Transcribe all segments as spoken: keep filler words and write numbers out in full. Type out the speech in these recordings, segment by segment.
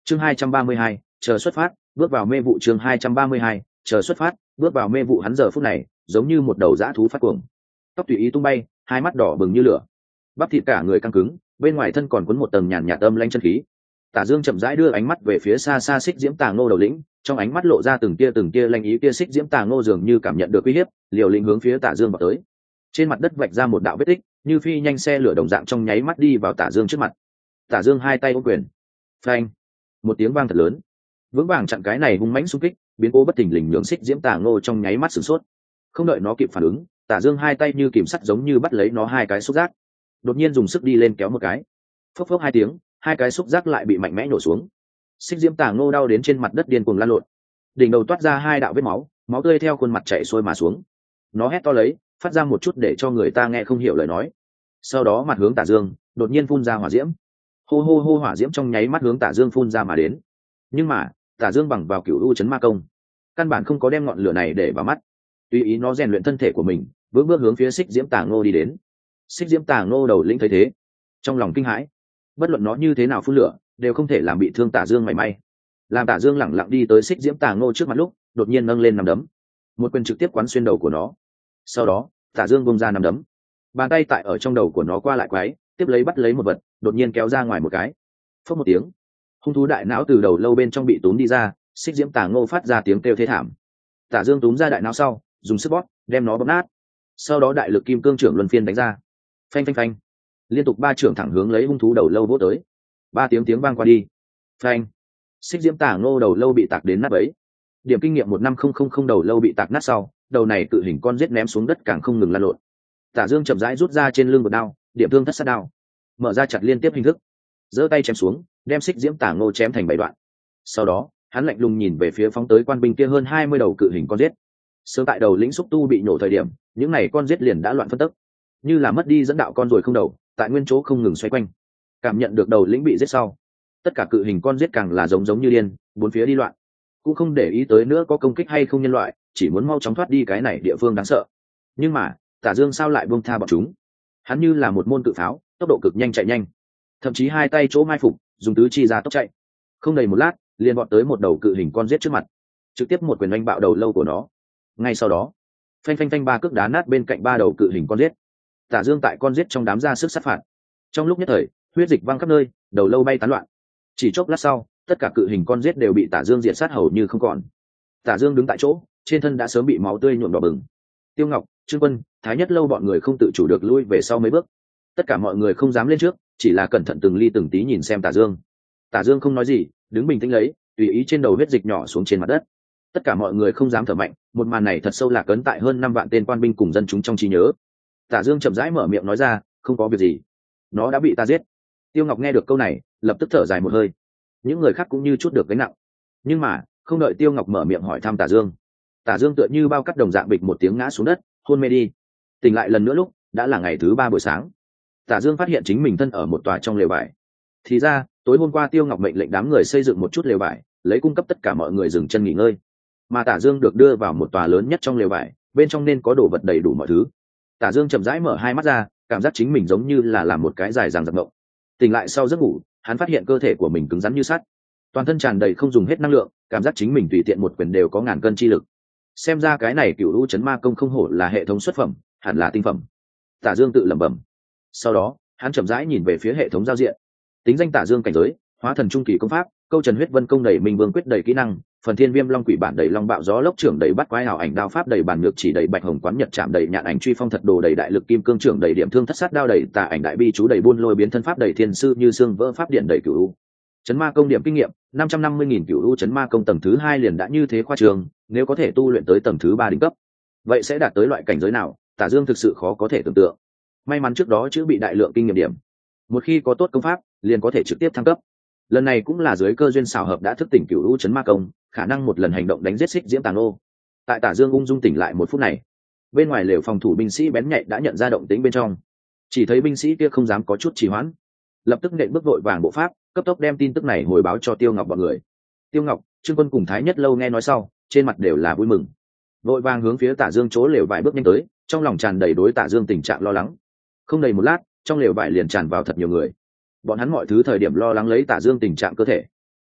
chương hai trăm ba mươi hai, chờ xuất phát, bước vào mê vụ. chương hai trăm ba mươi hai, chờ xuất phát, bước vào mê vụ. Hắn giờ phút này giống như một đầu dã thú phát cuồng, tóc tùy ý tung bay, hai mắt đỏ bừng như lửa, bắp thịt cả người căng cứng, bên ngoài thân còn cuốn một tầng nhàn nhạt âm lanh chân khí. Tả Dương chậm rãi đưa ánh mắt về phía xa xa Xích Diễm Tà Ngô đầu lĩnh, trong ánh mắt lộ ra từng tia từng tia lanh ý. Kia Xích Diễm Tà Ngô dường như cảm nhận được uy hiếp, liều lĩnh hướng phía Tả Dương vào tới. Trên mặt đất vạch ra một đạo vết tích, như phi nhanh xe lửa đồng dạng, trong nháy mắt đi vào Tả Dương trước mặt. Tả Dương hai tay ôm quyền, phanh, một tiếng vang thật lớn, vững vàng chặn cái này hung mãnh xung kích, biến cố bất thình lình nhường Xích Diễm Tà Ngô trong nháy mắt sửng sốt. Không đợi nó kịp phản ứng, Tả Dương hai tay như kìm sắt giống như bắt lấy nó hai cái xúc giác, đột nhiên dùng sức đi lên kéo một cái, phốc phốc hai tiếng, hai cái xúc giác lại bị mạnh mẽ nổ xuống. Xích Diễm Tà Ngô đau đến trên mặt đất điên cuồng lăn lộn, đỉnh đầu toát ra hai đạo vết máu, máu tươi theo khuôn mặt chảy xuôi mà xuống. Nó hét to lấy, phát ra một chút để cho người ta nghe không hiểu lời nói. Sau đó mặt hướng Tả Dương, đột nhiên phun ra hỏa diễm. Hô hô hô, hỏa diễm trong nháy mắt hướng Tả Dương phun ra mà đến. Nhưng mà, Tả Dương bằng vào Cửu U Chấn Ma Công, căn bản không có đem ngọn lửa này để vào mắt. Tùy ý nó rèn luyện thân thể của mình, bước bước hướng phía Xích Diễm Tà Ngô đi đến. Xích Diễm Tà Ngô đầu lĩnh thấy thế, trong lòng kinh hãi, bất luận nó như thế nào phun lửa, đều không thể làm bị thương Tả Dương mảy may. Làm Tả Dương lẳng lặng đi tới Xích Diễm Tà Ngô trước mặt lúc, đột nhiên nâng lên nắm đấm, một quyền trực tiếp quán xuyên đầu của nó. Sau đó, Tả Dương bung ra nắm đấm, bàn tay tại ở trong đầu của nó qua lại quái, tiếp lấy bắt lấy một vật, đột nhiên kéo ra ngoài một cái. Phốc một tiếng, hung thú đại não từ đầu lâu bên trong bị túm đi ra. Xích Diễm Tà Ngô phát ra tiếng kêu thê thảm. Tả Dương túm ra đại não sau, dùng sức bóp, đem nó bóp nát. Sau đó đại lực kim cương trưởng luân phiên đánh ra, phanh phanh phanh, liên tục ba trưởng thẳng hướng lấy hung thú đầu lâu vỗ tới. Ba tiếng tiếng vang qua đi, phanh, Xích Diễm Tà Ngô đầu lâu bị tạc đến nát bấy. Điểm kinh nghiệm một năm không không không đầu lâu bị tạc nát sau, đầu này cự hình con giết ném xuống đất càng không ngừng lăn lộn. Tả Dương chậm rãi rút ra trên lưng một đao, điểm thương thất sát đao, mở ra chặt liên tiếp hình thức, giơ tay chém xuống, đem Xích Diễm Tà Ngô chém thành bảy đoạn. Sau đó, hắn lạnh lùng nhìn về phía phóng tới quan binh kia hơn hai mươi đầu cự hình con giết. Sớm tại đầu lĩnh xúc tu bị nổ thời điểm, những này con giết liền đã loạn phân tức, như là mất đi dẫn đạo con rồi không đầu, tại nguyên chỗ không ngừng xoay quanh. Cảm nhận được đầu lĩnh bị giết sau, tất cả cự hình con giết càng là giống giống như điên, bốn phía đi loạn, cũng không để ý tới nữa có công kích hay không nhân loại, chỉ muốn mau chóng thoát đi cái này địa phương đáng sợ. Nhưng mà, Tả Dương sao lại buông tha bọn chúng? Hắn như là một môn cự pháo, tốc độ cực nhanh chạy nhanh, thậm chí hai tay chỗ mai phục, dùng tứ chi ra tốc chạy. Không đầy một lát, liền vọt tới một đầu cự hình con giết trước mặt, trực tiếp một quyền đánh bạo đầu lâu của nó. Ngay sau đó, phanh phanh phanh, ba cước đá nát bên cạnh ba đầu cự hình con giết. Tả Dương tại con giết trong đám ra sức sát phạt. Trong lúc nhất thời, huyết dịch văng khắp nơi, đầu lâu bay tán loạn. Chỉ chốc lát sau, tất cả cự hình con giết đều bị Tả Dương diệt sát hầu như không còn. Tả Dương đứng tại chỗ, trên thân đã sớm bị máu tươi nhuộm đỏ bừng. Tiêu Ngọc, Trương Quân, Thái Nhất Lâu bọn người không tự chủ được lui về sau mấy bước. Tất cả mọi người không dám lên trước, chỉ là cẩn thận từng ly từng tí nhìn xem Tả Dương. Tả Dương không nói gì, đứng bình tĩnh lấy, tùy ý trên đầu huyết dịch nhỏ xuống trên mặt đất. Tất cả mọi người không dám thở mạnh, một màn này thật sâu lạc ấn tại hơn năm vạn tên quan binh cùng dân chúng trong trí nhớ. Tả Dương chậm rãi mở miệng nói ra, không có việc gì, nó đã bị ta giết. Tiêu Ngọc nghe được câu này, lập tức thở dài một hơi. Những người khác cũng như chút được gánh nặng. Nhưng mà, không đợi Tiêu Ngọc mở miệng hỏi thăm Tả Dương, Tả Dương tựa như bao cắt đồng dạng bịch một tiếng ngã xuống đất, hôn mê đi. Tỉnh lại lần nữa lúc, đã là ngày thứ ba buổi sáng. Tả Dương phát hiện chính mình thân ở một tòa trong lều vải. Thì ra, tối hôm qua Tiêu Ngọc mệnh lệnh đám người xây dựng một chút lều vải, lấy cung cấp tất cả mọi người dừng chân nghỉ ngơi. Mà Tả Dương được đưa vào một tòa lớn nhất trong lều vải, bên trong nên có đồ vật đầy đủ mọi thứ. Tả Dương chậm rãi mở hai mắt ra, cảm giác chính mình giống như là làm một cái dài dằng dặc ngộng. Tỉnh lại sau giấc ngủ, hắn phát hiện cơ thể của mình cứng rắn như sắt, toàn thân tràn đầy không dùng hết năng lượng, cảm giác chính mình tùy tiện một quyền đều có ngàn cân chi lực. Xem ra cái này Cửu U Chấn Ma Công không hổ là hệ thống xuất phẩm, hẳn là tinh phẩm. Tả Dương tự lẩm bẩm. Sau đó, hắn chậm rãi nhìn về phía hệ thống giao diện. Tính danh Tả Dương cảnh giới, Hóa thần trung kỳ công pháp, Câu Trần Huyết Vân công đầy Minh Vương quyết đầy kỹ năng, Phần Thiên Viêm Long Quỷ bản đầy Long Bạo Gió Lốc trưởng đầy Bắt Quái ảo ảnh đao pháp đầy Bản Nhược chỉ đầy Bạch Hồng Quán Nhật chạm đầy Nhạn ảnh truy phong thật đồ đầy Đại lực kim cương trưởng đầy Điểm thương thất sát đao đầy Tà ảnh đại bi chú đầy Buôn lôi biến thân pháp đầy Thiên sư như xương vỡ pháp điện đầy Cửu U Chấn Ma Công điểm kinh nghiệm năm trăm năm mươi nghìn. Cửu U Chấn Ma Công tầng thứ hai liền đã như thế khoa trường, nếu có thể tu luyện tới tầng thứ ba đỉnh cấp, vậy sẽ đạt tới loại cảnh giới nào? Tả Dương thực sự khó có thể tưởng tượng. May mắn trước đó chữ bị đại lượng kinh nghiệm điểm, một khi có tốt công pháp, liền có thể trực tiếp thăng cấp. Lần này cũng là dưới cơ duyên xào hợp đã thức tỉnh Cửu U Chấn Ma Công, khả năng một lần hành động đánh giết Xích Diễm Tà Ngô. Tại Tả Dương ung dung tỉnh lại một phút này, bên ngoài lều phòng thủ binh sĩ bén nhạy đã nhận ra động tĩnh bên trong, chỉ thấy binh sĩ kia không dám có chút trì hoãn, lập tức nện bước vội vàng bộ pháp, cấp tốc đem tin tức này hồi báo cho Tiêu Ngọc bọn người. Tiêu Ngọc, Trương Quân cùng Thái Nhất Lâu nghe nói sau, trên mặt đều là vui mừng, vội vàng hướng phía Tả Dương chỗ lều vải bước nhanh tới, trong lòng tràn đầy đối Tả Dương tình trạng lo lắng. Không đầy một lát, trong lều vải liền tràn vào thật nhiều người. Bọn hắn mọi thứ thời điểm lo lắng lấy Tả Dương tình trạng cơ thể,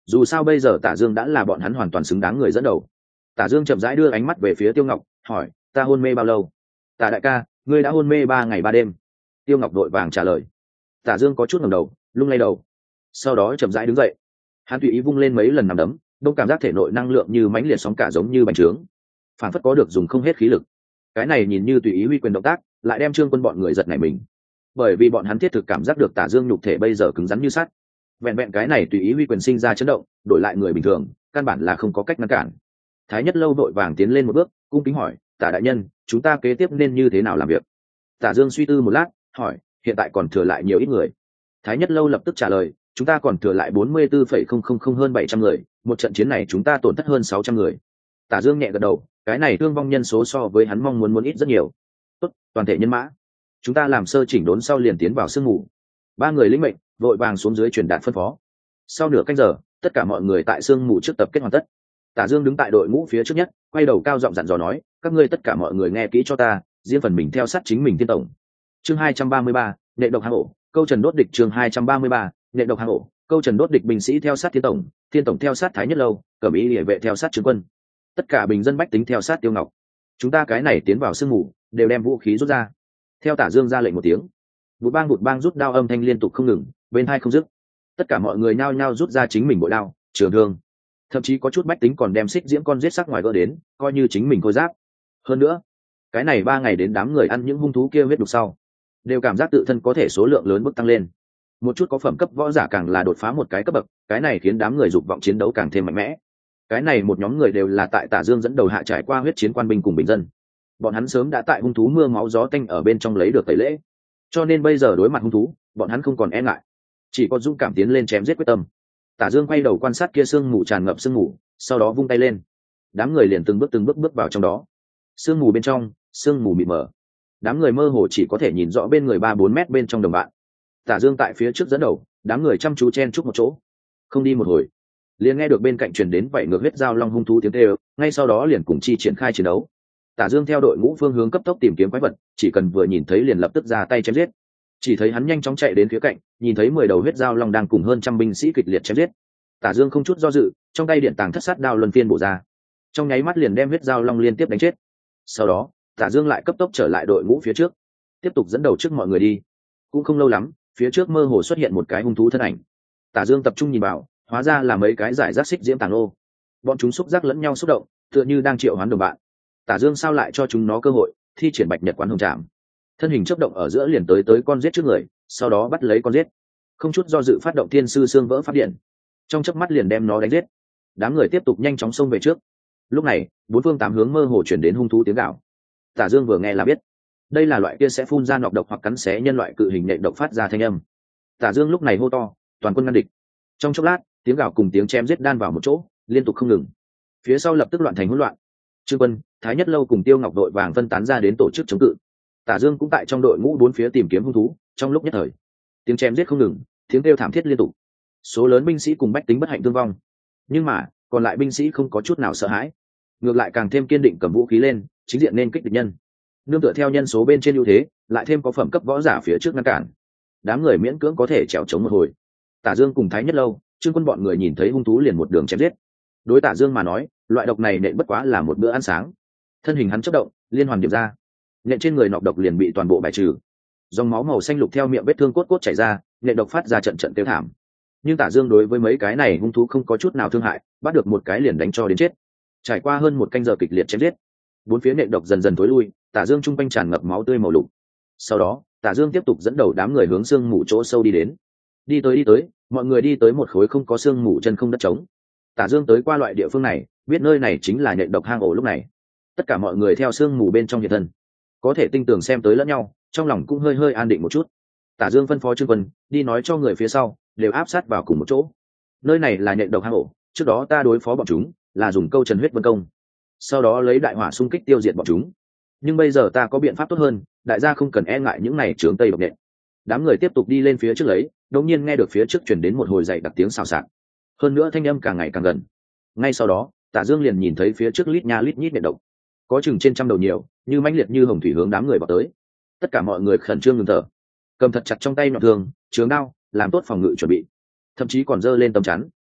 dù sao bây giờ Tả Dương đã là bọn hắn hoàn toàn xứng đáng người dẫn đầu. Tả Dương chậm rãi đưa ánh mắt về phía Tiêu Ngọc, hỏi: ta hôn mê bao lâu? Tả đại ca, ngươi đã hôn mê ba ngày ba đêm. Tiêu Ngọc đội vàng trả lời. Tả Dương có chút ngẩng đầu, lung lay đầu, sau đó chậm rãi đứng dậy. Hắn tùy ý vung lên mấy lần nằm đấm, đông cảm giác thể nội năng lượng như mãnh liệt sóng cả giống như bành trướng, phản phất có được dùng không hết khí lực. Cái này nhìn như tùy ý huy quyền động tác, lại đem Trương Quân bọn người giật nảy mình, bởi vì bọn hắn thiết thực cảm giác được Tả Dương nhục thể bây giờ cứng rắn như sắt. Vẹn vẹn cái này tùy ý huy quyền sinh ra chấn động, đổi lại người bình thường, căn bản là không có cách ngăn cản. Thái Nhất Lâu vội vàng tiến lên một bước, cung kính hỏi: Tả đại nhân, chúng ta kế tiếp nên như thế nào làm việc? Tả Dương suy tư một lát, hỏi: hiện tại còn thừa lại nhiều ít người? Thái Nhất Lâu lập tức trả lời: chúng ta còn thừa lại bốn mươi tư phẩy không không không hơn bảy trăm người, một trận chiến này chúng ta tổn thất hơn sáu trăm người. Tả Dương nhẹ gật đầu, cái này thương vong nhân số so với hắn mong muốn muốn ít rất nhiều. Tốt, toàn thể nhân mã, chúng ta làm sơ chỉnh đốn sau liền tiến vào sương mù. Ba người lĩnh mệnh, vội vàng xuống dưới truyền đạt phân phó. Sau nửa canh giờ, tất cả mọi người tại sương mù trước tập kết hoàn tất. Tả Dương đứng tại đội ngũ phía trước nhất, quay đầu cao giọng dặn dò nói: các ngươi tất cả mọi người nghe kỹ cho ta, riêng phần mình theo sát chính mình tiên tổng. Chương hai trăm ba mươi ba, nệ độc hang ổ, câu trần đốt địch. Chương hai trăm ba mươi ba, nệ độc hang ổ, câu trần đốt địch. Binh sĩ theo sát Thiên tổng, Thiên tổng theo sát Thái Nhất Lâu, Cẩm Ý Liễu vệ theo sát Trương Quân, tất cả bình dân bách tính theo sát Tiêu Ngọc. Chúng ta cái này tiến vào sương mù, đều đem vũ khí rút ra. Theo Tả Dương ra lệnh một tiếng, vụt bang vụt bang rút đao âm thanh liên tục không ngừng, bên hai không dứt. Tất cả mọi người nhao nhao rút ra chính mình bội đao, trường thương, thậm chí có chút bách tính còn đem xích diễm con giết sắc ngoài gỡ đến, coi như chính mình khôi giáp. Hơn nữa, cái này ba ngày đến đám người ăn những hung thú kia huyết đục sau, đều cảm giác tự thân có thể số lượng lớn bước tăng lên. Một chút có phẩm cấp võ giả càng là đột phá một cái cấp bậc, cái này khiến đám người dục vọng chiến đấu càng thêm mạnh mẽ. Cái này một nhóm người đều là tại Tả Dương dẫn đầu hạ trải qua huyết chiến quan binh cùng bình dân. Bọn hắn sớm đã tại hung thú mưa máu gió tanh ở bên trong lấy được tẩy lễ, cho nên bây giờ đối mặt hung thú, bọn hắn không còn e ngại, chỉ có dũng cảm tiến lên chém giết quyết tâm. Tả Dương quay đầu quan sát kia sương mù tràn ngập sương mù, sau đó vung tay lên, đám người liền từng bước từng bước bước vào trong đó. Sương mù bên trong, sương mù mịt mờ, đám người mơ hồ chỉ có thể nhìn rõ bên người ba bốn mét bên trong đồng bạn. Tả Dương tại phía trước dẫn đầu, đám người chăm chú chen chúc một chỗ. Không đi một hồi, liền nghe được bên cạnh truyền đến vảy ngược huyết giao long hung thú tiếng kêu, ngay sau đó liền cùng chi triển khai chiến đấu. Tả Dương theo đội ngũ phương hướng cấp tốc tìm kiếm quái vật, chỉ cần vừa nhìn thấy liền lập tức ra tay chém giết. Chỉ thấy hắn nhanh chóng chạy đến phía cạnh, nhìn thấy mười đầu huyết giao long đang cùng hơn trăm binh sĩ kịch liệt chém giết. Tả Dương không chút do dự, trong tay điện tàng thất sát đao luân phiên bổ ra, trong nháy mắt liền đem huyết giao long liên tiếp đánh chết. Sau đó, Tả Dương lại cấp tốc trở lại đội ngũ phía trước, tiếp tục dẫn đầu trước mọi người đi. Cũng không lâu lắm, phía trước mơ hồ xuất hiện một cái hung thú thân ảnh. Tả Dương tập trung nhìn vào, hóa ra là mấy cái giải rác xích diễm tàng lô. Bọn chúng xúc giác lẫn nhau xúc động, tựa như đang triệu hoán đồng bạn. Tả Dương sao lại cho chúng nó cơ hội, thi triển Bạch Nhật Quán Hồng Trảm, thân hình chớp động ở giữa liền tới tới con giết trước người, sau đó bắt lấy con giết, không chút do dự phát động Thiên Sư Xương Vỡ Pháp Điện, trong chớp mắt liền đem nó đánh giết. Đám người tiếp tục nhanh chóng xông về trước. Lúc này, bốn phương tám hướng mơ hồ chuyển đến hung thú tiếng gào. Tả Dương vừa nghe là biết, đây là loại kia sẽ phun ra nọc độc hoặc cắn xé nhân loại cự hình nhện độc phát ra thanh âm. Tả Dương lúc này hô to: toàn quân ngăn địch! Trong chốc lát, tiếng gào cùng tiếng chém giết đan vào một chỗ, liên tục không ngừng. Phía sau lập tức loạn thành hỗn loạn. Trương Quân, Thái Nhất Lâu cùng Tiêu Ngọc đội vàng phân tán ra đến tổ chức chống cự. Tả Dương cũng tại trong đội ngũ bốn phía tìm kiếm hung thú. Trong lúc nhất thời, tiếng chém giết không ngừng, tiếng kêu thảm thiết liên tục. Số lớn binh sĩ cùng bách tính bất hạnh thương vong, nhưng mà còn lại binh sĩ không có chút nào sợ hãi, ngược lại càng thêm kiên định cầm vũ khí lên, chính diện nên kích địch nhân. Nương tựa theo nhân số bên trên ưu thế, lại thêm có phẩm cấp võ giả phía trước ngăn cản, đám người miễn cưỡng có thể trèo chống một hồi. Tả Dương cùng Thái Nhất Lâu, Trương Quân bọn người nhìn thấy hung thú liền một đường chém giết. Đối Tả Dương mà nói, loại độc này nện bất quá là một bữa ăn sáng. Thân hình hắn chớp động, liên hoàn điệp ra, nện trên người nọc độc liền bị toàn bộ bài trừ. Dòng máu màu xanh lục theo miệng vết thương cốt cốt chảy ra, nện độc phát ra trận trận tiêu thảm. Nhưng Tả Dương đối với mấy cái này hung thú không có chút nào thương hại, bắt được một cái liền đánh cho đến chết. Trải qua hơn một canh giờ kịch liệt chém giết, bốn phía nện độc dần dần tối lui, Tả Dương trung quanh tràn ngập máu tươi màu lục. Sau đó, Tả Dương tiếp tục dẫn đầu đám người hướng sương mù chỗ sâu đi đến. Đi tới đi tới, mọi người đi tới một khối không có sương mù chân không đất trống. Tả Dương tới qua loại địa phương này, biết nơi này chính là nện độc hang ổ. Lúc này, tất cả mọi người theo sương mù bên trong hiện thân, có thể tinh tường xem tới lẫn nhau, trong lòng cũng hơi hơi an định một chút. Tả Dương phân phó Trương Quân đi nói cho người phía sau đều áp sát vào cùng một chỗ. Nơi này là nện độc hang ổ, trước đó ta đối phó bọn chúng là dùng câu trần huyết vân công, sau đó lấy đại hỏa xung kích tiêu diệt bọn chúng. Nhưng bây giờ ta có biện pháp tốt hơn, đại gia không cần e ngại những này trướng tây độc nện. Đám người tiếp tục đi lên phía trước lấy, đột nhiên nghe được phía trước truyền đến một hồi dậy đặc tiếng xào xạc, hơn nữa thanh âm càng ngày càng gần. Ngay sau đó, Tả Dương liền nhìn thấy phía trước lít nha lít nhít nện độc, có chừng trên trăm đầu nhiều, như mãnh liệt như hồng thủy hướng đám người vào tới. Tất cả mọi người khẩn trương ngừng thở, cầm thật chặt trong tay nhọn thương, trường đao, làm tốt phòng ngự chuẩn bị, thậm chí còn giơ lên tấm chắn.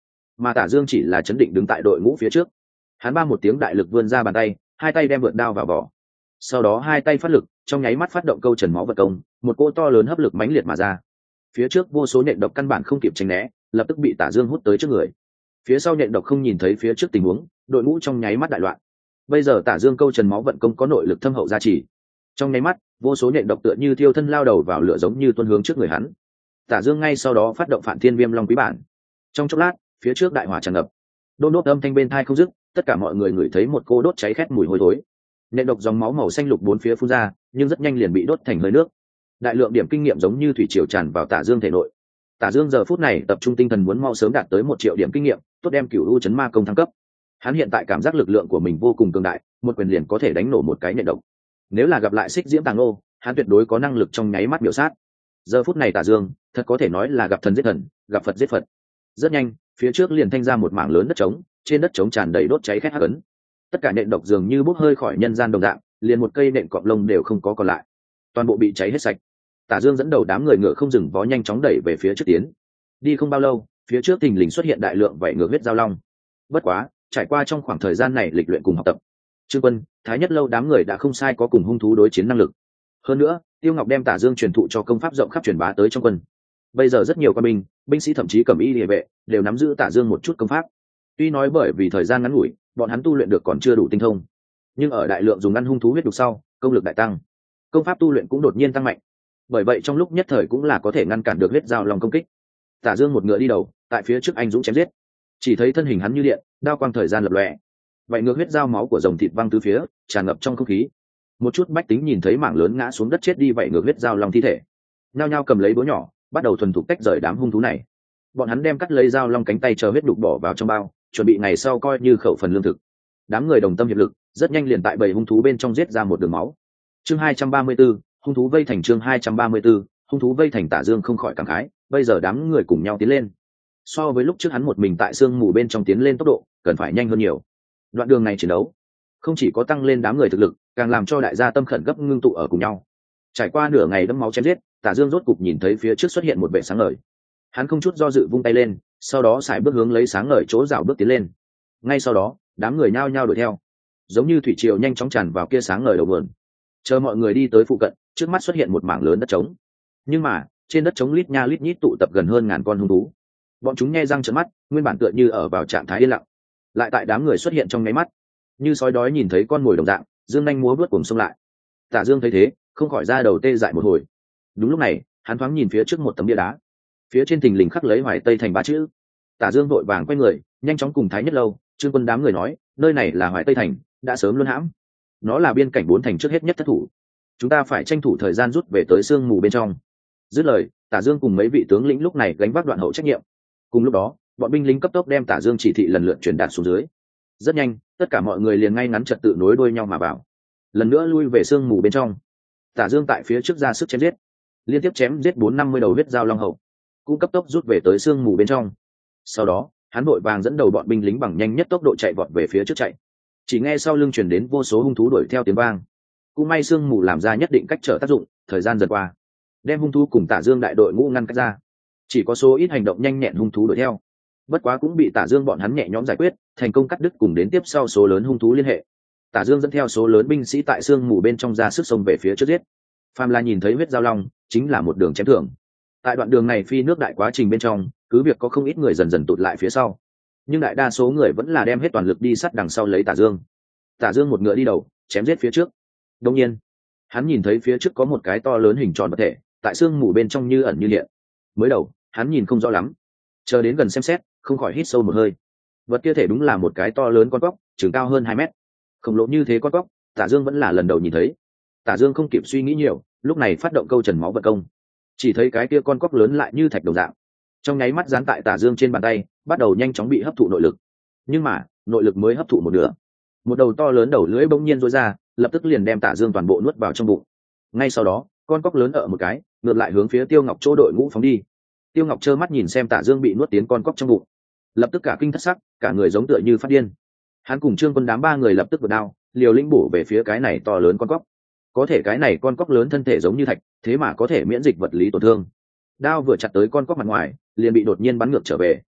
mà Tả Dương chỉ là chấn định đứng tại đội ngũ phía trước. Hắn ba một tiếng đại lực vươn ra bàn tay, hai tay đem vượt đao vào vỏ, sau đó hai tay phát lực, trong nháy mắt phát động câu trần máu vật công, một cỗ to lớn hấp lực mãnh liệt mà ra. Phía trước vô số nện độc căn bản không kịp tránh né, lập tức bị Tả Dương hút tới trước người. Phía sau nện độc không nhìn thấy phía trước tình huống, đội ngũ trong nháy mắt đại loạn. Bây giờ Tả Dương câu trần máu vận công có nội lực thâm hậu gia trì, trong nháy mắt vô số nện độc tựa như thiêu thân lao đầu vào lửa giống như tuôn hướng trước người hắn. Tả Dương ngay sau đó phát động Phản Thiên Viêm Long Quý Bản. Trong chốc lát, phía trước đại hỏa tràn ngập, đôn đốt âm thanh bên tai không dứt, tất cả mọi người ngửi thấy một cô đốt cháy khét mùi hôi thối. Nện độc dòng máu màu xanh lục bốn phía phun ra, nhưng rất nhanh liền bị đốt thành hơi nước. Đại lượng điểm kinh nghiệm giống như thủy triều tràn vào Tả Dương thể nội. Tả Dương giờ phút này tập trung tinh thần muốn mau sớm đạt tới một triệu điểm kinh nghiệm, tốt đem Cửu U Chấn Ma Công thăng cấp. Hắn hiện tại cảm giác lực lượng của mình vô cùng cường đại, một quyền liền có thể đánh nổ một cái nện độc. Nếu là gặp lại Xích Diễm Tàng Ô, hắn tuyệt đối có năng lực trong nháy mắt biểu sát. Giờ phút này Tả Dương thật có thể nói là gặp thần giết thần, gặp Phật giết Phật. Rất nhanh, phía trước liền thanh ra một mảng lớn đất trống, trên đất trống tràn đầy đốt cháy khét hắc ấn. Tất cả nện độc dường như bốc hơi khỏi nhân gian đồng dạng, liền một cây nện cọp lông đều không có còn lại, toàn bộ bị cháy hết sạch. Tả Dương dẫn đầu đám người ngựa không dừng vó nhanh chóng đẩy về phía trước tiến. Đi không bao lâu, phía trước thình lình xuất hiện đại lượng vảy ngược huyết giao long. Bất quá, trải qua trong khoảng thời gian này lịch luyện cùng học tập, Trương Quân, Thái Nhất Lâu đám người đã không sai có cùng hung thú đối chiến năng lực. Hơn nữa, Tiêu Ngọc đem Tả Dương truyền thụ cho công pháp rộng khắp truyền bá tới trong quân. Bây giờ rất nhiều quân binh, binh sĩ thậm chí cẩm y liề vệ đều nắm giữ Tả Dương một chút công pháp. Tuy nói bởi vì thời gian ngắn ngủi, bọn hắn tu luyện được còn chưa đủ tinh thông, nhưng ở đại lượng dùng ăn hung thú huyết đục sau, công lực đại tăng, công pháp tu luyện cũng đột nhiên tăng mạnh. Bởi vậy trong lúc nhất thời cũng là có thể ngăn cản được huyết giao long công kích. Tả Dương một ngựa đi đầu, tại phía trước anh dũng chém giết. Chỉ thấy thân hình hắn như điện, đao quang thời gian lập lòe. Vậy ngược huyết giao máu của rồng thịt văng tứ phía, tràn ngập trong không khí. Một chút bách tính nhìn thấy mảng lớn ngã xuống đất chết đi vậy ngược huyết giao long thi thể, nhao nhao cầm lấy búa nhỏ, bắt đầu thuần thục tách rời đám hung thú này. Bọn hắn đem cắt lấy giao long cánh tay chờ huyết đục bỏ vào trong bao, chuẩn bị ngày sau coi như khẩu phần lương thực. Đám người đồng tâm hiệp lực, rất nhanh liền tại bầy hung thú bên trong giết ra một đường máu. Chương hai trăm ba mươi 234, hung thú vây thành chương hai trăm ba mươi 234, hung thú vây thành. Tả Dương không khỏi cảm khái, bây giờ đám người cùng nhau tiến lên, so với lúc trước hắn một mình tại sương mù bên trong tiến lên tốc độ cần phải nhanh hơn nhiều. Đoạn đường này chiến đấu không chỉ có tăng lên đám người thực lực, càng làm cho đại gia tâm khẩn gấp ngưng tụ ở cùng nhau. Trải qua nửa ngày đẫm máu chém giết, Tả Dương rốt cục nhìn thấy phía trước xuất hiện một vệ sáng ngời. Hắn không chút do dự vung tay lên, sau đó sải bước hướng lấy sáng ngời chỗ rào bước tiến lên. Ngay sau đó, đám người nhao nhao đuổi theo, giống như thủy triều nhanh chóng tràn vào kia sáng ngời đầu vườn. Chờ mọi người đi tới phụ cận, trước mắt xuất hiện một mảng lớn đất trống. Nhưng mà, trên đất trống lít nha lít nhít tụ tập gần hơn ngàn con hung thú. Bọn chúng nhe răng trợn mắt, nguyên bản tựa như ở vào trạng thái yên lặng, lại tại đám người xuất hiện trong nháy mắt, như sói đói nhìn thấy con mồi đồng dạng, dương nhanh múa vớt cuồng xông lại. Tả Dương thấy thế, không khỏi ra đầu tê dại một hồi. Đúng lúc này, hắn thoáng nhìn phía trước một tấm bia đá, phía trên thình lình khắc lấy Hoài Tây Thành ba chữ. Tả Dương vội vàng quay người, nhanh chóng cùng Thái Nhất Lâu, Trương Quân đám người nói, nơi này là Hoài Tây Thành, đã sớm luân hãm, nó là biên cảnh bốn thành trước hết nhất thất thủ, chúng ta phải tranh thủ thời gian rút về tới sương mù bên trong. Dứt lời, Tả Dương cùng mấy vị tướng lĩnh lúc này gánh vác đoạn hậu trách nhiệm. Cùng lúc đó, bọn binh lính cấp tốc đem Tả Dương chỉ thị lần lượt truyền đạt xuống dưới. Rất nhanh, tất cả mọi người liền ngay ngắn trật tự nối đuôi nhau mà vào, lần nữa lui về sương mù bên trong. Tả Dương tại phía trước ra sức chém giết, liên tiếp chém giết bốn năm mươi đầu huyết giao long hậu, cũng cấp tốc rút về tới sương mù bên trong. Sau đó, hắn vội vàng dẫn đầu bọn binh lính bằng nhanh nhất tốc độ chạy vọt về phía trước chạy. Chỉ nghe sau lưng truyền đến vô số hung thú đuổi theo tiếng vang. Cũng may sương mù làm ra nhất định cách trở tác dụng, thời gian dần qua, đem hung thú cùng Tả Dương đại đội ngũ ngăn cách ra. Chỉ có số ít hành động nhanh nhẹn hung thú đuổi theo, bất quá cũng bị Tả Dương bọn hắn nhẹ nhõm giải quyết, thành công cắt đứt cùng đến tiếp sau số lớn hung thú liên hệ. Tả Dương dẫn theo số lớn binh sĩ tại sương mù bên trong ra sức xông về phía trước giết. Phàm là nhìn thấy huyết giao long, chính là một đường chém thưởng. Tại đoạn đường này phi nước đại quá trình bên trong, cứ việc có không ít người dần dần tụt lại phía sau, nhưng đại đa số người vẫn là đem hết toàn lực đi sát đằng sau lấy Tả Dương. Tả Dương một ngựa đi đầu, chém giết phía trước. Đương nhiên, hắn nhìn thấy phía trước có một cái to lớn hình tròn vật thể, tại sương mù bên trong như ẩn như hiện. Mới đầu, hắn nhìn không rõ lắm, chờ đến gần xem xét, không khỏi hít sâu một hơi. Vật kia thể đúng là một cái to lớn con cóc, chừng cao hơn hai mét. Khổng lồ như thế con cóc, Tả Dương vẫn là lần đầu nhìn thấy. Tả Dương không kịp suy nghĩ nhiều, lúc này phát động câu trần máu vận công. Chỉ thấy cái kia con cóc lớn lại như thạch đồng dạng, trong nháy mắt dán tại Tả Dương trên bàn tay, bắt đầu nhanh chóng bị hấp thụ nội lực. Nhưng mà, nội lực mới hấp thụ một nửa, một đầu to lớn đầu lưỡi bỗng nhiên rối ra, lập tức liền đem Tả Dương toàn bộ nuốt vào trong bụng. Ngay sau đó, con cóc lớn ở một cái, ngược lại hướng phía Tiêu Ngọc chỗ đội ngũ phóng đi. Tiêu Ngọc trơ mắt nhìn xem Tả Dương bị nuốt tiến con cóc trong bụng, lập tức cả kinh thất sắc, cả người giống tựa như phát điên. Hắn cùng Trương Quân đám ba người lập tức vượt đao, liều lĩnh bổ về phía cái này to lớn con cóc. Có thể cái này con cóc lớn thân thể giống như thạch, thế mà có thể miễn dịch vật lý tổn thương. Đao vừa chặt tới con cóc mặt ngoài, liền bị đột nhiên bắn ngược trở về.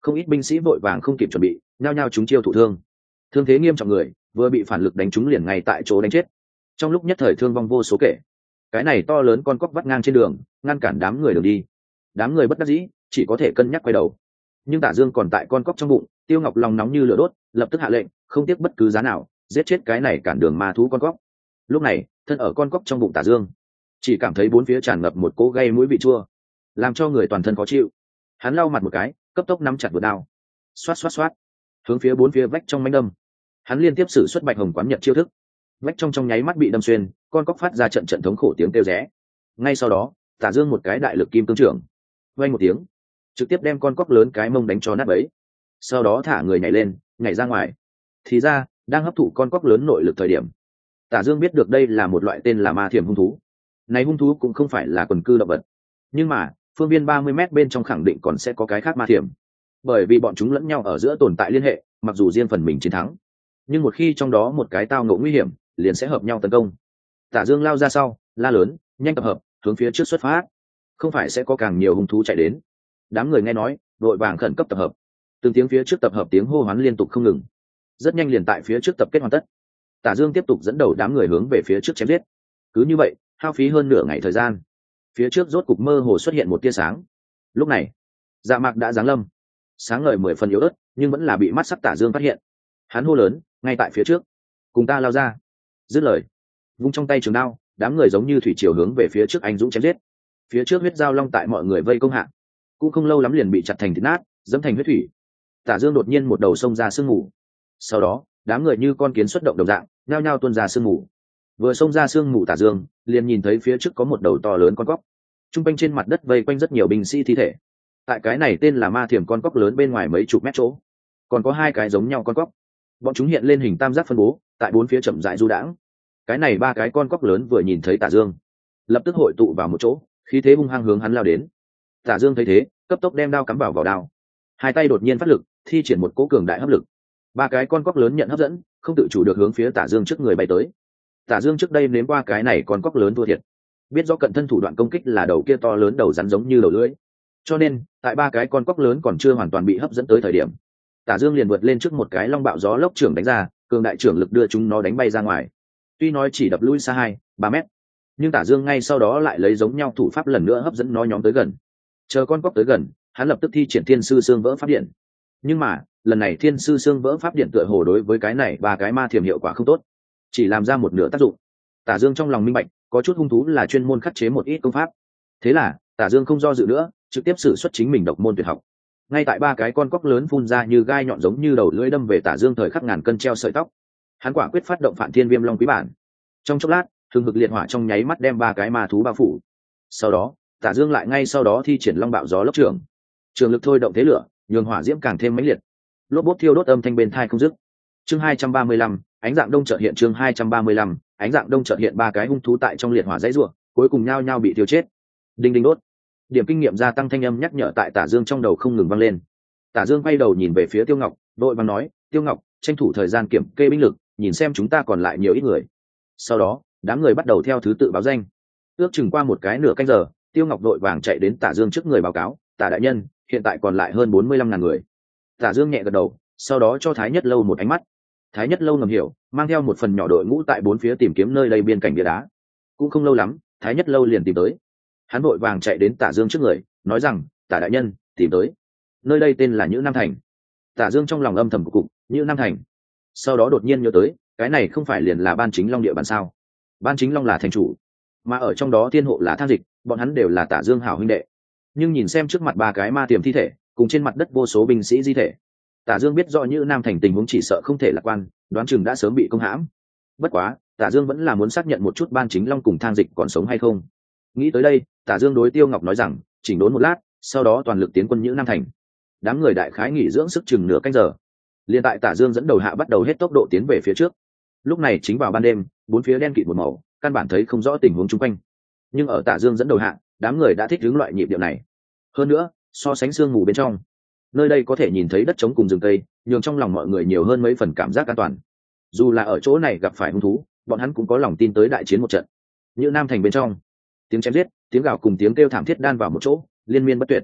không ít binh sĩ vội vàng không kịp chuẩn bị nhao nhao chúng chiêu thụ thương. Thương thế nghiêm trọng người vừa bị phản lực đánh trúng liền ngay tại chỗ đánh chết, trong lúc nhất thời thương vong vô số kể. Cái này to lớn con cóc vắt ngang trên đường ngăn cản đám người đường đi, đám người bất đắc dĩ chỉ có thể cân nhắc quay đầu. Nhưng Tả Dương còn tại con cóc trong bụng, Tiêu Ngọc lòng nóng như lửa đốt, lập tức hạ lệnh không tiếc bất cứ giá nào giết chết cái này cản đường ma thú con cóc. Lúc này thân ở con cóc trong bụng Tả Dương chỉ cảm thấy bốn phía tràn ngập một cỗ gây mũi vị chua, làm cho người toàn thân khó chịu. Hắn lau mặt một cái, cấp tốc nắm chặt vượt đao, xoát xoát xoát hướng phía bốn phía vách trong manh đâm. Hắn liên tiếp sử xuất Bạch Hồng Quán Nhật chiêu thức, vách trong trong nháy mắt bị đâm xuyên, con cóc phát ra trận trận thống khổ tiếng kêu rẽ. Ngay sau đó Tả Dương một cái đại lực kim cương trưởng vang một tiếng, trực tiếp đem con cóc lớn cái mông đánh cho nát bấy. Sau đó thả người nhảy lên, nhảy ra ngoài. Thì ra đang hấp thụ con cóc lớn nội lực thời điểm, Tả Dương biết được đây là một loại tên là ma thiểm hung thú. Này hung thú cũng không phải là quần cư động vật, nhưng mà phương viên ba mươi mét bên trong khẳng định còn sẽ có cái khác ma thiểm, bởi vì bọn chúng lẫn nhau ở giữa tồn tại liên hệ. Mặc dù riêng phần mình chiến thắng, nhưng một khi trong đó một cái tao ngộ nguy hiểm liền sẽ hợp nhau tấn công. Tả Dương lao ra sau, la lớn nhanh tập hợp, hướng phía trước xuất phát, không phải sẽ có càng nhiều hung thú chạy đến. Đám người nghe nói đội vàng khẩn cấp tập hợp, từng tiếng phía trước tập hợp tiếng hô hoán liên tục không ngừng. Rất nhanh liền tại phía trước tập kết hoàn tất. Tả Dương tiếp tục dẫn đầu đám người hướng về phía trước chém giết. Cứ như vậy hao phí hơn nửa ngày thời gian, phía trước rốt cục mơ hồ xuất hiện một tia sáng. Lúc này Dạ Mạc đã giáng lâm, sáng ngời mười phần yếu ớt nhưng vẫn là bị mắt sắc Tả Dương phát hiện. Hắn hô lớn ngay tại phía trước, cùng ta lao ra. Dứt lời vung trong tay trường đao, đám người giống như thủy triều hướng về phía trước anh dũng chém giết. Phía trước huyết giao long tại mọi người vây công hạ cũng không lâu lắm liền bị chặt thành thịt nát, dẫm thành huyết thủy. Tả Dương đột nhiên một đầu xông ra sương mù, sau đó đám người như con kiến xuất động đồng dạng nhao nhao tuôn ra sương mù. Vừa xông ra sương mù Tả Dương liền nhìn thấy phía trước có một đầu to lớn con cóc, trung quanh trên mặt đất vây quanh rất nhiều binh sĩ thi thể. Tại cái này tên là ma thiểm con cóc lớn bên ngoài mấy chục mét chỗ còn có hai cái giống nhau con cóc, bọn chúng hiện lên hình tam giác phân bố tại bốn phía chậm rãi du đãng. Cái này ba cái con cóc lớn vừa nhìn thấy Tả Dương lập tức hội tụ vào một chỗ, khí thế hung hăng hướng hắn lao đến. Tả Dương thấy thế cấp tốc đem đao cắm vào vào đao, hai tay đột nhiên phát lực thi triển một cỗ cường đại hấp lực. Ba cái con cóc lớn nhận hấp dẫn không tự chủ được hướng phía Tả Dương trước người bay tới. Tả Dương trước đây nếm qua cái này con cóc lớn thua thiệt, biết rõ cận thân thủ đoạn công kích là đầu kia to lớn đầu rắn giống như đầu lưỡi, cho nên tại ba cái con cóc lớn còn chưa hoàn toàn bị hấp dẫn tới thời điểm, Tả Dương liền vượt lên trước một cái long bạo gió lốc trưởng đánh ra, cường đại trưởng lực đưa chúng nó đánh bay ra ngoài. Tuy nói chỉ đập lui xa hai ba mét, nhưng Tả Dương ngay sau đó lại lấy giống nhau thủ pháp lần nữa hấp dẫn nó nhóm tới gần. Chờ con cóc tới gần, hắn lập tức thi triển Thiên Sư Xương Vỡ Pháp Điện. Nhưng mà lần này Thiên Sư Xương Vỡ Pháp Điện tựa hồ đối với cái này ba cái ma thiểm hiệu quả không tốt, chỉ làm ra một nửa tác dụng. Tả Dương trong lòng minh bạch, có chút hung thú là chuyên môn khắc chế một ít công pháp. Thế là Tả Dương không do dự nữa, trực tiếp sử xuất chính mình độc môn tuyệt học. Ngay tại ba cái con cóc lớn phun ra như gai nhọn giống như đầu lưỡi đâm về Tả Dương thời khắc ngàn cân treo sợi tóc, hắn quả quyết phát động Phản Thiên Viêm Long Quý Bản. Trong chốc lát hừng hực liệt hỏa trong nháy mắt đem ba cái ma thú bao phủ. Sau đó Tả Dương lại ngay sau đó thi triển Long Bạo Gió Lốc Trường, trường lực thôi động thế lửa, nhường hỏa diễm càng thêm mãnh liệt, lốp bốp thiêu đốt âm thanh bên tai không dứt. Chương hai trăm ba mươi lăm, ánh dạng đông chợt hiện. Chương hai trăm ba mươi lăm, ánh dạng đông chợt hiện. Ba cái hung thú tại trong liệt hỏa dãy rủa, cuối cùng nhao nhao bị thiêu chết. Đinh đinh đốt, điểm kinh nghiệm gia tăng thanh âm nhắc nhở tại Tả Dương trong đầu không ngừng vang lên. Tả Dương quay đầu nhìn về phía Tiêu Ngọc, đội vàng nói: Tiêu Ngọc, tranh thủ thời gian kiểm kê binh lực, nhìn xem chúng ta còn lại nhiều ít người. Sau đó đám người bắt đầu theo thứ tự báo danh. Ước chừng qua một cái nửa canh giờ, Tiêu Ngọc đội vàng chạy đến Tả Dương trước người báo cáo: Tả đại nhân, hiện tại còn lại hơn bốn mươi lăm ngàn người. Tả Dương nhẹ gật đầu, sau đó cho Thái Nhất Lâu một ánh mắt. Thái Nhất Lâu ngầm hiểu, mang theo một phần nhỏ đội ngũ tại bốn phía tìm kiếm nơi đây biên cảnh địa đá. Cũng không lâu lắm, Thái Nhất Lâu liền tìm tới. Hắn vội vàng chạy đến Tả Dương trước người, nói rằng: Tả đại nhân, tìm tới. Nơi đây tên là Nhữ Nam Thành. Tả Dương trong lòng âm thầm cục cục, Nhữ Nam Thành. Sau đó đột nhiên nhớ tới, cái này không phải liền là Ban Chính Long địa bàn sao? Ban Chính Long là thành chủ, mà ở trong đó Thiên Hộ là Thang Dịch, bọn hắn đều là Tả Dương hảo huynh đệ. Nhưng nhìn xem trước mặt ba cái ma tiềm thi thể, cùng trên mặt đất vô số binh sĩ di thể, Tả Dương biết rõ Nhữ Nam Thành tình huống chỉ sợ không thể lạc quan, đoán chừng đã sớm bị công hãm. Bất quá, Tả Dương vẫn là muốn xác nhận một chút Ban Chính Long cùng Thang Dịch còn sống hay không. Nghĩ tới đây, Tả Dương đối Tiêu Ngọc nói rằng: chỉnh đốn một lát, sau đó toàn lực tiến quân Nhữ Nam Thành. Đám người đại khái nghỉ dưỡng sức chừng nửa canh giờ, liền tại Tả Dương dẫn đầu hạ bắt đầu hết tốc độ tiến về phía trước. Lúc này chính vào ban đêm, bốn phía đen kịt một màu, căn bản thấy không rõ tình huống xung quanh. Nhưng ở Tả Dương dẫn đầu hạ, đám người đã thích ứng loại nhịp điệu này. Hơn nữa, so sánh sương mù bên trong, nơi đây có thể nhìn thấy đất trống cùng rừng cây, nhường trong lòng mọi người nhiều hơn mấy phần cảm giác an toàn. Dù là ở chỗ này gặp phải hung thú, bọn hắn cũng có lòng tin tới đại chiến một trận. Như Nam Thành bên trong, tiếng chém giết, tiếng gào cùng tiếng kêu thảm thiết đan vào một chỗ, liên miên bất tuyệt.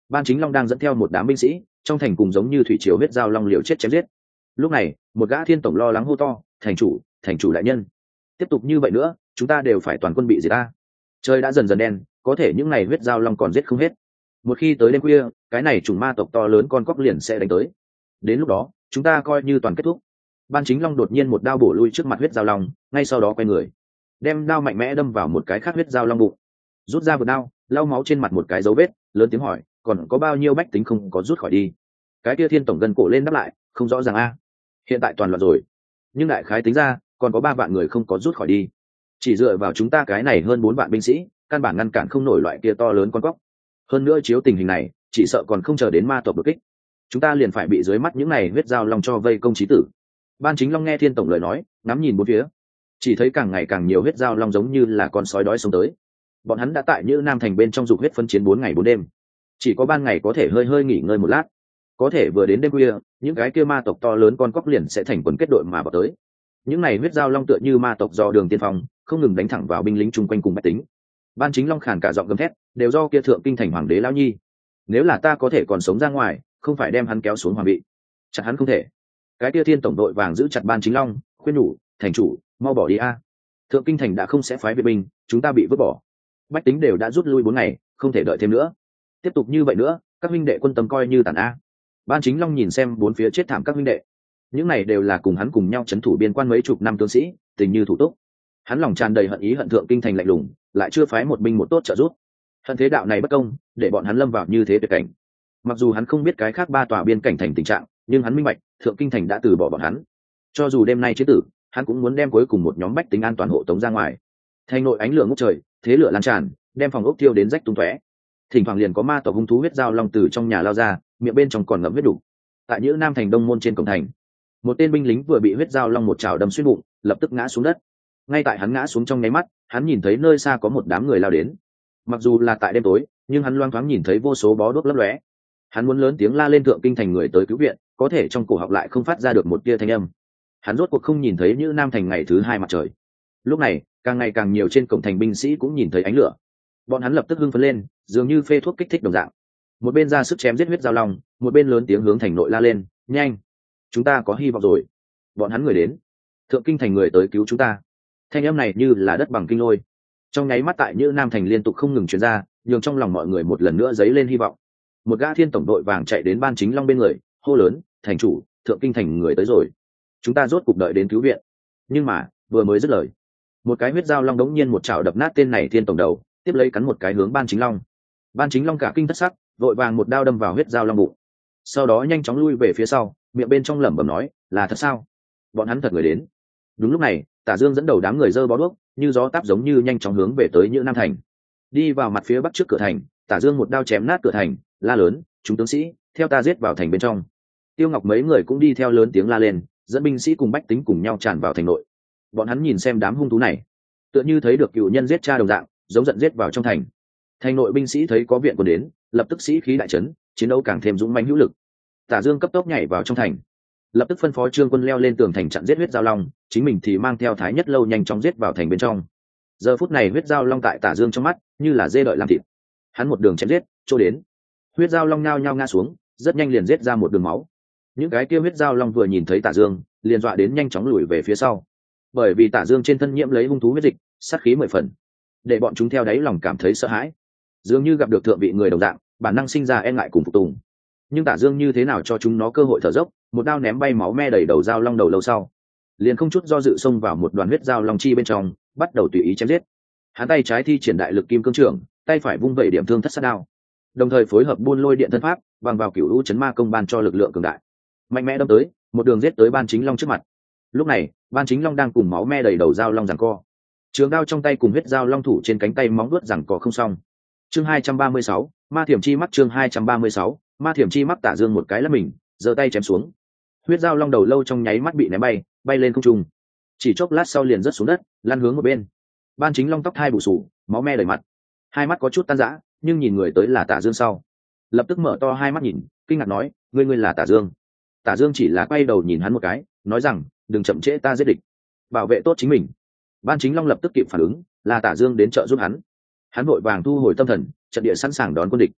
Ban Chính Long đang dẫn theo một đám binh sĩ trong thành, cùng giống như thủy triều huyết giao long liều chết chém giết. Lúc này một gã thiên tổng lo lắng hô to: thành chủ, thành chủ đại nhân, tiếp tục như vậy nữa chúng ta đều phải toàn quân bị diệt ta. Trời đã dần dần đen, có thể những ngày huyết giao long còn giết không hết. Một khi tới đêm khuya, cái này chủng ma tộc to lớn con cóc liền sẽ đánh tới, đến lúc đó chúng ta coi như toàn kết thúc. Ban Chính Long đột nhiên một đao bổ lui trước mặt huyết giao long, ngay sau đó quay người đem đao mạnh mẽ đâm vào một cái khác huyết giao long bụng, rút ra vượt đao lau máu trên mặt một cái dấu vết, lớn tiếng hỏi: còn có bao nhiêu bách tính không có rút khỏi đi? Cái kia thiên tổng gần cổ lên đáp lại: không rõ ràng a, hiện tại toàn loạn rồi, nhưng đại khái tính ra còn có ba vạn người không có rút khỏi đi. Chỉ dựa vào chúng ta cái này hơn bốn vạn binh sĩ căn bản ngăn cản không nổi loại kia to lớn con cóc. Hơn nữa chiếu tình hình này chỉ sợ còn không chờ đến ma tộc đột kích, chúng ta liền phải bị dưới mắt những này huyết giao long cho vây công chí tử. Ban Chính Long nghe thiên tổng lời nói, ngắm nhìn bốn phía, chỉ thấy càng ngày càng nhiều huyết giao long giống như là con sói đói sống tới. Bọn hắn đã tại Nhữ Nam thành bên trong dục huyết phân chiến bốn ngày bốn đêm, chỉ có ban ngày có thể hơi hơi nghỉ ngơi một lát, có thể vừa đến đêm khuya những cái kia ma tộc to lớn con cóc liền sẽ thành quần kết đội mà vào tới. Những này huyết giao long tựa như ma tộc do đường tiên phong, không ngừng đánh thẳng vào binh lính chung quanh cùng bách tính. Ban Chính Long khàn cả giọng gầm thét: đều do kia thượng kinh thành hoàng đế lão nhi, nếu là ta có thể còn sống ra ngoài, không phải đem hắn kéo xuống hoàng vị, chặt hắn không thể. Cái kia thiên tổng đội vàng giữ chặt Ban Chính Long, khuyên nhủ: thành chủ mau bỏ đi a, thượng kinh thành đã không sẽ phái viện binh, chúng ta bị vứt bỏ, bách tính đều đã rút lui bốn ngày, không thể đợi thêm nữa, tiếp tục như vậy nữa các huynh đệ quân tâm coi như tàn a. Ban Chính Long nhìn xem bốn phía chết thảm các huynh đệ, những này đều là cùng hắn cùng nhau trấn thủ biên quan mấy chục năm tướng sĩ, tình như thủ túc. Hắn lòng tràn đầy hận ý hận thượng kinh thành lạnh lùng, lại chưa phái một binh một tốt trợ giúp, hận thế đạo này bất công, để bọn hắn lâm vào như thế tuyệt cảnh. Mặc dù hắn không biết cái khác ba tòa biên cảnh thành tình trạng, nhưng hắn minh bạch thượng kinh thành đã từ bỏ bọn hắn. Cho dù đêm nay chế tử, hắn cũng muốn đem cuối cùng một nhóm bách tính an toàn hộ tống ra ngoài. Thành nội ánh lửa ngút trời, thế lửa lan tràn, đem phòng ốc thiêu đến rách tung tóe. Thỉnh thoảng liền có ma tộc hung thú huyết giao long từ trong nhà lao ra, miệng bên trong còn ngậm huyết đủ. Tại Nhữ Nam thành đông môn trên cổng thành, một tên binh lính vừa bị huyết giao long một chảo đâm xuyên bụng, lập tức ngã xuống đất. Ngay tại hắn ngã xuống trong nháy mắt, hắn nhìn thấy nơi xa có một đám người lao đến. Mặc dù là tại đêm tối, nhưng hắn loang thoáng nhìn thấy vô số bó đuốc lấp lóe. Hắn muốn lớn tiếng la lên thượng kinh thành người tới cứu viện, có thể trong cổ họng lại không phát ra được một tia thanh âm. Hắn rốt cuộc không nhìn thấy Nhữ Nam thành ngày thứ hai mặt trời. Lúc này càng ngày càng nhiều trên cổng thành binh sĩ cũng nhìn thấy ánh lửa, bọn hắn lập tức hưng phấn lên, dường như phê thuốc kích thích đồng dạng, một bên ra sức chém giết huyết giao long, một bên lớn tiếng hướng thành nội la lên: nhanh, chúng ta có hy vọng rồi, bọn hắn người đến, thượng kinh thành người tới cứu chúng ta. Thanh âm này như là đất bằng kinh lôi, trong nháy mắt tại Nhữ Nam thành liên tục không ngừng truyền ra, nhường trong lòng mọi người một lần nữa dấy lên hy vọng. Một gã thiên tổng đội vàng chạy đến Ban Chính Long bên người, hô lớn: thành chủ, thượng kinh thành người tới rồi, chúng ta rốt cục đợi đến cứu viện. Nhưng mà vừa mới dứt lời, một cái huyết giao long đống nhiên một chảo đập nát tên này thiên tổng đầu, tiếp lấy cắn một cái hướng Ban Chính Long. Ban Chính Long cả kinh thất sắc, vội vàng một đao đâm vào huyết giao long bụng, sau đó nhanh chóng lui về phía sau, miệng bên trong lẩm bẩm nói: là thật sao, bọn hắn thật người đến. Đúng lúc này Tả Dương dẫn đầu đám người dơ bó đuốc như gió táp giống như nhanh chóng hướng về tới Nhữ Nam thành. Đi vào mặt phía bắc trước cửa thành, Tả Dương một đao chém nát cửa thành, la lớn: chúng tướng sĩ, theo ta giết vào thành bên trong. Tiêu Ngọc mấy người cũng đi theo lớn tiếng la lên, dẫn binh sĩ cùng bách tính cùng nhau tràn vào thành nội. Bọn hắn nhìn xem đám hung thú này, tựa như thấy được cựu nhân giết cha đồng dạng, giống giận giết vào trong thành. Thành nội binh sĩ thấy có viện quân đến, lập tức sĩ khí đại trấn, chiến đấu càng thêm dũng mãnh hữu lực. Tả Dương cấp tốc nhảy vào trong thành, lập tức phân phó Trương Quân leo lên tường thành chặn giết huyết giao long, chính mình thì mang theo Thái Nhất Lâu nhanh chóng giết vào thành bên trong. Giờ phút này huyết giao long tại Tả Dương trong mắt như là dê đợi làm thịt, hắn một đường chém giết, chỗ đến huyết giao long nhao nhao ngã xuống, rất nhanh liền giết ra một đường máu. Những cái kia huyết giao long vừa nhìn thấy Tả Dương, liền dọa đến nhanh chóng lùi về phía sau, bởi vì Tả Dương trên thân nhiễm lấy hung thú huyết dịch, sát khí mười phần, để bọn chúng theo đáy lòng cảm thấy sợ hãi, dường như gặp được thượng vị người đồng dạng, bản năng sinh ra e ngại cùng phục tùng. Nhưng Tả Dương như thế nào cho chúng nó cơ hội thở dốc, một đao ném bay máu me đầy đầu dao long đầu lâu sau, liền không chút do dự xông vào một đoàn huyết dao long chi bên trong, bắt đầu tùy ý chém giết. Hắn tay trái thi triển đại lực kim cương trưởng, tay phải vung vẩy điểm thương thất sát đao, đồng thời phối hợp buôn lôi điện thân pháp, bằng vào cửu u chấn ma công ban cho lực lượng cường đại, mạnh mẽ đâm tới, một đường giết tới Ban Chính Long trước mặt. Lúc này Ban Chính Long đang cùng máu me đầy đầu dao long giằng co, trường đao trong tay cùng huyết dao long thủ trên cánh tay móng vuốt giằng co không xong. Chương hai trăm ba mươi sáu, Ma Thiểm Chi Mắt. Chương hai trăm ba mươi sáu, Ma Thiểm Chi Mắt. Tả Dương một cái là mình giơ tay chém xuống, huyết dao long đầu lâu trong nháy mắt bị ném bay, bay lên không trung, chỉ chốc lát sau liền rớt xuống đất, lăn hướng một bên. Ban Chính Long tóc hai bù sù, máu me đầy mặt, hai mắt có chút tan rã, nhưng nhìn người tới là Tả Dương sau, lập tức mở to hai mắt nhìn, kinh ngạc nói: ngươi ngươi là Tả Dương? Tả Dương chỉ là quay đầu nhìn hắn một cái, nói rằng: đừng chậm trễ ta giết địch, bảo vệ tốt chính mình. Ban Chính Long lập tức kịp phản ứng, là Tả Dương đến trợ giúp hắn. Hắn vội vàng thu hồi tâm thần, trận địa sẵn sàng đón quân địch.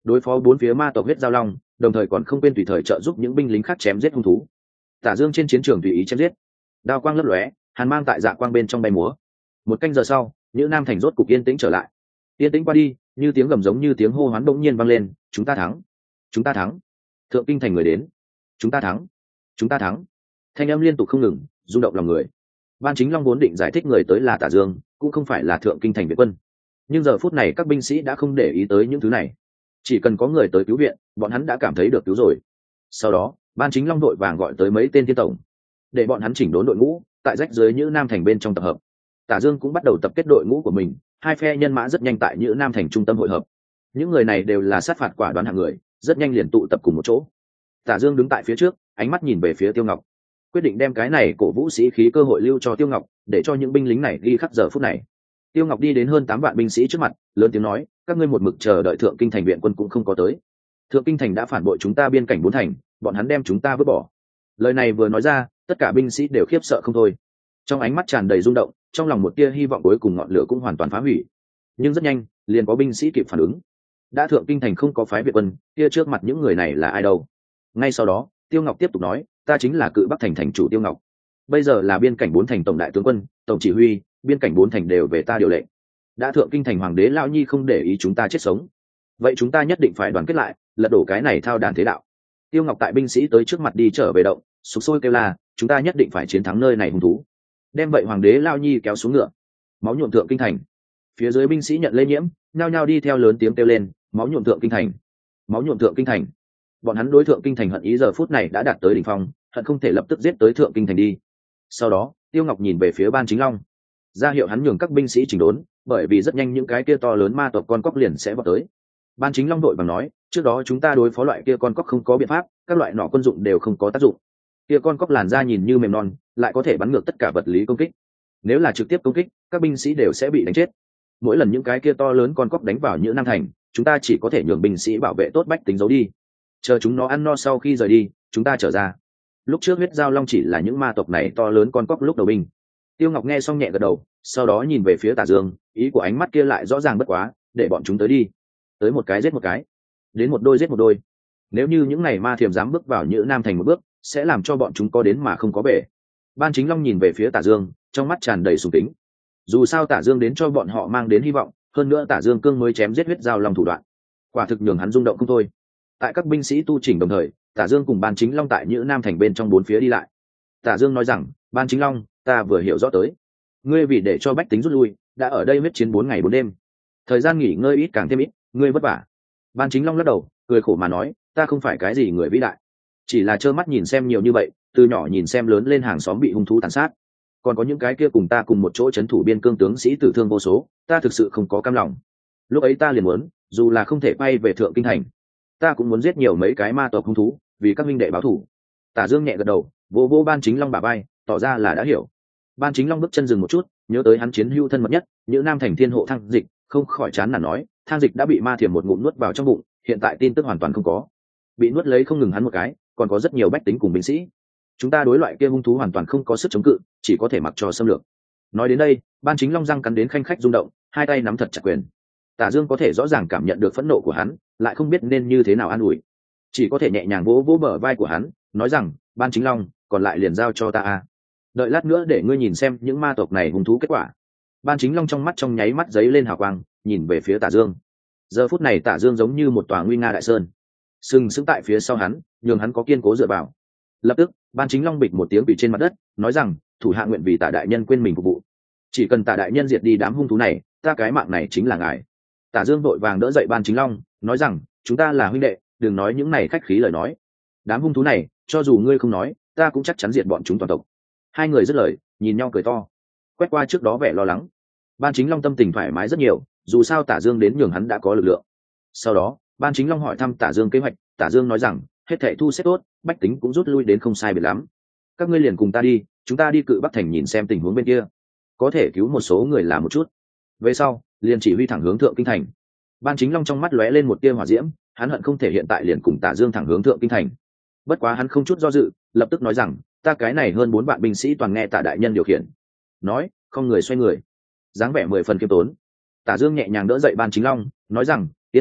đối phó bốn phía ma tộc huyết giao long, đồng thời còn không quên tùy thời trợ giúp những binh lính khác chém giết hung thú. Tả Dương trên chiến trường tùy ý chém giết, đao quang lấp lóe, hàn mang tại dạ quang bên trong bay múa. Một canh giờ sau, Nhữ Nam thành rốt cục yên tĩnh trở lại. Yên tĩnh qua đi, như tiếng gầm giống như tiếng hô hoán bỗng nhiên vang lên, chúng ta thắng, chúng ta thắng. Thượng kinh thành người đến, chúng ta thắng, chúng ta thắng. Thanh âm liên tục không ngừng, rung động lòng người. Ban Chính Long vốn định giải thích người tới là Tả Dương, cũng không phải là Thượng kinh thành viện quân. Nhưng giờ phút này các binh sĩ đã không để ý tới những thứ này, chỉ cần có người tới cứu viện, bọn hắn đã cảm thấy được cứu rồi. Sau đó, Ban Chính Long đội vàng gọi tới mấy tên tiên tổng, để bọn hắn chỉnh đốn đội ngũ, tại rách dưới Nhữ Nam thành bên trong tập hợp. Tả Dương cũng bắt đầu tập kết đội ngũ của mình, hai phe nhân mã rất nhanh tại Nhữ Nam thành trung tâm hội hợp. Những người này đều là sát phạt quả đoán hạng người, rất nhanh liền tụ tập cùng một chỗ. Tả Dương đứng tại phía trước, ánh mắt nhìn về phía Tiêu Ngọc, quyết định đem cái này cổ vũ sĩ khí cơ hội lưu cho Tiêu Ngọc, để cho những binh lính này ghi khắc giờ phút này. Tiêu Ngọc đi đến hơn tám vạn binh sĩ trước mặt, lớn tiếng nói, các ngươi một mực chờ đợi Thượng kinh thành viện quân cũng không có tới. Thượng kinh thành đã phản bội chúng ta biên cảnh bốn thành, bọn hắn đem chúng ta vứt bỏ. Lời này vừa nói ra, tất cả binh sĩ đều khiếp sợ không thôi. Trong ánh mắt tràn đầy rung động, trong lòng một tia hy vọng cuối cùng ngọn lửa cũng hoàn toàn phá hủy. Nhưng rất nhanh, liền có binh sĩ kịp phản ứng. Đã Thượng kinh thành không có phái viện quân, kia trước mặt những người này là ai đâu? Ngay sau đó, Tiêu Ngọc tiếp tục nói, ta chính là Cự Bắc thành thành chủ Tiêu Ngọc. Bây giờ là biên cảnh bốn thành tổng đại tướng quân, tổng chỉ huy, biên cảnh bốn thành đều về ta điều lệnh. Đã Thượng kinh thành hoàng đế lão nhi không để ý chúng ta chết sống, vậy chúng ta nhất định phải đoàn kết lại, lật đổ cái này thao đàn thế đạo. Tiêu Ngọc tại binh sĩ tới trước mặt đi trở về động, sục sôi kêu la, chúng ta nhất định phải chiến thắng nơi này hung thú. Đem vậy hoàng đế lão nhi kéo xuống ngựa. Máu nhuộm Thượng kinh thành. Phía dưới binh sĩ nhận lây nhiễm, nhao nhao đi theo lớn tiếng kêu lên, máu nhuộm Thượng kinh thành, máu nhuộm Thượng kinh thành. Bọn hắn đối Thượng kinh thành hận ý giờ phút này đã đạt tới đỉnh phong, hận không thể lập tức giết tới Thượng kinh thành đi. Sau đó, Tiêu Ngọc nhìn về phía Ban Chính Long, ra hiệu hắn nhường các binh sĩ chỉnh đốn, bởi vì rất nhanh những cái kia to lớn ma tộc con cóc liền sẽ vào tới. Ban Chính Long đội bằng nói, trước đó chúng ta đối phó loại kia con cóc không có biện pháp, các loại nỏ quân dụng đều không có tác dụng. Kia con cóc làn da nhìn như mềm non, lại có thể bắn ngược tất cả vật lý công kích. Nếu là trực tiếp công kích, các binh sĩ đều sẽ bị đánh chết. Mỗi lần những cái kia to lớn con cóc đánh vào Nhữ Nam thành, chúng ta chỉ có thể nhường binh sĩ bảo vệ tốt bách tính giấu đi, chờ chúng nó ăn no sau khi rời đi, chúng ta trở ra. Lúc trước huyết giao long chỉ là những ma tộc này to lớn con cóc lúc đầu binh. Tiêu Ngọc nghe xong nhẹ gật đầu, sau đó nhìn về phía Tả Dương, ý của ánh mắt kia lại rõ ràng bất quá, để bọn chúng tới đi, tới một cái giết một cái, đến một đôi giết một đôi. Nếu như những này ma thiềm dám bước vào Nhữ Nam thành một bước, sẽ làm cho bọn chúng có đến mà không có về. Ban Chính Long nhìn về phía Tả Dương, trong mắt tràn đầy sùng kính. Dù sao Tả Dương đến cho bọn họ mang đến hy vọng, hơn nữa Tả Dương cương mới chém giết huyết giao long thủ đoạn, quả thực nhường hắn rung động không thôi. Tại các binh sĩ tu chỉnh đồng thời, Tả Dương cùng Ban Chính Long tại Nhữ Nam thành bên trong bốn phía đi lại. Tả Dương nói rằng, Ban Chính Long, ta vừa hiểu rõ tới, ngươi vì để cho bách tính rút lui, đã ở đây huyết chiến bốn ngày bốn đêm, thời gian nghỉ ngơi ít càng thêm ít, ngươi vất vả. Ban Chính Long lắc đầu, cười khổ mà nói, ta không phải cái gì người vĩ đại, chỉ là trơ mắt nhìn xem nhiều như vậy, từ nhỏ nhìn xem lớn lên hàng xóm bị hung thú tàn sát, còn có những cái kia cùng ta cùng một chỗ trấn thủ biên cương tướng sĩ tử thương vô số, ta thực sự không có cam lòng. Lúc ấy ta liền muốn, dù là không thể bay về Thượng kinh thành, ta cũng muốn giết nhiều mấy cái ma tộc hung thú, vì các minh đệ báo thù. Tả Dương nhẹ gật đầu, vô vô Ban Chính Long bả vai, tỏ ra là đã hiểu. Ban Chính Long bước chân dừng một chút, nhớ tới hắn chiến hữu thân mật nhất, Nhữ Nam thành thiên hộ Thang Dịch, không khỏi chán nản nói, Thang Dịch đã bị ma thiểm một ngụm nuốt vào trong bụng, hiện tại tin tức hoàn toàn không có. Bị nuốt lấy không ngừng hắn một cái, còn có rất nhiều bách tính cùng binh sĩ. Chúng ta đối loại kia hung thú hoàn toàn không có sức chống cự, chỉ có thể mặc cho xâm lược. Nói đến đây, Ban Chính Long răng cắn đến khanh khách rung động, hai tay nắm thật chặt quyền. Tả Dương có thể rõ ràng cảm nhận được phẫn nộ của hắn, lại không biết nên như thế nào an ủi, chỉ có thể nhẹ nhàng vỗ vỗ bờ vai của hắn, nói rằng, Ban Chính Long, còn lại liền giao cho ta a. Đợi lát nữa để ngươi nhìn xem những ma tộc này hung thú kết quả. Ban Chính Long trong mắt trong nháy mắt giấy lên hào quang, nhìn về phía Tả Dương. Giờ phút này Tả Dương giống như một tòa nguy nga đại sơn, sừng sững tại phía sau hắn, nhường hắn có kiên cố dựa vào. Lập tức, Ban Chính Long bịch một tiếng bị trên mặt đất, nói rằng, thủ hạ nguyện vì Tả đại nhân quên mình phục vụ. Chỉ cần Tả đại nhân diệt đi đám hung thú này, ta cái mạng này chính là ngài. Tả Dương vội vàng đỡ dậy Ban Chính Long, nói rằng, chúng ta là huynh đệ, đừng nói những này khách khí lời nói. Đám hung thú này, cho dù ngươi không nói, ta cũng chắc chắn diệt bọn chúng toàn tộc. Hai người dứt lời, nhìn nhau cười to. Quét qua trước đó vẻ lo lắng, Ban Chính Long tâm tình thoải mái rất nhiều, dù sao Tả Dương đến nhường hắn đã có lực lượng. Sau đó, Ban Chính Long hỏi thăm Tả Dương kế hoạch, Tả Dương nói rằng, hết thảy thu xếp tốt, bách tính cũng rút lui đến không sai biệt lắm. Các ngươi liền cùng ta đi, chúng ta đi Cự Bắc thành nhìn xem tình huống bên kia, có thể cứu một số người là một chút. Về sau, liền chỉ huy thẳng hướng Thượng kinh thành. Ban Chính Long trong mắt lóe lên một tia hỏa diễm, hắn hận không thể hiện tại liền cùng Tả Dương thẳng hướng Thượng kinh thành. Bất quá hắn không chút do dự, lập tức nói rằng, ta cái này hơn bốn vạn binh sĩ toàn nghe Tả đại nhân điều khiển. Nói, không người xoay người, dáng vẻ mười phần kiêm tốn. Tả Dương nhẹ nhàng đỡ dậy Ban Chính Long, nói rằng, yên tâm,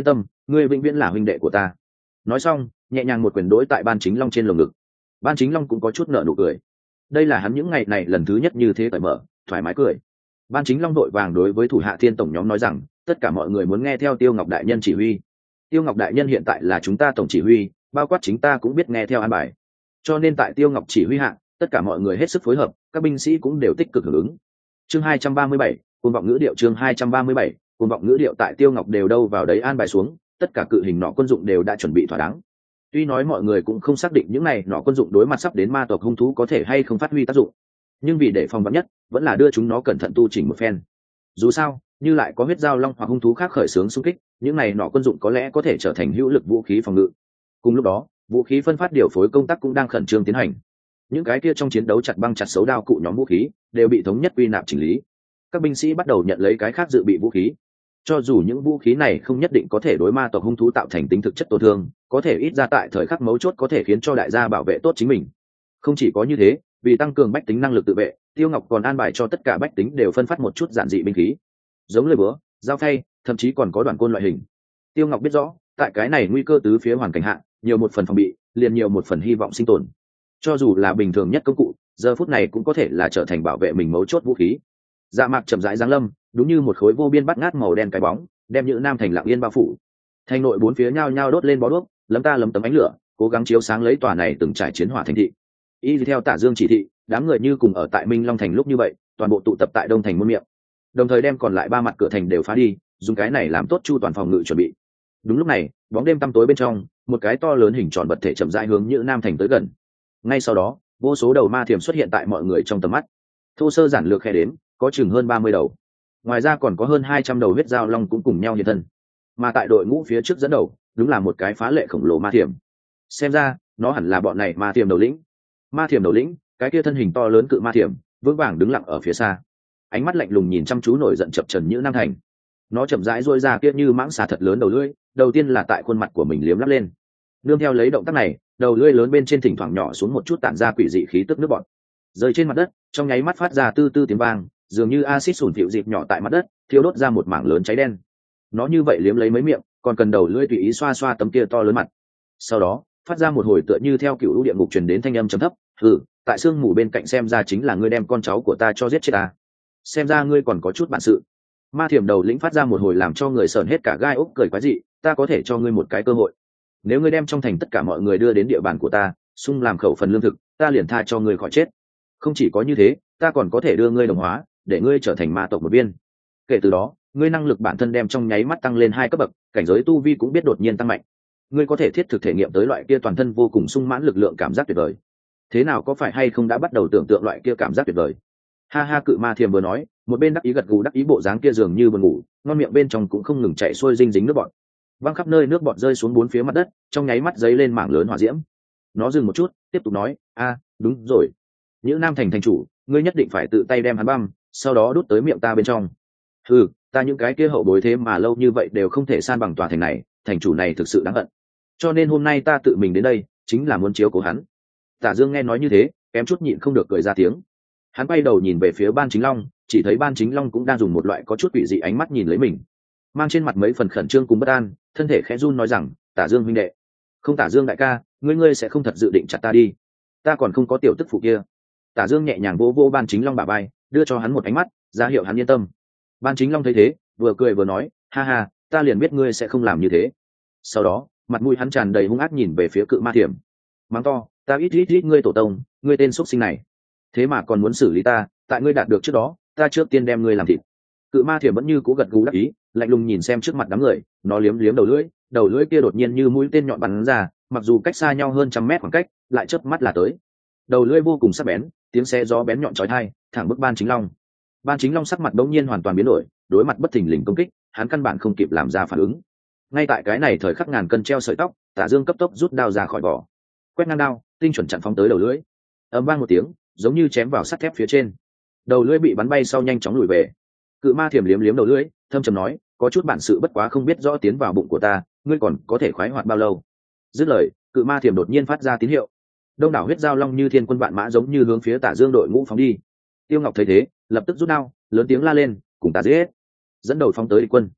ngươi vĩnh viễn là huynh đệ của ta. Nói xong nhẹ nhàng một quyền đối tại Ban Chính Long trên lồng ngực. Ban Chính Long cũng có chút nở nụ cười, đây là hắn những ngày này lần thứ nhất như thế cởi mở thoải mái cười. Ban Chính Long đội vàng đối với thủ hạ thiên tổng nhóm nói rằng tất cả mọi người muốn nghe theo Tiêu Ngọc đại nhân chỉ huy. Tiêu Ngọc đại nhân hiện tại là chúng ta tổng chỉ huy, bao quát chính ta cũng biết nghe theo an bài, cho nên tại Tiêu Ngọc chỉ huy hạ tất cả mọi người hết sức phối hợp, các binh sĩ cũng đều tích cực hưởng ứng. Chương hai trăm ba mươi bảy, cuồng vọng ngữ điệu. Chương hai trăm ba mươi bảy, cuồng vọng ngữ điệu. Tại Tiêu Ngọc đều đâu vào đấy an bài xuống, tất cả cự hình nọ quân dụng đều đã chuẩn bị thỏa đáng. Tuy nói mọi người cũng không xác định những này nọ quân dụng đối mặt sắp đến ma tộc hung thú có thể hay không phát huy tác dụng, nhưng vì để phòng vắn nhất vẫn là đưa chúng nó cẩn thận tu chỉnh một phen. Dù sao như lại có huyết dao long hoặc hung thú khác khởi xướng xung kích, những này nọ quân dụng có lẽ có thể trở thành hữu lực vũ khí phòng ngự. Cùng lúc đó vũ khí phân phát điều phối công tác cũng đang khẩn trương tiến hành. Những cái kia trong chiến đấu chặt băng chặt xấu đao cụ nhóm vũ khí đều bị thống nhất quy nạp chỉnh lý, các binh sĩ bắt đầu nhận lấy cái khác dự bị vũ khí. Cho dù những vũ khí này không nhất định có thể đối ma tộc hung thú tạo thành tính thực chất tổn thương, có thể ít ra tại thời khắc mấu chốt có thể khiến cho đại gia bảo vệ tốt chính mình. Không chỉ có như thế, vì tăng cường bách tính năng lực tự vệ, Tiêu Ngọc còn an bài cho tất cả bách tính đều phân phát một chút giản dị binh khí, giống lưỡi búa, dao phay, thậm chí còn có đoạn côn loại hình. Tiêu Ngọc biết rõ, tại cái này nguy cơ tứ phía hoàn cảnh hạ, nhiều một phần phòng bị, liền nhiều một phần hy vọng sinh tồn. Cho dù là bình thường nhất công cụ, giờ phút này cũng có thể là trở thành bảo vệ mình mấu chốt vũ khí. Dạ Mạc chậm rãi giáng lâm, đúng như một khối vô biên bắt ngát màu đen cái bóng, đem Nhữ Nam thành lặng yên bao phủ. Thành nội bốn phía nhao nhao đốt lên bó đuốc, lấm ta lấm tấm ánh lửa, cố gắng chiếu sáng lấy tòa này từng trải chiến hỏa thành thị. Y theo Tả Dương chỉ thị, đám người như cùng ở tại Minh Long thành lúc như vậy, toàn bộ tụ tập tại Đông thành môn miệng, đồng thời đem còn lại ba mặt cửa thành đều phá đi, dùng cái này làm tốt chu toàn phòng ngự chuẩn bị. Đúng lúc này, bóng đêm tăm tối bên trong, một cái to lớn hình tròn vật thể chậm rãi hướng Nhữ Nam thành tới gần. Ngay sau đó, vô số đầu ma thiểm xuất hiện tại mọi người trong tầm mắt. Thô sơ giản lược khe đếm, có chừng hơn ba mươi đầu. Ngoài ra còn có hơn hai trăm đầu huyết dao long cũng cùng nhau hiện thân. Mà tại đội ngũ phía trước dẫn đầu, đúng là một cái phá lệ khổng lồ ma thiểm. Xem ra, nó hẳn là bọn này ma thiểm đầu lĩnh. Ma thiểm đầu lĩnh, cái kia thân hình to lớn cự ma thiểm, vững vàng đứng lặng ở phía xa. Ánh mắt lạnh lùng nhìn chăm chú nổi giận chập trần Nhữ Nam thành. Nó chậm rãi duỗi ra kia như mãng xà thật lớn đầu lưỡi, đầu tiên là tại khuôn mặt của mình liếm lắp lên. Nương theo lấy động tác này, đầu lưỡi lớn bên trên thỉnh thoảng nhỏ xuống một chút tản ra quỷ dị khí tức nước bọt, rơi trên mặt đất, trong nháy mắt phát ra tư tư tiếng vang, dường như axit sủn phịu dịp nhỏ tại mặt đất, thiêu đốt ra một mảng lớn cháy đen. Nó như vậy liếm lấy mấy miệng, còn cần đầu lưỡi tùy ý xoa xoa tấm kia to lớn mặt. Sau đó, phát ra một hồi tựa như theo cựu lũ địa ngục truyền đến thanh âm trầm thấp, "Hừ, tại sương mù bên cạnh xem ra chính là ngươi đem con cháu của ta cho giết chết ta. Xem ra ngươi còn có chút bản sự." Ma thiểm đầu lĩnh phát ra một hồi làm cho người sờn hết cả gai ốc cười quái dị, "Ta có thể cho ngươi một cái cơ hội. Nếu ngươi đem trong thành tất cả mọi người đưa đến địa bàn của ta, xung làm khẩu phần lương thực, ta liền tha cho ngươi khỏi chết. Không chỉ có như thế, ta còn có thể đưa ngươi đồng hóa, để ngươi trở thành ma tộc một viên. Kể từ đó, ngươi năng lực bản thân đem trong nháy mắt tăng lên hai cấp bậc, cảnh giới tu vi cũng biết đột nhiên tăng mạnh. Ngươi có thể thiết thực thể nghiệm tới loại kia toàn thân vô cùng sung mãn lực lượng cảm giác tuyệt vời. Thế nào, có phải hay không đã bắt đầu tưởng tượng loại kia cảm giác tuyệt vời?" Ha ha, cự ma thiềm vừa nói, một bên đắc ý gật gù đắc ý, bộ dáng kia dường như buồn ngủ, ngon miệng bên trong cũng không ngừng chảy xuôi dinh dính nước bọt. Văng khắp nơi nước bọt rơi xuống bốn phía mặt đất, trong nháy mắt dấy lên mảng lớn hỏa diễm. Nó dừng một chút, tiếp tục nói, "A, đúng rồi. Nhữ Nam thành thành chủ, ngươi nhất định phải tự tay đem hắn băm, sau đó đút tới miệng ta bên trong." "Ừ, ta những cái kia hậu bối thế mà lâu như vậy đều không thể san bằng tòa thành này, thành chủ này thực sự đáng hận. Cho nên hôm nay ta tự mình đến đây, chính là muốn chiếu cố hắn." Tả Dương nghe nói như thế, kém chút nhịn không được cười ra tiếng. Hắn quay đầu nhìn về phía Ban Chính Long, chỉ thấy Ban Chính Long cũng đang dùng một loại có chút quỷ dị ánh mắt nhìn lấy mình, mang trên mặt mấy phần khẩn trương cùng bất an, thân thể khẽ run nói rằng, "Tả Dương huynh đệ." "Không, Tả Dương đại ca, ngươi ngươi sẽ không thật dự định chặt ta đi? Ta còn không có tiểu tức phụ kia." Tả Dương nhẹ nhàng vỗ vỗ Ban Chính Long bả vai, đưa cho hắn một ánh mắt, ra hiệu hắn yên tâm. Ban Chính Long thấy thế, vừa cười vừa nói, "Ha ha, ta liền biết ngươi sẽ không làm như thế." Sau đó, mặt mũi hắn tràn đầy hung ác nhìn về phía cự ma thiểm, mắng to, "Ta ít ít ít ngươi tổ tông, ngươi tên xuất sinh này, thế mà còn muốn xử lý ta, tại ngươi đạt được trước đó, ta trước tiên đem ngươi làm thịt." Cự ma thiểm vẫn như cố gật gù đắc ý, lạnh lùng nhìn xem trước mặt đám người, nó liếm liếm đầu lưỡi, đầu lưỡi kia đột nhiên như mũi tên nhọn bắn ra, mặc dù cách xa nhau hơn trăm mét khoảng cách, lại chớp mắt là tới. Đầu lưỡi vô cùng sắc bén, tiếng xé gió bén nhọn chói tai, thẳng bức Ban Chính Long. Ban Chính Long sắc mặt đột nhiên hoàn toàn biến đổi, đối mặt bất thình lình công kích, hắn căn bản không kịp làm ra phản ứng. Ngay tại cái này thời khắc ngàn cân treo sợi tóc, Tả Dương cấp tốc rút đao ra khỏi vỏ, quét ngang đao, tinh chuẩn chặn phóng tới đầu lưỡi. Ầm vang một tiếng, giống như chém vào sắt thép phía trên. Đầu lưỡi bị bắn bay sau nhanh chóng lùi về. Cự ma thiểm liếm liếm đầu lưỡi, thâm trầm nói, "Có chút bản sự, bất quá không biết rõ tiến vào bụng của ta, ngươi còn có thể khoái hoạt bao lâu." Dứt lời, cự ma thiểm đột nhiên phát ra tín hiệu. Đông đảo huyết dao long như thiên quân vạn mã giống như hướng phía Tả Dương đội ngũ phóng đi. Tiêu Ngọc thấy thế, lập tức rút đao, lớn tiếng la lên, "Cùng ta giết!" Dẫn đầu phóng tới địch quân.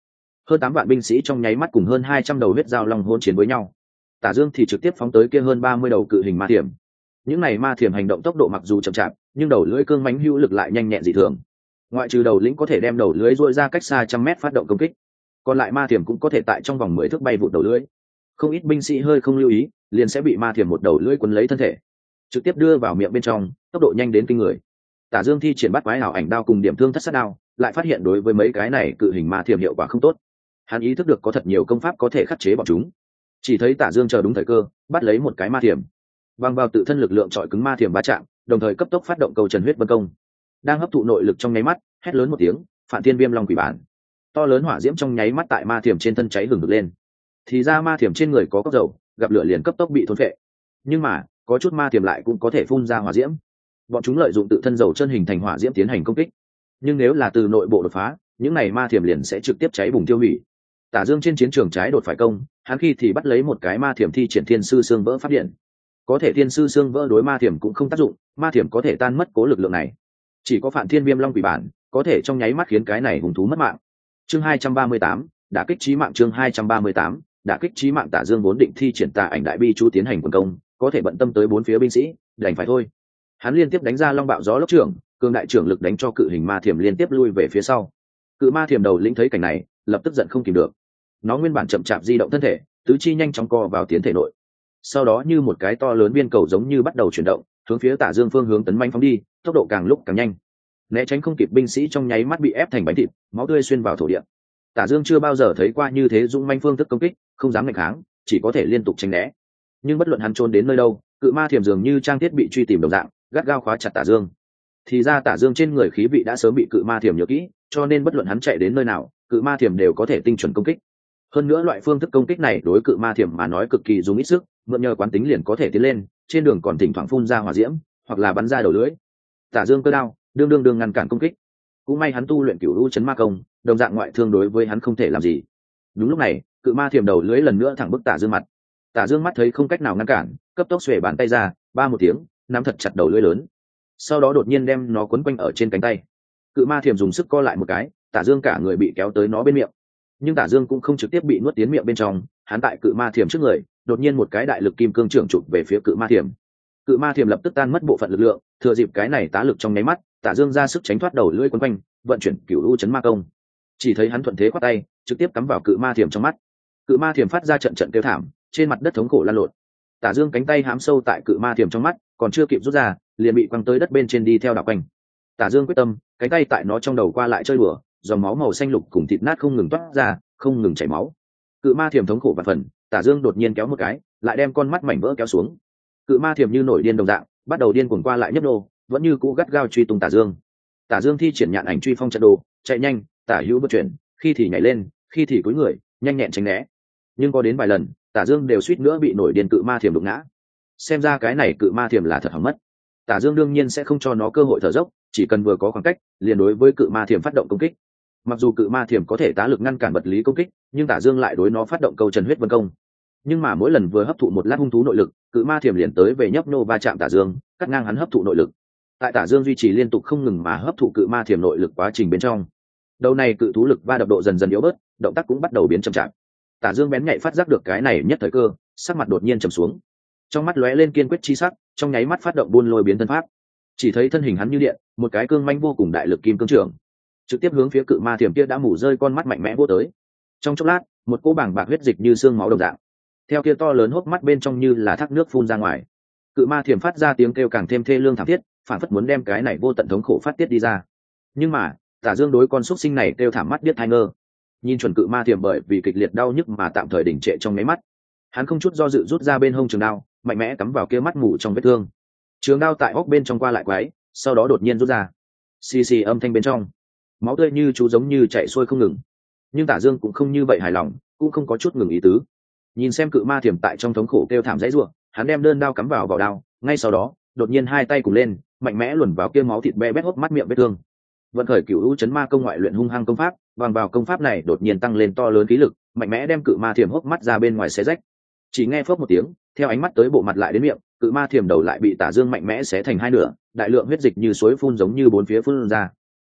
hơn tám vạn binh sĩ trong nháy mắt cùng hơn hai trăm đầu huyết dao long hôn chiến với nhau. Tả Dương thì trực tiếp phóng tới kia hơn ba mươi đầu cự hình ma thiểm. Những này ma thiểm hành động tốc độ mặc dù chậm chạp, nhưng đầu lưỡi cương mãnh hữu lực lại nhanh nhẹn dị thường. Ngoại trừ đầu lĩnh có thể đem đầu lưỡi duỗi ra cách xa trăm mét phát động công kích, còn lại ma thiểm cũng có thể tại trong vòng mười thước bay vụt đầu lưỡi. Không ít binh sĩ hơi không lưu ý, liền sẽ bị ma thiểm một đầu lưỡi quấn lấy thân thể, trực tiếp đưa vào miệng bên trong, tốc độ nhanh đến kinh người. Tả Dương thi triển bắt quái hảo ảnh đao cùng điểm thương thất sát đao, lại phát hiện đối với mấy cái này cự hình ma thiểm hiệu quả không tốt. Hắn ý thức được có thật nhiều công pháp có thể khắc chế bọn chúng. Chỉ thấy Tả Dương chờ đúng thời cơ, bắt lấy một cái ma thiểm, bằng vào tự thân lực lượng chọi cứng ma thiểm va chạm, đồng thời cấp tốc phát động câu trần huyết vân công. Đang hấp thụ nội lực trong nháy mắt, hét lớn một tiếng, Phản Thiên Viêm Long Quỷ Bản. To lớn hỏa diễm trong nháy mắt tại ma thiểm trên thân cháy hừng hực lên. Thì ra ma thiểm trên người có cốc dầu, gặp lửa liền cấp tốc bị thôn phệ. Nhưng mà, có chút ma thiểm lại cũng có thể phun ra hỏa diễm. Bọn chúng lợi dụng tự thân dầu chân hình thành hỏa diễm tiến hành công kích. Nhưng nếu là từ nội bộ đột phá, những này ma thiểm liền sẽ trực tiếp cháy bùng tiêu hủy. Tả Dương trên chiến trường trái đột phải công, hắn khi thì bắt lấy một cái ma thiểm thi triển thiên sư xương vỡ pháp điện. Có thể thiên sư xương vỡ đối ma thiểm cũng không tác dụng, ma thiểm có thể tan mất cố lực lượng này. Chỉ có Phản Thiên Viêm Long Quỷ Bản có thể trong nháy mắt khiến cái này hùng thú mất mạng. Chương hai trăm ba mươi tám, đả kích chí mạng. Chương hai trăm ba mươi tám, đả kích chí mạng. Tả Dương vốn định thi triển Tà Ảnh Đại Bi chú tiến hành quần công, có thể bận tâm tới bốn phía binh sĩ, đành phải thôi. Hắn liên tiếp đánh ra long bạo gió lốc trưởng, cường đại trưởng lực đánh cho cự hình ma thiểm liên tiếp lui về phía sau. Cự ma thiểm đầu lĩnh thấy cảnh này, lập tức giận không kìm được. Nó nguyên bản chậm chạp di động thân thể, tứ chi nhanh chóng co vào tiến thể nội. Sau đó như một cái to lớn viên cầu giống như bắt đầu chuyển động, hướng phía Tả Dương phương hướng tấn manh phóng đi, tốc độ càng lúc càng nhanh. Né tránh không kịp binh sĩ trong nháy mắt bị ép thành bánh thịt, máu tươi xuyên vào thổ địa. Tả Dương chưa bao giờ thấy qua như thế dũng manh phương thức công kích, không dám nghịch kháng, chỉ có thể liên tục tránh né. Nhưng bất luận hắn trốn đến nơi đâu, cự ma thiểm dường như trang thiết bị truy tìm đồng dạng, gắt gao khóa chặt Tả Dương. Thì ra Tả Dương trên người khí vị đã sớm bị cự ma thiểm nhớ kỹ, cho nên bất luận hắn chạy đến nơi nào, cự ma thiểm đều có thể tinh chuẩn công kích. Hơn nữa loại phương thức công kích này đối cự ma thiểm mà nói cực kỳ dùng ít sức, mượn nhờ quán tính liền có thể tiến lên, trên đường còn thỉnh thoảng phun ra hỏa diễm, hoặc là bắn ra đầu lưỡi. Tả Dương cơ đao, đương đương đương ngăn cản công kích. Cũng may hắn tu luyện Cửu U chấn ma công, đồng dạng ngoại thương đối với hắn không thể làm gì. Đúng lúc này, cự ma thiểm đầu lưỡi lần nữa thẳng bức Tả Dương mặt. Tả Dương mắt thấy không cách nào ngăn cản, cấp tốc xuề bàn tay ra, ba một tiếng, nắm thật chặt đầu lưỡi lớn. Sau đó đột nhiên đem nó quấn quanh ở trên cánh tay. Cự ma thiểm dùng sức co lại một cái, Tả Dương cả người bị kéo tới nó bên miệng. Nhưng Tả Dương cũng không trực tiếp bị nuốt tiến miệng bên trong, hắn tại cự ma thiểm trước người, đột nhiên một cái đại lực kim cương trưởng chụp về phía cự ma thiểm. Cự ma thiểm lập tức tan mất bộ phận lực lượng, thừa dịp cái này tá lực trong nháy mắt, Tả Dương ra sức tránh thoát đầu lưỡi quấn quanh, vận chuyển Cửu U chấn ma công. Chỉ thấy hắn thuận thế quát tay, trực tiếp cắm vào cự ma thiểm trong mắt. Cự ma thiểm phát ra trận trận kêu thảm, trên mặt đất thống khổ lăn lộn. Tả Dương cánh tay hãm sâu tại cự ma thiểm trong mắt, còn chưa kịp rút ra, liền bị quăng tới đất bên trên đi theo đảo quanh. Tả Dương quyết tâm, cánh tay tại nó trong đầu qua lại chơi đùa, dòng máu màu xanh lục cùng thịt nát không ngừng toát ra, không ngừng chảy máu. Cự ma thiểm thống khổ vạn phần, Tả Dương đột nhiên kéo một cái, lại đem con mắt mảnh vỡ kéo xuống. Cự ma thiểm như nổi điên đồng dạng, bắt đầu điên cuồng qua lại nhấp nô, vẫn như cũ gắt gao truy tung Tả Dương. Tả Dương thi triển nhạn ảnh truy phong trận đồ, chạy nhanh, tả hữu bất chuyển, khi thì nhảy lên, khi thì cúi người, nhanh nhẹn tránh né. Nhưng có đến vài lần, Tả Dương đều suýt nữa bị nổi điên cự ma thiểm đụng ngã. Xem ra cái này cự ma thiểm là thật hỏng mất. Tả Dương đương nhiên sẽ không cho nó cơ hội thở dốc, chỉ cần vừa có khoảng cách, liền đối với cự ma thiểm phát động công kích. Mặc dù cự ma thiểm có thể tá lực ngăn cản vật lý công kích, nhưng Tả Dương lại đối nó phát động câu trần huyết vân công. Nhưng mà mỗi lần vừa hấp thụ một lát hung thú nội lực, cự ma thiểm liền tới về nhấp nô va chạm Tả Dương, cắt ngang hắn hấp thụ nội lực. Tại Tả Dương duy trì liên tục không ngừng mà hấp thụ cự ma thiểm nội lực quá trình bên trong, đầu này cự thú lực va đập độ dần dần yếu bớt, động tác cũng bắt đầu biến chậm chạp. Tả Dương bén nhạy phát giác được cái này nhất thời cơ, sắc mặt đột nhiên trầm xuống, trong mắt lóe lên kiên quyết chi sắc, trong nháy mắt phát động buôn lôi biến thân pháp. Chỉ thấy thân hình hắn như điện, một cái cương manh vô cùng đại lực kim cương trưởng, trực tiếp hướng phía cự ma thiểm kia đã mù rơi con mắt mạnh mẽ vô tới. Trong chốc lát, một cỗ bảng bạc huyết dịch như xương máu đồng dạng, theo kia to lớn hốc mắt bên trong như là thác nước phun ra ngoài. Cự ma thiểm phát ra tiếng kêu càng thêm thê lương thảm thiết, phản phất muốn đem cái này vô tận thống khổ phát tiết đi ra. Nhưng mà, Tả Dương đối con xúc sinh này kêu thảm mắt biết hai ngơ. Nhìn chuẩn cự ma thiểm bởi vì kịch liệt đau nhức mà tạm thời đình trệ trong mấy mắt, hắn không chút do dự rút ra bên hông trường đao, mạnh mẽ cắm vào kia mắt mù trong vết thương. Trường đao tại óc bên trong qua lại quái, sau đó đột nhiên rút ra. Xì xì âm thanh bên trong, máu tươi như chú giống như chảy xuôi không ngừng. Nhưng Tả Dương cũng không như vậy hài lòng, cũng không có chút ngừng ý tứ. Nhìn xem cự ma thiểm tại trong thống khổ kêu thảm dãy rủa, hắn đem đơn đao cắm vào vào đao, ngay sau đó, đột nhiên hai tay cùng lên, mạnh mẽ luồn vào kia máu thịt be bét hốc mắt miệng vết thương. Vận khởi Cửu U chấn ma công ngoại luyện hung hăng công pháp, bằng vào công pháp này đột nhiên tăng lên to lớn khí lực, mạnh mẽ đem cự ma thiểm hốc mắt ra bên ngoài xé rách. Chỉ nghe phớp một tiếng, theo ánh mắt tới bộ mặt lại đến miệng, cự ma thiểm đầu lại bị Tả Dương mạnh mẽ xé thành hai nửa, đại lượng huyết dịch như suối phun giống như bốn phía phun ra.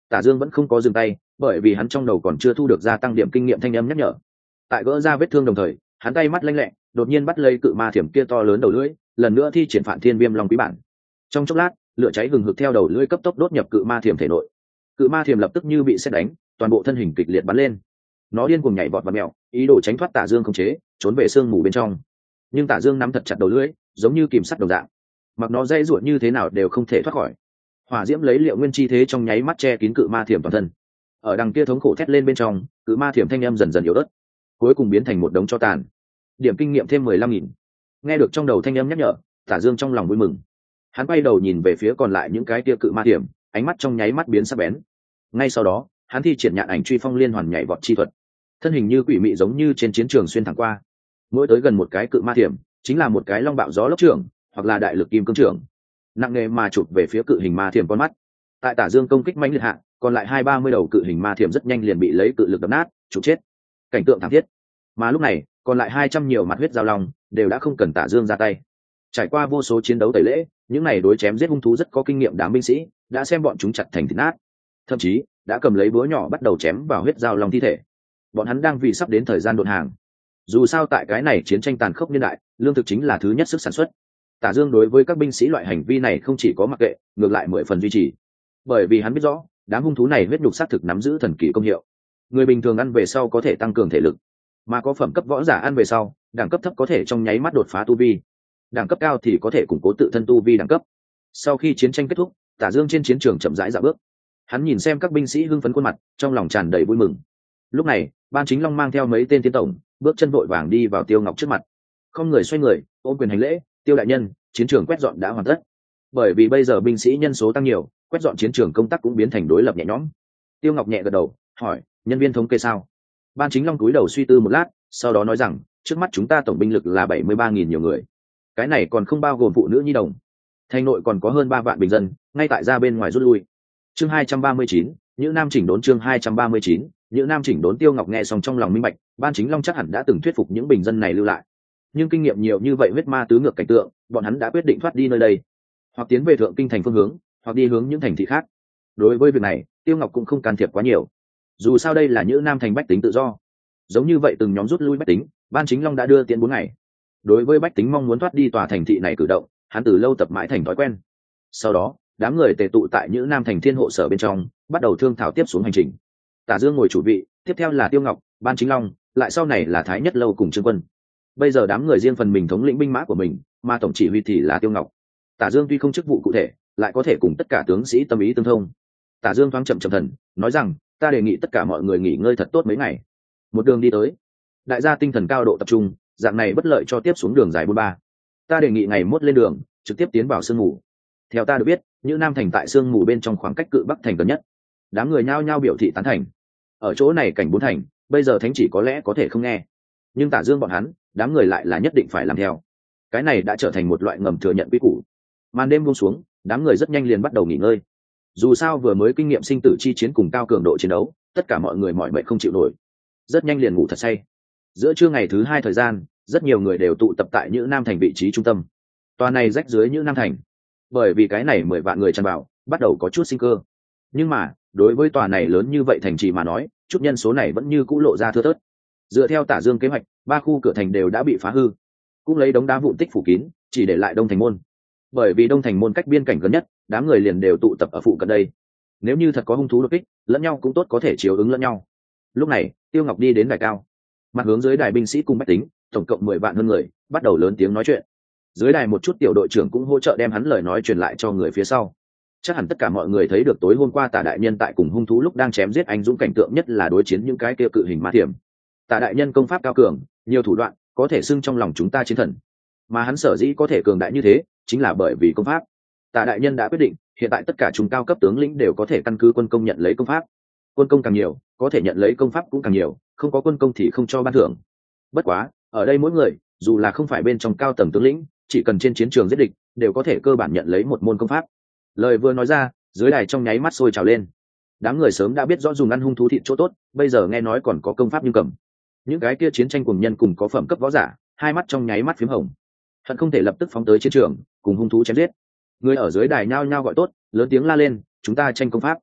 Tả Dương vẫn không có dừng tay, bởi vì hắn trong đầu còn chưa thu được gia tăng điểm kinh nghiệm thanh âm nhắc nhở. Tại gỡ ra vết thương đồng thời, hắn tay mắt lanh lẹ, đột nhiên bắt lấy cự ma thiểm kia to lớn đầu lưỡi, lần nữa thi triển Phản Thiên Viêm Long Quý bản. Trong chốc lát, lửa cháy hừng hực theo đầu lưỡi cấp tốc đốt nhập cự ma thiểm thể nội. Cự ma thiểm lập tức như bị sét đánh, toàn bộ thân hình kịch liệt bắn lên. Nó điên cuồng nhảy vọt và mèo, ý đồ tránh thoát Tả Dương khống chế, trốn về sương mù bên trong. Nhưng Tả Dương nắm thật chặt đầu lưỡi, giống như kìm sắt đồng dạng, mặc nó dây ruột như thế nào đều không thể thoát khỏi. Hỏa diễm lấy liệu nguyên chi thế trong nháy mắt che kín cự ma thiểm toàn thân. Ở đằng kia thống khổ thét lên bên trong, cự ma thiểm thanh âm dần dần yếu ớt, cuối cùng biến thành một đống tro tàn. Điểm kinh nghiệm thêm mười lăm nghìn. Nghe được trong đầu thanh âm nhắc nhở, Tả Dương trong lòng vui mừng. Hắn quay đầu nhìn về phía còn lại những cái kia cự ma thiểm, ánh mắt trong nháy mắt biến sắc bén. Ngay sau đó, hắn thi triển nhạn ảnh truy phong liên hoàn nhảy vọt chi thuật, thân hình như quỷ mị giống như trên chiến trường xuyên thẳng qua. Mỗi tới gần một cái cự ma thiểm, chính là một cái long bạo gió lốc trưởng, hoặc là đại lực kim cương trưởng, nặng nề mà chụp về phía cự hình ma thiểm con mắt. Tại Tả Dương công kích mãnh liệt hạ, còn lại hai ba mươi đầu cự hình ma thiểm rất nhanh liền bị lấy cự lực đập nát, chụp chết. Cảnh tượng thảm thiết. Mà lúc này, còn lại hai trăm nhiều mặt huyết giao long đều đã không cần Tả Dương ra tay. Trải qua vô số chiến đấu tẩy lễ, những này đối chém giết hung thú rất có kinh nghiệm đám binh sĩ đã xem bọn chúng chặt thành thịt nát, thậm chí đã cầm lấy búa nhỏ bắt đầu chém vào huyết giao long thi thể. Bọn hắn đang vì sắp đến thời gian đột hàng. Dù sao tại cái này chiến tranh tàn khốc niên đại, lương thực chính là thứ nhất sức sản xuất. Tả Dương đối với các binh sĩ loại hành vi này không chỉ có mặc kệ, ngược lại mười phần duy trì, bởi vì hắn biết rõ đám hung thú này huyết nhục xác thực nắm giữ thần kỳ công hiệu. Người bình thường ăn về sau có thể tăng cường thể lực, mà có phẩm cấp võ giả ăn về sau, đẳng cấp thấp có thể trong nháy mắt đột phá tu vi, đẳng cấp cao thì có thể củng cố tự thân tu vi đẳng cấp. Sau khi chiến tranh kết thúc, Tả Dương trên chiến trường chậm rãi dạo bước. Hắn nhìn xem các binh sĩ hưng phấn khuôn mặt, trong lòng tràn đầy vui mừng. Lúc này, Ban Chính Long mang theo mấy tên tiến tổng, bước chân vội vàng đi vào Tiêu Ngọc trước mặt, không người xoay người, ôm quyền hành lễ. Tiêu đại nhân, chiến trường quét dọn đã hoàn tất. Bởi vì bây giờ binh sĩ nhân số tăng nhiều, quét dọn chiến trường công tác cũng biến thành đối lập nhẹ nhõm. Tiêu Ngọc nhẹ gật đầu, hỏi, nhân viên thống kê sao? Ban Chính Long cúi đầu suy tư một lát, sau đó nói rằng, trước mắt chúng ta tổng binh lực là bảy mươi ba nghìn nhiều người. Cái này còn không bao gồm phụ nữ nhi đồng. Thành nội còn có hơn ba vạn bình dân, ngay tại ra bên ngoài rút lui. Chương hai trăm ba mươi chín, Nhữ Nam chỉnh đốn chương hai trăm ba mươi chín, Nhữ Nam chỉnh đốn. Tiêu Ngọc nghe xong trong lòng minh bạch, Ban Chính Long chắc hẳn đã từng thuyết phục những bình dân này lưu lại. Nhưng kinh nghiệm nhiều như vậy huyết ma tứ ngược cảnh tượng, bọn hắn đã quyết định thoát đi nơi đây, hoặc tiến về thượng kinh thành phương hướng, hoặc đi hướng những thành thị khác. Đối với việc này, Tiêu Ngọc cũng không can thiệp quá nhiều. Dù sao đây là Nhữ Nam thành bách tính tự do. Giống như vậy từng nhóm rút lui bách tính, Ban Chính Long đã đưa tiễn bốn ngày. Đối với bách tính mong muốn thoát đi tòa thành thị này cử động, hắn từ lâu tập mãi thành thói quen. Sau đó, đám người tề tụ tại Nhữ Nam thành thiên hộ sở bên trong, bắt đầu thương thảo tiếp xuống hành trình. Tả Dương ngồi chủ vị, tiếp theo là Tiêu Ngọc, Ban Chính Long, lại sau này là Thái Nhất Lâu cùng Trương Quân. Bây giờ đám người riêng phần mình thống lĩnh binh mã của mình, mà tổng chỉ huy thì là Tiêu Ngọc. Tả Dương tuy không chức vụ cụ thể, lại có thể cùng tất cả tướng sĩ tâm ý tương thông. Tả Dương thoáng chậm chậm thần, nói rằng, ta đề nghị tất cả mọi người nghỉ ngơi thật tốt mấy ngày. Một đường đi tới, đại gia tinh thần cao độ tập trung, dạng này bất lợi cho tiếp xuống đường dài bốn ba. Ta đề nghị ngày mốt lên đường, trực tiếp tiến vào sương mù. Theo ta được biết, Nhữ Nam thành tại sương mù bên trong khoảng cách cự Bắc thành gần nhất. Đám người nhao nhao biểu thị tán thành. Ở chỗ này cảnh bốn thành, bây giờ thánh chỉ có lẽ có thể không nghe, nhưng Tả Dương bọn hắn, đám người lại là nhất định phải làm theo. Cái này đã trở thành một loại ngầm thừa nhận quy củ. Màn đêm buông xuống, đám người rất nhanh liền bắt đầu nghỉ ngơi. Dù sao vừa mới kinh nghiệm sinh tử chi chiến cùng cao cường độ chiến đấu, tất cả mọi người mỏi mệt không chịu nổi, rất nhanh liền ngủ thật say. Giữa trưa ngày thứ hai thời gian, rất nhiều người đều tụ tập tại Nhữ Nam thành vị trí trung tâm. Tòa này rách dưới Nhữ Nam thành, bởi vì cái này mười vạn người tràn vào, bắt đầu có chút sinh cơ. Nhưng mà, đối với tòa này lớn như vậy thành trì mà nói, chút nhân số này vẫn như cũ lộ ra thưa thớt. Dựa theo Tả Dương kế hoạch, ba khu cửa thành đều đã bị phá hư, cũng lấy đống đá vụn tích phủ kín, chỉ để lại Đông Thành môn. Bởi vì Đông Thành môn cách biên cảnh gần nhất, đám người liền đều tụ tập ở phụ cận đây. Nếu như thật có hung thú đột kích, lẫn nhau cũng tốt có thể chiếu ứng lẫn nhau. Lúc này, Tiêu Ngọc đi đến đài cao, mặt hướng dưới đài binh sĩ cùng bách tính, tổng cộng mười vạn hơn người, bắt đầu lớn tiếng nói chuyện. Dưới đài một chút tiểu đội trưởng cũng hỗ trợ đem hắn lời nói truyền lại cho người phía sau. Chắc hẳn tất cả mọi người thấy được tối hôm qua Tả đại nhân tại cùng hung thú lúc đang chém giết anh dũng cảnh tượng, nhất là đối chiến những cái kia cự hình ma thiểm. Tả đại nhân công pháp cao cường, nhiều thủ đoạn, có thể xưng trong lòng chúng ta chiến thần. Mà hắn sở dĩ có thể cường đại như thế, chính là bởi vì công pháp. Tả đại nhân đã quyết định, hiện tại tất cả trung cao cấp tướng lĩnh đều có thể căn cứ quân công nhận lấy công pháp. Quân công càng nhiều, có thể nhận lấy công pháp cũng càng nhiều, không có quân công thì không cho ban thưởng. Bất quá, ở đây mỗi người, dù là không phải bên trong cao tầng tướng lĩnh, chỉ cần trên chiến trường giết địch, đều có thể cơ bản nhận lấy một môn công pháp. Lời vừa nói ra, dưới đài trong nháy mắt sôi trào lên. Đám người sớm đã biết rõ dùng ăn hung thú thịt chỗ tốt, bây giờ nghe nói còn có công pháp như cầm. Những cái kia chiến tranh cùng nhân cùng có phẩm cấp võ giả, hai mắt trong nháy mắt phím hồng, hận không thể lập tức phóng tới chiến trường, cùng hung thú chém giết. Người ở dưới đài nhao nhao gọi tốt, lớn tiếng la lên, chúng ta tranh công pháp,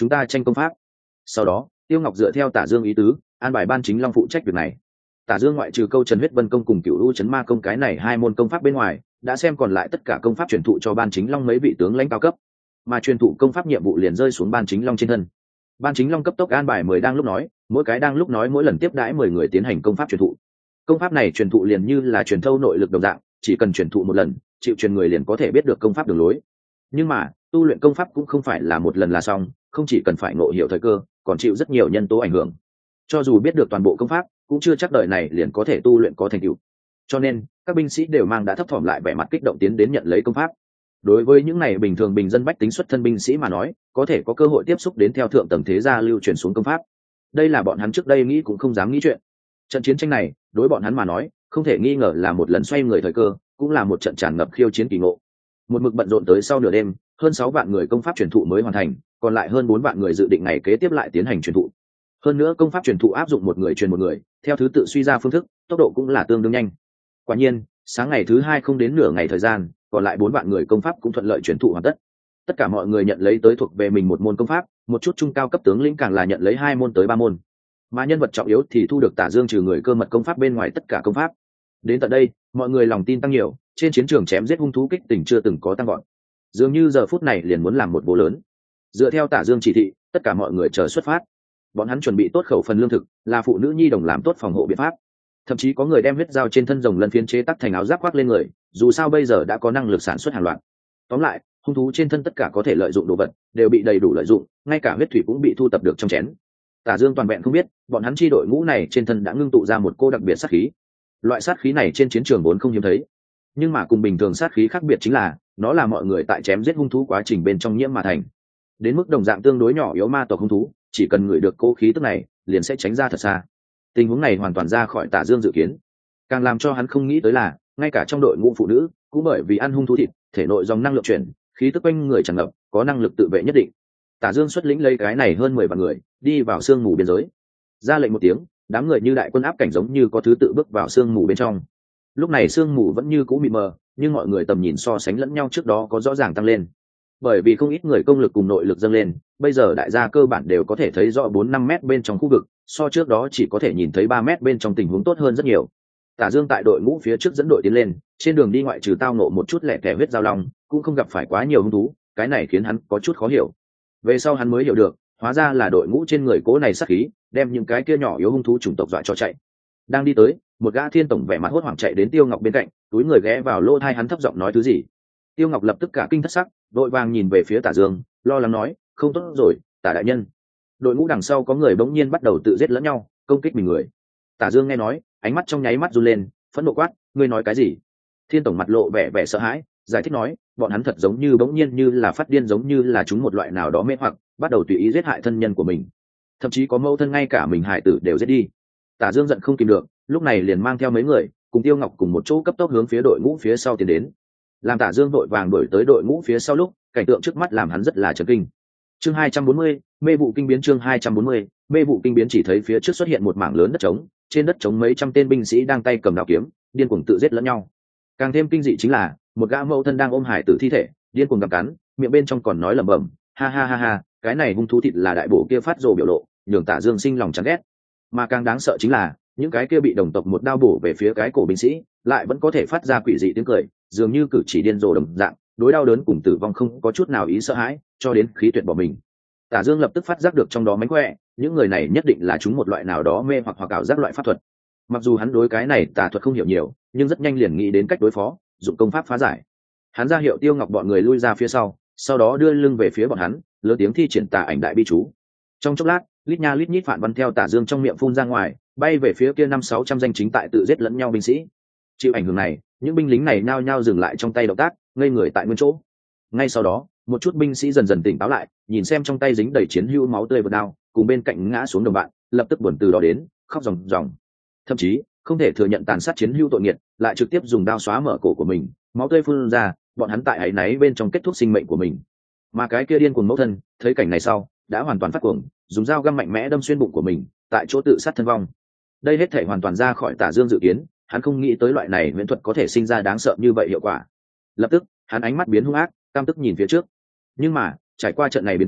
chúng ta tranh công pháp. Sau đó Tiêu Ngọc dựa theo Tả Dương ý tứ an bài ban chính long phụ trách việc này. Tả Dương ngoại trừ câu Trần Huyết Vân công cùng Cửu U Chấn Ma công cái này hai môn công pháp bên ngoài, đã xem còn lại tất cả công pháp truyền thụ cho ban chính long mấy vị tướng lãnh cao cấp, mà truyền thụ công pháp nhiệm vụ liền rơi xuống ban chính long trên thân. Ban chính long cấp tốc an bài mười đang lúc nói, mỗi cái đang lúc nói mỗi lần tiếp đãi mười người tiến hành công pháp truyền thụ. Công pháp này truyền thụ liền như là truyền thâu nội lực đồng dạng, chỉ cần truyền thụ một lần, chịu truyền người liền có thể biết được công pháp đường lối. Nhưng mà tu luyện công pháp cũng không phải là một lần là xong, không chỉ cần phải ngộ hiểu thời cơ, còn chịu rất nhiều nhân tố ảnh hưởng. Cho dù biết được toàn bộ công pháp, cũng chưa chắc đời này liền có thể tu luyện có thành tựu. Cho nên các binh sĩ đều mang đã thấp thỏm lại vẻ mặt kích động tiến đến nhận lấy công pháp. Đối với những này bình thường bình dân bách tính xuất thân binh sĩ mà nói, có thể có cơ hội tiếp xúc đến theo thượng tầng thế gia lưu truyền xuống công pháp, đây là bọn hắn trước đây nghĩ cũng không dám nghĩ chuyện. Trận chiến tranh này đối bọn hắn mà nói không thể nghi ngờ là một lần xoay người thời cơ, cũng là một trận tràn ngập khiêu chiến kỳ ngộ. Một mực bận rộn tới sau nửa đêm, hơn sáu vạn người công pháp truyền thụ mới hoàn thành, còn lại hơn bốn vạn người dự định ngày kế tiếp lại tiến hành truyền thụ. Hơn nữa công pháp truyền thụ áp dụng một người truyền một người, theo thứ tự suy ra phương thức, tốc độ cũng là tương đương nhanh. Quả nhiên sáng ngày thứ hai không đến nửa ngày thời gian, còn lại bốn vạn người công pháp cũng thuận lợi truyền thụ hoàn tất. Tất cả mọi người nhận lấy tới thuộc về mình một môn công pháp, một chút trung cao cấp tướng lĩnh càng là nhận lấy hai môn tới ba môn, mà nhân vật trọng yếu thì thu được Tả Dương trừ người cơ mật công pháp bên ngoài tất cả công pháp. Đến tận đây mọi người lòng tin tăng nhiều, trên chiến trường chém giết hung thú kích tình chưa từng có tăng gọn, dường như giờ phút này liền muốn làm một vô lớn. Dựa theo Tả Dương chỉ thị, tất cả mọi người chờ xuất phát. Bọn hắn chuẩn bị tốt khẩu phần lương thực, là phụ nữ nhi đồng làm tốt phòng hộ biện pháp, thậm chí có người đem huyết dao trên thân rồng lân phiến chế tác thành áo giáp khoác lên người, dù sao bây giờ đã có năng lực sản xuất hàng loạt. Tóm lại hung thú trên thân tất cả có thể lợi dụng đồ vật đều bị đầy đủ lợi dụng, ngay cả huyết thủy cũng bị thu tập được trong chén. Tả Dương toàn vẹn không biết bọn hắn chi đội ngũ này trên thân đã ngưng tụ ra một cô đặc biệt sát khí. Loại sát khí này trên chiến trường vốn không hiếm thấy, nhưng mà cùng bình thường sát khí khác biệt chính là nó là mọi người tại chém giết hung thú quá trình bên trong nhiễm mà thành. Đến mức đồng dạng tương đối nhỏ yếu ma tộc hung thú, chỉ cần ngửi được cô khí tức này liền sẽ tránh ra thật xa. Tình huống này hoàn toàn ra khỏi Tả Dương dự kiến. Càng làm cho hắn không nghĩ tới là ngay cả trong đội ngũ phụ nữ cũng bởi vì ăn hung thú thịt, thể nội dòng năng lượng chuyển, khí tức quanh người tràn ngập, có năng lực tự vệ nhất định. Tả Dương xuất lĩnh lấy cái này hơn mười vạn người đi vào sương mù biên giới, ra lệnh một tiếng, đám người như đại quân áp cảnh giống như có thứ tự bước vào sương mù bên trong. Lúc này sương mù vẫn như cũ mịt mờ, nhưng mọi người tầm nhìn so sánh lẫn nhau trước đó có rõ ràng tăng lên, bởi vì không ít người công lực cùng nội lực dâng lên, bây giờ đại gia cơ bản đều có thể thấy rõ bốn năm mét bên trong khu vực, so trước đó chỉ có thể nhìn thấy ba mét bên trong tình huống tốt hơn rất nhiều. Tả Dương tại đội ngũ phía trước dẫn đội tiến lên, trên đường đi ngoại trừ tao nộ một chút lẻ tẻ huyết giao long, cũng không gặp phải quá nhiều hung thú, cái này khiến hắn có chút khó hiểu. Về sau hắn mới hiểu được, hóa ra là đội ngũ trên người cố này sát khí, đem những cái kia nhỏ yếu hung thú chủng tộc dọa cho chạy. Đang đi tới, một gã thiên tổng vẻ mặt hốt hoảng chạy đến Tiêu Ngọc bên cạnh, túi người ghé vào lỗ tai hắn thấp giọng nói thứ gì. Tiêu Ngọc lập tức cả kinh thất sắc, đội vàng nhìn về phía Tả Dương, lo lắng nói, không tốt rồi, Tả đại nhân. Đội ngũ đằng sau có người bỗng nhiên bắt đầu tự giết lẫn nhau, công kích mình người. Tả Dương nghe nói, ánh mắt trong nháy mắt run lên, phẫn nộ quát, ngươi nói cái gì? Thiên tổng mặt lộ vẻ vẻ sợ hãi, giải thích nói, bọn hắn thật giống như bỗng nhiên như là phát điên, giống như là chúng một loại nào đó mê hoặc, bắt đầu tùy ý giết hại thân nhân của mình, thậm chí có mâu thân ngay cả mình hại tử đều giết đi. Tả Dương giận không kìm được, lúc này liền mang theo mấy người cùng Tiêu Ngọc cùng một chỗ cấp tốc hướng phía đội ngũ phía sau tiến đến. Làm Tả Dương vội vàng đuổi tới đội ngũ phía sau lúc, cảnh tượng trước mắt làm hắn rất là chấn kinh. Chương hai trăm bốn mươi, mê vụ kinh biến. Chương hai trăm bốn mươi, mê vụ kinh biến. Chỉ thấy phía trước xuất hiện một mảng lớn đất trống, trên đất trống mấy trăm tên binh sĩ đang tay cầm đao kiếm, điên cuồng tự giết lẫn nhau. Càng thêm kinh dị chính là, một gã mẫu thân đang ôm hải tử thi thể, điên cuồng gặm cắn, miệng bên trong còn nói lẩm bẩm, ha ha ha ha, cái này hung thú thịt là đại bổ kia phát rồ biểu lộ, nhường Tả Dương sinh lòng chán ghét. Mà càng đáng sợ chính là, những cái kia bị đồng tộc một đao bổ về phía cái cổ binh sĩ, lại vẫn có thể phát ra quỷ dị tiếng cười, dường như cử chỉ điên rồ đồng dạng, đối đau đớn cùng tử vong không có chút nào ý sợ hãi, cho đến khí tuyệt bỏ mình. Tả Dương lập tức phát giác được trong đó mánh khỏe, những người này nhất định là chúng một loại nào đó mê hoặc hoặc ảo giác loại pháp thuật. Mặc dù hắn đối cái này tà thuật không hiểu nhiều, nhưng rất nhanh liền nghĩ đến cách đối phó, dụng công pháp phá giải. Hắn ra hiệu Tiêu Ngọc bọn người lui ra phía sau, sau đó đưa lưng về phía bọn hắn, lớn tiếng thi triển tà ảnh đại bi chú. Trong chốc lát, lít nha lít nhít phản văn theo Tả Dương trong miệng phun ra ngoài, bay về phía kia năm sáu trăm danh chính tại tự giết lẫn nhau binh sĩ. Chịu ảnh hưởng này, những binh lính này nhao nhao dừng lại trong tay động tác, ngây người tại nguyên chỗ. Ngay sau đó, một chút binh sĩ dần dần tỉnh táo lại, nhìn xem trong tay dính đầy chiến hữu máu tươi và đao, cùng bên cạnh ngã xuống đồng bạn, lập tức buồn từ đó đến, khóc ròng ròng. Thậm chí, không thể thừa nhận tàn sát chiến hữu tội nghiệt, lại trực tiếp dùng đao xóa mở cổ của mình, máu tươi phun ra, bọn hắn tại ấy náy bên trong kết thúc sinh mệnh của mình. Mà cái kia điên cuồng mẫu thân, thấy cảnh này sau, đã hoàn toàn phát cuồng, dùng dao găm mạnh mẽ đâm xuyên bụng của mình, tại chỗ tự sát thân vong. Đây hết thể hoàn toàn ra khỏi Tả Dương dự kiến, hắn không nghĩ tới loại này huyễn thuật có thể sinh ra đáng sợ như vậy hiệu quả. Lập tức, hắn ánh mắt biến hung ác, căm tức nhìn phía trước. Nhưng mà, trải qua trận này biến cố,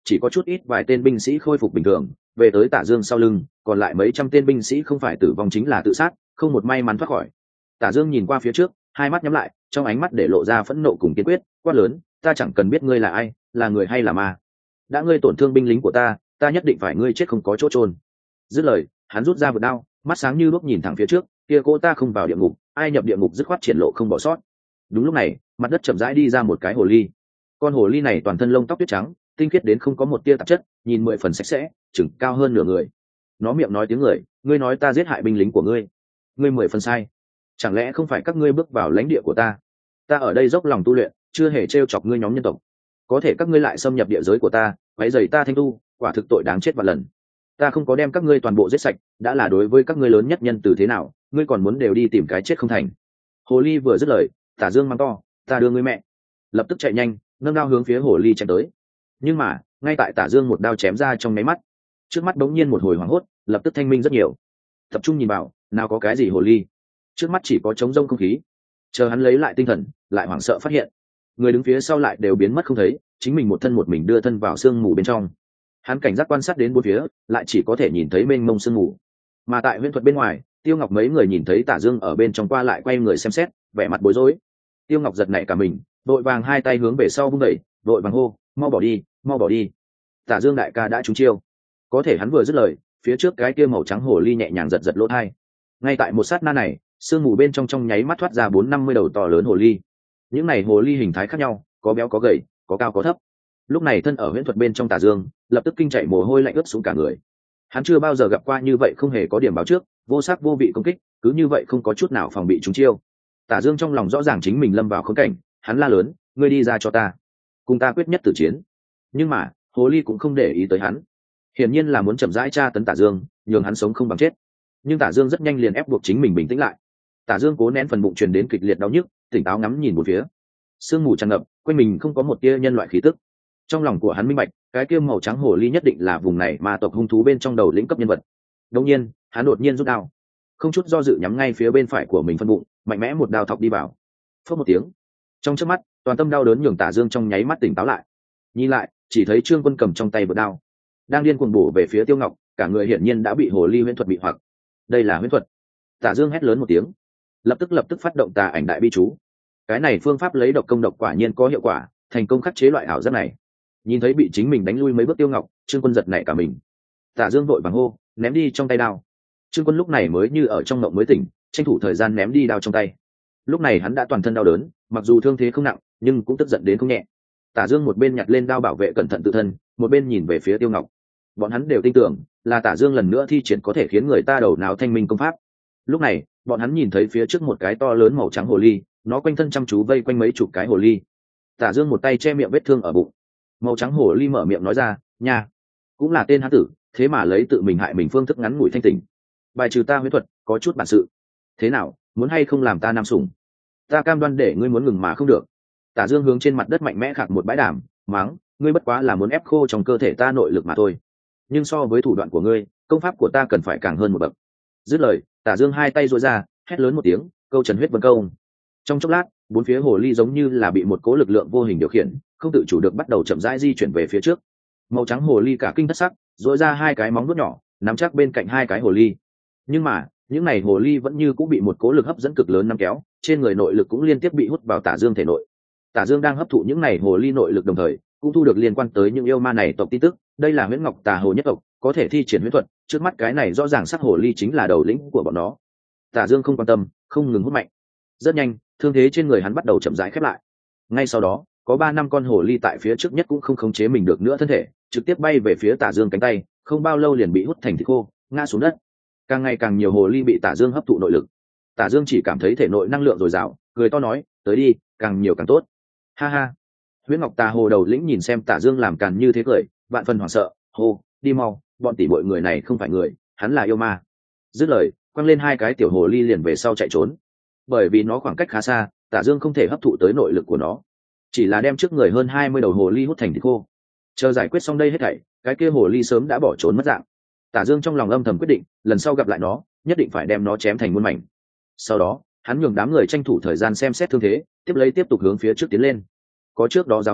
chỉ có chút ít vài tên binh sĩ khôi phục bình thường. Về tới Tả Dương sau lưng, còn lại mấy trăm tên binh sĩ không phải tử vong chính là tự sát, không một may mắn thoát khỏi. Tả Dương nhìn qua phía trước, hai mắt nhắm lại, trong ánh mắt để lộ ra phẫn nộ cùng kiên quyết, quát lớn: ta chẳng cần biết ngươi là ai, là người hay là ma. Đã ngươi tổn thương binh lính của ta, ta nhất định phải ngươi chết không có chỗ trôn. Dứt lời, hắn rút ra vượt đao, mắt sáng như đuốc nhìn thẳng phía trước, kia cô ta không vào địa ngục, ai nhập địa ngục dứt khoát triển lộ không bỏ sót. Đúng lúc này, mặt đất chậm rãi đi ra một cái hồ ly. Con hồ ly này toàn thân lông tóc tuyết trắng, tinh khiết đến không có một tia tạp chất, nhìn mười phần sạch sẽ, chừng cao hơn nửa người. Nó miệng nói tiếng người: ngươi nói ta giết hại binh lính của ngươi, ngươi mười phần sai. Chẳng lẽ không phải các ngươi bước vào lãnh địa của ta? Ta ở đây dốc lòng tu luyện, chưa hề trêu chọc ngươi nhóm nhân tộc, có thể các ngươi lại xâm nhập địa giới của ta, quấy rầy ta thanh tu, quả thực tội đáng chết vạn lần. Ta không có đem các ngươi toàn bộ giết sạch, đã là đối với các ngươi lớn nhất nhân từ thế nào, ngươi còn muốn đều đi tìm cái chết không thành. Hồ ly vừa dứt lời, Tả Dương mắng to: ta đưa ngươi mẹ! Lập tức chạy nhanh, nâng đao hướng phía hồ ly chém tới. Nhưng mà ngay tại Tả Dương một đao chém ra trong nháy mắt, trước mắt đống nhiên một hồi hoảng hốt, lập tức thanh minh rất nhiều. Tập trung nhìn vào, nào có cái gì hồ ly, trước mắt chỉ có trống rông không khí. Chờ hắn lấy lại tinh thần, lại hoảng sợ phát hiện người đứng phía sau lại đều biến mất không thấy, chính mình một thân một mình đưa thân vào sương mù bên trong. Hắn cảnh giác quan sát đến bốn phía, lại chỉ có thể nhìn thấy mênh mông sương mù. Mà tại huyễn thuật bên ngoài, Tiêu Ngọc mấy người nhìn thấy Tả Dương ở bên trong qua lại quay người xem xét, vẻ mặt bối rối. Tiêu Ngọc giật nảy cả mình, vội vàng hai tay hướng về sau vung đẩy, vội vàng hô: mau bỏ đi, mau bỏ đi. Tả Dương đại ca đã trúng chiêu. Có thể hắn vừa dứt lời, phía trước cái kia màu trắng hồ ly nhẹ nhàng giật giật lỗ tai. Ngay tại một sát na này, sương mù bên trong trong nháy mắt thoát ra bốn năm mươi đầu to lớn hồ ly. Những này hồ ly hình thái khác nhau, có béo có gầy, có cao có thấp. Lúc này thân ở huyễn thuật bên trong Tả Dương lập tức kinh chạy mồ hôi lạnh ướt xuống cả người. Hắn chưa bao giờ gặp qua như vậy không hề có điểm báo trước, vô sắc vô vị công kích, cứ như vậy không có chút nào phòng bị trúng chiêu. Tả Dương trong lòng rõ ràng chính mình lâm vào khốn cảnh, hắn la lớn: ngươi đi ra cho ta, cùng ta quyết nhất tử chiến. Nhưng mà hồ ly cũng không để ý tới hắn, hiển nhiên là muốn chậm rãi tra tấn Tả Dương, nhường hắn sống không bằng chết. Nhưng Tả Dương rất nhanh liền ép buộc chính mình bình tĩnh lại. Tả Dương cố nén phần bụng truyền đến kịch liệt đau nhức, tỉnh táo ngắm nhìn một phía. Sương mù tràn ngập, quanh mình không có một tia nhân loại khí tức. Trong lòng của hắn minh bạch, cái kia màu trắng hồ ly nhất định là vùng này ma tộc hung thú bên trong đầu lĩnh cấp nhân vật. Đột nhiên, hắn đột nhiên rút đao, không chút do dự nhắm ngay phía bên phải của mình phân bụng, mạnh mẽ một đao thọc đi vào. Phốc một tiếng, trong chớp mắt, toàn tâm đau đớn nhường Tả Dương trong nháy mắt tỉnh táo lại. Nhìn lại, chỉ thấy Trương Quân cầm trong tay vượt đao, đang điên cuồng bổ về phía Tiêu Ngọc, cả người hiển nhiên đã bị hồ ly huyễn thuật bị hoặc. Đây là huyễn thuật. Tả Dương hét lớn một tiếng, lập tức lập tức phát động tà ảnh đại bi chú. Cái này phương pháp lấy độc công độc quả nhiên có hiệu quả, thành công khắc chế loại ảo giác này. Nhìn thấy bị chính mình đánh lui mấy bước Tiêu Ngọc, Trương Quân giật nảy cả mình. Tả Dương vội vàng hô: ném đi trong tay đao. Trương Quân lúc này mới như ở trong mộng mới tỉnh, tranh thủ thời gian ném đi đao trong tay. Lúc này hắn đã toàn thân đau đớn, mặc dù thương thế không nặng, nhưng cũng tức giận đến không nhẹ. Tả Dương một bên nhặt lên đao bảo vệ cẩn thận tự thân, một bên nhìn về phía Tiêu Ngọc. Bọn hắn đều tin tưởng là Tả Dương lần nữa thi triển có thể khiến người ta đầu não thanh minh công pháp. Lúc này, bọn hắn nhìn thấy phía trước một cái to lớn màu trắng hồ ly, nó quanh thân chăm chú vây quanh mấy chục cái hồ ly. Tả Dương một tay che miệng vết thương ở bụng. Màu trắng hồ ly mở miệng nói ra: nha, cũng là tên hán tử, thế mà lấy tự mình hại mình phương thức ngắn ngủi thanh tỉnh. Bài trừ ta huyễn thuật, có chút bản sự. Thế nào, muốn hay không làm ta nam sủng? Ta cam đoan để ngươi muốn ngừng mà không được. Tả Dương hướng trên mặt đất mạnh mẽ khạc một bãi đàm, mắng: ngươi bất quá là muốn ép khô trong cơ thể ta nội lực mà thôi. Nhưng so với thủ đoạn của ngươi, công pháp của ta cần phải càng hơn một bậc. Dứt lời, Tả Dương hai tay duỗi ra, hét lớn một tiếng: câu trần huyết vân câu. Trong chốc lát, bốn phía hồ ly giống như là bị một cố lực lượng vô hình điều khiển, không tự chủ được bắt đầu chậm rãi di chuyển về phía trước. Màu trắng hồ ly cả kinh thất sắc, duỗi ra hai cái móng vuốt nhỏ, nắm chắc bên cạnh hai cái hồ ly. Nhưng mà, những này hồ ly vẫn như cũng bị một cố lực hấp dẫn cực lớn nắm kéo, trên người nội lực cũng liên tiếp bị hút vào Tả Dương thể nội. Tả Dương đang hấp thụ những này hồ ly nội lực đồng thời, cũng thu được liên quan tới những yêu ma này tộc tin tức. Đây là Huyễn Ngọc Tà Hồ nhất tộc, có thể thi triển huyễn thuật, trước mắt cái này rõ ràng sắc hồ ly chính là đầu lĩnh của bọn nó. Tả Dương không quan tâm, không ngừng hút mạnh. Rất nhanh, thương thế trên người hắn bắt đầu chậm rãi khép lại. Ngay sau đó, có ba năm con hồ ly tại phía trước nhất cũng không khống chế mình được nữa thân thể, trực tiếp bay về phía Tả Dương cánh tay, không bao lâu liền bị hút thành thịt khô, ngã xuống đất. Càng ngày càng nhiều hồ ly bị Tả Dương hấp thụ nội lực. Tả Dương chỉ cảm thấy thể nội năng lượng dồi dào, cười to nói: tới đi, càng nhiều càng tốt. Ha ha. Huyễn Ngọc Tà Hồ đầu lĩnh nhìn xem Tả Dương làm càn như thế cười, vạn phần hoảng sợ, hô: đi mau, bọn tỷ muội người này không phải người, hắn là yêu ma. Dứt lời, quăng lên hai cái tiểu hồ ly liền về sau chạy trốn. Bởi vì nó khoảng cách khá xa, Tả Dương không thể hấp thụ tới nội lực của nó, chỉ là đem trước người hơn hai mươi đầu hồ ly hút thành thịt khô. Chờ giải quyết xong đây hết thảy, cái kia hồ ly sớm đã bỏ trốn mất dạng. Tả Dương trong lòng âm thầm quyết định, lần sau gặp lại nó, nhất định phải đem nó chém thành muôn mảnh. Sau đó, hắn nhường đám người tranh thủ thời gian xem xét thương thế, tiếp lấy tiếp tục hướng phía trước tiến lên. Có trước đó giao hấn,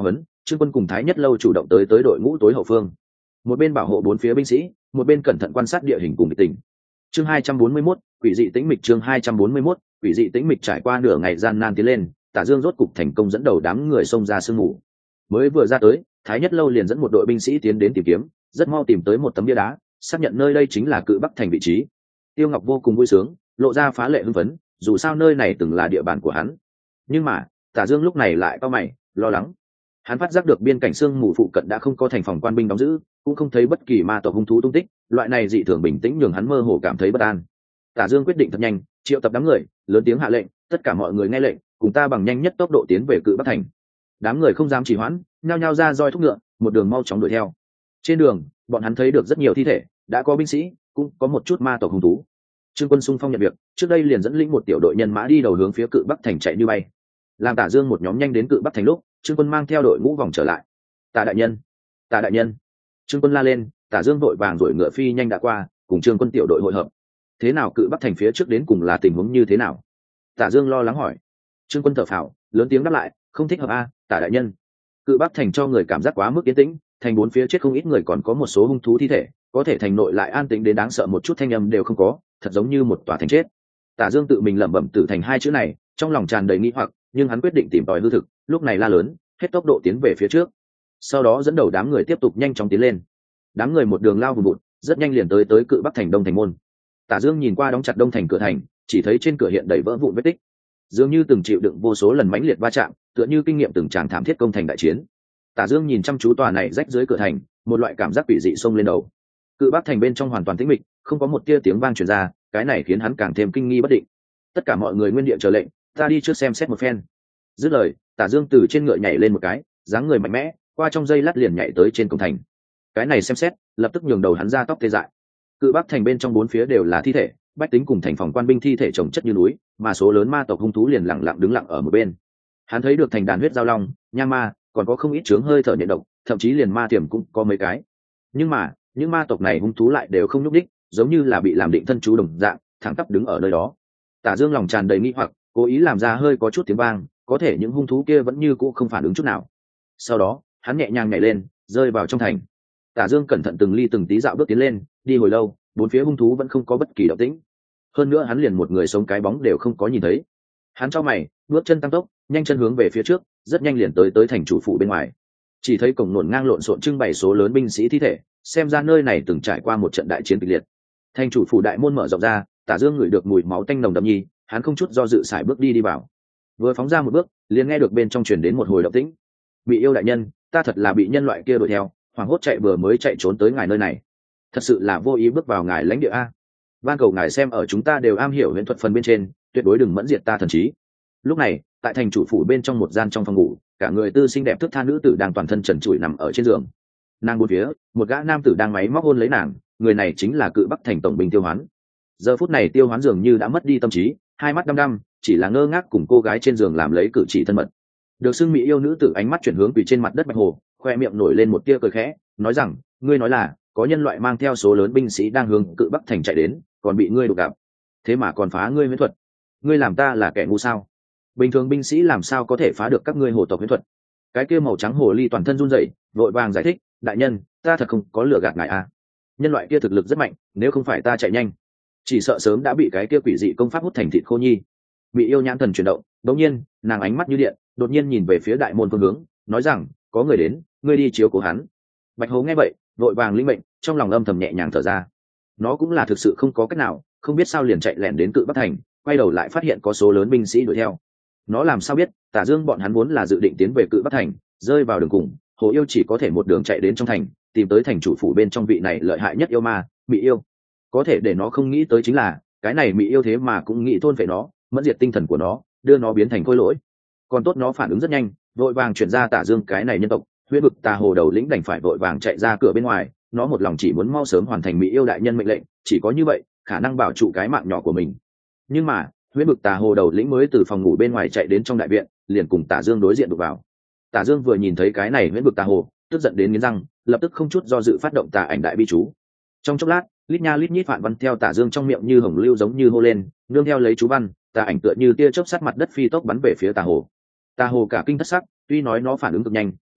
Trương Quân cùng Thái Nhất Lâu chủ động tới tới đội ngũ tối hậu phương, một bên bảo hộ bốn phía binh sĩ, một bên cẩn thận quan sát địa hình cùng địa tình. Chương hai trăm bốn mươi mốt, quỷ dị tĩnh mịch. Chương hai trăm bốn mươi mốt, quỷ dị tĩnh mịch. Trải qua nửa ngày gian nan tiến lên, Tả Dương rốt cục thành công dẫn đầu đám người xông ra sương mù. Mới vừa ra tới, Thái Nhất Lâu liền dẫn một đội binh sĩ tiến đến tìm kiếm, rất mau tìm tới một tấm bia đá, xác nhận nơi đây chính là Cự Bắc thành vị trí. Tiêu Ngọc vô cùng vui sướng, lộ ra phá lệ hưng phấn, dù sao nơi này từng là địa bàn của hắn. Nhưng mà, Tả Dương lúc này lại cau mày, lo lắng. Hắn phát giác được biên cảnh sương mù phụ cận đã không có thành phòng quan binh đóng giữ, cũng không thấy bất kỳ ma tộc hung thú tung tích, loại này dị thường bình tĩnh nhường hắn mơ hồ cảm thấy bất an. Tả Dương quyết định thật nhanh, triệu tập đám người, lớn tiếng hạ lệnh, tất cả mọi người nghe lệnh, cùng ta bằng nhanh nhất tốc độ tiến về Cự Bắc thành. Đám người không dám trì hoãn, nhao nhao ra roi thúc ngựa, một đường mau chóng đuổi theo. Trên đường, bọn hắn thấy được rất nhiều thi thể, đã có binh sĩ, cũng có một chút ma tộc hung thú. Trương Quân xung phong nhận việc, trước đây liền dẫn lĩnh một tiểu đội nhân mã đi đầu hướng phía Cự Bắc thành chạy như bay. Làm Tả Dương một nhóm nhanh đến Cự Bắc thành lúc, Trương Quân mang theo đội ngũ vòng trở lại. Tả đại nhân, Tả đại nhân. Trương Quân la lên, Tả Dương vội vàng rồi ngựa phi nhanh đã qua, cùng Trương Quân tiểu đội hội hợp. Thế nào Cự Bắc thành phía trước đến cùng là tình huống như thế nào? Tả Dương lo lắng hỏi. Trương Quân thở phào, lớn tiếng đáp lại, không thích hợp a, Tả đại nhân. Cự Bắc thành cho người cảm giác quá mức yên tĩnh, thành bốn phía chết không ít người, còn có một số hung thú thi thể, có thể thành nội lại an tĩnh đến đáng sợ, một chút thanh âm đều không có, thật giống như một tòa thành chết. Tả Dương tự mình lẩm bẩm tử thành hai chữ này, trong lòng tràn đầy nghi hoặc, nhưng hắn quyết định tìm tòi hư thực, lúc này la lớn, hết tốc độ tiến về phía trước. Sau đó dẫn đầu đám người tiếp tục nhanh chóng tiến lên. Đám người một đường lao vùn vụt, rất nhanh liền tới tới Cự Bắc thành Đông thành môn. Tả Dương nhìn qua đóng chặt Đông thành cửa thành, chỉ thấy trên cửa hiện đầy vỡ vụn vết tích, dường như từng chịu đựng vô số lần mãnh liệt va chạm, tựa như kinh nghiệm từng tràng thảm thiết công thành đại chiến. Tả Dương nhìn chăm chú tòa này rách dưới cửa thành, một loại cảm giác quỷ dị xông lên đầu. Cự Bắc thành bên trong hoàn toàn tĩnh mịch, không có một tia tiếng vang truyền ra, cái này khiến hắn càng thêm kinh nghi bất định. Tất cả mọi người nguyên địa chờ lệnh, ta đi trước xem xét một phen. Dứt lời, Tả Dương từ trên ngựa nhảy lên một cái, dáng người mạnh mẽ, qua trong giây lát liền nhảy tới trên cổng thành. Cái này xem xét, lập tức nhường đầu hắn ra tóc tê dại. Cự Bắc thành bên trong bốn phía đều là thi thể, bách tính cùng thành phòng quan binh thi thể chồng chất như núi, mà số lớn ma tộc hung thú liền lặng lặng đứng lặng ở một bên. Hắn thấy được thành đàn huyết giao long, nham ma, còn có không ít chướng hơi thở nhiệt độc, thậm chí liền ma tiềm cũng có mấy cái. Nhưng mà, những ma tộc này hung thú lại đều không nhúc đích, giống như là bị làm định thân chú đồng dạng, thẳng tắp đứng ở nơi đó. Tả Dương lòng tràn đầy nghi hoặc, cố ý làm ra hơi có chút tiếng vang, có thể những hung thú kia vẫn như cũ không phản ứng chút nào. Sau đó, hắn nhẹ nhàng nhảy lên, rơi vào trong thành. Tả Dương cẩn thận từng ly từng tí dạo bước tiến lên, đi hồi lâu, bốn phía hung thú vẫn không có bất kỳ động tĩnh. Hơn nữa hắn liền một người sống cái bóng đều không có nhìn thấy. Hắn chau mày, bước chân tăng tốc, nhanh chân hướng về phía trước, rất nhanh liền tới tới thành chủ phủ bên ngoài. Chỉ thấy cổng nổn ngang lộn xộn trưng bày số lớn binh sĩ thi thể, xem ra nơi này từng trải qua một trận đại chiến kịch liệt. Thành chủ phủ đại môn mở rộng ra, Tả Dương ngửi được mùi máu tanh nồng đậm nhi, hắn không chút do dự sải bước đi đi vào. Vừa phóng ra một bước, liền nghe được bên trong truyền đến một hồi động tĩnh. Bị yêu đại nhân, ta thật là bị nhân loại kia đuổi theo, hoảng hốt chạy vừa mới chạy trốn tới ngài nơi này. Thật sự là vô ý bước vào ngài lãnh địa a. Van cầu ngài xem ở chúng ta đều am hiểu huyền thuật phần bên trên, tuyệt đối đừng mẫn diệt ta thần trí. Lúc này, tại thành chủ phủ bên trong một gian trong phòng ngủ, cả người tư xinh đẹp thức tha nữ tử đang toàn thân trần trụi nằm ở trên giường. Nàng bốn phía, một gã nam tử đang máy móc hôn lấy nàng, người này chính là Cự Bắc thành tổng binh Tiêu Hoán. Giờ phút này Tiêu Hoán dường như đã mất đi tâm trí, hai mắt đăm đăm, chỉ là ngơ ngác cùng cô gái trên giường làm lấy cử chỉ thân mật. Được xưng mỹ yêu nữ tử ánh mắt chuyển hướng quỳ trên mặt đất Bạch Hồ, khoe miệng nổi lên một tia cười khẽ, nói rằng, ngươi nói là có nhân loại mang theo số lớn binh sĩ đang hướng Cự Bắc thành chạy đến, còn bị ngươi đụng gặp, thế mà còn phá ngươi huyễn thuật, ngươi làm ta là kẻ ngu sao? Bình thường binh sĩ làm sao có thể phá được các ngươi hồ tộc huyễn thuật? Cái kia màu trắng hồ ly toàn thân run rẩy, vội vàng giải thích, đại nhân, ta thật không có lừa gạt ngài à? Nhân loại kia thực lực rất mạnh, nếu không phải ta chạy nhanh, chỉ sợ sớm đã bị cái kia quỷ dị công pháp hút thành thịt khô nhi. Bị yêu nhãn thần chuyển động, đột nhiên, nàng ánh mắt như điện, đột nhiên nhìn về phía đại môn phương hướng, nói rằng, có người đến, ngươi đi chiếu cố hắn. Bạch Hồ nghe vậy, vội vàng linh mệnh, trong lòng âm thầm nhẹ nhàng thở ra. Nó cũng là thực sự không có cách nào, không biết sao liền chạy lẻn đến Cự Bắc thành, quay đầu lại phát hiện có số lớn binh sĩ đuổi theo. Nó làm sao biết, Tả Dương bọn hắn vốn là dự định tiến về Cự Bắc thành, rơi vào đường cùng, Hồ yêu chỉ có thể một đường chạy đến trong thành, tìm tới thành chủ phủ bên trong vị này lợi hại nhất yêu ma, Mị yêu. Có thể để nó không nghĩ tới chính là, cái này Mị yêu thế mà cũng nghĩ thôn phệ nó, mẫn diệt tinh thần của nó, đưa nó biến thành khôi lỗi. Còn tốt nó phản ứng rất nhanh, vội vàng chuyển ra Tả Dương cái này nhân tộc, huyết vực tà hồ đầu lĩnh đành phải vội vàng chạy ra cửa bên ngoài, nó một lòng chỉ muốn mau sớm hoàn thành Mị yêu đại nhân mệnh lệnh, chỉ có như vậy, khả năng bảo trụ cái mạng nhỏ của mình. Nhưng mà, huyết vực tà hồ đầu lĩnh mới từ phòng ngủ bên ngoài chạy đến trong đại viện, liền cùng Tả Dương đối diện đụng vào. Tả Dương vừa nhìn thấy cái này huyết vực tà hồ, tức giận đến nghiến răng, lập tức không chút do dự phát động tà ảnh đại bi chú. Trong chốc lát, lít nha lít nhít phản văn theo Tả Dương trong miệng như hồng lưu giống như hô lên, nương theo lấy chú văn, tà ảnh tựa như tia chớp sát mặt đất phi tốc bắn về phía tà hồ. Tà hồ cả kinh thất sắc, tuy nói nó phản ứng cực nhanh,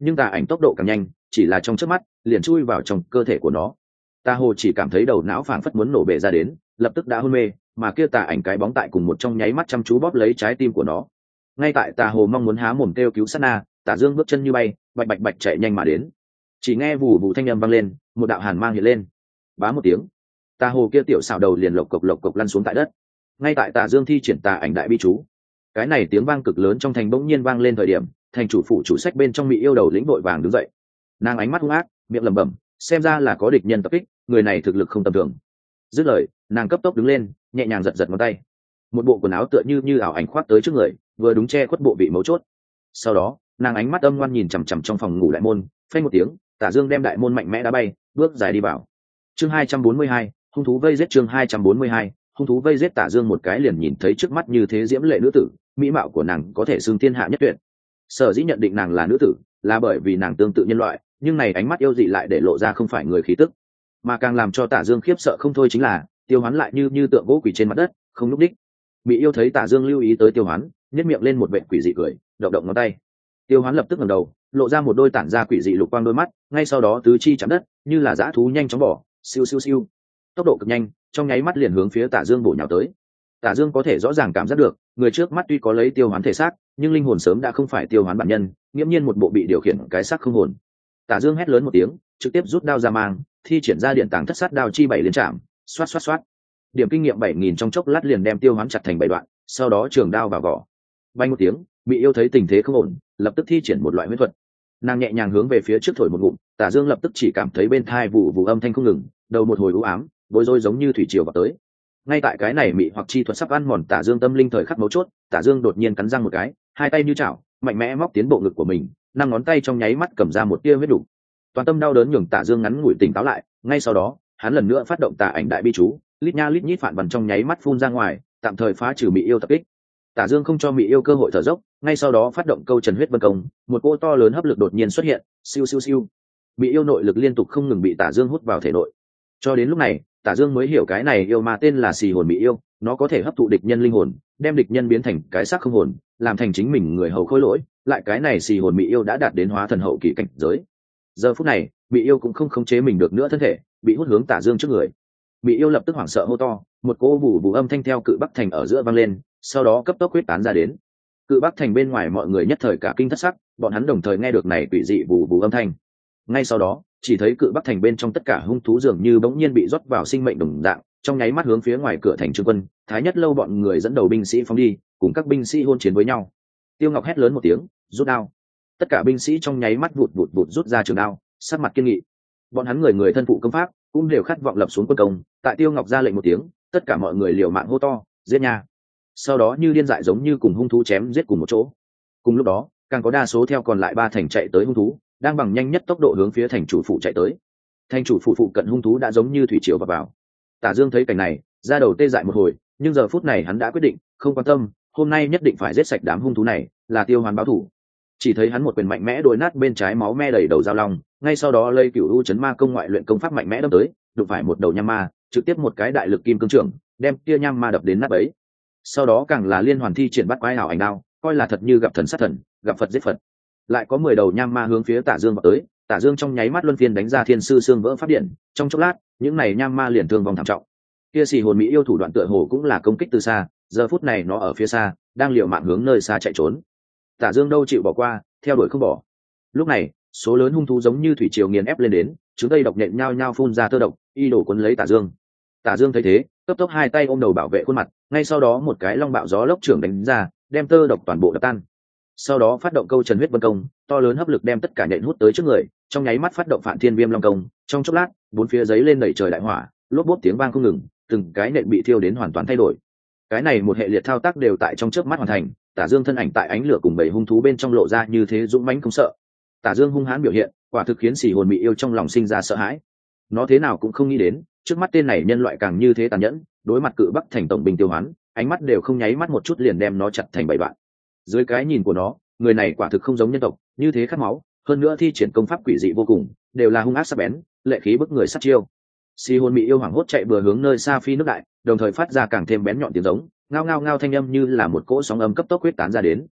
nhưng tà ảnh tốc độ càng nhanh, chỉ là trong chớp mắt liền chui vào trong cơ thể của nó. Tà hồ chỉ cảm thấy đầu não phảng phất muốn nổ bể ra đến, lập tức đã hôn mê, mà kia tà ảnh cái bóng tại cùng một trong nháy mắt chăm chú bóp lấy trái tim của nó. Ngay tại tà hồ mong muốn há mồm kêu cứu sát na, Tả Dương bước chân như bay, bạch bạch bạch chạy nhanh mà đến. Chỉ nghe vù vù thanh âm vang lên, một đạo hàn mang hiện lên. Bá một tiếng, tà hồ kia tiểu xảo đầu liền lộc cộc lộc cộc lăn xuống tại đất. Ngay tại Tả Dương thi triển tà ảnh đại bi chú, cái này tiếng vang cực lớn trong thành bỗng nhiên vang lên thời điểm, thành chủ phủ chủ sách bên trong mỹ yêu đầu lĩnh vội vàng đứng dậy. Nàng ánh mắt hung ác, miệng lẩm bẩm, xem ra là có địch nhân tập kích, người này thực lực không tầm thường. Dứt lời, nàng cấp tốc đứng lên, nhẹ nhàng giật giật ngón tay. Một bộ quần áo tựa như như ảo ảnh khoác tới trước người, vừa đúng che khuất bộ vị mấu chốt. Sau đó, nàng ánh mắt âm ngoan nhìn chằm chằm trong phòng ngủ đại môn, phanh một tiếng, Tả Dương đem đại môn mạnh mẽ đá bay, bước dài đi vào. Chương hai trăm bốn mươi hai, hung thú vây giết. Chương hai trăm bốn mươi hai, hung thú vây giết. Tả Dương một cái liền nhìn thấy trước mắt như thế diễm lệ nữ tử, mỹ mạo của nàng có thể xưng thiên hạ nhất tuyệt. Sở dĩ nhận định nàng là nữ tử, là bởi vì nàng tương tự nhân loại, nhưng này ánh mắt yêu dị lại để lộ ra không phải người khí tức, mà càng làm cho Tả Dương khiếp sợ không thôi chính là Tiêu Hoán lại như như tượng gỗ quỳ trên mặt đất, không lúc đích. Mỹ yêu thấy Tả Dương lưu ý tới Tiêu Hoán, nhếch miệng lên một vệt quỷ dị cười, động động ngón tay. Tiêu Hoán lập tức ngẩng đầu, lộ ra một đôi tản ra quỷ dị lục quang đôi mắt, ngay sau đó tứ chi chạm đất, như là dã thú nhanh chóng bỏ, siêu siêu siêu, tốc độ cực nhanh, trong nháy mắt liền hướng phía Tả Dương bổ nhào tới. Tả Dương có thể rõ ràng cảm giác được, người trước mắt tuy có lấy Tiêu Hoán thể xác, nhưng linh hồn sớm đã không phải Tiêu Hoán bản nhân, nghiễm nhiên một bộ bị điều khiển cái xác không hồn. Tả Dương hét lớn một tiếng, trực tiếp rút đao ra mang, thi triển ra điện tàng thất sát đao chi bảy liên chạm, xoát xoát xoát. Điểm kinh nghiệm bảy nghìn trong chốc lát liền đem Tiêu Hoán chặt thành bảy đoạn, sau đó trường đao vào vỏ. Bay một tiếng, Mỹ yêu thấy tình thế không ổn, lập tức thi triển một loại huyễn thuật. Nàng nhẹ nhàng hướng về phía trước thổi một ngụm, Tả Dương lập tức chỉ cảm thấy bên tai vụ vụ âm thanh không ngừng, đầu một hồi u ám, bối rối giống như thủy triều vào tới. Ngay tại cái này Mỹ hoặc chi thuật sắp ăn mòn Tả Dương tâm linh thời khắc mấu chốt, Tả Dương đột nhiên cắn răng một cái, hai tay như chảo, mạnh mẽ móc tiến bộ ngực của mình, năm ngón tay trong nháy mắt cầm ra một tia huyết đủ. Toàn tâm đau đớn nhường Tả Dương ngắn ngủi tỉnh táo lại, ngay sau đó, hắn lần nữa phát động tà ảnh đại bi chú, lít nha lít nhít phản văn trong nháy mắt phun ra ngoài, tạm thời phá trừ Mỹ yêu tập kích. Tả Dương không cho Mỹ yêu cơ hội thở dốc, ngay sau đó phát động câu Trần huyết vân công, một cỗ to lớn hấp lực đột nhiên xuất hiện, siêu siêu siêu. Mỹ yêu nội lực liên tục không ngừng bị Tả Dương hút vào thể nội. Cho đến lúc này, Tả Dương mới hiểu cái này yêu ma tên là Xì Hồn Mỹ yêu, nó có thể hấp thụ địch nhân linh hồn, đem địch nhân biến thành cái xác không hồn, làm thành chính mình người hầu khôi lỗi, lại cái này Xì Hồn Mỹ yêu đã đạt đến hóa thần hậu kỳ cảnh giới. Giờ phút này, Mỹ yêu cũng không khống chế mình được nữa thân thể, bị hút hướng Tả Dương trước người. Mỹ yêu lập tức hoảng sợ hô to, một cỗ bù bù âm thanh theo cự bắc thành ở giữa vang lên, sau đó cấp tốc huyết tán ra đến. Cự bắc thành bên ngoài mọi người nhất thời cả kinh thất sắc, bọn hắn đồng thời nghe được này quỷ dị bù bù âm thanh. Ngay sau đó, chỉ thấy cự bắc thành bên trong tất cả hung thú dường như bỗng nhiên bị rót vào sinh mệnh đồng dạng, trong nháy mắt hướng phía ngoài cửa thành Trương Quân, Thái Nhất Lâu bọn người dẫn đầu binh sĩ phóng đi, cùng các binh sĩ hôn chiến với nhau. Tiêu Ngọc hét lớn một tiếng, rút đao. Tất cả binh sĩ trong nháy mắt vụt vụt vụt rút ra trường đao, sắc mặt kiên nghị. Bọn hắn người người thân phụ công pháp, cũng đều khát vọng lập xuống quân công. Tại Tiêu Ngọc ra lệnh một tiếng, tất cả mọi người liều mạng hô to, giết nha. Sau đó như điên dại giống như cùng hung thú chém giết cùng một chỗ. Cùng lúc đó, càng có đa số theo còn lại ba thành chạy tới hung thú, đang bằng nhanh nhất tốc độ hướng phía thành chủ phủ chạy tới. Thành chủ phủ phụ cận hung thú đã giống như thủy triều vào vào. Tả Dương thấy cảnh này, ra đầu tê dại một hồi, nhưng giờ phút này hắn đã quyết định, không quan tâm, hôm nay nhất định phải giết sạch đám hung thú này, là Tiêu Hoán báo thù. Chỉ thấy hắn một quyền mạnh mẽ đôi nát bên trái máu me đầy đầu dao long, ngay sau đó lây cửu u chấn ma công ngoại luyện công pháp mạnh mẽ đâm tới, đụng phải một đầu nham ma, trực tiếp một cái đại lực kim cương trưởng, đem kia nham ma đập đến nát bấy. Sau đó càng là liên hoàn thi triển bắt quái hảo ảnh đao, coi là thật như gặp thần sát thần, gặp Phật giết Phật. Lại có mười đầu nham ma hướng phía Tả Dương vào tới, Tả Dương trong nháy mắt luân phiên đánh ra thiên sư xương vỡ pháp điện, trong chốc lát, những này nham ma liền thương vong thảm trọng. Kia Xì Hồn Mỹ yêu thủ đoạn tựa hồ cũng là công kích từ xa, giờ phút này nó ở phía xa, đang liều mạng hướng nơi xa chạy trốn. Tả Dương đâu chịu bỏ qua, theo đuổi không bỏ. Lúc này, số lớn hung thú giống như thủy triều nghiền ép lên đến, chúng tây độc nhện nhao nhao phun ra tơ độc, y đổ cuốn lấy Tả Dương. Tả Dương thấy thế, cấp tốc hai tay ôm đầu bảo vệ khuôn mặt, ngay sau đó một cái long bạo gió lốc trưởng đánh ra, đem tơ độc toàn bộ đập tan. Sau đó phát động câu Trần huyết vân công, to lớn hấp lực đem tất cả nhện hút tới trước người, trong nháy mắt phát động Phản Thiên Viêm Long công, trong chốc lát, bốn phía giấy lên đẩy trời đại hỏa, lốp bốp tiếng vang không ngừng, từng cái nện bị thiêu đến hoàn toàn thay đổi. Cái này một hệ liệt thao tác đều tại trong chớp mắt hoàn thành, Tả Dương thân ảnh tại ánh lửa cùng bầy hung thú bên trong lộ ra như thế dũng mãnh không sợ. Tả Dương hung hãn biểu hiện, quả thực khiến Xì Hồn Mỹ yêu trong lòng sinh ra sợ hãi. Nó thế nào cũng không nghĩ đến, trước mắt tên này nhân loại càng như thế tàn nhẫn, đối mặt cự bắc thành tổng binh Tiêu Hoán, ánh mắt đều không nháy mắt một chút liền đem nó chặt thành bảy đoạn. Dưới cái nhìn của nó, người này quả thực không giống nhân tộc, như thế khát máu, hơn nữa thi triển công pháp quỷ dị vô cùng, đều là hung ác sắc bén, lệ khí bức người sát chiêu. Xì Hồn Mỹ yêu hoảng hốt chạy bừa hướng nơi xa phi nước đại, đồng thời phát ra càng thêm bén nhọn tiếng giống, ngao ngao ngao thanh âm như là một cỗ sóng âm cấp tốc huyết tán ra đến.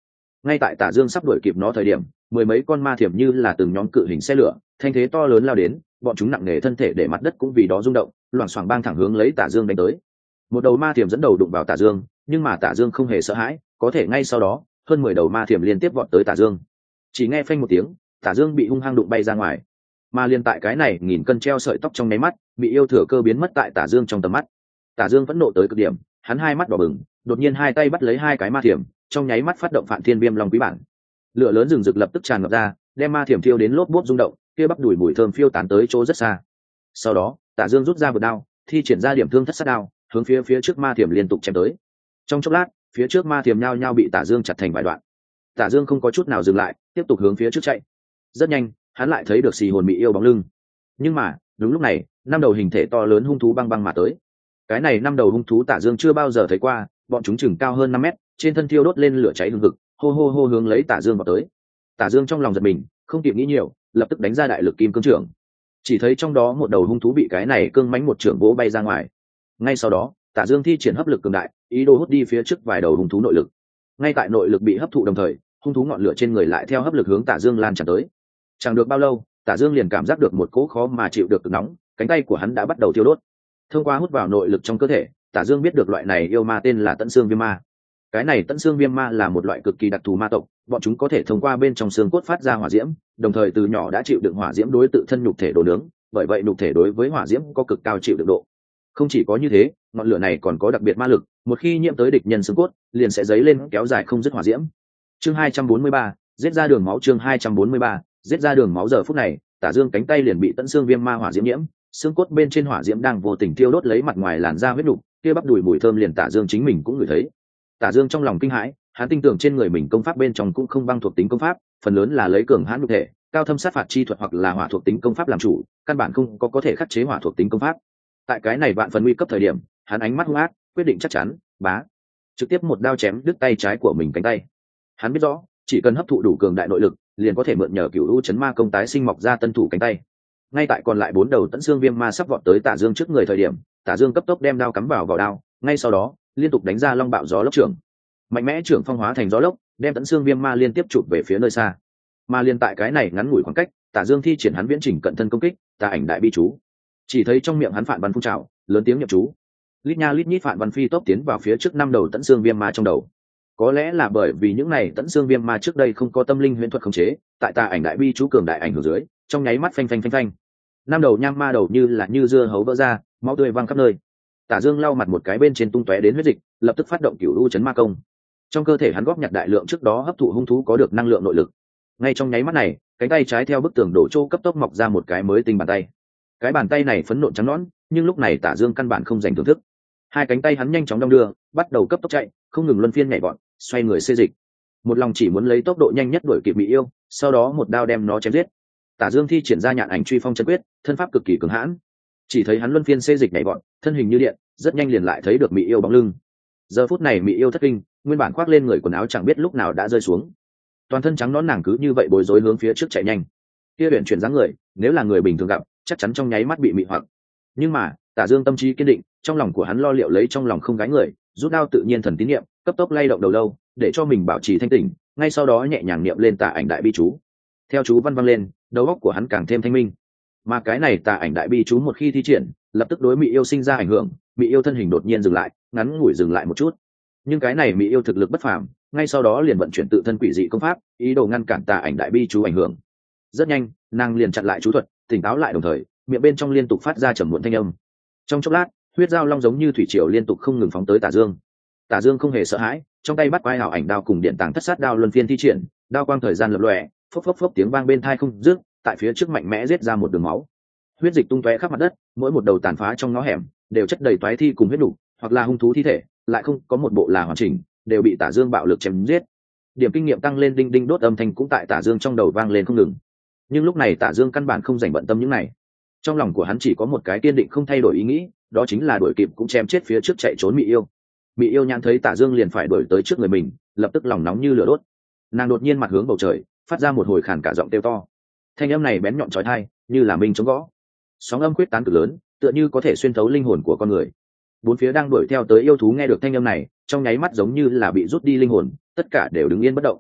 ngay tại Tả Dương sắp đuổi kịp nó thời điểm, mười mấy con ma thiểm như là từng nhóm cự hình xe lửa, thanh thế to lớn lao đến, bọn chúng nặng nề thân thể để mặt đất cũng vì đó rung động, loảng xoảng bang thẳng hướng lấy Tả Dương đánh tới. Một đầu ma thiểm dẫn đầu đụng vào Tả Dương, nhưng mà Tả Dương không hề sợ hãi, có thể ngay sau đó, hơn mười đầu ma thiểm liên tiếp vọt tới Tả Dương. Chỉ nghe phanh một tiếng, Tả Dương bị hung hăng đụng bay ra ngoài. Mà liên tại cái này nghìn cân treo sợi tóc trong nháy mắt, bị yêu thừa cơ biến mất tại Tả Dương trong tầm mắt. Tả Dương vẫn nộ tới cực điểm, hắn hai mắt đỏ bừng, đột nhiên hai tay bắt lấy hai cái ma thiểm, trong nháy mắt phát động Phản Thiên Viêm Long Quý bản. Lửa lớn rừng rực lập tức tràn ngập ra, đem ma thiểm thiêu đến lốp bốp rung động, kia bắp đùi mùi thơm phiêu tán tới chỗ rất xa. Sau đó, Tả Dương rút ra vượt đao, thi triển ra điểm thương thất sát đao, hướng phía phía trước ma thiểm liên tục chém tới. Trong chốc lát, phía trước ma thiểm nhao nhao bị Tả Dương chặt thành vài đoạn. Tả Dương không có chút nào dừng lại, tiếp tục hướng phía trước chạy. Rất nhanh, hắn lại thấy được xì hồn mị yêu bóng lưng. Nhưng mà, đúng lúc này, năm đầu hình thể to lớn hung thú băng băng mà tới. Cái này năm đầu hung thú Tả Dương chưa bao giờ thấy qua, bọn chúng chừng cao hơn năm mét, trên thân thiêu đốt lên lửa cháy hừng hực, hô hô hô hướng lấy Tả Dương vào tới. Tả Dương trong lòng giật mình, không kịp nghĩ nhiều, lập tức đánh ra đại lực kim cương trưởng. Chỉ thấy trong đó một đầu hung thú bị cái này cương mãnh một trưởng vỗ bay ra ngoài. Ngay sau đó, Tả Dương thi triển hấp lực cường đại, ý đồ hút đi phía trước vài đầu hung thú nội lực. Ngay tại nội lực bị hấp thụ đồng thời, hung thú ngọn lửa trên người lại theo hấp lực hướng Tả Dương lan tràn tới. Chẳng được bao lâu, Tả Dương liền cảm giác được một cỗ khó mà chịu được cực nóng, cánh tay của hắn đã bắt đầu thiêu đốt. Thông qua hút vào nội lực trong cơ thể, Tả Dương biết được loại này yêu ma tên là Tận Xương Viêm Ma. Cái này Tận Xương Viêm Ma là một loại cực kỳ đặc thù ma tộc, bọn chúng có thể thông qua bên trong xương cốt phát ra hỏa diễm, đồng thời từ nhỏ đã chịu đựng hỏa diễm đối tự thân nhục thể đồ nướng, bởi vậy nhục thể đối với hỏa diễm có cực cao chịu đựng độ. Không chỉ có như thế, ngọn lửa này còn có đặc biệt ma lực, một khi nhiễm tới địch nhân xương cốt, liền sẽ dấy lên kéo dài không dứt hỏa diễm. Chương hai trăm bốn mươi ba, giết ra đường máu. Chương hai trăm bốn mươi ba, giết ra đường máu. Giờ phút này, Tả Dương cánh tay liền bị Tận Xương Viêm Ma hỏa diễm nhiễm, xương cốt bên trên hỏa diễm đang vô tình thiêu đốt lấy mặt ngoài làn da huyết nục, kia bắp đùi mùi thơm liền Tả Dương chính mình cũng ngửi thấy. Tả Dương trong lòng kinh hãi, hắn tin tưởng trên người mình công pháp bên trong cũng không băng thuộc tính công pháp, phần lớn là lấy cường hãn nhục thể, cao thâm sát phạt chi thuật hoặc là hỏa thuộc tính công pháp làm chủ, căn bản không có có thể khắc chế hỏa thuộc tính công pháp. Tại cái này vạn phần nguy cấp thời điểm, hắn ánh mắt hung ác, quyết định chắc chắn, bá, trực tiếp một đao chém đứt tay trái của mình cánh tay. Hắn biết rõ, chỉ cần hấp thụ đủ cường đại nội lực, liền có thể mượn nhờ Cửu U Chấn Ma công tái sinh mọc ra tân thủ cánh tay. Ngay tại còn lại bốn đầu Tận Xương Viêm Ma sắp vọt tới Tả Dương trước người thời điểm, Tả Dương cấp tốc đem đao cắm vào vào đao, ngay sau đó, liên tục đánh ra long bạo gió lốc trưởng. Mạnh mẽ trưởng phong hóa thành gió lốc, đem Tận Xương Viêm Ma liên tiếp chụp về phía nơi xa. Mà liên tại cái này ngắn ngủi khoảng cách, Tả Dương thi triển hắn viễn chỉnh cận thân công kích, Tà Ảnh Đại Bi Chú. Chỉ thấy trong miệng hắn phản văn phun trào, lớn tiếng niệm chú. Lít nha lít nhít phản văn phi tốc tiến vào phía trước năm đầu Tận Xương Viêm Ma trong đầu. Có lẽ là bởi vì những này Tận Xương Viêm Ma trước đây không có tâm linh huyễn thuật khống chế, tại Tà Ảnh Đại Bi Chú cường đại ảnh hưởng dưới, trong nháy mắt phanh phanh phanh phanh. Năm đầu nham ma đầu như là như dưa hấu vỡ ra, máu tươi văng khắp nơi. Tả Dương lau mặt một cái bên trên tung tóe đến huyết dịch, lập tức phát động Cửu U Chấn Ma công. Trong cơ thể hắn góp nhặt đại lượng trước đó hấp thụ hung thú có được năng lượng nội lực. Ngay trong nháy mắt này, cánh tay trái theo bức tường đổ trô cấp tốc mọc ra một cái mới tinh bàn tay. Cái bàn tay này phấn nộn trắng nõn, nhưng lúc này Tả Dương căn bản không dành thưởng thức. Hai cánh tay hắn nhanh chóng đong đưa, bắt đầu cấp tốc chạy, không ngừng luân phiên nhảy vọt, xoay người xê dịch. Một lòng chỉ muốn lấy tốc độ nhanh nhất đuổi kịp Mỹ yêu, sau đó một đao đem nó chém giết. Tả Dương thi triển ra Nhạn Ảnh Truy Phong chân quyết, thân pháp cực kỳ cường hãn. Chỉ thấy hắn luân phiên xê dịch nhảy vọt, thân hình như điện, rất nhanh liền lại thấy được Mỹ yêu bóng lưng. Giờ phút này Mỹ yêu thất kinh, nguyên bản khoác lên người quần áo chẳng biết lúc nào đã rơi xuống. Toàn thân trắng nõn nàng cứ như vậy bối rối hướng phía trước chạy nhanh. Kia luyện chuyển dáng người, nếu là người bình thường gặp, chắc chắn trong nháy mắt bị mị hoặc. Nhưng mà, Tả Dương tâm trí kiên định, trong lòng của hắn lo liệu lấy trong lòng không gái người, rút đao tự nhiên thần tín niệm, cấp tốc lay động đầu lâu, để cho mình bảo trì thanh tỉnh, ngay sau đó nhẹ nhàng niệm lên Tà Ảnh Đại Bi Chú. Theo chú văn vang lên, đầu óc của hắn càng thêm thanh minh. Mà cái này Tà Ảnh Đại Bi Chú một khi thi triển, lập tức đối Mị yêu sinh ra ảnh hưởng, Mị yêu thân hình đột nhiên dừng lại, ngắn ngủi dừng lại một chút. Nhưng cái này Mị yêu thực lực bất phàm, ngay sau đó liền vận chuyển tự thân quỷ dị công pháp, ý đồ ngăn cản Tà Ảnh Đại Bi Chú ảnh hưởng. Rất nhanh, nàng liền chặn lại chú thuật, tỉnh táo lại đồng thời, miệng bên trong liên tục phát ra trầm muộn thanh âm. Trong chốc lát, huyết dao long giống như thủy triều liên tục không ngừng phóng tới Tả Dương. Tả Dương không hề sợ hãi, trong tay bắt quái hảo ảnh đao cùng điện tàng thất sát đao luân phiên thi triển, đao quang thời gian lập lòe, phốc phốc phốc tiếng vang bên tai không dứt, tại phía trước mạnh mẽ giết ra một đường máu. Huyết dịch tung tóe khắp mặt đất, mỗi một đầu tàn phá trong ngõ hẻm đều chất đầy toái thi cùng huyết nục, hoặc là hung thú thi thể, lại không có một bộ là hoàn chỉnh, đều bị Tả Dương bạo lực chém giết. Điểm kinh nghiệm tăng lên, đinh đinh đốt âm thanh cũng tại Tả Dương trong đầu vang lên không ngừng. Nhưng lúc này Tả Dương căn bản không dành bận tâm những này. Trong lòng của hắn chỉ có một cái kiên định không thay đổi ý nghĩ, đó chính là đuổi kịp cũng chém chết phía trước chạy trốn Mị yêu. Mị yêu nhãn thấy Tả Dương liền phải đuổi tới trước người mình, lập tức lòng nóng như lửa đốt. Nàng đột nhiên mặt hướng bầu trời, phát ra một hồi khàn cả giọng kêu to. Thanh âm này bén nhọn chói tai, như là minh chống gõ. Sóng âm quyết tán cực lớn, tựa như có thể xuyên thấu linh hồn của con người. Bốn phía đang đuổi theo tới yêu thú nghe được thanh âm này, trong nháy mắt giống như là bị rút đi linh hồn, tất cả đều đứng yên bất động.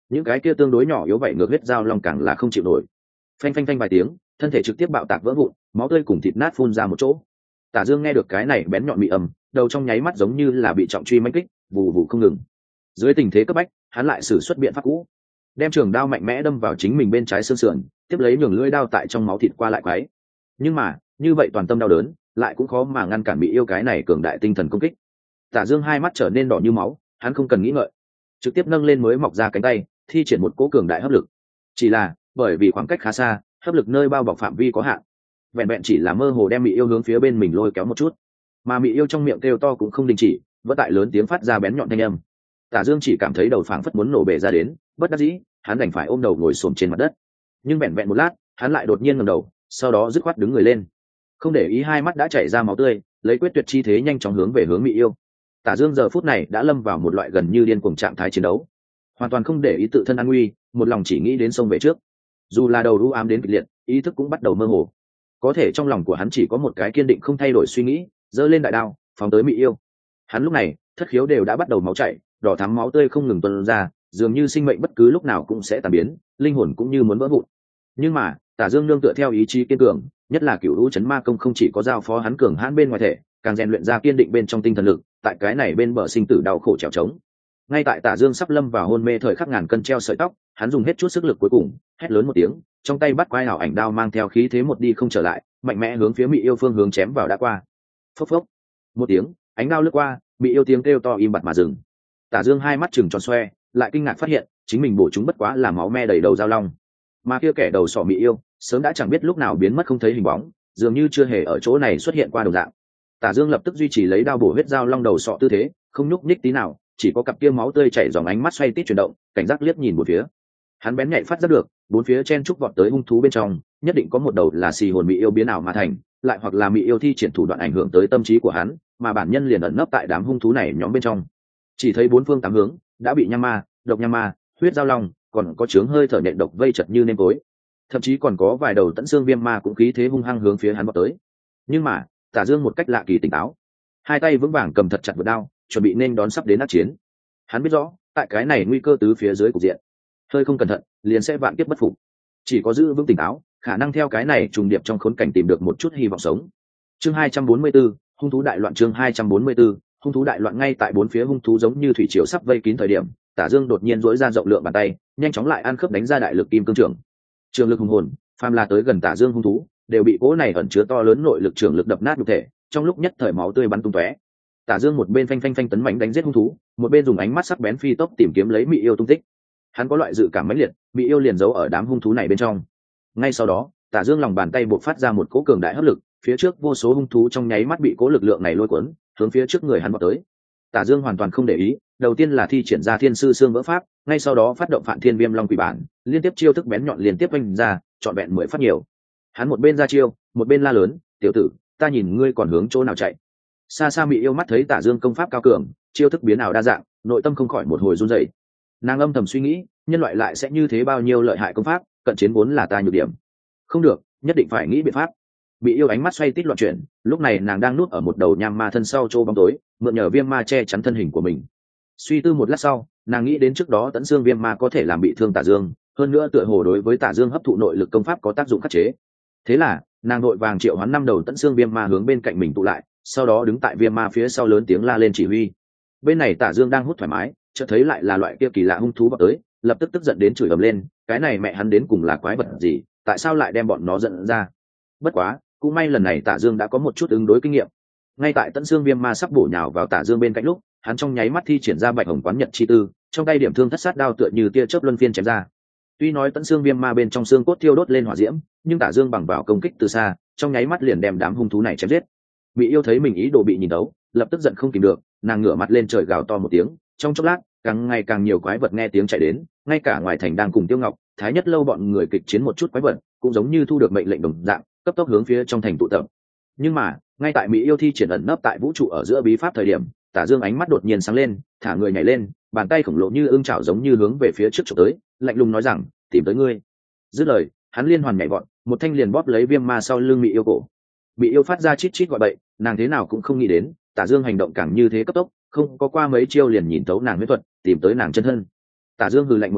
những cái kia tương đối nhỏ yếu vậy ngược huyết dao long càng là không chịu nổi. Phanh phanh phanh vài tiếng, thân thể trực tiếp bạo tạc vỡ vụn, máu tươi cùng thịt nát phun ra một chỗ. Tả Dương nghe được cái này bén nhọn mị ầm, đầu trong nháy mắt giống như là bị trọng truy mãnh kích, vù vù không ngừng. Dưới tình thế cấp bách, hắn lại sử xuất biện pháp cũ, đem trường đao mạnh mẽ đâm vào chính mình bên trái xương sườn, tiếp lấy nhường lưỡi đao tại trong máu thịt qua lại quấy. Nhưng mà, như vậy toàn tâm đau đớn, lại cũng khó mà ngăn cản bị yêu cái này cường đại tinh thần công kích. Tả Dương hai mắt trở nên đỏ như máu, hắn không cần nghĩ ngợi, trực tiếp nâng lên mới mọc ra cánh tay, thi triển một cỗ cường đại hấp lực. Chỉ là, bởi vì khoảng cách khá xa, hấp lực nơi bao bọc phạm vi có hạn, vẹn vẹn chỉ là mơ hồ đem Mị Yêu hướng phía bên mình lôi kéo một chút, mà Mị Yêu trong miệng kêu to cũng không đình chỉ, vẫn tại lớn tiếng phát ra bén nhọn thanh âm. Tả Dương chỉ cảm thấy đầu phảng phất muốn nổ bể ra đến, bất đắc dĩ, hắn đành phải ôm đầu ngồi xổm trên mặt đất. Nhưng vẹn vẹn một lát, hắn lại đột nhiên ngẩng đầu, sau đó dứt khoát đứng người lên, không để ý hai mắt đã chảy ra máu tươi, lấy quyết tuyệt chi thế nhanh chóng hướng về hướng Mị Yêu. Tả Dương giờ phút này đã lâm vào một loại gần như điên cuồng trạng thái chiến đấu, hoàn toàn không để ý tự thân an nguy, một lòng chỉ nghĩ đến sông về trước. Dù là đầu u ám đến kịch liệt, ý thức cũng bắt đầu mơ hồ, có thể trong lòng của hắn chỉ có một cái kiên định không thay đổi suy nghĩ, giơ lên đại đao phóng tới Mị Yêu. Hắn lúc này thất khiếu đều đã bắt đầu máu chảy, đỏ thắm máu tươi không ngừng tuôn ra, dường như sinh mệnh bất cứ lúc nào cũng sẽ tàn biến, linh hồn cũng như muốn vỡ vụn. Nhưng mà Tả Dương nương tựa theo ý chí kiên cường, nhất là cửu u chấn ma công không chỉ có giao phó hắn cường hãn bên ngoài thể, càng rèn luyện ra kiên định bên trong tinh thần lực, tại cái này bên bờ sinh tử đau khổ trèo trống. Ngay tại Tả Dương sắp lâm vào hôn mê thời khắc ngàn cân treo sợi tóc, hắn dùng hết chút sức lực cuối cùng, hét lớn một tiếng, trong tay bắt quái ảo ảnh đao mang theo khí thế một đi không trở lại, mạnh mẽ hướng phía Mị Yêu phương hướng chém vào đã qua. Phốc phốc, một tiếng, ánh đao lướt qua, Mị Yêu tiếng kêu to im bặt mà dừng. Tả Dương hai mắt trừng tròn xoe, lại kinh ngạc phát hiện, chính mình bổ chúng bất quá là máu me đầy đầu dao long, mà kia kẻ đầu sọ Mị Yêu, sớm đã chẳng biết lúc nào biến mất không thấy hình bóng, dường như chưa hề ở chỗ này xuất hiện qua đồng dạng. Tả Dương lập tức duy trì lấy đao bổ huyết dao long đầu sọ tư thế, không nhúc nhích tí nào, chỉ có cặp kia máu tươi chảy dòng ánh mắt xoay tít chuyển động, cảnh giác liếc nhìn một phía. Hắn bén nhạy phát giác được, bốn phía chen trúc vọt tới hung thú bên trong, nhất định có một đầu là xì hồn Mị Yêu biến ảo mà thành, lại hoặc là Mị Yêu thi triển thủ đoạn ảnh hưởng tới tâm trí của hắn, mà bản nhân liền ẩn nấp tại đám hung thú này nhóm bên trong. Chỉ thấy bốn phương tám hướng đã bị nham ma, độc nham ma, huyết dao long, còn có chướng hơi thở nện độc vây chật như nêm tối. Thậm chí còn có vài đầu tẫn xương viêm ma cũng khí thế hung hăng hướng phía hắn vọt tới. Nhưng mà, Tả Dương một cách lạ kỳ tỉnh táo, hai tay vững vàng cầm thật chặt vượt đao, chuẩn bị nên đón sắp đến ác chiến. Hắn biết rõ, tại cái này nguy cơ tứ phía dưới cục diện, hơi không cẩn thận, liền sẽ vạn kiếp bất phục. Chỉ có giữ vững tỉnh táo, khả năng theo cái này trùng điệp trong khốn cảnh tìm được một chút hy vọng sống. Chương hai trăm bốn mươi 4, hung thú đại loạn. Chương hai trăm bốn mươi 4, hung thú đại loạn. Ngay tại bốn phía hung thú giống như thủy triều sắp vây kín thời điểm, Tả Dương đột nhiên duỗi ra rộng lượng bàn tay, nhanh chóng lại ăn khớp đánh ra đại lực kim cương trưởng. Trường lực hùng hồn, phàm là tới gần Tả Dương hung thú, đều bị cỗ này ẩn chứa to lớn nội lực trường lực đập nát nhục thể, trong lúc nhất thời máu tươi bắn tung tóe. Tả Dương một bên phanh phanh phanh tấn mãnh đánh giết hung thú, một bên dùng ánh mắt sắc bén phi tốc tìm kiếm lấy Mị Yêu tung tích. Hắn có loại dự cảm mãnh liệt, Mị Yêu liền giấu ở đám hung thú này bên trong. Ngay sau đó, Tả Dương lòng bàn tay bộc phát ra một cỗ cường đại hấp lực, phía trước vô số hung thú trong nháy mắt bị cỗ lực lượng này lôi cuốn, hướng phía trước người hắn vọt tới. Tả Dương hoàn toàn không để ý, đầu tiên là thi triển ra Thiên Sư Xương Vỡ Pháp, ngay sau đó phát động Phạn Thiên Viêm Long Quỷ Bản, liên tiếp chiêu thức bén nhọn liên tiếp vung ra, trọn vẹn mười phát nhiều. Hắn một bên ra chiêu, một bên la lớn, "Tiểu tử, ta nhìn ngươi còn hướng chỗ nào chạy?" Xa xa Mị Yêu mắt thấy Tả Dương công pháp cao cường, chiêu thức biến ảo đa dạng, nội tâm không khỏi một hồi run rẩy. Nàng âm thầm suy nghĩ, nhân loại lại sẽ như thế bao nhiêu lợi hại công pháp, cận chiến vốn là ta nhược điểm. Không được, nhất định phải nghĩ biện pháp. Mị Yêu ánh mắt xoay tít loạn chuyển, lúc này nàng đang núp ở một đầu nham ma thân sau chỗ bóng tối, mượn nhờ viêm ma che chắn thân hình của mình. Suy tư một lát sau, nàng nghĩ đến trước đó tẫn xương viêm ma có thể làm bị thương Tả Dương, hơn nữa tựa hồ đối với Tả Dương hấp thụ nội lực công pháp có tác dụng khắc chế. Thế là, nàng đội vàng triệu hoán năm đầu tẫn xương viêm ma hướng bên cạnh mình tụ lại, sau đó đứng tại viêm ma phía sau lớn tiếng la lên chỉ huy. Bên này Tả Dương đang hút thoải mái, chợt thấy lại là loại kia kỳ lạ hung thú vào tới, lập tức tức giận đến chửi ầm lên, cái này mẹ hắn đến cùng là quái vật gì, tại sao lại đem bọn nó giận ra? Bất quá, cũng may lần này Tả Dương đã có một chút ứng đối kinh nghiệm. Ngay tại tẫn xương viêm ma sắp bổ nhào vào Tả Dương bên cạnh lúc, hắn trong nháy mắt thi triển ra Bạch Hồng Quán Nhật chi tư, trong tay điểm thương thất sát đao tựa như tia chớp luân phiên chém ra. Tuy nói tẫn xương viêm ma bên trong xương cốt thiêu đốt lên hỏa diễm, nhưng Tả Dương bằng vào công kích từ xa, trong nháy mắt liền đem đám hung thú này chém giết. Mị Yêu thấy mình ý đồ bị nhìn đấu, lập tức giận không kìm được, nàng ngửa mặt lên trời gào to một tiếng, trong chốc lát, càng ngày càng nhiều quái vật nghe tiếng chạy đến, ngay cả ngoài thành đang cùng Tiêu Ngọc, Thái Nhất Lâu bọn người kịch chiến một chút quái vật, cũng giống như thu được mệnh lệnh đồng dạng, cấp tốc hướng phía trong thành tụ tập. Nhưng mà, ngay tại Mị Yêu thi triển ẩn nấp tại vũ trụ ở giữa bí pháp thời điểm, Tả Dương ánh mắt đột nhiên sáng lên, thả người nhảy lên, bàn tay khổng lồ như ưng chảo giống như hướng về phía trước chụp tới, lạnh lùng nói rằng, tìm tới ngươi. Dứt lời, hắn liên hoàn nhảy vọt, một thanh liền bóp lấy viêm ma sau lưng Mị Yêu cổ. Mị Yêu phát ra chít chít gọi bậy, nàng thế nào cũng không nghĩ đến, Tả Dương hành động càng như thế cấp tốc, không có qua mấy chiêu liền nhìn thấu nàng huyết thuật, tìm tới nàng chân thân. Tả Dương hừ lạnh một tiếng,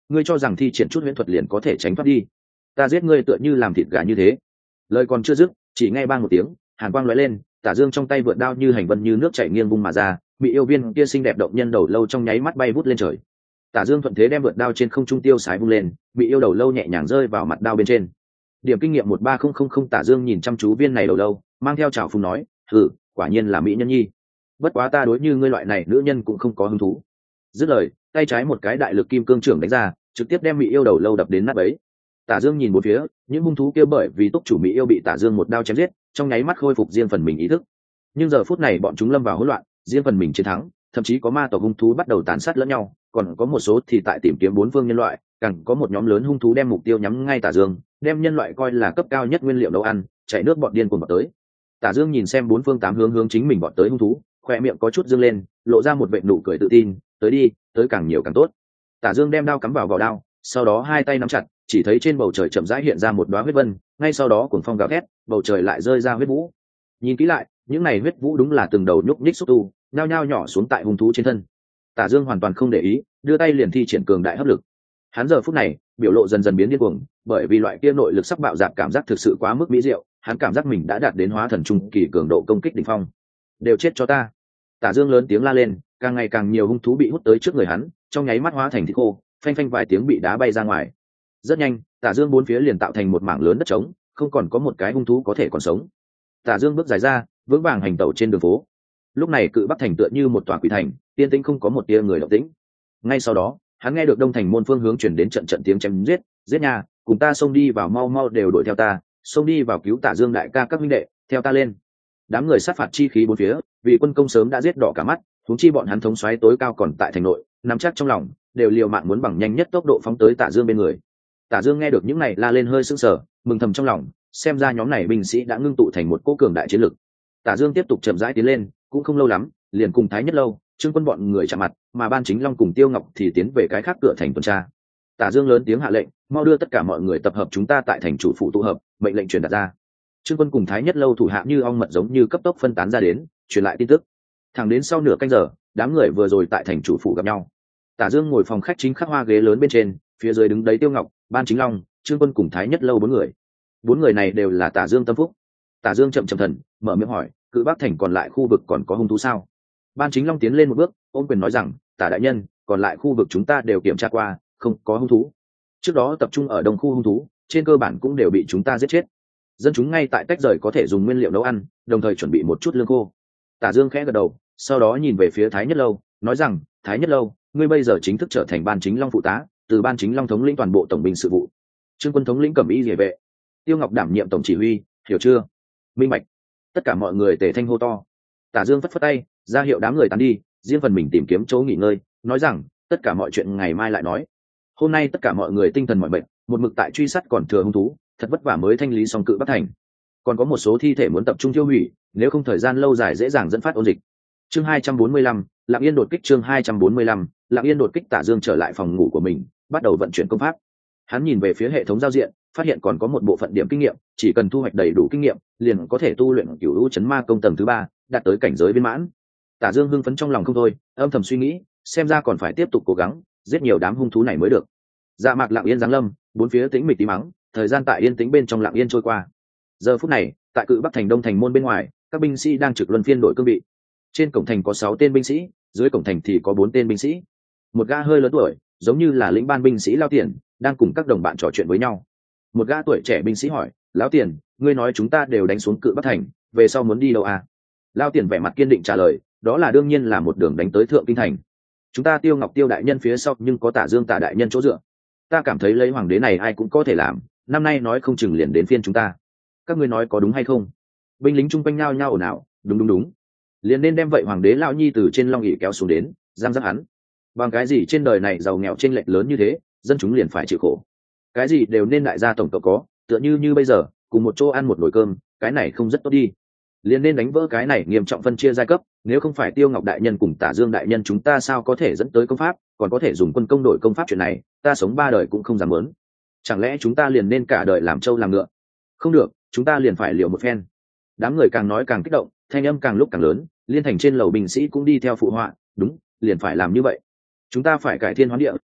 ngươi cho rằng thi triển chút huyễn thuật liền có thể tránh thoát đi? Ta giết ngươi tựa như làm thịt gà như thế. Lời còn chưa dứt, chỉ nghe bang một tiếng, hàn quang lóe lên, Tả Dương trong tay vượt đao như hành vân như nước chảy nghiêng vung mà ra, bị yêu viên kia xinh đẹp động nhân đầu lâu trong nháy mắt bay vút lên trời. Tả Dương thuận thế đem vượt đao trên không trung tiêu sái vung lên, bị yêu đầu lâu nhẹ nhàng rơi vào mặt đao bên trên. Điểm kinh nghiệm một ba không không không. Tả Dương nhìn chăm chú viên này đầu lâu, mang theo trào phúng nói, "Hừ, quả nhiên là mỹ nhân nhi. Bất quá ta đối như ngươi loại này nữ nhân cũng không có hứng thú." Dứt lời, tay trái một cái đại lực kim cương trưởng đánh ra, trực tiếp đem mỹ yêu đầu lâu đập đến nát bấy. Tả Dương nhìn bốn phía, những hung thú kia bởi vì túc chủ mỹ yêu bị Tả Dương một đao chém giết, trong nháy mắt khôi phục riêng phần mình ý thức. Nhưng giờ phút này bọn chúng lâm vào hỗn loạn, riêng phần mình chiến thắng, thậm chí có ma tộc hung thú bắt đầu tàn sát lẫn nhau, còn có một số thì tại tìm kiếm bốn phương nhân loại, càng có một nhóm lớn hung thú đem mục tiêu nhắm ngay Tả Dương, đem nhân loại coi là cấp cao nhất nguyên liệu nấu ăn, chạy nước bọn điên cuồng vào tới. Tả Dương nhìn xem bốn phương tám hướng hướng chính mình bọn tới hung thú, khoe miệng có chút dương lên, lộ ra một vệt nụ cười tự tin, tới đi, tới càng nhiều càng tốt. Tả Dương đem đao cắm vào vỏ đao, sau đó hai tay nắm chặt, chỉ thấy trên bầu trời chậm rãi hiện ra một đóa huyết vân, ngay sau đó cuồng phong gào thét, bầu trời lại rơi ra huyết vũ. Nhìn kỹ lại, những này huyết vũ đúng là từng đầu nhúc nhích xúc tu, nhao nhao nhỏ xuống tại hung thú trên thân. Tả Dương hoàn toàn không để ý, đưa tay liền thi triển cường đại hấp lực. Hắn giờ phút này, biểu lộ dần dần biến điên cuồng, bởi vì loại kia nội lực sắp bạo dạn cảm giác thực sự quá mức mỹ diệu, hắn cảm giác mình đã đạt đến hóa thần trung kỳ cường độ công kích đỉnh phong. Đều chết cho ta! Tả Dương lớn tiếng la lên, càng ngày càng nhiều hung thú bị hút tới trước người hắn, trong nháy mắt hóa thành thịt khô, phanh phanh vài tiếng bị đá bay ra ngoài. Rất nhanh, Tả Dương bốn phía liền tạo thành một mảng lớn đất trống, không còn có một cái hung thú có thể còn sống. Tả Dương bước dài ra, vững vàng hành tẩu trên đường phố. Lúc này Cự Bắc thành tựa như một tòa quỷ thành, yên tĩnh không có một tia người động tĩnh. Ngay sau đó, hắn nghe được Đông thành môn phương hướng truyền đến trận trận tiếng chém giết, giết nhà, cùng ta xông đi vào, mau mau đều đuổi theo ta, xông đi vào cứu Tả Dương đại ca các huynh đệ, theo ta lên. Đám người sát phạt chi khí bốn phía, vì quân công sớm đã giết đỏ cả mắt, huống chi bọn hắn thống soái tối cao còn tại thành nội, nắm chắc trong lòng, đều liều mạng muốn bằng nhanh nhất tốc độ phóng tới Tả Dương bên người. Tả Dương nghe được những này la lên hơi sững sờ, mừng thầm trong lòng, xem ra nhóm này binh sĩ đã ngưng tụ thành một cỗ cường đại chiến lực. Tả Dương tiếp tục chậm rãi tiến lên, cũng không lâu lắm, liền cùng Thái Nhất Lâu, Trương Quân bọn người chạm mặt, mà Ban Chính Long cùng Tiêu Ngọc thì tiến về cái khác cửa thành tuần tra. Tả Dương lớn tiếng hạ lệnh, mau đưa tất cả mọi người tập hợp chúng ta tại thành chủ phủ tụ hợp, mệnh lệnh truyền đạt ra. Trương Quân cùng Thái Nhất Lâu thủ hạ như ong mật giống như cấp tốc phân tán ra đến, truyền lại tin tức. Thẳng đến sau nửa canh giờ, đám người vừa rồi tại thành chủ phủ gặp nhau. Tả Dương ngồi phòng khách chính khắc hoa ghế lớn bên trên, phía dưới đứng đấy Tiêu Ngọc, Ban Chính Long, Trương Quân cùng Thái Nhất Lâu bốn người. Bốn người này đều là Tả Dương tâm phúc. Tả Dương chậm chậm thần, mở miệng hỏi, Cự Bắc thành còn lại khu vực còn có hung thú sao? Ban Chính Long tiến lên một bước, ôm quyền nói rằng, Tả đại nhân, còn lại khu vực chúng ta đều kiểm tra qua, không có hung thú. Trước đó tập trung ở đông khu hung thú, trên cơ bản cũng đều bị chúng ta giết chết. Dân chúng ngay tại tách rời có thể dùng nguyên liệu nấu ăn, đồng thời chuẩn bị một chút lương khô. Tả Dương khẽ gật đầu, sau đó nhìn về phía Thái Nhất Lâu, nói rằng, Thái Nhất Lâu, ngươi bây giờ chính thức trở thành Ban Chính Long phụ tá, từ Ban Chính Long thống lĩnh toàn bộ tổng binh sự vụ. Trương Quân thống lĩnh cẩm y liề vệ, Tiêu Ngọc đảm nhiệm tổng chỉ huy, hiểu chưa? Minh bạch. Tất cả mọi người tề thanh hô to. Tả Dương phất phất tay, ra hiệu đám người tán đi, riêng phần mình tìm kiếm chỗ nghỉ ngơi, nói rằng, tất cả mọi chuyện ngày mai lại nói. Hôm nay tất cả mọi người tinh thần mỏi mệt, một mực tại truy sát còn thừa hung thú, thật vất vả mới thanh lý xong Cự Bắc thành. Còn có một số thi thể muốn tập trung tiêu hủy, nếu không thời gian lâu dài dễ dàng dẫn phát ôn dịch. Chương hai trăm bốn mươi lăm, Lặng Yên đột kích. Chương hai trăm bốn mươi lăm, Lặng Yên đột kích. Tả Dương trở lại phòng ngủ của mình, bắt đầu vận chuyển công pháp. Hắn nhìn về phía hệ thống giao diện, phát hiện còn có một bộ phận điểm kinh nghiệm, chỉ cần thu hoạch đầy đủ kinh nghiệm, liền có thể tu luyện Cửu Lũ Chấn Ma công tầng thứ ba, đạt tới cảnh giới viên mãn. Tả Dương hưng phấn trong lòng không thôi, âm thầm suy nghĩ, xem ra còn phải tiếp tục cố gắng, giết nhiều đám hung thú này mới được. Dạ Mạc lặng yên giáng lâm, bốn phía tĩnh mịch tí mắng, thời gian tại yên tĩnh bên trong lặng yên trôi qua. Giờ phút này, tại Cự Bắc thành đông thành môn bên ngoài, các binh sĩ đang trực luân phiên đổi cương vị. Trên cổng thành có sáu tên binh sĩ, dưới cổng thành thì có bốn tên binh sĩ. Một gã hơi lớn tuổi, giống như là lĩnh ban binh sĩ Lao Tiền, đang cùng các đồng bạn trò chuyện với nhau. Một gã tuổi trẻ binh sĩ hỏi, Lão Tiền, ngươi nói chúng ta đều đánh xuống Cự Bắc thành, về sau muốn đi đâu à? Lao Tiền vẻ mặt kiên định trả lời, đó là đương nhiên là một đường đánh tới Thượng Kinh thành. Chúng ta Tiêu Ngọc Tiêu đại nhân phía sau nhưng có Tả Dương Tả đại nhân chỗ dựa. Ta cảm thấy lấy hoàng đế này ai cũng có thể làm, năm nay nói không chừng liền đến phiên chúng ta. Các ngươi nói có đúng hay không? Binh lính chung quanh nhao nhao ồn ào, đúng đúng đúng. Liền nên đem vậy hoàng đế lão nhi từ trên long ỷ kéo xuống đến, giam giáp hắn. Bằng cái gì trên đời này giàu nghèo chênh lệch lớn như thế, dân chúng liền phải chịu khổ. Cái gì đều nên đại gia tổng cộng có, tựa như như bây giờ, cùng một chỗ ăn một nồi cơm, cái này không rất tốt đi. Liền nên đánh vỡ cái này nghiêm trọng phân chia giai cấp, nếu không phải Tiêu Ngọc đại nhân cùng Tả Dương đại nhân chúng ta sao có thể dẫn tới công pháp, còn có thể dùng quân công đổi công pháp, chuyện này, ta sống ba đời cũng không dám muốn. Chẳng lẽ chúng ta liền nên cả đời làm trâu làm ngựa? Không được, chúng ta liền phải liều một phen. Đám người càng nói càng kích động, thanh âm càng lúc càng lớn, liên thành trên lầu binh sĩ cũng đi theo phụ họa, đúng, liền phải làm như vậy. Chúng ta phải cải thiên hoán địa,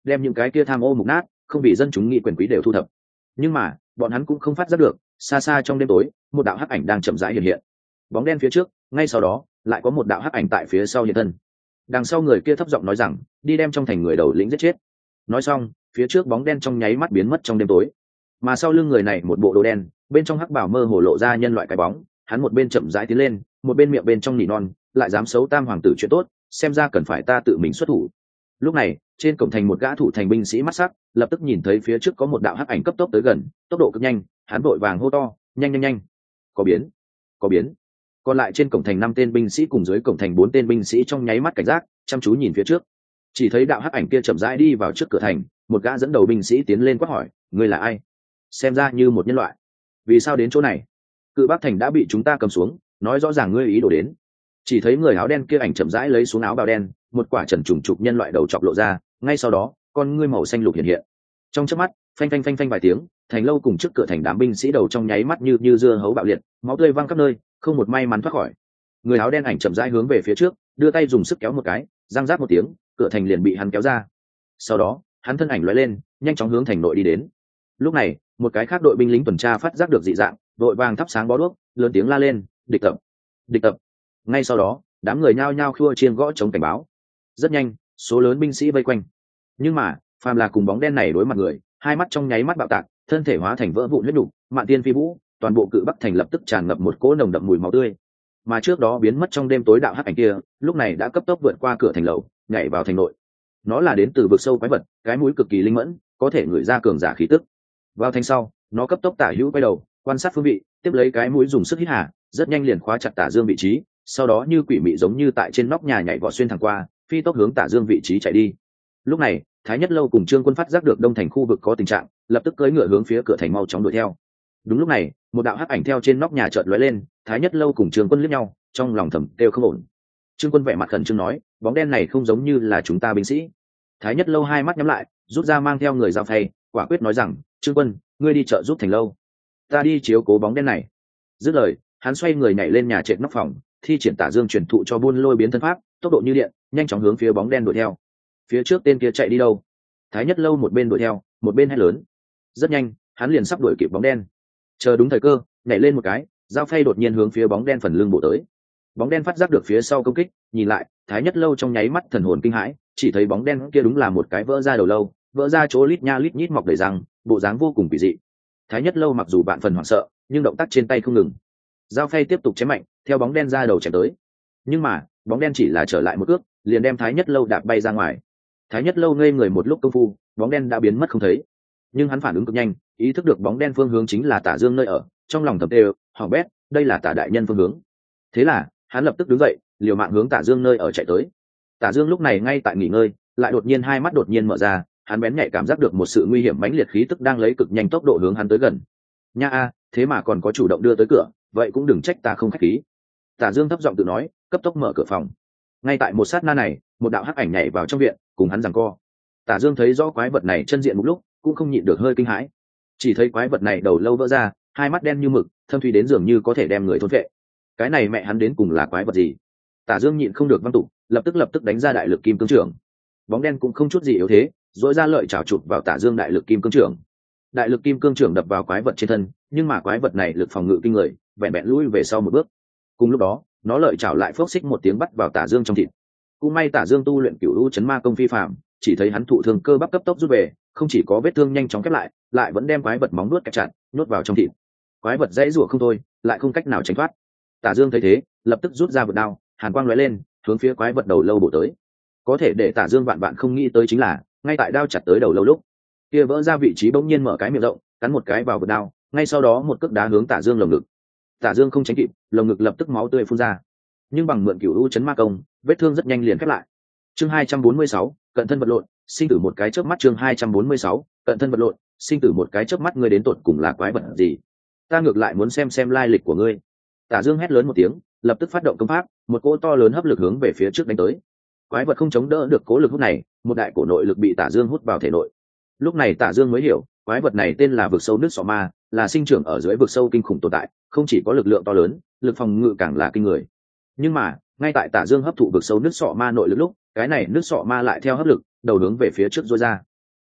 đem những cái kia tham ô mục nát không vì dân chúng nghị quyền quý đều thu thập. Nhưng mà bọn hắn cũng không phát giác được, xa xa trong đêm tối một đạo hắc ảnh đang chậm rãi hiện hiện, bóng đen phía trước, ngay sau đó lại có một đạo hắc ảnh tại phía sau hiện thân. Đằng sau người kia thấp giọng nói rằng, đi đem trong thành người đầu lĩnh giết chết. Nói xong, phía trước bóng đen trong nháy mắt biến mất trong đêm tối, mà sau lưng người này một bộ đồ đen, bên trong hắc bảo mơ hồ lộ ra nhân loại cái bóng. Hắn một bên chậm rãi tiến lên, một bên miệng bên trong nỉ non, lại dám xấu tam hoàng tử chuyện tốt, xem ra cần phải ta tự mình xuất thủ. Lúc này trên cổng thành một gã thủ thành binh sĩ mắt sắc lập tức nhìn thấy phía trước có một đạo hắc ảnh cấp tốc tới gần, tốc độ cực nhanh, hắn vội vàng hô to, nhanh nhanh nhanh, có biến, có biến. Còn lại trên cổng thành năm tên binh sĩ cùng dưới cổng thành bốn tên binh sĩ trong nháy mắt cảnh giác, chăm chú nhìn phía trước. Chỉ thấy đạo hắc ảnh kia chậm rãi đi vào trước cửa thành, một gã dẫn đầu binh sĩ tiến lên quát hỏi, ngươi là ai? Xem ra như một nhân loại, vì sao đến chỗ này? Cự Bắc thành đã bị chúng ta cầm xuống, nói rõ ràng ngươi ý đồ đến. Chỉ thấy người áo đen kia ảnh chậm rãi lấy xuống áo bào đen, một quả trần trùng trục nhân loại đầu chọc lộ ra, ngay sau đó con ngươi màu xanh lục hiện hiện. Trong chớp mắt, phanh phanh phanh phanh vài tiếng, thành lâu cùng trước cửa thành đám binh sĩ đầu trong nháy mắt như như dưa hấu bạo liệt, máu tươi văng khắp nơi, không một may mắn thoát khỏi. Người áo đen ảnh chậm rãi hướng về phía trước, đưa tay dùng sức kéo một cái, răng rác một tiếng, cửa thành liền bị hắn kéo ra. Sau đó hắn thân ảnh lóe lên, nhanh chóng hướng thành nội đi đến. Lúc này một cái khác đội binh lính tuần tra phát giác được dị dạng, đội vàng thắp sáng bó đuốc, lớn tiếng la lên, địch tập, địch tập. Ngay sau đó đám người nhao nhao khua chiên gõ chống cảnh báo. Rất nhanh số lớn binh sĩ vây quanh, nhưng mà phàm là cùng bóng đen này đối mặt người, hai mắt trong nháy mắt bạo tạc, thân thể hóa thành vỡ vụn huyết nhục, mạn tiên phi vũ, toàn bộ Cự Bắc thành lập tức tràn ngập một cỗ nồng đậm mùi máu tươi. Mà trước đó biến mất trong đêm tối đạo hắc ảnh kia, lúc này đã cấp tốc vượt qua cửa thành lầu, nhảy vào thành nội. Nó là đến từ vực sâu quái vật, cái mũi cực kỳ linh mẫn, có thể ngửi ra cường giả khí tức. Vào thành sau, nó cấp tốc tả hữu quay đầu, quan sát phương vị, tiếp lấy cái mũi dùng sức hít hà, rất nhanh liền khóa chặt Tả Dương vị trí, sau đó như quỷ mị giống như tại trên nóc nhà nhảy vọt xuyên thẳng qua, phi tốc hướng Tả Dương vị trí chạy đi. Lúc này Thái Nhất Lâu cùng Trương Quân phát giác được đông thành khu vực có tình trạng, lập tức cưỡi ngựa hướng phía cửa thành mau chóng đuổi theo. Đúng lúc này một đạo hắc ảnh theo trên nóc nhà chợt lóe lên, Thái Nhất Lâu cùng Trương Quân liếc nhau, trong lòng thầm kêu không ổn. Trương Quân vẻ mặt khẩn trương nói, bóng đen này không giống như là chúng ta binh sĩ. Thái Nhất Lâu hai mắt nhắm lại, rút ra mang theo người dao phay, quả quyết nói rằng, Trương Quân, ngươi đi trợ giúp Thành Lâu, ta đi chiếu cố bóng đen này. Dứt lời hắn xoay người nhảy lên nhà trệt nóc phòng, thi triển Tả Dương truyền thụ cho buôn lôi biến thân pháp, tốc độ như điện, nhanh chóng hướng phía bóng đen đuổi theo. Phía trước tên kia chạy đi đâu? Thái Nhất Lâu một bên đuổi theo, một bên hét lớn. Rất nhanh hắn liền sắp đuổi kịp bóng đen, chờ đúng thời cơ nhảy lên một cái, dao phay đột nhiên hướng phía bóng đen phần lưng bổ tới. Bóng đen phát giác được phía sau công kích, nhìn lại, Thái Nhất Lâu trong nháy mắt thần hồn kinh hãi, chỉ thấy bóng đen kia đúng là một cái vỡ ra đầu lâu, vỡ ra chỗ lít nha lít nhít mọc đầy răng, bộ dáng vô cùng kỳ dị. Thái Nhất Lâu mặc dù bạn phần hoảng sợ, nhưng động tác trên tay không ngừng, dao phay tiếp tục chém mạnh, theo bóng đen ra đầu chém tới. Nhưng mà bóng đen chỉ là trở lại một cước, liền đem Thái Nhất Lâu đạp bay ra ngoài. Thái Nhất Lâu ngây người một lúc công phu, bóng đen đã biến mất không thấy. Nhưng hắn phản ứng cực nhanh, ý thức được bóng đen phương hướng chính là Tả Dương nơi ở, trong lòng thầm tê, hỏng bét, đây là Tả đại nhân phương hướng. Thế là hắn lập tức đứng dậy, liều mạng hướng Tả Dương nơi ở chạy tới. Tả Dương lúc này ngay tại nghỉ ngơi, lại đột nhiên hai mắt đột nhiên mở ra, hắn bén nhạy cảm giác được một sự nguy hiểm mãnh liệt khí tức đang lấy cực nhanh tốc độ hướng hắn tới gần. Nha a, thế mà còn có chủ động đưa tới cửa, vậy cũng đừng trách ta không khách khí. Tả Dương thấp giọng tự nói, cấp tốc mở cửa phòng. Ngay tại một sát na này, một đạo hắc ảnh nhảy vào trong viện, cùng hắn giằng co. Tả Dương thấy rõ quái vật này chân diện một lúc, cũng không nhịn được hơi kinh hãi. Chỉ thấy quái vật này đầu lâu vỡ ra, hai mắt đen như mực, thâm thúy đến dường như có thể đem người thôn phệ. Cái này mẹ hắn đến cùng là quái vật gì? Tả Dương nhịn không được văng tục, lập tức lập tức đánh ra đại lực kim cương trưởng. Bóng đen cũng không chút gì yếu thế, dỗi ra lợi chảo chụp vào Tả Dương đại lực kim cương trưởng. Đại lực kim cương trưởng đập vào quái vật trên thân, nhưng mà quái vật này lực phòng ngự kinh người, vẹn vẹn lùi về sau một bước. Cùng lúc đó nó lợi chảo lại phốc xích một tiếng bắt vào Tả Dương trong thịt. Cũng may Tả Dương tu luyện cửu u chấn ma công phi phàm, chỉ thấy hắn thụ thương cơ bắp cấp tốc rút về, không chỉ có vết thương nhanh chóng khép lại, lại vẫn đem quái vật móng nuốt kẹp chặt, nuốt vào trong thịt. Quái vật dãy rủa không thôi, lại không cách nào tránh thoát. Tả Dương thấy thế, lập tức rút ra vượt đao, hàn quang lóe lên, hướng phía quái vật đầu lâu bổ tới. Có thể để Tả Dương vạn vạn không nghĩ tới chính là, ngay tại đao chặt tới đầu lâu lúc, kia vỡ ra vị trí bỗng nhiên mở cái miệng rộng, cắn một cái vào vượt đao, ngay sau đó một cước đá hướng Tả Dương lồng ngực. Tả Dương không tránh kịp, lồng ngực lập tức máu tươi phun ra. Nhưng bằng mượn cửu u chấn ma công, vết thương rất nhanh liền khép lại. Chương hai trăm bốn mươi sáu, cận thân vật lộn, sinh tử một cái chớp mắt. Chương hai trăm bốn mươi sáu, cận thân vật lộn, sinh tử một cái chớp mắt. Ngươi đến tột cùng là quái vật gì? Ta ngược lại muốn xem xem lai lịch của ngươi. Tả Dương hét lớn một tiếng, lập tức phát động công pháp, một cỗ to lớn hấp lực hướng về phía trước đánh tới. Quái vật không chống đỡ được cỗ lực hút này, một đại cổ nội lực bị Tả Dương hút vào thể nội. Lúc này Tả Dương mới hiểu, quái vật này tên là vực sâu nước sọ ma, là sinh trưởng ở dưới vực sâu kinh khủng tồn tại, không chỉ có lực lượng to lớn, lực phòng ngự càng là kinh người. Nhưng mà ngay tại Tả Dương hấp thụ vực sâu nước sọ ma nội lực lúc, cái này nước sọ ma lại theo hấp lực đầu hướng về phía trước rối ra.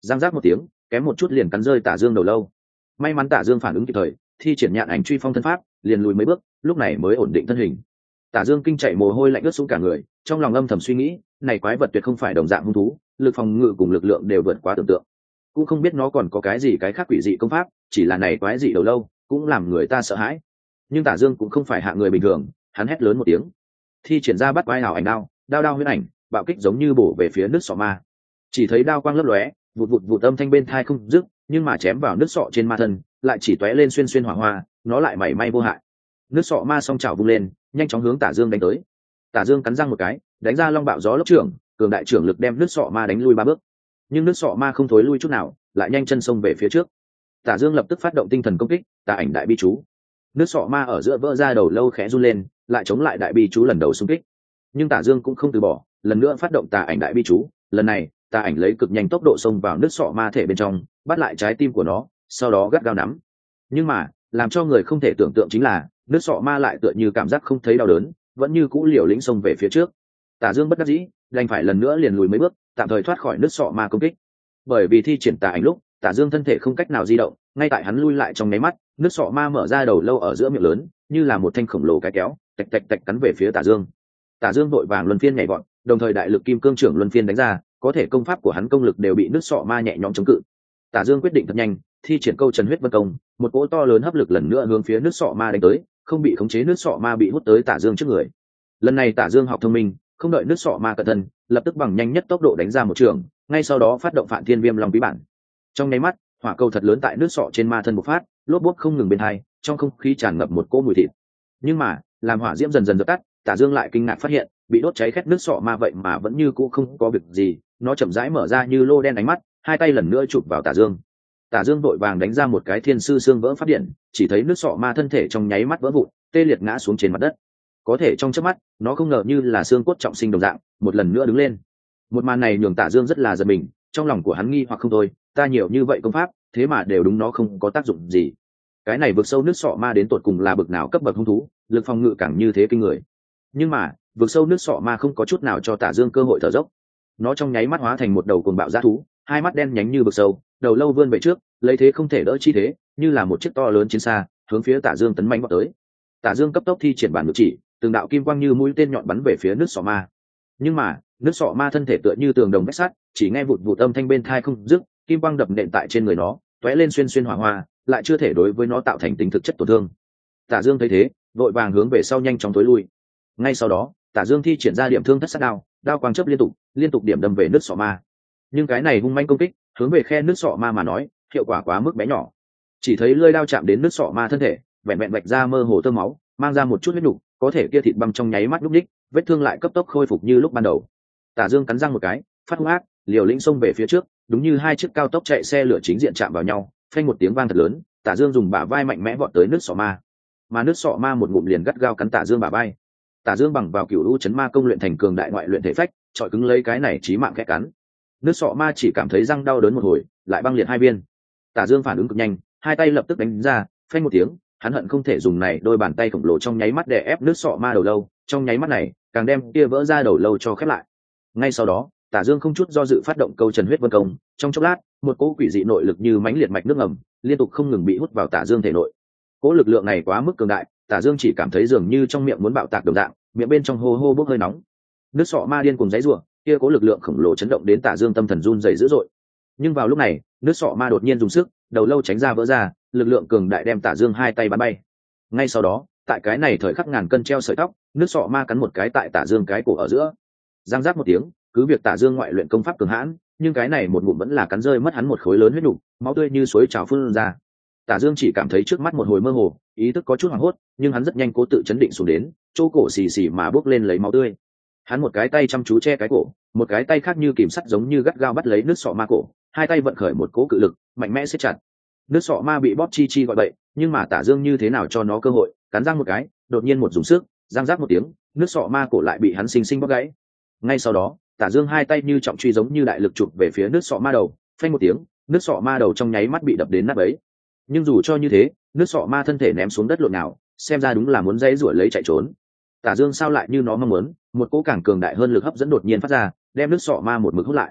giang giác một tiếng, kém một chút liền cắn rơi Tả Dương đầu lâu. May mắn Tả Dương phản ứng kịp thời, thi triển nhạn ảnh truy phong thân pháp, liền lùi mấy bước, lúc này mới ổn định thân hình. Tả Dương kinh chạy mồ hôi lạnh ướt xuống cả người, trong lòng âm thầm suy nghĩ, này quái vật tuyệt không phải đồng dạng hung thú, lực phòng ngự cùng lực lượng đều vượt quá tưởng tượng. Cũng không biết nó còn có cái gì cái khác quỷ dị công pháp, chỉ là này quái dị đầu lâu, cũng làm người ta sợ hãi. Nhưng Tả Dương cũng không phải hạ người bình thường, hắn hét lớn một tiếng, thi triển ra bắt quái ảo ảnh đao, đao đao huyễn ảnh, bạo kích giống như bổ về phía nước sọ ma. Chỉ thấy đao quang lấp lóe, vụt vụt vụt âm thanh bên tai không dứt, nhưng mà chém vào nước sọ trên ma thân, lại chỉ tóe lên xuyên xuyên hỏa hoa, nó lại mảy may vô hại. Nước sọ ma song chảo vung lên, nhanh chóng hướng Tả Dương đánh tới. Tả Dương cắn răng một cái, đánh ra long bạo gió lốc trưởng, cường đại trưởng lực đem nước sọ ma đánh lui ba bước. Nhưng nước sọ ma không thối lui chút nào, lại nhanh chân xông về phía trước. Tả Dương lập tức phát động tinh thần công kích, Tà ảnh đại bi chú. Nước sọ ma ở giữa vỡ ra đầu lâu khẽ run lên, lại chống lại đại bi chú lần đầu xung kích. Nhưng Tả Dương cũng không từ bỏ, lần nữa phát động Tà ảnh đại bi chú, lần này, Tà ảnh lấy cực nhanh tốc độ xông vào nước sọ ma thể bên trong, bắt lại trái tim của nó, sau đó gắt gao nắm. Nhưng mà, làm cho người không thể tưởng tượng chính là, nước sọ ma lại tựa như cảm giác không thấy đau đớn, vẫn như cũ liều lĩnh xông về phía trước. Tả Dương bất đắc dĩ, đành phải lần nữa liền lùi mấy bước, tạm thời thoát khỏi nước sọ ma công kích. Bởi vì thi triển Tà ảnh lúc, Tả Dương thân thể không cách nào di động, ngay tại hắn lui lại trong nháy mắt, nước sọ ma mở ra đầu lâu ở giữa miệng lớn, như là một thanh khổng lồ cái kéo, tạch tạch tạch cắn về phía Tả Dương. Tả Dương vội vàng luân phiên nhảy vọt, đồng thời đại lực kim cương trưởng luân phiên đánh ra, có thể công pháp của hắn công lực đều bị nước sọ ma nhẹ nhõm chống cự. Tả Dương quyết định thật nhanh, thi triển câu Trần huyết vân công, một cỗ to lớn hấp lực lần nữa hướng phía nước sọ ma đánh tới, không bị khống chế nước sọ ma bị hút tới Tả Dương trước người. Lần này Tả Dương học thông minh, không đợi nước sọ ma cận thân, lập tức bằng nhanh nhất tốc độ đánh ra một trường, ngay sau đó phát động Phạn Thiên Viêm Long Bí bản. Trong nháy mắt, hỏa cầu thật lớn tại nước sọ trên ma thân bộc phát, lốp bốp không ngừng bên hai, trong không khí tràn ngập một cỗ mùi thịt. Nhưng mà, làm hỏa diễm dần dần dập tắt, Tả Dương lại kinh ngạc phát hiện, bị đốt cháy khét nước sọ ma vậy mà vẫn như cũ không có việc gì, nó chậm rãi mở ra như lô đen ánh mắt, hai tay lần nữa chụp vào Tả Dương. Tả Dương vội vàng đánh ra một cái thiên sư xương vỡ pháp điện, chỉ thấy nước sọ ma thân thể trong nháy mắt vỡ vụn, tê liệt ngã xuống trên mặt đất. Có thể trong chớp mắt, nó không ngờ như là xương cốt trọng sinh đồng dạng, một lần nữa đứng lên. Một màn này nhường Tả Dương rất là giật mình, trong lòng của hắn nghi hoặc không thôi, ta nhiều như vậy công pháp, thế mà đều đúng nó không có tác dụng gì. Cái này vượt sâu nước sọ ma đến tột cùng là bậc nào cấp bậc hung thú, lực phòng ngự càng như thế kinh người. Nhưng mà, vượt sâu nước sọ ma không có chút nào cho Tả Dương cơ hội thở dốc. Nó trong nháy mắt hóa thành một đầu cuồng bạo dã thú, hai mắt đen nhánh như vực sâu, đầu lâu vươn về trước, lấy thế không thể đỡ chi thế, như là một chiếc to lớn chiến xa, hướng phía Tả Dương tấn mãnh vọt tới. Tả Dương cấp tốc thi triển bản ngự chỉ, từng đạo kim quang như mũi tên nhọn bắn về phía nước sọ ma. Nhưng mà, nước sọ ma thân thể tựa như tường đồng vách sắt, chỉ nghe vụt vụt âm thanh bên tai không dứt, kim quang đập nện tại trên người nó, tóe lên xuyên xuyên hỏa hoa, lại chưa thể đối với nó tạo thành tính thực chất tổn thương. Tả Dương thấy thế, vội vàng hướng về sau nhanh chóng tối lui. Ngay sau đó, Tả Dương thi triển ra điểm thương thất sát đao, đao quang chớp liên tục, liên tục điểm đâm về nước sọ ma. Nhưng cái này hung manh công kích, hướng về khe nước sọ ma mà nói, hiệu quả quá mức bé nhỏ. Chỉ thấy lưỡi đao chạm đến nước sọ ma thân thể, vẹn vẹn vạch ra mơ hồ tơ máu, mang ra một chút huyết nục, có thể kia thịt băng trong nháy mắt lúc ních, vết thương lại cấp tốc khôi phục như lúc ban đầu. Tả Dương cắn răng một cái, phát hung ác, liều lĩnh xông về phía trước, đúng như hai chiếc cao tốc chạy xe lửa chính diện chạm vào nhau, phanh một tiếng vang thật lớn, Tả Dương dùng bả vai mạnh mẽ vọt tới nước sọ ma. Mà nước sọ ma một ngụm liền gắt gao cắn Tả Dương bả vai. Tả Dương bằng vào cửu u chấn ma công luyện thành cường đại ngoại luyện thể phách, chọi cứng lấy cái này chí mạng khẽ cắn. Nước sọ ma chỉ cảm thấy răng đau đớn một hồi, lại băng liệt hai viên. Tả Dương phản ứng cực nhanh, hai tay lập tức đánh ra, phanh một tiếng, hắn hận không thể dùng này đôi bàn tay khổng lồ trong nháy mắt đè ép nước sọ ma đầu lâu, trong nháy mắt này, càng đem kia vỡ ra đầu lâu cho khép lại. Ngay sau đó, Tả Dương không chút do dự phát động câu Trần huyết vân công, trong chốc lát, một cỗ quỷ dị nội lực như mãnh liệt mạch nước ngầm, liên tục không ngừng bị hút vào Tả Dương thể nội. Cỗ lực lượng này quá mức cường đại, Tả Dương chỉ cảm thấy dường như trong miệng muốn bạo tạc đồng dạng, miệng bên trong hô hô bốc hơi nóng. Nước sọ ma điên cùng giãy giụa, kia cỗ lực lượng khổng lồ chấn động đến Tả Dương tâm thần run rẩy dữ dội. Nhưng vào lúc này, nước sọ ma đột nhiên dùng sức, đầu lâu tránh ra vỡ ra, lực lượng cường đại đem Tả Dương hai tay bắn bay. Ngay sau đó, tại cái này thời khắc ngàn cân treo sợi tóc, nước sọ ma cắn một cái tại Tả Dương cái cổ ở giữa. Giang giác một tiếng, cứ việc Tả Dương ngoại luyện công pháp cường hãn, nhưng cái này một ngụm vẫn là cắn rơi mất hắn một khối lớn huyết nục, máu tươi như suối trào phun ra. Tả Dương chỉ cảm thấy trước mắt một hồi mơ hồ, ý thức có chút hoảng hốt, nhưng hắn rất nhanh cố tự chấn định xuống đến, chỗ cổ xì xì mà bốc lên lấy máu tươi. Hắn một cái tay chăm chú che cái cổ, một cái tay khác như kìm sắt giống như gắt gao bắt lấy nước sọ ma cổ, hai tay vận khởi một cố cự lực, mạnh mẽ siết chặt. Nước sọ ma bị bóp chi chi gọi bậy, nhưng mà Tả Dương như thế nào cho nó cơ hội, cắn răng một cái, đột nhiên một dùng sức, răng rác một tiếng, nước sọ ma cổ lại bị hắn sinh sinh bóp gãy. Ngay sau đó, Tả Dương hai tay như trọng truy giống như đại lực chụp về phía nước sọ ma đầu, phanh một tiếng, nước sọ ma đầu trong nháy mắt bị đập đến nát bấy. Nhưng dù cho như thế, nước sọ ma thân thể ném xuống đất lộn nào, xem ra đúng là muốn dãy rủa lấy chạy trốn. Tả Dương sao lại như nó mong muốn, một cỗ càng cường đại hơn lực hấp dẫn đột nhiên phát ra, đem nước sọ ma một mực hút lại.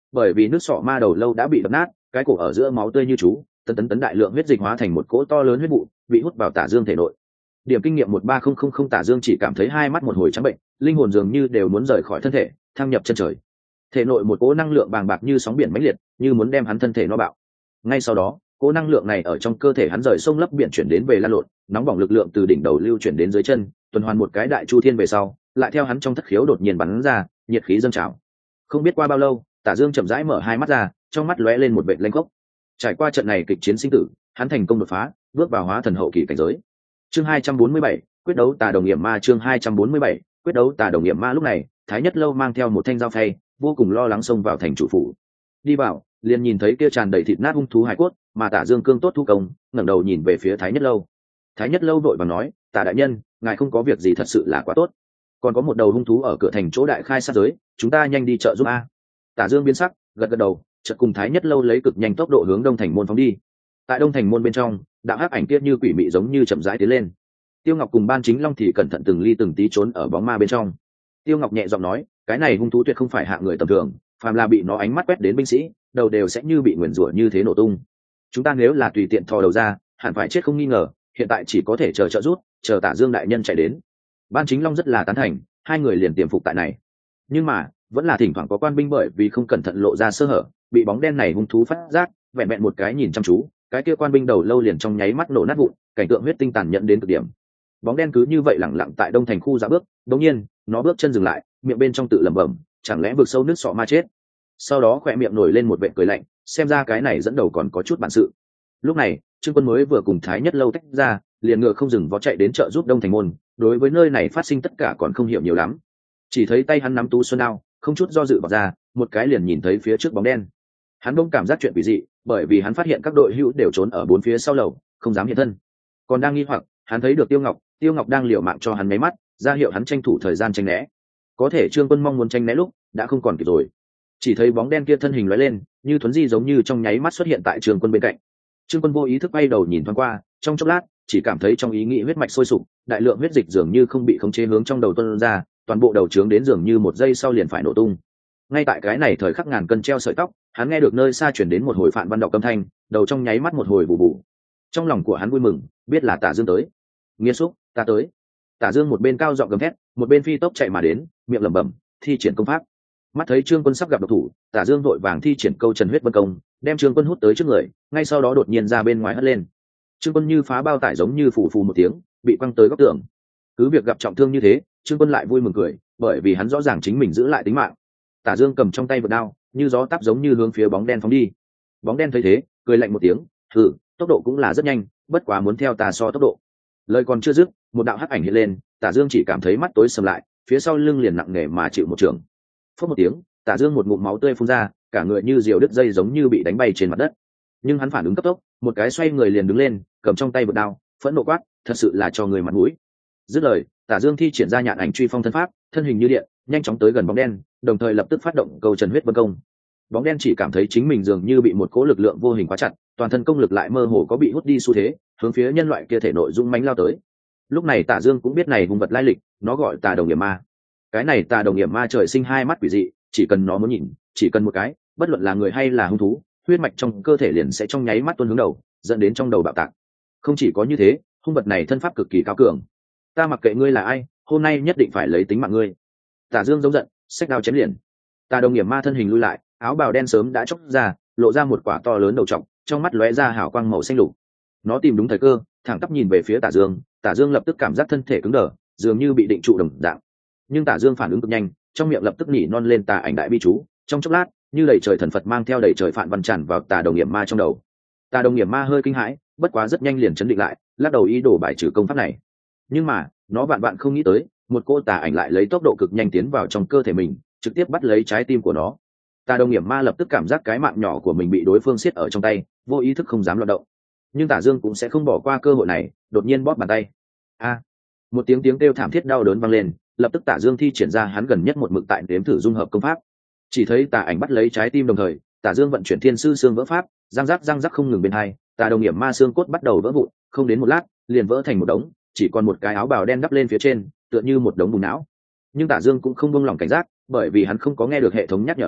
bởi vì nước sọ ma đầu lâu đã bị đập nát, cái cổ ở giữa máu tươi như chú, tấn tấn tấn đại lượng huyết dịch hóa thành một cỗ to lớn huyết vụ bị hút vào Tả Dương thể nội. Điểm kinh nghiệm một ba không không không, Tả Dương chỉ cảm thấy hai mắt một hồi trắng bệnh, linh hồn dường như đều muốn rời khỏi thân thể, thăng nhập chân trời. Thể nội một cỗ năng lượng bàng bạc như sóng biển mãnh liệt, như muốn đem hắn thân thể nó bạo. Ngay sau đó, cỗ năng lượng này ở trong cơ thể hắn rời sông lấp biển chuyển đến về lan lộn, nóng bỏng lực lượng từ đỉnh đầu lưu chuyển đến dưới chân, tuần hoàn một cái đại chu thiên về sau, lại theo hắn trong thất khiếu đột nhiên bắn ra, nhiệt khí dâng trào. Không biết qua bao lâu, Tả Dương chậm rãi mở hai mắt ra, trong mắt lóe lên một vệt lanh khốc. Trải qua trận này kịch chiến sinh tử, hắn thành công đột phá, bước vào hóa thần hậu kỳ cảnh giới. Chương hai trăm bốn mươi bảy, quyết đấu Tà Đồng Hiểm Ma. Chương hai trăm bốn mươi bảy, quyết đấu Tà Đồng Hiểm Ma. Lúc này, Thái Nhất Lâu mang theo một thanh dao phay, vô cùng lo lắng xông vào thành chủ phủ. Đi vào, liền nhìn thấy kia tràn đầy thịt nát hung thú hải cốt, mà Tả Dương cương tốt thu công, ngẩng đầu nhìn về phía Thái Nhất Lâu. Thái Nhất Lâu vội vàng nói, Tả đại nhân, ngài không có việc gì thật sự là quá tốt. Còn có một đầu hung thú ở cửa thành chỗ đại khai sát giới, chúng ta nhanh đi trợ giúp a. Tả Dương biến sắc, gật gật đầu, chợt cùng Thái Nhất Lâu lấy cực nhanh tốc độ hướng đông thành môn phóng đi. Tại đông thành môn bên trong, đạo hắc ảnh kia như quỷ mị giống như chậm rãi tiến lên. Tiêu Ngọc cùng Ban Chính Long thì cẩn thận từng ly từng tí trốn ở bóng ma bên trong. Tiêu Ngọc nhẹ giọng nói, cái này hung thú tuyệt không phải hạng người tầm thường, phàm là bị nó ánh mắt quét đến binh sĩ, đầu đều sẽ như bị nguyền rủa như thế nổ tung. Chúng ta nếu là tùy tiện thò đầu ra, hẳn phải chết không nghi ngờ, hiện tại chỉ có thể chờ trợ rút, chờ Tả Dương đại nhân chạy đến. Ban Chính Long rất là tán thành, hai người liền tiềm phục tại này. Nhưng mà, vẫn là thỉnh thoảng có quan binh bởi vì không cẩn thận lộ ra sơ hở, bị bóng đen này hung thú phát giác, vẹn vẹn một cái nhìn chăm chú, cái kia quan binh đầu lâu liền trong nháy mắt nổ nát vụn, cảnh tượng huyết tinh tàn nhẫn đến cực điểm. Bóng đen cứ như vậy lẳng lặng tại đông thành khu dã bước, đột nhiên, nó bước chân dừng lại, miệng bên trong tự lẩm bẩm, chẳng lẽ vực sâu nước sọ ma chết. Sau đó khỏe miệng nổi lên một vệt cười lạnh, xem ra cái này dẫn đầu còn có chút bản sự. Lúc này, Trương Quân mới vừa cùng Thái Nhất Lâu tách ra, liền ngựa không dừng vó chạy đến trợ giúp đông thành môn, đối với nơi này phát sinh tất cả còn không hiểu nhiều lắm. Chỉ thấy tay hắn nắm tú xuân đao, không chút do dự bật ra, một cái liền nhìn thấy phía trước bóng đen. Hắn bỗng cảm giác chuyện quỷ dị, bởi vì hắn phát hiện các đội hữu đều trốn ở bốn phía sau lầu, không dám hiện thân. Còn đang nghi hoặc, hắn thấy được Tiêu Ngọc, Tiêu Ngọc đang liều mạng cho hắn mấy mắt, ra hiệu hắn tranh thủ thời gian tránh né. Có thể Trương Quân mong muốn tránh né lúc, đã không còn kịp rồi. Chỉ thấy bóng đen kia thân hình lóe lên, như thuấn di giống như trong nháy mắt xuất hiện tại Trương Quân bên cạnh. Trương Quân vô ý thức quay đầu nhìn thoáng qua, trong chốc lát, chỉ cảm thấy trong ý nghĩ huyết mạch sôi sục, đại lượng huyết dịch dường như không bị khống chế hướng trong đầu tuôn ra, toàn bộ đầu trướng đến dường như một giây sau liền phải nổ tung. Ngay tại cái này thời khắc ngàn cân treo sợi tóc, hắn nghe được nơi xa chuyển đến một hồi phạn văn đọc âm thanh, đầu trong nháy mắt một hồi bù bù. Trong lòng của hắn vui mừng, biết là Tả Dương tới. Nghiên xúc, ta tới. Tả Dương một bên cao giọng gầm thét, một bên phi tốc chạy mà đến, miệng lẩm bẩm, thi triển công pháp. Mắt thấy Trương Quân sắp gặp độc thủ, Tả Dương vội vàng thi triển câu Trần Huyết Vân Công, đem Trương Quân hút tới trước người, ngay sau đó đột nhiên ra bên ngoài hất lên. Trương Quân như phá bao tải giống như phù phù một tiếng, bị quăng tới góc tường. Cứ việc gặp trọng thương như thế, Trương Quân lại vui mừng cười, bởi vì hắn rõ ràng chính mình giữ lại tính mạng. Tả Dương cầm trong tay vượt đao, như gió táp giống như hướng phía bóng đen phóng đi. Bóng đen thấy thế, cười lạnh một tiếng, "Hừ, tốc độ cũng là rất nhanh, bất quá muốn theo ta so tốc độ." Lời còn chưa dứt, một đạo hắc ảnh hiện lên, Tả Dương chỉ cảm thấy mắt tối sầm lại, phía sau lưng liền nặng nề mà chịu một trường. Phốc một tiếng, Tả Dương một ngụm máu tươi phun ra, cả người như diều đứt dây giống như bị đánh bay trên mặt đất. Nhưng hắn phản ứng cấp tốc, một cái xoay người liền đứng lên, cầm trong tay vượt đao, phẫn nộ quát, "Thật sự là cho người mặt mũi." Dứt lời, Tả Dương thi triển ra nhạn ảnh truy phong thân pháp, thân hình như điện, nhanh chóng tới gần bóng đen, đồng thời lập tức phát động câu Trần Huyết Vân Công. Bóng đen chỉ cảm thấy chính mình dường như bị một cỗ lực lượng vô hình khóa chặt, toàn thân công lực lại mơ hồ có bị hút đi xu thế, hướng phía nhân loại kia thể nội dũng mãnh lao tới. Lúc này Tả Dương cũng biết này hung vật lai lịch, nó gọi Tà Đồng Hiểm Ma. Cái này Tà Đồng Hiểm Ma trời sinh hai mắt quỷ dị, chỉ cần nó muốn nhìn, chỉ cần một cái, bất luận là người hay là hung thú, huyết mạch trong cơ thể liền sẽ trong nháy mắt tuôn hướng đầu, dẫn đến trong đầu bạo tạc. Không chỉ có như thế, hung vật này thân pháp cực kỳ cao cường. Ta mặc kệ ngươi là ai, hôm nay nhất định phải lấy tính mạng ngươi. Tả Dương giống giận, xách đao chém liền. Tà Đồng Hiểm Ma thân hình lui lại, áo bào đen sớm đã chóc ra, lộ ra một quả to lớn đầu trọc, trong mắt lóe ra hào quang màu xanh lục. Nó tìm đúng thời cơ, thẳng tắp nhìn về phía Tả Dương. Tả Dương lập tức cảm giác thân thể cứng đờ, dường như bị định trụ đồng dạng. Nhưng Tả Dương phản ứng cực nhanh, trong miệng lập tức nhỉ non lên Tà Ảnh Đại Bi chú, trong chốc lát, như đầy trời thần Phật mang theo đầy trời phạn văn tràn vào Tà Đồng Hiểm Ma trong đầu. Tà Đồng Hiểm Ma hơi kinh hãi, bất quá rất nhanh liền chấn định lại, lắc đầu ý đồ bài trừ công pháp này. Nhưng mà, nó vạn vạn không nghĩ tới, một cô Tà Ảnh lại lấy tốc độ cực nhanh tiến vào trong cơ thể mình, trực tiếp bắt lấy trái tim của nó. Tà Đồng Hiểm Ma lập tức cảm giác cái mạng nhỏ của mình bị đối phương siết ở trong tay, vô ý thức không dám loạn động. Nhưng Tả Dương cũng sẽ không bỏ qua cơ hội này, đột nhiên bóp bàn tay. A! Một tiếng tiếng kêu thảm thiết đau đớn vang lên, lập tức Tả Dương thi triển ra hắn gần nhất một mực tại đếm thử dung hợp công pháp. Chỉ thấy Tà Ảnh bắt lấy trái tim đồng thời, Tả Dương vận chuyển Thiên Sư Xương Vỡ Pháp, răng rắc răng rắc không ngừng bên hai, Tà Đồng Hiểm Ma xương cốt bắt đầu vỡ vụn, không đến một lát, liền vỡ thành một đống, chỉ còn một cái áo bào đen đắp lên phía trên, tựa như một đống bùn não. Nhưng Tả Dương cũng không buông lỏng cảnh giác, bởi vì hắn không có nghe được hệ thống nhắc nhở âm,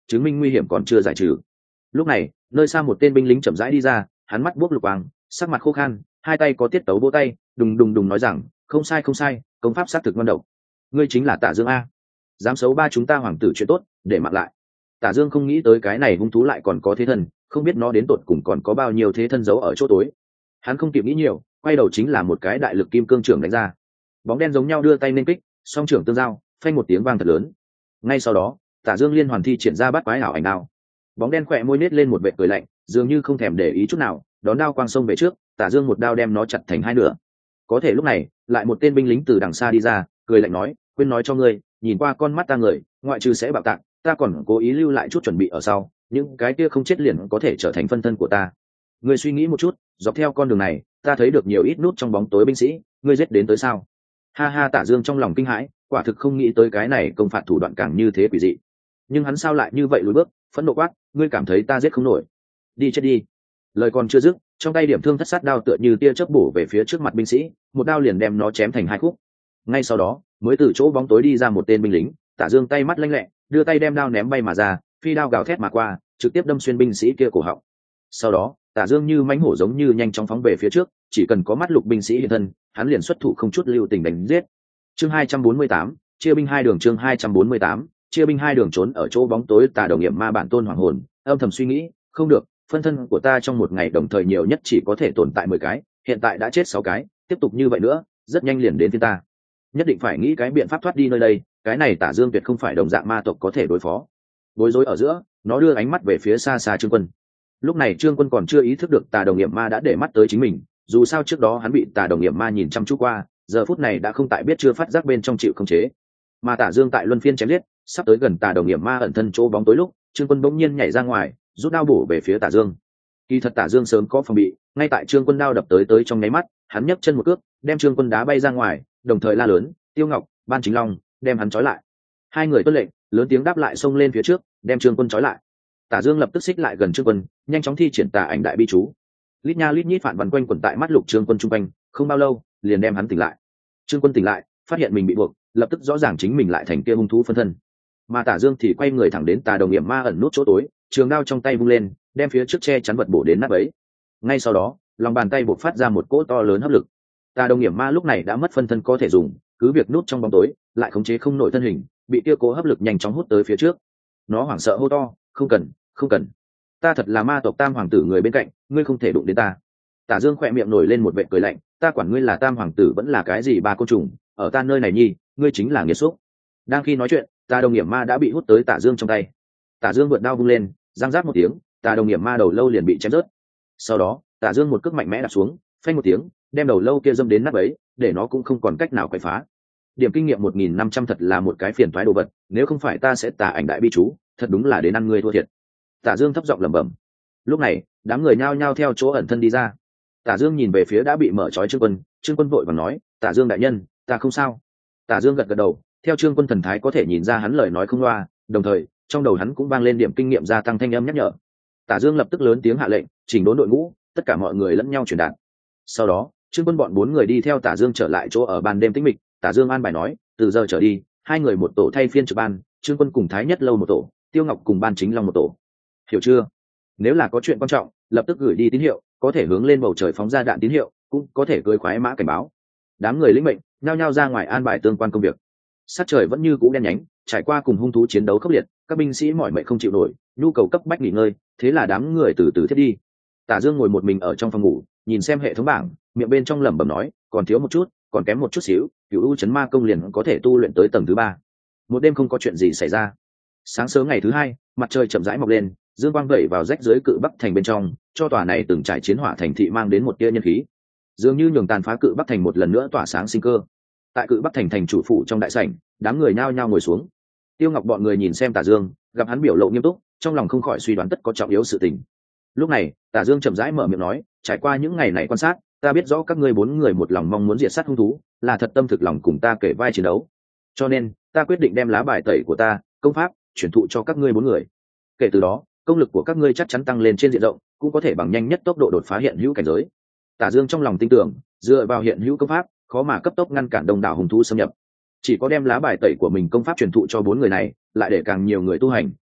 chứng minh nguy hiểm còn chưa giải trừ. Lúc này nơi xa một tên binh lính chậm rãi đi ra, hắn mắt buốc lục quang, sắc mặt khô khan, hai tay có tiết tấu vỗ tay, đùng đùng đùng nói rằng không sai không sai, công pháp xác thực ngon độc. Ngươi chính là Tả Dương a, dám xấu ba chúng ta hoàng tử chuyện tốt để mặc lại. Tả Dương không nghĩ tới cái này hung thú lại còn có thế thân, không biết nó đến tột cùng còn có bao nhiêu thế thân giấu ở chỗ tối. Hắn không kịp nghĩ nhiều, quay đầu chính là một cái đại lực kim cương trưởng đánh ra. Bóng đen giống nhau đưa tay lên kích, song trưởng tương giao, phanh một tiếng vang thật lớn. Ngay sau đó, Tả Dương liên hoàn thi triển ra bắt quái ảo ảnh đao. Bóng đen khỏe môi nết lên một vệt cười lạnh, dường như không thèm để ý chút nào, đón đao quang sông về trước, Tả Dương một đao đem nó chặt thành hai nửa. Có thể lúc này, lại một tên binh lính từ đằng xa đi ra, cười lạnh nói, quên nói cho ngươi, nhìn qua con mắt ta người, ngoại trừ sẽ bạo tạc, ta còn cố ý lưu lại chút chuẩn bị ở sau, những cái kia không chết liền có thể trở thành phân thân của ta. Ngươi suy nghĩ một chút, dọc theo con đường này, ta thấy được nhiều ít nút trong bóng tối binh sĩ, ngươi giết đến tới sao? Ha ha, Tả Dương trong lòng kinh hãi, quả thực không nghĩ tới cái này công phạt thủ đoạn càng như thế quỷ dị. Nhưng hắn sao lại như vậy lùi bước, phẫn nộ quát, ngươi cảm thấy ta giết không nổi? Đi chết đi. Lời còn chưa dứt, trong tay điểm thương thất sát đao tựa như tia chớp bổ về phía trước mặt binh sĩ, một đao liền đem nó chém thành hai khúc. Ngay sau đó, mới từ chỗ bóng tối đi ra một tên binh lính, Tả Dương tay mắt lanh lẹ, đưa tay đem đao ném bay mà ra, phi đao gào thét mà qua, trực tiếp đâm xuyên binh sĩ kia cổ họng. Sau đó, Tả Dương như mãnh hổ giống như nhanh chóng phóng về phía trước, chỉ cần có mắt lục binh sĩ hiện thân, hắn liền xuất thủ không chút lưu tình đánh giết. Chương hai trăm bốn mươi tám, chia binh hai đường. Chương hai trăm bốn mươi tám, chia binh hai đường. Trốn ở chỗ bóng tối Tà Đồng Nghiệm Ma bản tôn hoàng hồn, âm thầm suy nghĩ, không được, phân thân của ta trong một ngày đồng thời nhiều nhất chỉ có thể tồn tại mười cái, hiện tại đã chết sáu cái, tiếp tục như vậy nữa, rất nhanh liền đến thiên ta. Nhất định phải nghĩ cái biện pháp thoát đi nơi đây, cái này Tả Dương tuyệt không phải đồng dạng ma tộc có thể đối phó. Bối rối ở giữa, nó đưa ánh mắt về phía xa xa Trương Quân. Lúc này Trương Quân còn chưa ý thức được Tà Đồng Nghiệm Ma đã để mắt tới chính mình, dù sao trước đó hắn bị Tà Đồng Nghiệm Ma nhìn chăm chú qua, giờ phút này đã không tại biết chưa phát giác bên trong chịu khống chế. Mà Tả Dương tại luân phiên chém giết, sắp tới gần Tà Đồng Nghiệm Ma ẩn thân chỗ bóng tối lúc, Trương Quân bỗng nhiên nhảy ra ngoài, rút đao bổ về phía Tả Dương. Kỳ thật Tả Dương sớm có phòng bị, ngay tại Trương Quân đao đập tới tới trong nháy mắt, hắn nhấc chân một cước, đem Trương Quân đá bay ra ngoài, đồng thời la lớn, Tiêu Ngọc, Ban Chính Long, đem hắn trói lại. Hai người tuân lệnh, lớn tiếng đáp lại, xông lên phía trước, đem Trương Quân trói lại. Tả Dương lập tức xích lại gần Trương Quân, nhanh chóng thi triển Tà Ảnh Đại Bi chú. Lít nha lít nhít phản văn quanh quẩn tại mắt lục Trương Quân trung quanh, không bao lâu, liền đem hắn tỉnh lại. Trương Quân tỉnh lại, phát hiện mình bị buộc, lập tức rõ ràng chính mình lại thành kia hung thú phân thân. Mà Tả Dương thì quay người thẳng đến Tà Đồng Nghiệm Ma ẩn nút chỗ tối, trường đao trong tay vung lên, đem phía trước che chắn vật bổ đến nát bấy. Ngay sau đó, lòng bàn tay bộc phát ra một cỗ to lớn hấp lực. Tà Đồng Nghiệm Ma lúc này đã mất phân thân có thể dùng, cứ việc nút trong bóng tối, lại khống chế không nổi thân hình, bị kia cố hấp lực nhanh chóng hút tới phía trước. Nó hoảng sợ hô to, không cần, không cần, ta thật là ma tộc Tam hoàng tử người bên cạnh, ngươi không thể đụng đến ta. Tả Dương khỏe miệng nổi lên một vệt cười lạnh, ta quản ngươi là Tam hoàng tử vẫn là cái gì ba côn trùng, ở ta nơi này nhi, ngươi chính là nghiệt xúc. Đang khi nói chuyện, Tà Đồng Nghiệm Ma đã bị hút tới Tả Dương trong tay. Tả Dương vượt đao vung lên, giang giáp một tiếng, Tà Đồng Nghiệm Ma đầu lâu liền bị chém rớt. Sau đó, Tả Dương một cước mạnh mẽ đạp xuống, phanh một tiếng, đem đầu lâu kia dâm đến nát bấy, để nó cũng không còn cách nào quậy phá. Điểm kinh nghiệm một nghìn năm trăm thật là một cái phiền toái đồ vật, nếu không phải ta sẽ Tà Ảnh Đại Bi chú, thật đúng là đến ăn ngươi thua thiệt. Tả Dương thấp giọng lẩm bẩm. Lúc này, đám người nhao nhao theo chỗ ẩn thân đi ra. Tả Dương nhìn về phía đã bị mở trói Trương Quân, Trương Quân vội vàng nói, Tả Dương đại nhân, ta không sao. Tả Dương gật gật đầu, theo Trương Quân thần thái có thể nhìn ra hắn lời nói không loa, đồng thời trong đầu hắn cũng vang lên điểm kinh nghiệm gia tăng thanh âm nhắc nhở. Tả Dương lập tức lớn tiếng hạ lệnh, chỉnh đốn đội ngũ, tất cả mọi người lẫn nhau truyền đạt. Sau đó, Trương Quân bọn bốn người đi theo Tả Dương trở lại chỗ ở ban đêm tĩnh mịch. Tả Dương an bài nói, từ giờ trở đi, hai người một tổ thay phiên trực ban, Trương Quân cùng Thái Nhất Lâu một tổ, Tiêu Ngọc cùng Ban Chính Long một tổ. Hiểu chưa? Nếu là có chuyện quan trọng, lập tức gửi đi tín hiệu, có thể hướng lên bầu trời phóng ra đạn tín hiệu, cũng có thể cưỡi khoái mã cảnh báo. Đám người lĩnh mệnh, nhao nhao ra ngoài an bài tương quan công việc. Sát trời vẫn như cũ đen nhánh, trải qua cùng hung thú chiến đấu khốc liệt, các binh sĩ mỏi mệt không chịu nổi, nhu cầu cấp bách nghỉ ngơi, thế là đám người từ từ thiết đi. Tả Dương ngồi một mình ở trong phòng ngủ, nhìn xem hệ thống bảng, miệng bên trong lẩm bẩm nói, còn thiếu một chút, còn kém một chút xíu, Cửu U Chấn Ma Công liền có thể tu luyện tới tầng thứ ba. Một đêm không có chuyện gì xảy ra. Sáng sớm ngày thứ hai, mặt trời chậm rãi mọc lên, dương quang vẩy vào rách dưới Cự Bắc thành bên trong, cho tòa này từng trải chiến hỏa thành thị mang đến một tia nhân khí, dường như nhường tàn phá Cự Bắc thành một lần nữa tỏa sáng sinh cơ. Tại Cự Bắc thành thành chủ phủ trong đại sảnh, đám người nhao nhao ngồi xuống. Tiêu Ngọc bọn người nhìn xem Tả Dương, gặp hắn biểu lộ nghiêm túc, trong lòng không khỏi suy đoán tất có trọng yếu sự tình. Lúc này, Tả Dương chậm rãi mở miệng nói, trải qua những ngày này quan sát, ta biết rõ các ngươi bốn người một lòng mong muốn diệt sát hung thú, là thật tâm thực lòng cùng ta kể vai chiến đấu. Cho nên, ta quyết định đem lá bài tẩy của ta, công pháp, truyền thụ cho các ngươi bốn người. Kể từ đó, công lực của các ngươi chắc chắn tăng lên trên diện rộng, cũng có thể bằng nhanh nhất tốc độ đột phá hiện hữu cảnh giới. Tả Dương trong lòng tin tưởng, dựa vào hiện hữu công pháp, khó mà cấp tốc ngăn cản đông đảo hung thú xâm nhập. Chỉ có đem lá bài tẩy của mình công pháp truyền thụ cho bốn người này, lại để càng nhiều người tu hành,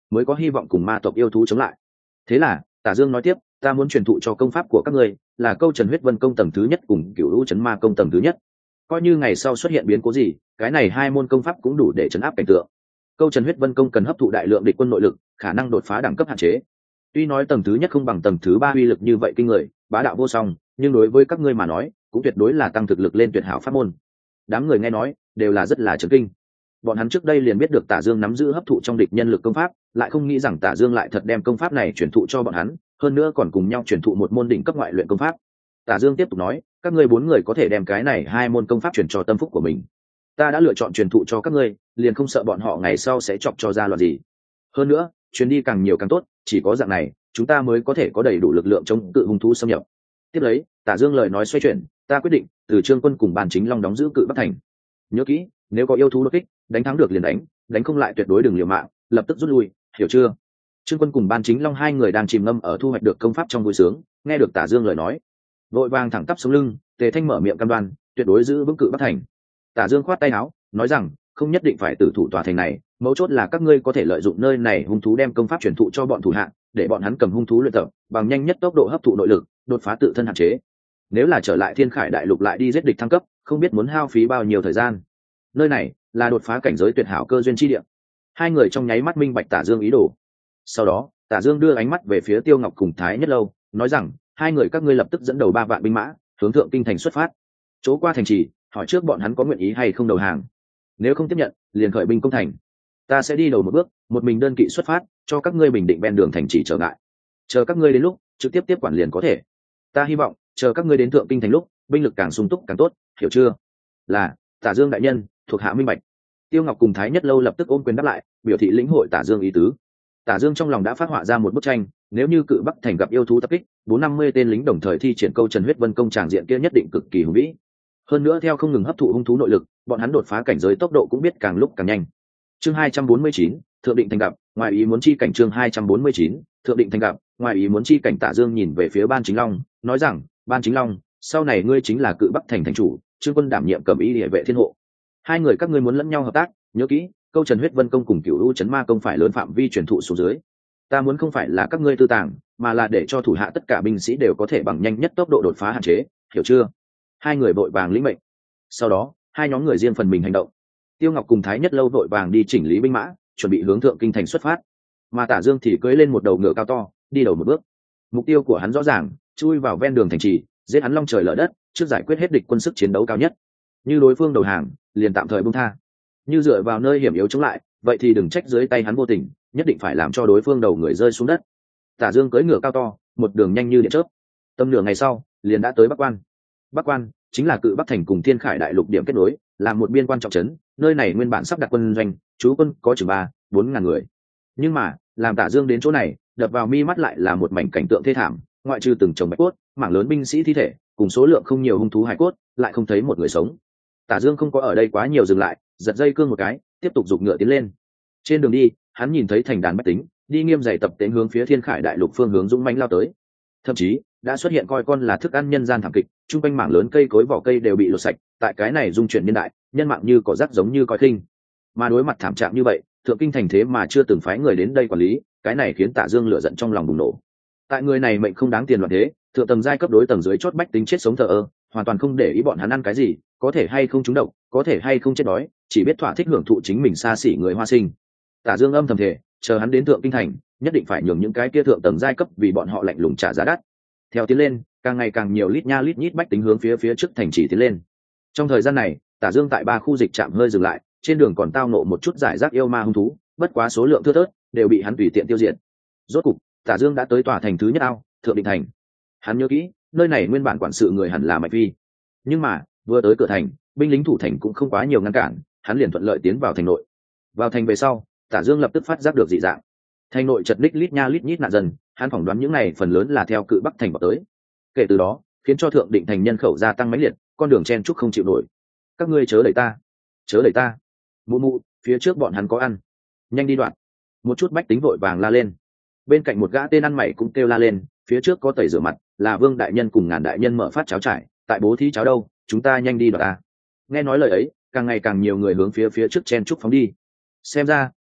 mới có hy vọng cùng ma tộc yêu thú chống lại. Thế là Tả Dương nói tiếp, ta muốn truyền thụ cho công pháp của các ngươi là câu Trần Huyết Vân công tầng thứ nhất cùng Cửu Lũ Chấn Ma công tầng thứ nhất. Coi như ngày sau xuất hiện biến cố gì, cái này hai môn công pháp cũng đủ để chấn áp cảnh tượng. Câu Trần Huyết Vân công cần hấp thụ đại lượng địch quân nội lực, khả năng đột phá đẳng cấp hạn chế. Tuy nói tầng thứ nhất không bằng tầng thứ ba uy lực như vậy kinh người, bá đạo vô song, nhưng đối với các ngươi mà nói, cũng tuyệt đối là tăng thực lực lên tuyệt hảo pháp môn. Đám người nghe nói, đều là rất là chấn kinh. Bọn hắn trước đây liền biết được Tả Dương nắm giữ hấp thụ trong địch nhân lực công pháp, lại không nghĩ rằng Tả Dương lại thật đem công pháp này truyền thụ cho bọn hắn, hơn nữa còn cùng nhau truyền thụ một môn đỉnh cấp ngoại luyện công pháp. Tả Dương tiếp tục nói, các ngươi bốn người có thể đem cái này hai môn công pháp truyền cho tâm phúc của mình. Ta đã lựa chọn truyền thụ cho các ngươi, liền không sợ bọn họ ngày sau sẽ chọc cho ra loạn gì. Hơn nữa, truyền đi càng nhiều càng tốt, chỉ có dạng này, chúng ta mới có thể có đầy đủ lực lượng chống cự hung thú xâm nhập. Tiếp lấy, Tả Dương lời nói xoay chuyển, ta quyết định từ Trương Quân cùng Bàn Chính Long đóng giữ Cự Bắc thành. Nhớ kỹ, nếu có yêu thú đột kích, đánh thắng được liền đánh, đánh không lại tuyệt đối đừng liều mạng, lập tức rút lui, hiểu chưa? Trương Quân cùng Ban Chính Long hai người đang chìm ngâm ở thu hoạch được công pháp trong vui sướng, nghe được Tả Dương lời nói, vội vàng thẳng tắp sống lưng, Tề Thanh mở miệng cam đoan, tuyệt đối giữ vững Cự Bắc thành. Tả Dương khoát tay áo, nói rằng, không nhất định phải tử thủ tòa thành này, mấu chốt là các ngươi có thể lợi dụng nơi này hung thú đem công pháp truyền thụ cho bọn thủ hạ, để bọn hắn cầm hung thú luyện tập, bằng nhanh nhất tốc độ hấp thụ nội lực, đột phá tự thân hạn chế. Nếu là trở lại Thiên Khải đại lục lại đi giết địch thăng cấp, không biết muốn hao phí bao nhiêu thời gian. Nơi này là đột phá cảnh giới tuyệt hảo cơ duyên chi địa. Hai người trong nháy mắt minh bạch Tả Dương ý đồ. Sau đó, Tả Dương đưa ánh mắt về phía Tiêu Ngọc cùng Thái Nhất Lâu, nói rằng, hai người các ngươi lập tức dẫn đầu ba vạn binh mã, hướng thượng kinh thành xuất phát. Chỗ qua thành trì, hỏi trước bọn hắn có nguyện ý hay không đầu hàng. Nếu không tiếp nhận, liền khởi binh công thành. Ta sẽ đi đầu một bước, một mình đơn kỵ xuất phát, cho các ngươi bình định ven đường thành trì trở ngại. Chờ các ngươi đến lúc, trực tiếp tiếp quản liền có thể. Ta hy vọng, chờ các ngươi đến thượng kinh thành lúc, binh lực càng sung túc càng tốt, hiểu chưa? Là, Tả Dương đại nhân, thuộc hạ minh bạch. Tiêu Ngọc cùng Thái Nhất Lâu lập tức ôm quyền đáp lại, biểu thị lĩnh hội Tả Dương ý tứ. Tả Dương trong lòng đã phát họa ra một bức tranh, nếu như Cự Bắc thành gặp yêu thú tập kích, bốn năm mươi tên lính đồng thời thi triển câu Trần Huyết Vân công tràng diện kia nhất định cực kỳ hùng vĩ. Hơn nữa theo không ngừng hấp thụ hung thú nội lực, bọn hắn đột phá cảnh giới tốc độ cũng biết càng lúc càng nhanh. Chương hai trăm bốn mươi chín, thượng định thành gặp, ngoài ý muốn chi cảnh. Chương hai trăm bốn mươi chín, thượng định thành gặp, ngoài ý muốn chi cảnh. Tả Dương nhìn về phía Ban Chính Long, nói rằng, Ban Chính Long, sau này ngươi chính là Cự Bắc thành thành chủ, Trương Quân đảm nhiệm cầm ý địa vệ thiên hộ. Hai người các ngươi muốn lẫn nhau hợp tác, nhớ kỹ, câu Trần Huyết Vân công cùng Cửu Lũ Chấn Ma công phải lớn phạm vi truyền thụ xuống dưới. Ta muốn không phải là các ngươi tư tàng, mà là để cho thủ hạ tất cả binh sĩ đều có thể bằng nhanh nhất tốc độ đột phá hạn chế, hiểu chưa? Hai người vội vàng lĩnh mệnh. Sau đó, hai nhóm người riêng phần mình hành động. Tiêu Ngọc cùng Thái Nhất Lâu vội vàng đi chỉnh lý binh mã, chuẩn bị hướng thượng kinh thành xuất phát. Mà Tả Dương thì cưỡi lên một đầu ngựa cao to, đi đầu một bước. Mục tiêu của hắn rõ ràng, chui vào ven đường thành trì, giết hắn long trời lở đất, trước giải quyết hết địch quân sức chiến đấu cao nhất. Như đối phương đầu hàng, liền tạm thời buông tha. Như dựa vào nơi hiểm yếu chống lại, vậy thì đừng trách dưới tay hắn vô tình, nhất định phải làm cho đối phương đầu người rơi xuống đất. Tả Dương cưỡi ngựa cao to, một đường nhanh như điện chớp. Tầm nửa ngày sau, liền đã tới Bắc Quan. Bắc Quan chính là Cự Bắc thành cùng Thiên Khải đại lục điểm kết nối, là một biên quan trọng trấn, nơi này nguyên bản sắp đặt quân doanh, trú quân có chừng ba, bốn ngàn người. Nhưng mà, làm Tả Dương đến chỗ này, đập vào mi mắt lại là một mảnh cảnh tượng thê thảm, ngoại trừ từng chồng bạch cốt, mảng lớn binh sĩ thi thể, cùng số lượng không nhiều hung thú hải cốt, lại không thấy một người sống. Tả Dương không có ở đây quá nhiều dừng lại, giật dây cương một cái, tiếp tục giục ngựa tiến lên. Trên đường đi, hắn nhìn thấy thành đàn bách tính, đi nghiêm dày tập tiến hướng phía Thiên Khải đại lục phương hướng dũng mãnh lao tới. Thậm chí, đã xuất hiện coi con là thức ăn nhân gian thảm kịch, trung quanh mảng lớn cây cối vỏ cây đều bị lột sạch, tại cái này dung chuyển niên đại, nhân mạng như cỏ rác giống như coi khinh. Mà đối mặt thảm trạng như vậy, thượng kinh thành thế mà chưa từng phái người đến đây quản lý, cái này khiến Tả Dương lửa giận trong lòng bùng nổ. Tại người này mệnh không đáng tiền loạn thế, thượng tầng giai cấp đối tầng dưới chót bách tính chết sống thờ ơ, hoàn toàn không để ý bọn hắn ăn cái gì, có thể hay không trúng độc, có thể hay không chết đói, chỉ biết thỏa thích hưởng thụ chính mình xa xỉ người hoa sinh. Tả Dương âm thầm thề, chờ hắn đến thượng kinh thành, nhất định phải nhường những cái kia thượng tầng giai cấp vì bọn họ lạnh lùng trả giá đắt. Theo tiến lên, càng ngày càng nhiều lít nha lít nhít bách tính hướng phía phía trước thành trì tiến lên. Trong thời gian này, Tả Dương tại ba khu dịch trạm hơi dừng lại, trên đường còn tao nộ một chút giải rác yêu ma hung thú, bất quá số lượng thưa thớt, đều bị hắn tùy tiện tiêu diệt. Rốt cục, Tả Dương đã tới tòa thành thứ nhất ao, Thượng Định thành. Hắn nhớ kỹ, nơi này nguyên bản quản sự người hẳn là Mạch Phi, nhưng mà vừa tới cửa thành, binh lính thủ thành cũng không quá nhiều ngăn cản, hắn liền thuận lợi tiến vào thành nội. Vào thành về sau, Tả Dương lập tức phát giác được dị dạng. Thành nội chật ních lít nha lít nhít nạn dân, hắn phỏng đoán những này phần lớn là theo Cự Bắc thành vào tới. Kể từ đó, khiến cho Thượng Định thành nhân khẩu gia tăng mãnh liệt, con đường chen trúc không chịu nổi. Các ngươi chớ đẩy ta, chớ đẩy ta. Mụ mụ, phía trước bọn hắn có ăn, nhanh đi đoạn. Một chút bách tính vội vàng la lên. Bên cạnh một gã tên ăn mày cũng kêu la lên, phía trước có tẩy rửa mặt, là Vương đại nhân cùng Ngàn đại nhân mở phát cháo trải, tại bố thí cháo đâu, chúng ta nhanh đi đoạt ta. Nghe nói lời ấy, càng ngày càng nhiều người hướng phía phía trước chen trúc phóng đi. Xem ra,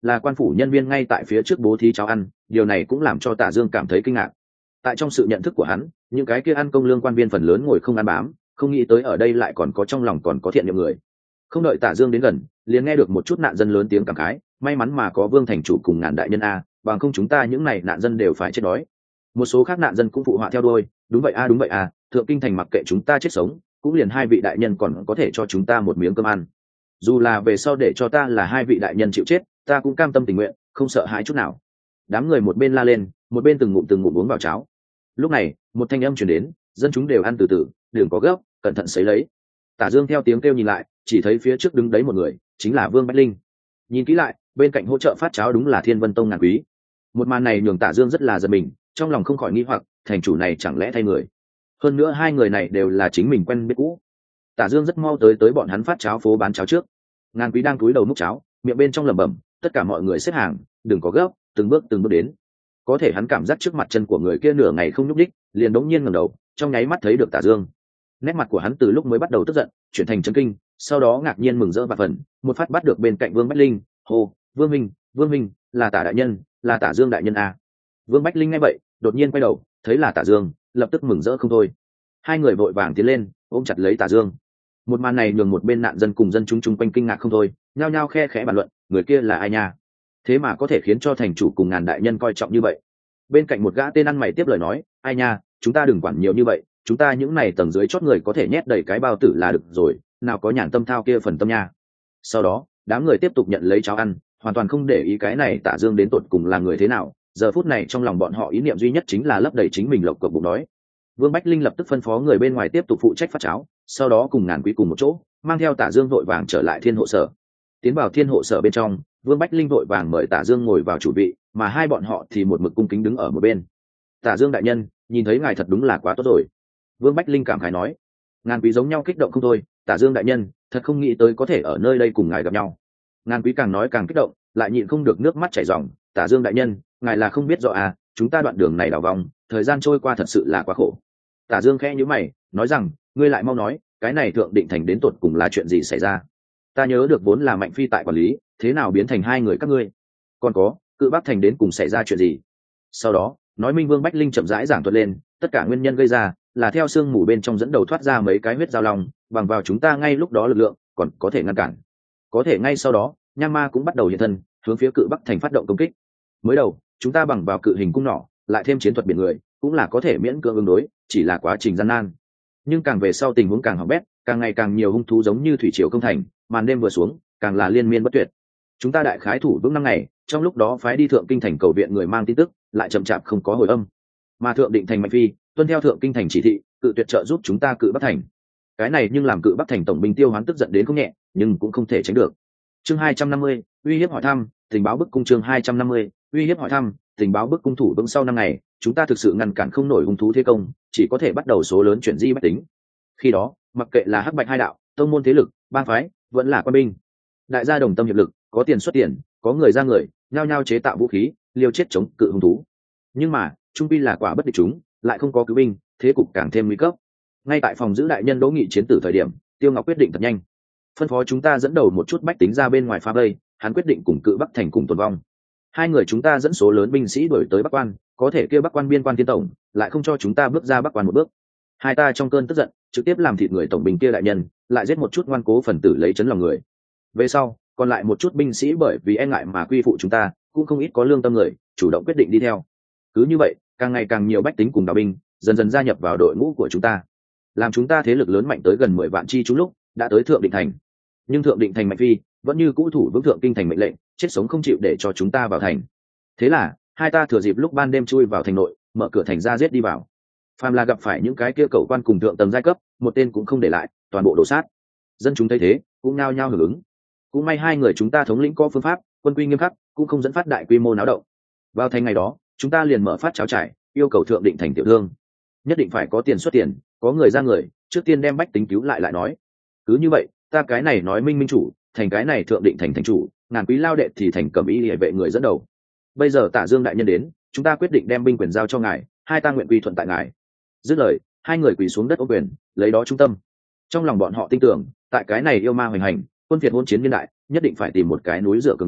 là quan phủ nhân viên ngay tại phía trước bố thí cháo ăn, điều này cũng làm cho Tả Dương cảm thấy kinh ngạc. Tại trong sự nhận thức của hắn, những cái kia ăn công lương quan viên phần lớn ngồi không ăn bám, không nghĩ tới ở đây lại còn có trong lòng còn có thiện niệm người. Không đợi Tả Dương đến gần, liền nghe được một chút nạn dân lớn tiếng cảm khái, may mắn mà có Vương thành chủ cùng Ngàn đại nhân a, bằng không chúng ta những này nạn dân đều phải chết đói. Một số khác nạn dân cũng phụ họa theo đuôi, đúng vậy a đúng vậy a, thượng kinh thành mặc kệ chúng ta chết sống, cũng liền hai vị đại nhân còn có thể cho chúng ta một miếng cơm ăn. Dù là về sau để cho ta là hai vị đại nhân chịu chết, ta cũng cam tâm tình nguyện, không sợ hãi chút nào. Đám người một bên la lên, một bên từng ngụm từng ngụm uống vào cháo. Lúc này, một thanh âm truyền đến, dân chúng đều ăn từ từ, đừng có gấp, cẩn thận sấy lấy. Tả Dương theo tiếng kêu nhìn lại, chỉ thấy phía trước đứng đấy một người, chính là Vương Bách Linh. Nhìn kỹ lại, bên cạnh hỗ trợ phát cháo đúng là Thiên Vân Tông Ngàn Quý. Một màn này nhường Tả Dương rất là giật mình, trong lòng không khỏi nghi hoặc, thành chủ này chẳng lẽ thay người? Hơn nữa hai người này đều là chính mình quen biết cũ. Tả Dương rất mau tới tới bọn hắn phát cháo phố bán cháo trước. Ngàn Quý đang cúi đầu múc cháo, miệng bên trong lẩm bẩm, tất cả mọi người xếp hàng, đừng có gấp, từng bước từng bước đến. Có thể hắn cảm giác trước mặt chân của người kia nửa ngày không nhúc đích, liền đống nhiên ngẩng đầu, trong nháy mắt thấy được Tả Dương. Nét mặt của hắn từ lúc mới bắt đầu tức giận, chuyển thành chấn kinh, sau đó ngạc nhiên mừng rỡ và phần, một phát bắt được bên cạnh Vương Bách Linh, hô, Vương Minh, Vương Minh, là Tả đại nhân, là Tả Dương đại nhân a. Vương Bách Linh nghe vậy, đột nhiên quay đầu, thấy là Tả Dương, lập tức mừng rỡ không thôi. Hai người vội vàng tiến lên, ôm chặt lấy Tả Dương. Một màn này nhường một bên nạn dân cùng dân chúng chung quanh kinh ngạc không thôi, nhao nhao khe khẽ bàn luận, người kia là ai nha? Thế mà có thể khiến cho thành chủ cùng Ngàn đại nhân coi trọng như vậy. Bên cạnh một gã tên ăn mày tiếp lời nói, ai nha, chúng ta đừng quản nhiều như vậy, chúng ta những này tầng dưới chót người có thể nhét đầy cái bao tử là được rồi, nào có nhàn tâm thao kia phần tâm nha. Sau đó, đám người tiếp tục nhận lấy cháo ăn, hoàn toàn không để ý cái này Tả Dương đến tột cùng là người thế nào. Giờ phút này trong lòng bọn họ ý niệm duy nhất chính là lấp đầy chính mình lộc cộc bụng đói. Vương Bách Linh lập tức phân phó người bên ngoài tiếp tục phụ trách phát cháo, sau đó cùng Ngàn Quý cùng một chỗ, mang theo Tả Dương vội vàng trở lại Thiên hộ sở. Tiến vào Thiên hộ sở bên trong, Vương Bách Linh vội vàng mời Tả Dương ngồi vào chủ vị, mà hai bọn họ thì một mực cung kính đứng ở một bên. Tả Dương đại nhân, nhìn thấy ngài thật đúng là quá tốt rồi. Vương Bách Linh cảm khái nói. Ngàn Quý giống nhau kích động không thôi, Tả Dương đại nhân, thật không nghĩ tới có thể ở nơi đây cùng ngài gặp nhau. Ngàn Quý càng nói càng kích động, lại nhịn không được nước mắt chảy ròng. Tả Dương đại nhân, ngài là không biết rõ à, chúng ta đoạn đường này đảo vòng, thời gian trôi qua thật sự là quá khổ. Tả Dương khẽ nhíu mày, nói rằng, ngươi lại mau nói, cái này thượng định thành đến tột cùng là chuyện gì xảy ra? Ta nhớ được vốn là Mạnh Phi tại quản lý, thế nào biến thành hai người các ngươi? Còn có, Cự Bắc thành đến cùng xảy ra chuyện gì? Sau đó, nói minh Vương Bách Linh chậm rãi giảng thuật lên, tất cả nguyên nhân gây ra là theo sương mù bên trong dẫn đầu thoát ra mấy cái huyết giao long, bằng vào chúng ta ngay lúc đó lực lượng còn có thể ngăn cản. Có thể ngay sau đó, Nham Ma cũng bắt đầu hiện thân, hướng phía Cự Bắc thành phát động công kích. Mới đầu, chúng ta bằng vào cự hình cung nỏ, lại thêm chiến thuật biển người, cũng là có thể miễn cưỡng ứng đối, chỉ là quá trình gian nan. Nhưng càng về sau tình huống càng hỏng bét, càng ngày càng nhiều hung thú giống như thủy triều công thành, màn đêm vừa xuống, càng là liên miên bất tuyệt. Chúng ta đại khái thủ vững năm ngày, trong lúc đó phái đi thượng kinh thành cầu viện người mang tin tức, lại chậm chạp không có hồi âm. Mà thượng định thành Mạnh Phi tuân theo thượng kinh thành chỉ thị, cự tuyệt trợ giúp chúng ta Cự Bắc thành. Cái này nhưng làm Cự Bắc thành tổng binh Tiêu Hoán tức giận đến không nhẹ, nhưng cũng không thể tránh được. Chương hai trăm năm mươi, uy hiếp hỏi thăm, tình báo bức cung. Chương hai trăm năm mươi, uy hiếp hỏi thăm, tình báo bức cung. Thủ vững sau năm ngày, chúng ta thực sự ngăn cản không nổi hung thú thế công, chỉ có thể bắt đầu số lớn chuyển di bách tính. Khi đó, mặc kệ là hắc bạch hai đạo, tông môn thế lực, bang phái, vẫn là quân binh, đại gia đồng tâm hiệp lực, có tiền xuất tiền, có người ra người, nhao nhao chế tạo vũ khí, liều chết chống cự hung thú. Nhưng mà, trung pi là quả bất địch chúng, lại không có cứu binh, thế cục càng thêm nguy cấp. Ngay tại phòng giữ đại nhân Đỗ Nghị chiến tử thời điểm, Tiêu Ngọc quyết định thật nhanh, phân phó chúng ta dẫn đầu một chút bách tính ra bên ngoài phá vây, hắn quyết định cùng Cự Bắc thành cùng tồn vong. Hai người chúng ta dẫn số lớn binh sĩ đuổi tới Bắc Quan, có thể kêu Bắc Quan biên quan thiên tổng, lại không cho chúng ta bước ra Bắc Quan một bước. Hai ta trong cơn tức giận, trực tiếp làm thịt người tổng binh kia đại nhân, lại giết một chút ngoan cố phần tử lấy chấn lòng người. Về sau, còn lại một chút binh sĩ bởi vì e ngại mà quy phụ chúng ta, cũng không ít có lương tâm người, chủ động quyết định đi theo. Cứ như vậy, càng ngày càng nhiều bách tính cùng đạo binh, dần dần gia nhập vào đội ngũ của chúng ta, làm chúng ta thế lực lớn mạnh tới gần mười vạn chi chúng lúc đã tới thượng định thành. Nhưng thượng định thành Mạnh Phi vẫn như cũ thủ vững thượng kinh thành mệnh lệnh, chết sống không chịu để cho chúng ta vào thành. Thế là hai ta thừa dịp lúc ban đêm chui vào thành nội, mở cửa thành ra giết đi vào. Phàm là gặp phải những cái kia cầu quan cùng thượng tầng giai cấp, một tên cũng không để lại, toàn bộ đổ sát. Dân chúng thấy thế cũng nao nhao hưởng ứng. Cũng may hai người chúng ta thống lĩnh có phương pháp, quân quy nghiêm khắc, cũng không dẫn phát đại quy mô náo động. Vào thành ngày đó, chúng ta liền mở phát cháo trải, yêu cầu thượng định thành tiểu thương nhất định phải có tiền xuất tiền, có người ra người, trước tiên đem bách tính cứu lại lại nói. Cứ như vậy, ta cái này nói minh minh chủ, thành cái này thượng định thành thành chủ, Ngàn Quý lao đệ thì thành cầm ý hệ vệ người dẫn đầu. Bây giờ Tả Dương đại nhân đến, chúng ta quyết định đem binh quyền giao cho ngài, hai ta nguyện quy thuận tại ngài. Dứt lời, hai người quỳ xuống đất ôm quyền, lấy đó trung tâm. Trong lòng bọn họ tin tưởng, tại cái này yêu ma hoành hành, quân phiệt hôn chiến niên đại, nhất định phải tìm một cái núi dựa cường đại,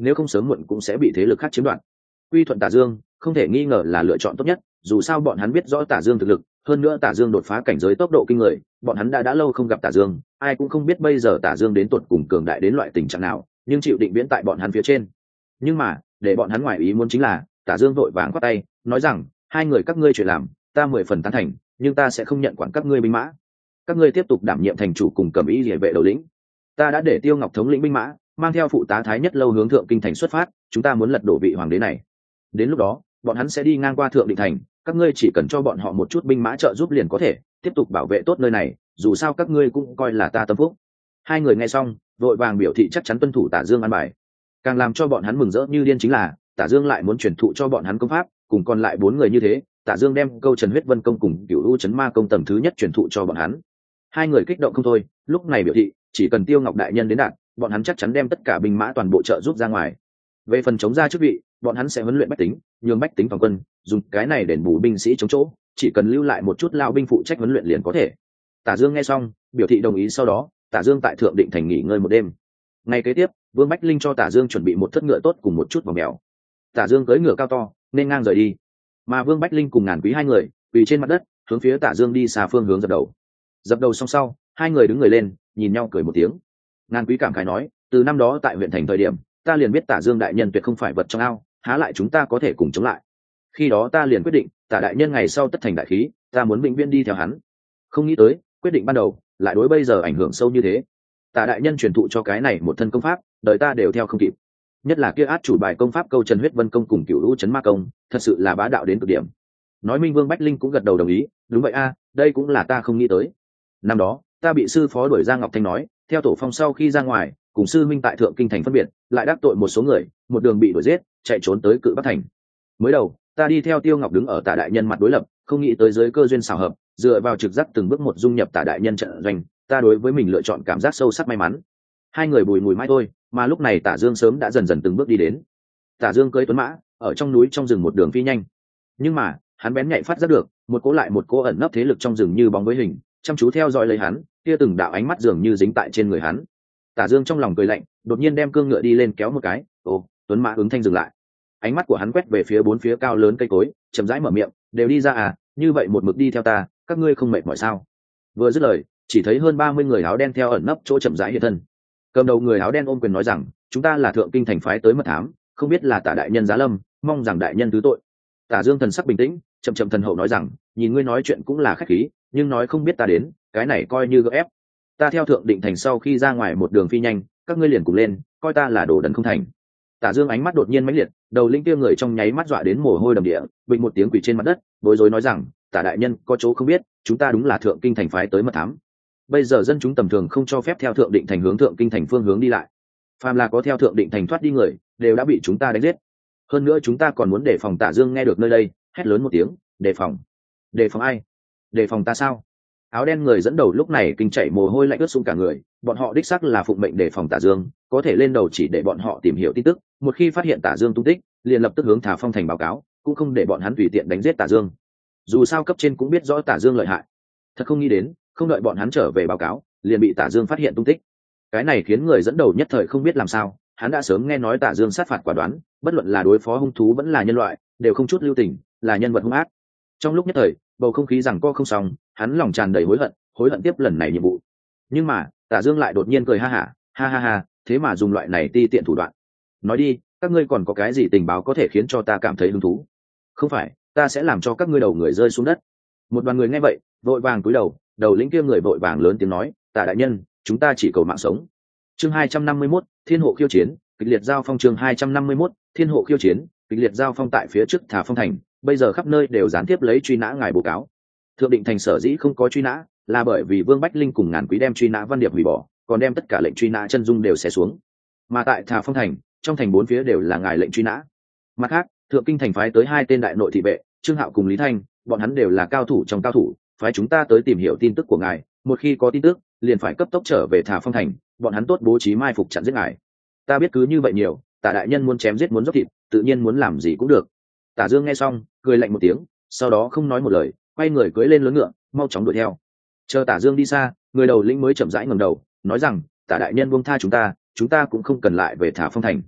nếu không sớm muộn cũng sẽ bị thế lực khác chiếm đoạt. Quy thuận Tả Dương không thể nghi ngờ là lựa chọn tốt nhất, dù sao bọn hắn biết rõ Tả Dương thực lực, hơn nữa Tả Dương đột phá cảnh giới tốc độ kinh người, bọn hắn đã đã lâu không gặp Tả Dương, ai cũng không biết bây giờ Tả Dương đến tột cùng cường đại đến loại tình trạng nào, nhưng chịu định viễn tại bọn hắn phía trên. Nhưng mà để bọn hắn ngoài ý muốn chính là Tả Dương vội vàng quát tay nói rằng, hai người các ngươi chuyện làm ta mười phần tán thành, nhưng ta sẽ không nhận quản các ngươi binh mã, các ngươi tiếp tục đảm nhiệm thành chủ cùng cầm ý địa vệ đầu lĩnh. Ta đã để Tiêu Ngọc thống lĩnh binh mã mang theo phụ tá Thái Nhất Lâu hướng thượng kinh thành xuất phát, chúng ta muốn lật đổ vị hoàng đế này. Đến lúc đó bọn hắn sẽ đi ngang qua thượng định thành, các ngươi chỉ cần cho bọn họ một chút binh mã trợ giúp liền có thể tiếp tục bảo vệ tốt nơi này, dù sao các ngươi cũng coi là ta tâm phúc. Hai người nghe xong vội vàng biểu thị chắc chắn tuân thủ Tả Dương an bài. Càng làm cho bọn hắn mừng rỡ như điên chính là Tả Dương lại muốn truyền thụ cho bọn hắn công pháp, cùng còn lại bốn người như thế, Tả Dương đem câu Trần Huyết Vân công cùng Cửu U Chấn Ma công tầng thứ nhất truyền thụ cho bọn hắn. Hai người kích động không thôi, lúc này biểu thị chỉ cần Tiêu Ngọc đại nhân đến đạt, bọn hắn chắc chắn đem tất cả binh mã toàn bộ trợ giúp ra ngoài. Về phần chống ra chức vị, bọn hắn sẽ huấn luyện bách tính, nhường bách tính phòng quân, dùng cái này đền bù binh sĩ chống chỗ, chỉ cần lưu lại một chút lao binh phụ trách huấn luyện liền có thể. Tả Dương nghe xong, biểu thị đồng ý, sau đó, Tả Dương tại Thượng Định thành nghỉ ngơi một đêm. Ngày kế tiếp, Vương Bách Linh cho Tả Dương chuẩn bị một thất ngựa tốt cùng một chút vòng mèo. Tả Dương cưỡi ngựa cao to, nên ngang rời đi. Mà Vương Bách Linh cùng Ngàn Quý hai người, quỳ trên mặt đất, hướng phía Tả Dương đi xa phương hướng dập đầu. Dập đầu xong sau, hai người đứng người lên, nhìn nhau cười một tiếng. Ngàn Quý cảm khái nói, từ năm đó tại huyện thành thời điểm, ta liền biết Tả Dương đại nhân tuyệt không phải vật trong ao, há lại chúng ta có thể cùng chống lại. Khi đó ta liền quyết định, Tả đại nhân ngày sau tất thành đại khí, ta muốn vĩnh viễn đi theo hắn. Không nghĩ tới, quyết định ban đầu lại đối bây giờ ảnh hưởng sâu như thế. Tả đại nhân truyền thụ cho cái này một thân công pháp, đời ta đều theo không kịp. Nhất là kia át chủ bài công pháp câu Trần Huyết Vân công cùng Cửu U Chấn Ma công, thật sự là bá đạo đến cực điểm. Nói Minh Vương Bách Linh cũng gật đầu đồng ý, đúng vậy a, đây cũng là ta không nghĩ tới. Năm đó, ta bị sư phó đuổi ra Ngọc Thanh nói, theo tổ phong sau khi ra ngoài, cùng sư minh tại Thượng Kinh thành phân biệt, lại đắc tội một số người, một đường bị đuổi giết, chạy trốn tới Cự Bắc thành. Mới đầu, ta đi theo Tiêu Ngọc đứng ở Tả đại nhân mặt đối lập, không nghĩ tới giới cơ duyên xảo hợp, dựa vào trực giác từng bước một dung nhập Tả đại nhân trận doanh, ta đối với mình lựa chọn cảm giác sâu sắc may mắn. Hai người bùi ngùi mãi thôi, mà lúc này Tả Dương sớm đã dần dần từng bước đi đến. Tả Dương cưỡi tuấn mã, ở trong núi trong rừng một đường phi nhanh. Nhưng mà, hắn bén nhạy phát giác được, một cố lại một cố ẩn nấp thế lực trong rừng như bóng với hình, chăm chú theo dõi lấy hắn, kia từng đạo ánh mắt dường như dính tại trên người hắn. Tả Dương trong lòng cười lạnh, đột nhiên đem cương ngựa đi lên kéo một cái, ồ, tuấn mã ứng thanh dừng lại. Ánh mắt của hắn quét về phía bốn phía cao lớn cây cối, chậm rãi mở miệng, đều đi ra à, như vậy một mực đi theo ta, các ngươi không mệt mỏi sao? Vừa dứt lời, chỉ thấy hơn ba mươi người áo đen theo ẩn nấp chỗ chậm rãi hiện thân. Cầm đầu người áo đen ôm quyền nói rằng, chúng ta là Thượng Kinh thành phái tới mật thám, không biết là Tả đại nhân giá lâm, mong rằng đại nhân thứ tội. Tả Dương thần sắc bình tĩnh, chậm chậm thần hậu nói rằng, nhìn ngươi nói chuyện cũng là khách khí, nhưng nói không biết ta đến, cái này coi như gượng ép. Ta theo Thượng Định thành sau khi ra ngoài một đường phi nhanh, các ngươi liền cùng lên, coi ta là đồ đần không thành. Tả Dương ánh mắt đột nhiên mãnh liệt, đầu linh kia người trong nháy mắt dọa đến mồ hôi đầm địa, bình một tiếng quỳ trên mặt đất, bối rối nói rằng, Tả đại nhân có chỗ không biết, chúng ta đúng là Thượng Kinh thành phái tới mật thám. Bây giờ dân chúng tầm thường không cho phép theo Thượng Định thành hướng Thượng Kinh thành phương hướng đi lại. Phàm là có theo Thượng Định thành thoát đi người, đều đã bị chúng ta đánh giết. Hơn nữa chúng ta còn muốn đề phòng. Tả Dương nghe được nơi đây, hét lớn một tiếng, đề phòng. Đề phòng ai? Đề phòng ta sao? Áo đen người dẫn đầu lúc này kinh chảy mồ hôi lạnh ướt sũng cả người, bọn họ đích xác là phụng mệnh đề phòng Tả Dương, có thể lên đầu chỉ để bọn họ tìm hiểu tin tức, một khi phát hiện Tả Dương tung tích, liền lập tức hướng Thả Phong thành báo cáo, cũng không để bọn hắn tùy tiện đánh giết Tả Dương. Dù sao cấp trên cũng biết rõ Tả Dương lợi hại. Thật không nghĩ đến, không đợi bọn hắn trở về báo cáo, liền bị Tả Dương phát hiện tung tích. Cái này khiến người dẫn đầu nhất thời không biết làm sao, hắn đã sớm nghe nói Tả Dương sát phạt quả đoán, bất luận là đối phó hung thú vẫn là nhân loại, đều không chút lưu tình, là nhân vật hung ác. Trong lúc nhất thời, bầu không khí giằng co không xong, hắn lòng tràn đầy hối hận, hối hận tiếp lần này nhiệm vụ. Nhưng mà, Tả Dương lại đột nhiên cười ha hả, ha ha ha, thế mà dùng loại này ti tiện thủ đoạn. Nói đi, các ngươi còn có cái gì tình báo có thể khiến cho ta cảm thấy hứng thú? Không phải, ta sẽ làm cho các ngươi đầu người rơi xuống đất. Một đoàn người nghe vậy, vội vàng cúi đầu, đầu lĩnh kia người vội vàng lớn tiếng nói, Tả đại nhân, chúng ta chỉ cầu mạng sống. Chương hai trăm năm mươi mốt, Thiên hộ khiêu chiến, kịch liệt giao phong. Chương hai trăm năm mươi mốt, Thiên hộ khiêu chiến, kịch liệt giao phong. Tại phía trước Thả Phong thành, bây giờ khắp nơi đều gián tiếp lấy truy nã ngài báo cáo. Thượng Định thành sở dĩ không có truy nã, là bởi vì Vương Bách Linh cùng Ngàn Quý đem truy nã văn điệp hủy bỏ, còn đem tất cả lệnh truy nã chân dung đều xé xuống. Mà tại Thả Phong thành, trong thành bốn phía đều là ngài lệnh truy nã. Mặt khác, Thượng Kinh thành phái tới hai tên đại nội thị vệ, Trương Hạo cùng Lý Thanh, bọn hắn đều là cao thủ trong cao thủ, phái chúng ta tới tìm hiểu tin tức của ngài, một khi có tin tức, liền phải cấp tốc trở về Thả Phong thành, bọn hắn tốt bố trí mai phục chặn giết ngài. Ta biết cứ như vậy nhiều, Tả đại nhân muốn chém giết muốn dốc thịt, tự nhiên muốn làm gì cũng được. Tả Dương nghe xong, cười lạnh một tiếng, sau đó không nói một lời, quay người cưỡi lên lớn ngựa, mau chóng đuổi theo. Chờ Tả Dương đi xa, người đầu lĩnh mới chậm rãi ngẩng đầu, nói rằng, Tả đại nhân buông tha chúng ta, chúng ta cũng không cần lại về Thả Phong thành.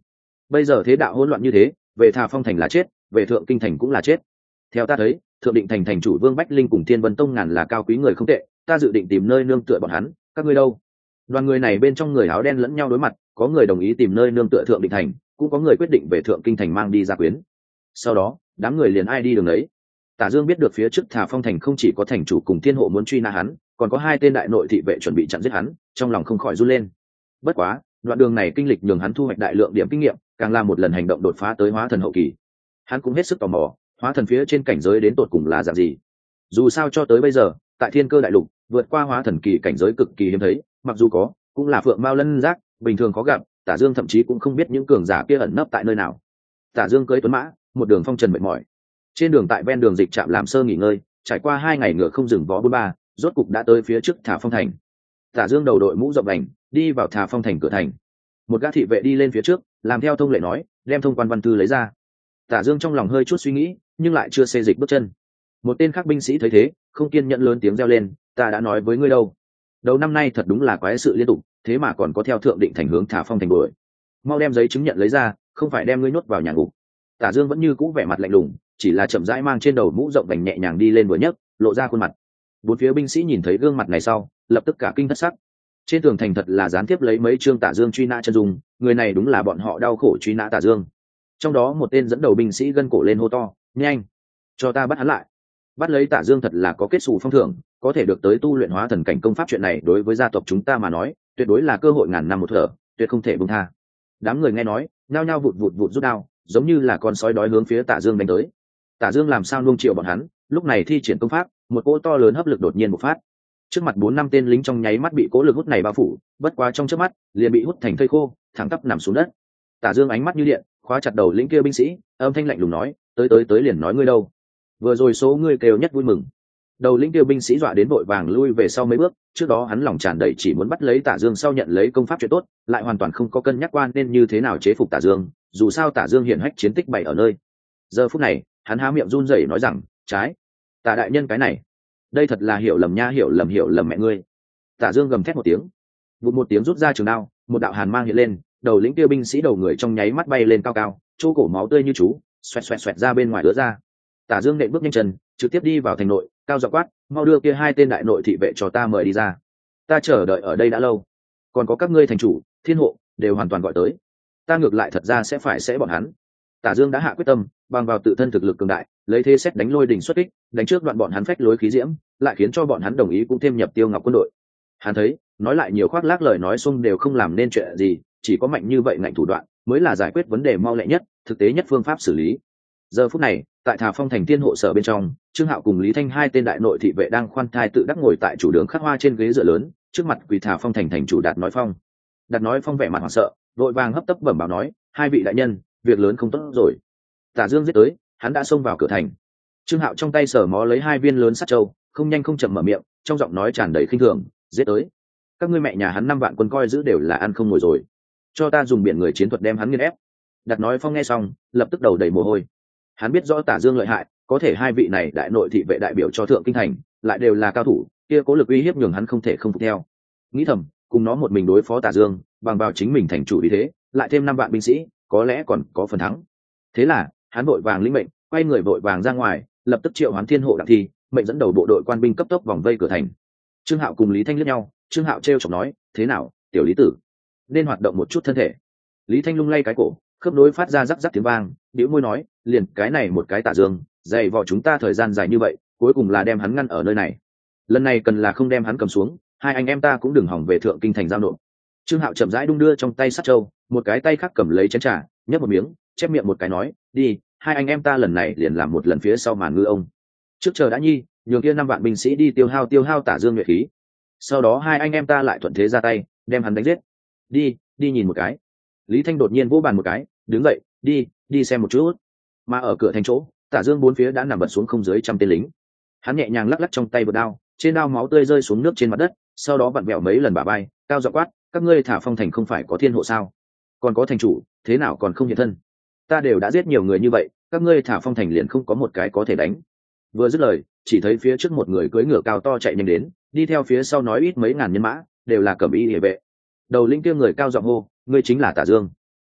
bây giờ thế đạo hỗn loạn như thế, về Thà Phong thành là chết, về Thượng Kinh thành cũng là chết. Theo ta thấy, Thượng Định thành thành chủ Vương Bách Linh cùng Thiên Vân Tông ngàn là cao quý người không tệ, ta dự định tìm nơi nương tựa bọn hắn, các ngươi đâu? Đoàn người này bên trong người áo đen lẫn nhau đối mặt, có người đồng ý tìm nơi nương tựa Thượng Định thành, cũng có người quyết định về Thượng Kinh thành mang đi gia quyến. Sau đó, đám người liền ai đi đường đấy. Tả Dương biết được phía trước Thà Phong thành không chỉ có thành chủ cùng thiên hộ muốn truy nã hắn, còn có hai tên đại nội thị vệ chuẩn bị chặn giết hắn, trong lòng không khỏi run lên. Bất quá, đoạn đường này kinh lịch nhường hắn thu hoạch đại lượng điểm kinh nghiệm, càng là một lần hành động đột phá tới hóa thần hậu kỳ. Hắn cũng hết sức tò mò, hóa thần phía trên cảnh giới đến tột cùng là dạng gì. Dù sao cho tới bây giờ, tại Thiên Cơ đại lục, vượt qua hóa thần kỳ cảnh giới cực kỳ hiếm thấy, mặc dù có, cũng là phượng mao lân giác, bình thường có gặp. Tả Dương thậm chí cũng không biết những cường giả kia ẩn nấp tại nơi nào. Tả Dương cưỡi tuấn mã, một đường phong trần mệt mỏi. Trên đường tại ven đường dịch trạm làm sơ nghỉ ngơi, trải qua hai ngày ngựa không dừng vó bốn ba, rốt cục đã tới phía trước Thà Phong thành. Tả Dương đầu đội mũ rộng đành, đi vào Thà Phong thành cửa thành. Một gã thị vệ đi lên phía trước, làm theo thông lệ nói, đem thông quan văn thư lấy ra. Tả Dương trong lòng hơi chút suy nghĩ, nhưng lại chưa xê dịch bước chân. Một tên khác binh sĩ thấy thế, không kiên nhẫn lớn tiếng reo lên, ta đã nói với ngươi đâu. Đầu năm nay thật đúng là quái sự liên tục, thế mà còn có theo Thượng Định thành hướng Thà Phong thành đuổi. Mau đem giấy chứng nhận lấy ra, không phải đem ngươi nhốt vào nhà ngục. Tả Dương vẫn như cũ vẻ mặt lạnh lùng, chỉ là chậm rãi mang trên đầu mũ rộng vành nhẹ nhàng đi lên vừa nhấc, lộ ra khuôn mặt. Bốn phía binh sĩ nhìn thấy gương mặt này sau, lập tức cả kinh thất sắc. Trên tường thành thật là gián tiếp lấy mấy chương Tả Dương truy nã chân dung, người này đúng là bọn họ đau khổ truy nã Tả Dương. Trong đó một tên dẫn đầu binh sĩ gân cổ lên hô to, nhanh, cho ta bắt hắn lại. Bắt lấy Tả Dương thật là có kết xù phong thưởng, có thể được tới tu luyện hóa thần cảnh công pháp, chuyện này đối với gia tộc chúng ta mà nói, tuyệt đối là cơ hội ngàn năm một thở, tuyệt không thể buông tha. Đám người nghe nói, nhao nhao vụt vụt vụt rút đao, giống như là con sói đói hướng phía Tả Dương đánh tới. Tả Dương làm sao nuông chiều bọn hắn, lúc này thi triển công pháp, một cỗ to lớn hấp lực đột nhiên bộc phát. Trước mặt bốn năm tên lính trong nháy mắt bị cỗ lực hút này bao phủ, bất quá trong chớp mắt, liền bị hút thành thây khô, thẳng tắp nằm xuống đất. Tả Dương ánh mắt như điện, khóa chặt đầu lĩnh kia binh sĩ, âm thanh lạnh lùng nói, tới tới tới liền nói ngươi đâu. Vừa rồi số ngươi kêu nhất vui mừng. Đầu lĩnh kia binh sĩ dọa đến vội vàng lui về sau mấy bước, trước đó hắn lòng tràn đầy chỉ muốn bắt lấy Tả Dương sau nhận lấy công pháp chuyện tốt, lại hoàn toàn không có cân nhắc quan nên như thế nào chế phục Tả Dương, dù sao Tả Dương hiển hách chiến tích bày ở nơi. Giờ phút này, hắn há miệng run rẩy nói rằng, trái, Tả đại nhân cái này, đây thật là hiểu lầm nha, hiểu lầm hiểu lầm mẹ ngươi. Tả Dương gầm thét một tiếng, vụt một tiếng rút ra trường đao, một đạo hàn mang hiện lên, đầu lĩnh kia binh sĩ đầu người trong nháy mắt bay lên cao cao, chỗ cổ máu tươi như chú, xoẹt xoẹt xoẹt ra bên ngoài ứa ra. Tả Dương nện bước nhanh chân, trực tiếp đi vào thành nội, cao giọng quát, mau đưa kia hai tên đại nội thị vệ cho ta mời đi ra. Ta chờ đợi ở đây đã lâu, còn có các ngươi thành chủ, thiên hộ đều hoàn toàn gọi tới, ta ngược lại thật ra sẽ phải sẽ bọn hắn. Tả Dương đã hạ quyết tâm, bằng vào tự thân thực lực cường đại, lấy thế xét đánh lôi đình xuất kích, đánh trước đoạn bọn hắn phách lối khí diễm, lại khiến cho bọn hắn đồng ý cũng thêm nhập Tiêu Ngọc quân đội. Hắn thấy, nói lại nhiều khoác lác lời nói xung đều không làm nên chuyện gì, chỉ có mạnh như vậy ngạnh thủ đoạn mới là giải quyết vấn đề mau lẹ nhất, thực tế nhất phương pháp xử lý. Giờ phút này, tại Thà Phong thành tiên hộ sở bên trong, Trương Hạo cùng Lý Thanh hai tên đại nội thị vệ đang khoan thai tự đắc ngồi tại chủ đường khắc hoa trên ghế dựa lớn, trước mặt quỳ Thà Phong thành thành chủ Đạt Nói Phong. Đạt Nói Phong vẻ mặt hoảng sợ, vội vàng hấp tấp bẩm báo nói, hai vị đại nhân, việc lớn không tốt rồi. Tả Dương giết tới, hắn đã xông vào cửa thành. Trương Hạo trong tay sở mó lấy hai viên lớn sắt châu, không nhanh không chậm mở miệng, trong giọng nói tràn đầy khinh thường, giết tới. Các ngươi mẹ nhà hắn năm vạn quân coi giữ đều là ăn không ngồi rồi, cho ta dùng biển người chiến thuật đem hắn nghiền ép. Đạt Nói Phong nghe xong, lập tức đầu đầy mồ hôi. Hắn biết rõ Tả Dương lợi hại, có thể hai vị này đại nội thị vệ đại biểu cho Thượng Kinh thành, lại đều là cao thủ, kia cố lực uy hiếp nhường hắn không thể không phục theo. Nghĩ thầm, cùng nó một mình đối phó Tả Dương, bằng vào chính mình thành chủ ý thế, lại thêm năm vạn binh sĩ, có lẽ còn có phần thắng. Thế là, hắn vội vàng lĩnh mệnh, quay người vội vàng ra ngoài, lập tức triệu hoán thiên hộ Đặng Thi, mệnh dẫn đầu bộ đội quan binh cấp tốc vòng vây cửa thành. Trương Hạo cùng Lý Thanh liếc nhau, Trương Hạo trêu chọc nói, thế nào, tiểu Lý tử, nên hoạt động một chút thân thể. Lý Thanh lung lay cái cổ, khớp nối phát ra rắc rắc tiếng vang, bĩu môi nói, liền cái này một cái Tả Dương, dày vò chúng ta thời gian dài như vậy, cuối cùng là đem hắn ngăn ở nơi này. Lần này cần là không đem hắn cầm xuống, hai anh em ta cũng đừng hỏng về Thượng Kinh thành giao nộp. Trương Hạo chậm rãi đung đưa trong tay sắt châu, một cái tay khác cầm lấy chén trà, nhấp một miếng, chép miệng một cái nói, đi, hai anh em ta lần này liền làm một lần phía sau màn ngư ông. Trước chờ đã nhi, nhường kia năm vạn binh sĩ đi tiêu hao tiêu hao Tả Dương nhuệ khí. Sau đó hai anh em ta lại thuận thế ra tay, đem hắn đánh giết. Đi, đi nhìn một cái. Lý Thanh đột nhiên vỗ bàn một cái, đứng dậy, đi, đi xem một chút. Mà ở cửa thành chỗ, Tả Dương bốn phía đã nằm bật xuống không dưới trăm tên lính. Hắn nhẹ nhàng lắc lắc trong tay bờ đao, trên đao máu tươi rơi xuống nước trên mặt đất, sau đó vặn vẹo mấy lần bả vai, cao giọng quát, các ngươi Thả Phong thành không phải có thiên hộ sao? Còn có thành chủ, thế nào còn không hiện thân? Ta đều đã giết nhiều người như vậy, các ngươi Thả Phong thành liền không có một cái có thể đánh. Vừa dứt lời, chỉ thấy phía trước một người cưỡi ngựa cao to chạy nhanh đến, đi theo phía sau nói ít mấy ngàn nhân mã, đều là cẩm y liề vệ. Đầu lĩnh kia người cao giọng hô, ngươi chính là Tả Dương.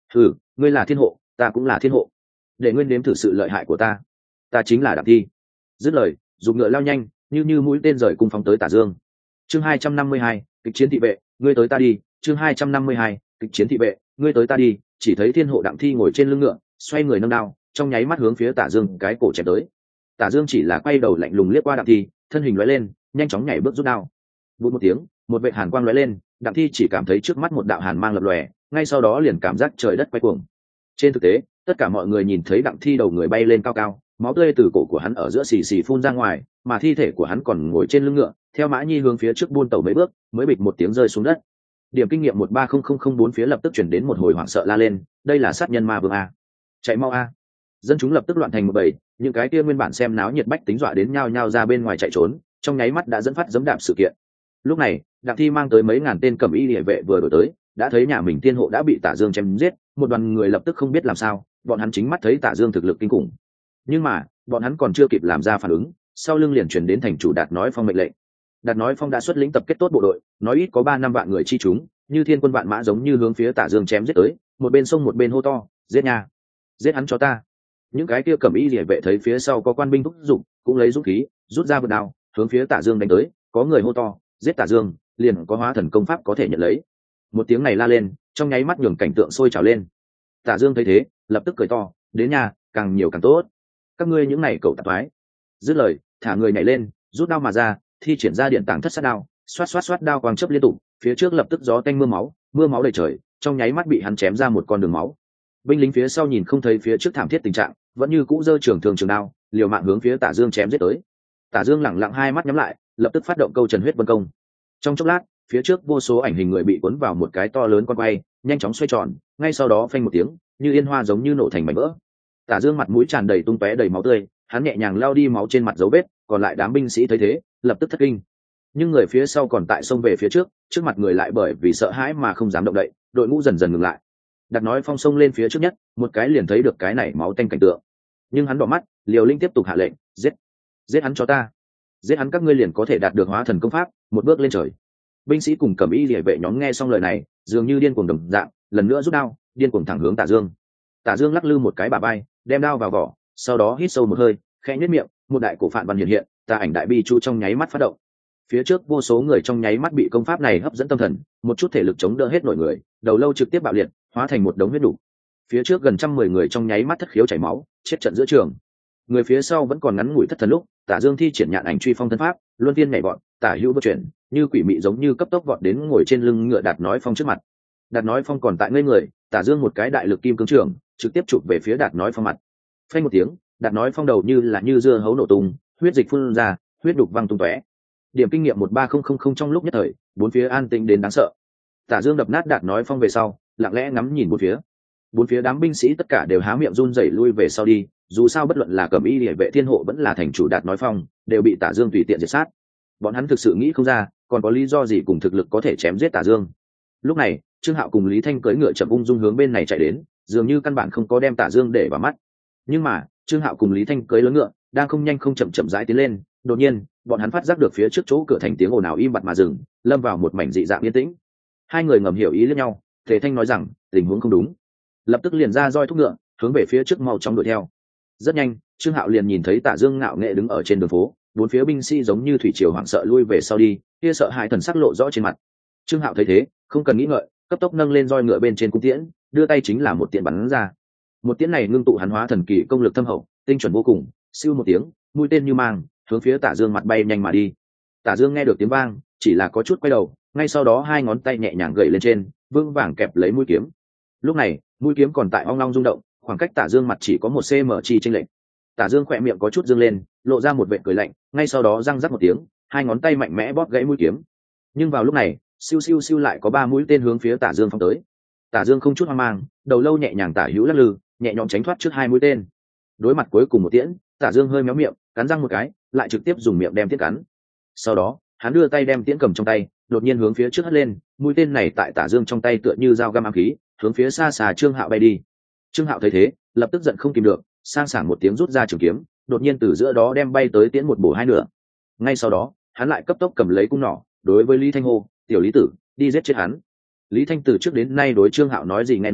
Ừ, ngươi là thiên hộ, ta cũng là thiên hộ, để ngươi nếm thử sự lợi hại của ta. Ta chính là Đặng Thi. Dứt lời, dùng ngựa lao nhanh, như như mũi tên rời cung phóng tới Tả Dương. Chương hai trăm năm mươi hai, kịch chiến thị vệ, ngươi tới ta đi. Chương hai trăm năm mươi hai, kịch chiến thị vệ, ngươi tới ta đi. Chỉ thấy thiên hộ Đặng Thi ngồi trên lưng ngựa, xoay người nâng đao, trong nháy mắt hướng phía Tả Dương cái cổ chém tới. Tả Dương chỉ là quay đầu lạnh lùng liếc qua Đặng Thi, thân hình lóe lên, nhanh chóng nhảy bước rút đao. Bụt một tiếng, một vệt hàn quang lóe lên, Đặng Thi chỉ cảm thấy trước mắt một đạo hàn mang lập lòe, ngay sau đó liền cảm giác trời đất quay cuồng. Trên thực tế, tất cả mọi người nhìn thấy Đặng Thi đầu người bay lên cao cao, máu tươi từ cổ của hắn ở giữa xì xì phun ra ngoài, mà thi thể của hắn còn ngồi trên lưng ngựa, theo Mã Nhi hướng phía trước buôn tàu mấy bước, mới bịch một tiếng rơi xuống đất. Điểm kinh nghiệm một ba không không không bốn phía lập tức chuyển đến một hồi hoảng sợ la lên, đây là sát nhân ma vương a, chạy mau a! Dân chúng lập tức loạn thành một bầy, những cái kia nguyên bản xem náo nhiệt bách tính dọa đến nhao nhao ra bên ngoài chạy trốn, trong nháy mắt đã dẫn phát giẫm đạp sự kiện. Lúc này, Đặng Thi mang tới mấy ngàn tên cẩm y liề vệ vừa đổi tới, đã thấy nhà mình tiên hộ đã bị Tả Dương chém giết, một đoàn người lập tức không biết làm sao, bọn hắn chính mắt thấy Tả Dương thực lực kinh khủng. Nhưng mà, bọn hắn còn chưa kịp làm ra phản ứng, sau lưng liền truyền đến thành chủ Đạt Nói Phong mệnh lệnh. Đạt Nói Phong đã xuất lĩnh tập kết tốt bộ đội, nói ít có ba năm vạn người chi chúng, như thiên quân vạn mã giống như hướng phía Tả Dương chém giết tới, một bên sông một bên hô to, giết nha, giết hắn cho ta. Những cái kia cẩm y liề vệ thấy phía sau có quan binh thúc giục, cũng lấy dũng khí, rút ra vượt đao, hướng phía Tả Dương đánh tới, có người hô to, giết Tả Dương, liền có hóa thần công pháp có thể nhận lấy. Một tiếng này la lên, trong nháy mắt nhường cảnh tượng sôi trào lên. Tả Dương thấy thế, lập tức cười to, đến nhà, càng nhiều càng tốt. Các ngươi những này cậu tạp thoái. Dứt lời, thả người nhảy lên, rút đao mà ra, thi triển ra điện tàng thất sát đao, xoát xoát xoát đao quang chớp liên tục, phía trước lập tức gió tanh mưa máu, mưa máu đầy trời, trong nháy mắt bị hắn chém ra một con đường máu. Binh lính phía sau nhìn không thấy phía trước thảm thiết tình trạng, vẫn như cũ giơ trường thường trường đao, liều mạng hướng phía Tả Dương chém giết tới. Tả Dương lẳng lặng hai mắt nhắm lại, lập tức phát động câu Trần Huyết Vân Công. Trong chốc lát, phía trước vô số ảnh hình người bị cuốn vào một cái to lớn con quay, nhanh chóng xoay tròn, ngay sau đó phanh một tiếng, như yên hoa giống như nổ thành mảnh vỡ. Tả Dương mặt mũi tràn đầy tung tóe đầy máu tươi, hắn nhẹ nhàng lao đi máu trên mặt dấu vết, còn lại đám binh sĩ thấy thế, lập tức thất kinh. Nhưng người phía sau còn tại xông về phía trước, trước mặt người lại bởi vì sợ hãi mà không dám động đậy, đội ngũ dần dần ngừng lại. Đặt Nói Phong xông lên phía trước nhất, một cái liền thấy được cái này máu tanh cảnh tượng. Nhưng hắn đỏ mắt, Liều Linh tiếp tục hạ lệnh, giết, giết hắn cho ta, giết hắn, các ngươi liền có thể đạt được hóa thần công pháp, một bước lên trời. Binh sĩ cùng cẩm y liề vệ nhóm nghe xong lời này, dường như điên cuồng đồng dạng, lần nữa rút đao, điên cuồng thẳng hướng Tả Dương. Tả Dương lắc lư một cái bả vai, đem đao vào vỏ, sau đó hít sâu một hơi, khẽ nhếch miệng, một đại cổ phạn văn hiện hiện, tà ảnh đại bi chu trong nháy mắt phát động. Phía trước vô số người trong nháy mắt bị công pháp này hấp dẫn tâm thần, một chút thể lực chống đỡ hết nổi người, đầu lâu trực tiếp bạo liệt, hóa thành một đống huyết đủ. Phía trước gần trăm mười người trong nháy mắt thất khiếu chảy máu, chết trận giữa trường. Người phía sau vẫn còn ngắn ngủi thất thần lúc, Tả Dương thi triển nhạn ảnh truy phong thân pháp, luân phiên nhảy vọt, tả hữu bất chuyển, như quỷ mị giống như cấp tốc vọt đến ngồi trên lưng ngựa Đạt Nói Phong trước mặt. Đạt Nói Phong còn tại ngây người, Tả Dương một cái đại lực kim cương trường, trực tiếp chụp về phía Đạt Nói Phong mặt. Phanh một tiếng, Đạt Nói Phong đầu như là như dưa hấu nổ tung, huyết dịch phun ra, huyết đục văng tung tóe. Điểm kinh nghiệm một ba không không không trong lúc nhất thời, bốn phía an tĩnh đến đáng sợ. Tả Dương đập nát Đạt Nói Phong về sau, lặng lẽ ngắm nhìn bốn phía. Bốn phía đám binh sĩ tất cả đều há miệng run rẩy lui về sau đi, dù sao bất luận là cẩm y liề vệ thiên hộ vẫn là thành chủ Đạt Nói Phong, đều bị Tả Dương tùy tiện diệt sát. Bọn hắn thực sự nghĩ không ra, còn có lý do gì cùng thực lực có thể chém giết Tả Dương. Lúc này, Trương Hạo cùng Lý Thanh cưỡi ngựa chậm ung dung hướng bên này chạy đến, dường như căn bản không có đem Tả Dương để vào mắt. Nhưng mà, Trương Hạo cùng Lý Thanh cưỡi lớn ngựa, đang không nhanh không chậm chậm rãi tiến lên, đột nhiên, bọn hắn phát giác được phía trước chỗ cửa thành tiếng ồn ào im bặt mà dừng, lâm vào một mảnh dị dạng yên tĩnh. Hai người ngầm hiểu ý lẫn nhau, Tề Thanh nói rằng, tình huống không đúng. Lập tức liền ra roi thúc ngựa, hướng về phía trước mau chóng đuổi theo. Rất nhanh, Trương Hạo liền nhìn thấy Tả Dương ngạo nghệ đứng ở trên đường phố, bốn phía binh sĩ giống như thủy triều hoảng sợ lui về sau đi, kia sợ hãi thần sắc lộ rõ trên mặt. Trương Hạo thấy thế, không cần nghĩ ngợi, cấp tốc nâng lên roi ngựa bên trên cung tiễn, đưa tay chính là một tiễn bắn ra. Một tiễn này ngưng tụ hắn hóa thần kỳ công lực thâm hậu, tinh chuẩn vô cùng, siêu một tiếng, mũi tên như mang, hướng phía Tả Dương mặt bay nhanh mà đi. Tả Dương nghe được tiếng vang, chỉ là có chút quay đầu, ngay sau đó hai ngón tay nhẹ nhàng gậy lên trên, vững vàng kẹp lấy mũi kiếm. Lúc này, mũi kiếm còn tại ong long rung động, khoảng cách Tả Dương mặt chỉ có một cm chi chênh lệch. Tả Dương khỏe miệng có chút dương lên, lộ ra một vệt cười lạnh, ngay sau đó răng rắc một tiếng, hai ngón tay mạnh mẽ bóp gãy mũi kiếm. Nhưng vào lúc này, siêu siêu siêu lại có ba mũi tên hướng phía Tả Dương phóng tới. Tả Dương không chút hoang mang, đầu lâu nhẹ nhàng tả hữu lắc lư, nhẹ nhõm tránh thoát trước hai mũi tên. Đối mặt cuối cùng một tiễn, Tả Dương hơi méo miệng, cắn răng một cái, lại trực tiếp dùng miệng đem tiễn cắn. Sau đó, hắn đưa tay đem tiễn cầm trong tay, đột nhiên hướng phía trước hất lên, mũi tên này tại Tả Dương trong tay tựa như dao găm ám khí, hướng phía xa xa Trương Hạo bay đi. Trương Hạo thấy thế, lập tức giận không kìm được, sang sảng một tiếng rút ra trường kiếm, đột nhiên từ giữa đó đem bay tới tiễn một bổ hai nửa. Ngay sau đó, hắn lại cấp tốc cầm lấy cung nỏ, đối với Lý Thanh hô, "Tiểu Lý tử, đi giết chết hắn." Lý Thanh từ trước đến nay đối Trương Hạo nói gì nghe nấy,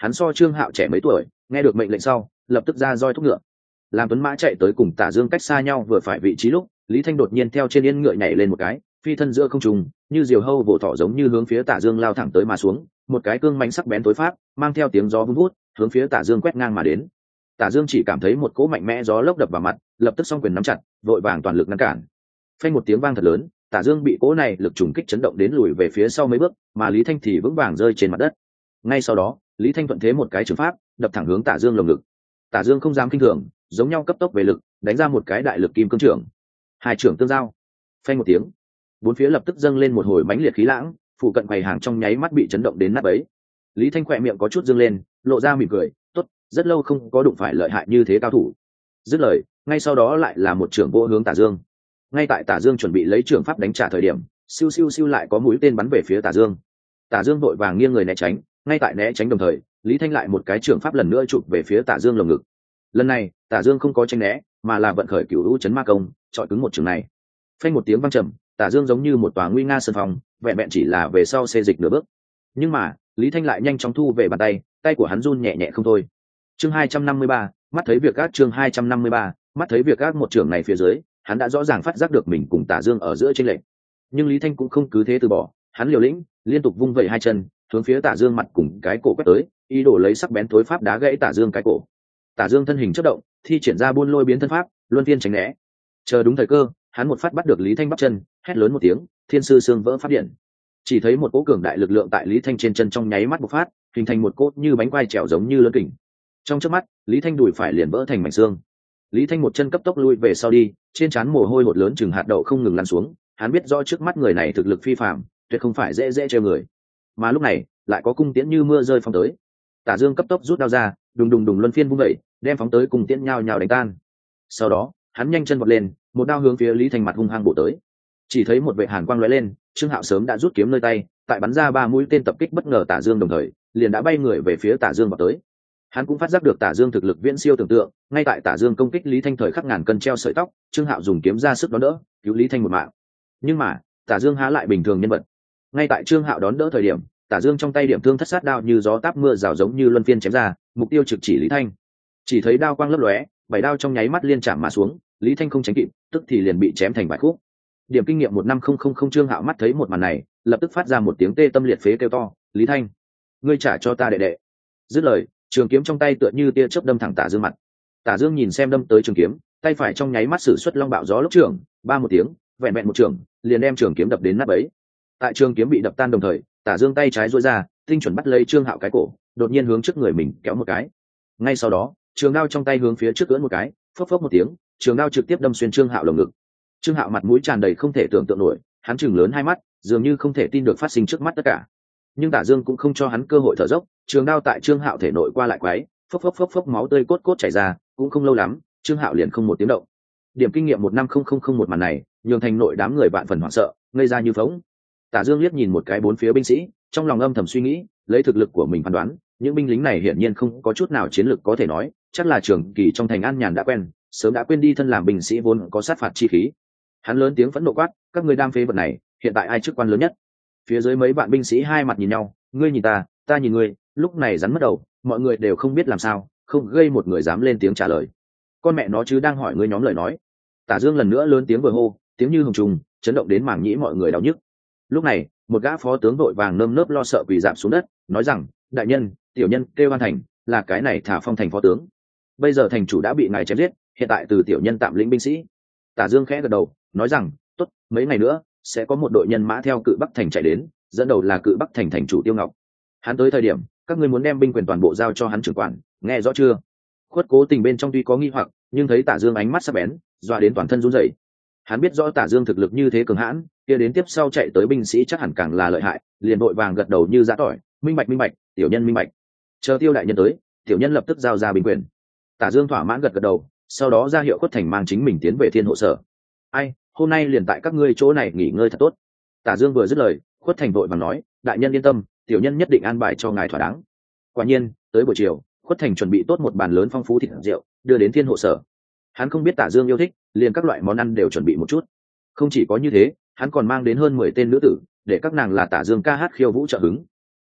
hắn so Trương Hạo trẻ mấy tuổi, nghe được mệnh lệnh sau lập tức ra roi thúc ngựa. Làm tuấn mã chạy tới cùng Tả Dương cách xa nhau vừa phải vị trí lúc, Lý Thanh đột nhiên theo trên yên ngựa nhảy lên một cái, phi thân giữa không trung, như diều hâu vỗ thỏ giống như hướng phía Tả Dương lao thẳng tới mà xuống, một cái cương mãnh sắc bén tối pháp, mang theo tiếng gió vun vút, hướng phía Tả Dương quét ngang mà đến. Tả Dương chỉ cảm thấy một cỗ mạnh mẽ gió lốc đập vào mặt, lập tức song quyền nắm chặt, vội vàng toàn lực ngăn cản. Phanh một tiếng vang thật lớn, Tả Dương bị cỗ này lực trùng kích chấn động đến lùi về phía sau mấy bước, mà Lý Thanh thì vững vàng rơi trên mặt đất. Ngay sau đó, Lý Thanh thuận thế một cái trường pháp, đập thẳng hướng Tả Dương lồng ngực. Tả Dương không dám kinh thường, giống nhau cấp tốc về lực, đánh ra một cái đại lực kim cương trưởng. Hai trưởng tương giao. Phanh một tiếng, bốn phía lập tức dâng lên một hồi mãnh liệt khí lãng, phụ cận quầy hàng trong nháy mắt bị chấn động đến nát bấy. Lý Thanh khỏe miệng có chút dương lên, lộ ra mỉm cười, tốt, rất lâu không có đụng phải lợi hại như thế cao thủ. Dứt lời, ngay sau đó lại là một trưởng vô hướng Tả Dương. Ngay tại Tả Dương chuẩn bị lấy trưởng pháp đánh trả thời điểm, siêu siêu siêu lại có mũi tên bắn về phía Tả Dương. Tả Dương vội vàng nghiêng người né tránh, ngay tại né tránh đồng thời, Lý Thanh lại một cái trưởng pháp lần nữa chụp về phía Tả Dương lồng ngực. Lần này, Tả Dương không có tránh né, mà là vận khởi cửu lũ chấn ma công, chọi cứng một trường này. Phanh một tiếng vang trầm, Tả Dương giống như một tòa nguy nga sơn phòng, vẹn vẹn chỉ là về sau xê dịch nửa bước. Nhưng mà, Lý Thanh lại nhanh chóng thu về bàn tay, tay của hắn run nhẹ nhẹ không thôi. Chương hai trăm năm mươi ba, mắt thấy việc các chương hai trăm năm mươi ba, mắt thấy việc các một trường này phía dưới, hắn đã rõ ràng phát giác được mình cùng Tả Dương ở giữa chênh lệch. Nhưng Lý Thanh cũng không cứ thế từ bỏ, hắn liều lĩnh, liên tục vung vẩy hai chân, hướng phía Tả Dương mặt cùng cái cổ quét tới, ý đồ lấy sắc bén tối pháp đá gãy Tả Dương cái cổ. Tả Dương thân hình chớp động, thi triển ra buôn lôi biến thân pháp, luân phiên tránh né. Chờ đúng thời cơ, hắn một phát bắt được Lý Thanh bắp chân, hét lớn một tiếng, thiên sư xương vỡ phát điện. Chỉ thấy một cỗ cường đại lực lượng tại Lý Thanh trên chân trong nháy mắt bộc phát, hình thành một cốt như bánh quai trèo giống như lớn kình. Trong chớp mắt, Lý Thanh đùi phải liền vỡ thành mảnh xương. Lý Thanh một chân cấp tốc lui về sau đi, trên trán mồ hôi hột lớn chừng hạt đậu không ngừng lăn xuống, hắn biết rõ trước mắt người này thực lực phi phàm, tuyệt không phải dễ dễ trêu người. Mà lúc này, lại có cung tiễn như mưa rơi phong tới. Tả Dương cấp tốc rút đao ra, đùng đùng đùng luân phiên vung dậy, đem phóng tới cung tiễn nhao nhao đánh tan. Sau đó, hắn nhanh chân vọt lên, một đao hướng phía Lý Thanh mặt hung hăng bổ tới. Chỉ thấy một vệ hàn quang lóe lên, Trương Hạo sớm đã rút kiếm nơi tay, tại bắn ra ba mũi tên tập kích bất ngờ Tả Dương đồng thời, liền đã bay người về phía Tả Dương vọt tới. Hắn cũng phát giác được Tả Dương thực lực viễn siêu tưởng tượng, ngay tại Tả Dương công kích Lý Thanh thời khắc ngàn cân treo sợi tóc, Trương Hạo dùng kiếm ra sức đón đỡ, cứu Lý Thanh một mạng. Nhưng mà, Tả Dương há lại bình thường nhân vật. Ngay tại Trương Hạo đón đỡ thời điểm, Tả Dương trong tay điểm thương thất sát đao như gió táp mưa rào giống như luân phiên chém ra, mục tiêu trực chỉ Lý Thanh. Chỉ thấy đao quang lấp lóe, bảy đao trong nháy mắt liên chạm mà xuống, Lý Thanh không tránh kịp, tức thì liền bị chém thành vài khúc. Điểm kinh nghiệm một năm không không không Trương Hạo mắt thấy một màn này, lập tức phát ra một tiếng tê tâm liệt phế kêu to, "Lý Thanh, ngươi trả cho ta đệ đệ!" Dứt lời, trường kiếm trong tay tựa như tia chớp đâm thẳng Tả Dương mặt. Tả Dương nhìn xem đâm tới trường kiếm, tay phải trong nháy mắt sử xuất long bạo gió lốc trường, ba một tiếng, vẹn vẹn một trường, liền đem trường kiếm đập đến nát bấy. Tại trường kiếm bị đập tan đồng thời, Tả Dương tay trái duỗi ra, tinh chuẩn bắt lấy Trương Hạo cái cổ, đột nhiên hướng trước người mình kéo một cái. Ngay sau đó, trường đao trong tay hướng phía trước ưỡn một cái, phốc phốc một tiếng, trường đao trực tiếp đâm xuyên Trương Hạo lồng ngực. Trương Hạo mặt mũi tràn đầy không thể tưởng tượng nổi, hắn trừng lớn hai mắt, dường như không thể tin được phát sinh trước mắt tất cả. Nhưng Tả Dương cũng không cho hắn cơ hội thở dốc, trường đao tại Trương Hạo thể nội qua lại quái, phốc phốc phốc phốc máu tươi cốt cốt chảy ra, cũng không lâu lắm, Trương Hạo liền không một tiếng động. Điểm kinh nghiệm một năm không không không một màn này, nhường thành nội đám người vạn phần hoảng sợ, ngây ra như phỗng. Tả Dương liếc nhìn một cái bốn phía binh sĩ, trong lòng âm thầm suy nghĩ, lấy thực lực của mình phán đoán, những binh lính này hiển nhiên không có chút nào chiến lực có thể nói, chắc là trường kỳ trong thành an nhàn đã quen, sớm đã quên đi thân làm binh sĩ vốn có sát phạt chi khí. Hắn lớn tiếng phẫn nộ quát, "Các ngươi đam phế vật này, hiện tại ai chức quan lớn nhất?" Phía dưới mấy bạn binh sĩ hai mặt nhìn nhau, ngươi nhìn ta, ta nhìn ngươi, lúc này rắn mất đầu, mọi người đều không biết làm sao, không gây một người dám lên tiếng trả lời. Con mẹ nó chứ đang hỏi ngươi nhóm lời nói. Tả Dương lần nữa lớn tiếng vừa hô, tiếng như hồng trùng, chấn động đến màng nhĩ mọi người đau nhức. Lúc này, một gã phó tướng vội vàng nơm nớp lo sợ quỳ rạp xuống đất, nói rằng, đại nhân, tiểu nhân kêu An Thành, là cái này thả phong thành phó tướng. Bây giờ thành chủ đã bị ngài chém giết, hiện tại từ tiểu nhân tạm lĩnh binh sĩ. Tả Dương khẽ gật đầu, nói rằng, tốt, mấy ngày nữa sẽ có một đội nhân mã theo Cự Bắc thành chạy đến, dẫn đầu là Cự Bắc thành thành chủ Tiêu Ngọc. Hắn tới thời điểm, các ngươi muốn đem binh quyền toàn bộ giao cho hắn trưởng quản, nghe rõ chưa? Khuất Cố Tình bên trong tuy có nghi hoặc, nhưng thấy Tả Dương ánh mắt sắc bén, dọa đến toàn thân run rẩy. Hắn biết rõ Tả Dương thực lực như thế cường hãn, kia đến tiếp sau chạy tới binh sĩ chắc hẳn càng là lợi hại, liền vội vàng gật đầu như giã tỏi, minh bạch minh bạch, tiểu nhân minh bạch. Chờ Tiêu đại nhân tới, tiểu nhân lập tức giao ra binh quyền. Tả Dương thỏa mãn gật gật đầu, sau đó ra hiệu Khuất Thành mang chính mình tiến về Thiên Hộ sở. Ai, hôm nay liền tại các ngươi chỗ này nghỉ ngơi thật tốt. Tả Dương vừa dứt lời, Khuất Thành vội vàng nói, đại nhân yên tâm, tiểu nhân nhất định an bài cho ngài thỏa đáng. Quả nhiên, tới buổi chiều, Khuất Thành chuẩn bị tốt một bàn lớn phong phú thịt rượu, đưa đến Thiên Hộ sở. Hắn không biết Tả Dương yêu thích, liền các loại món ăn đều chuẩn bị một chút. Không chỉ có như thế, hắn còn mang đến hơn mười tên nữ tử, để các nàng là Tả Dương ca hát khiêu vũ trợ hứng.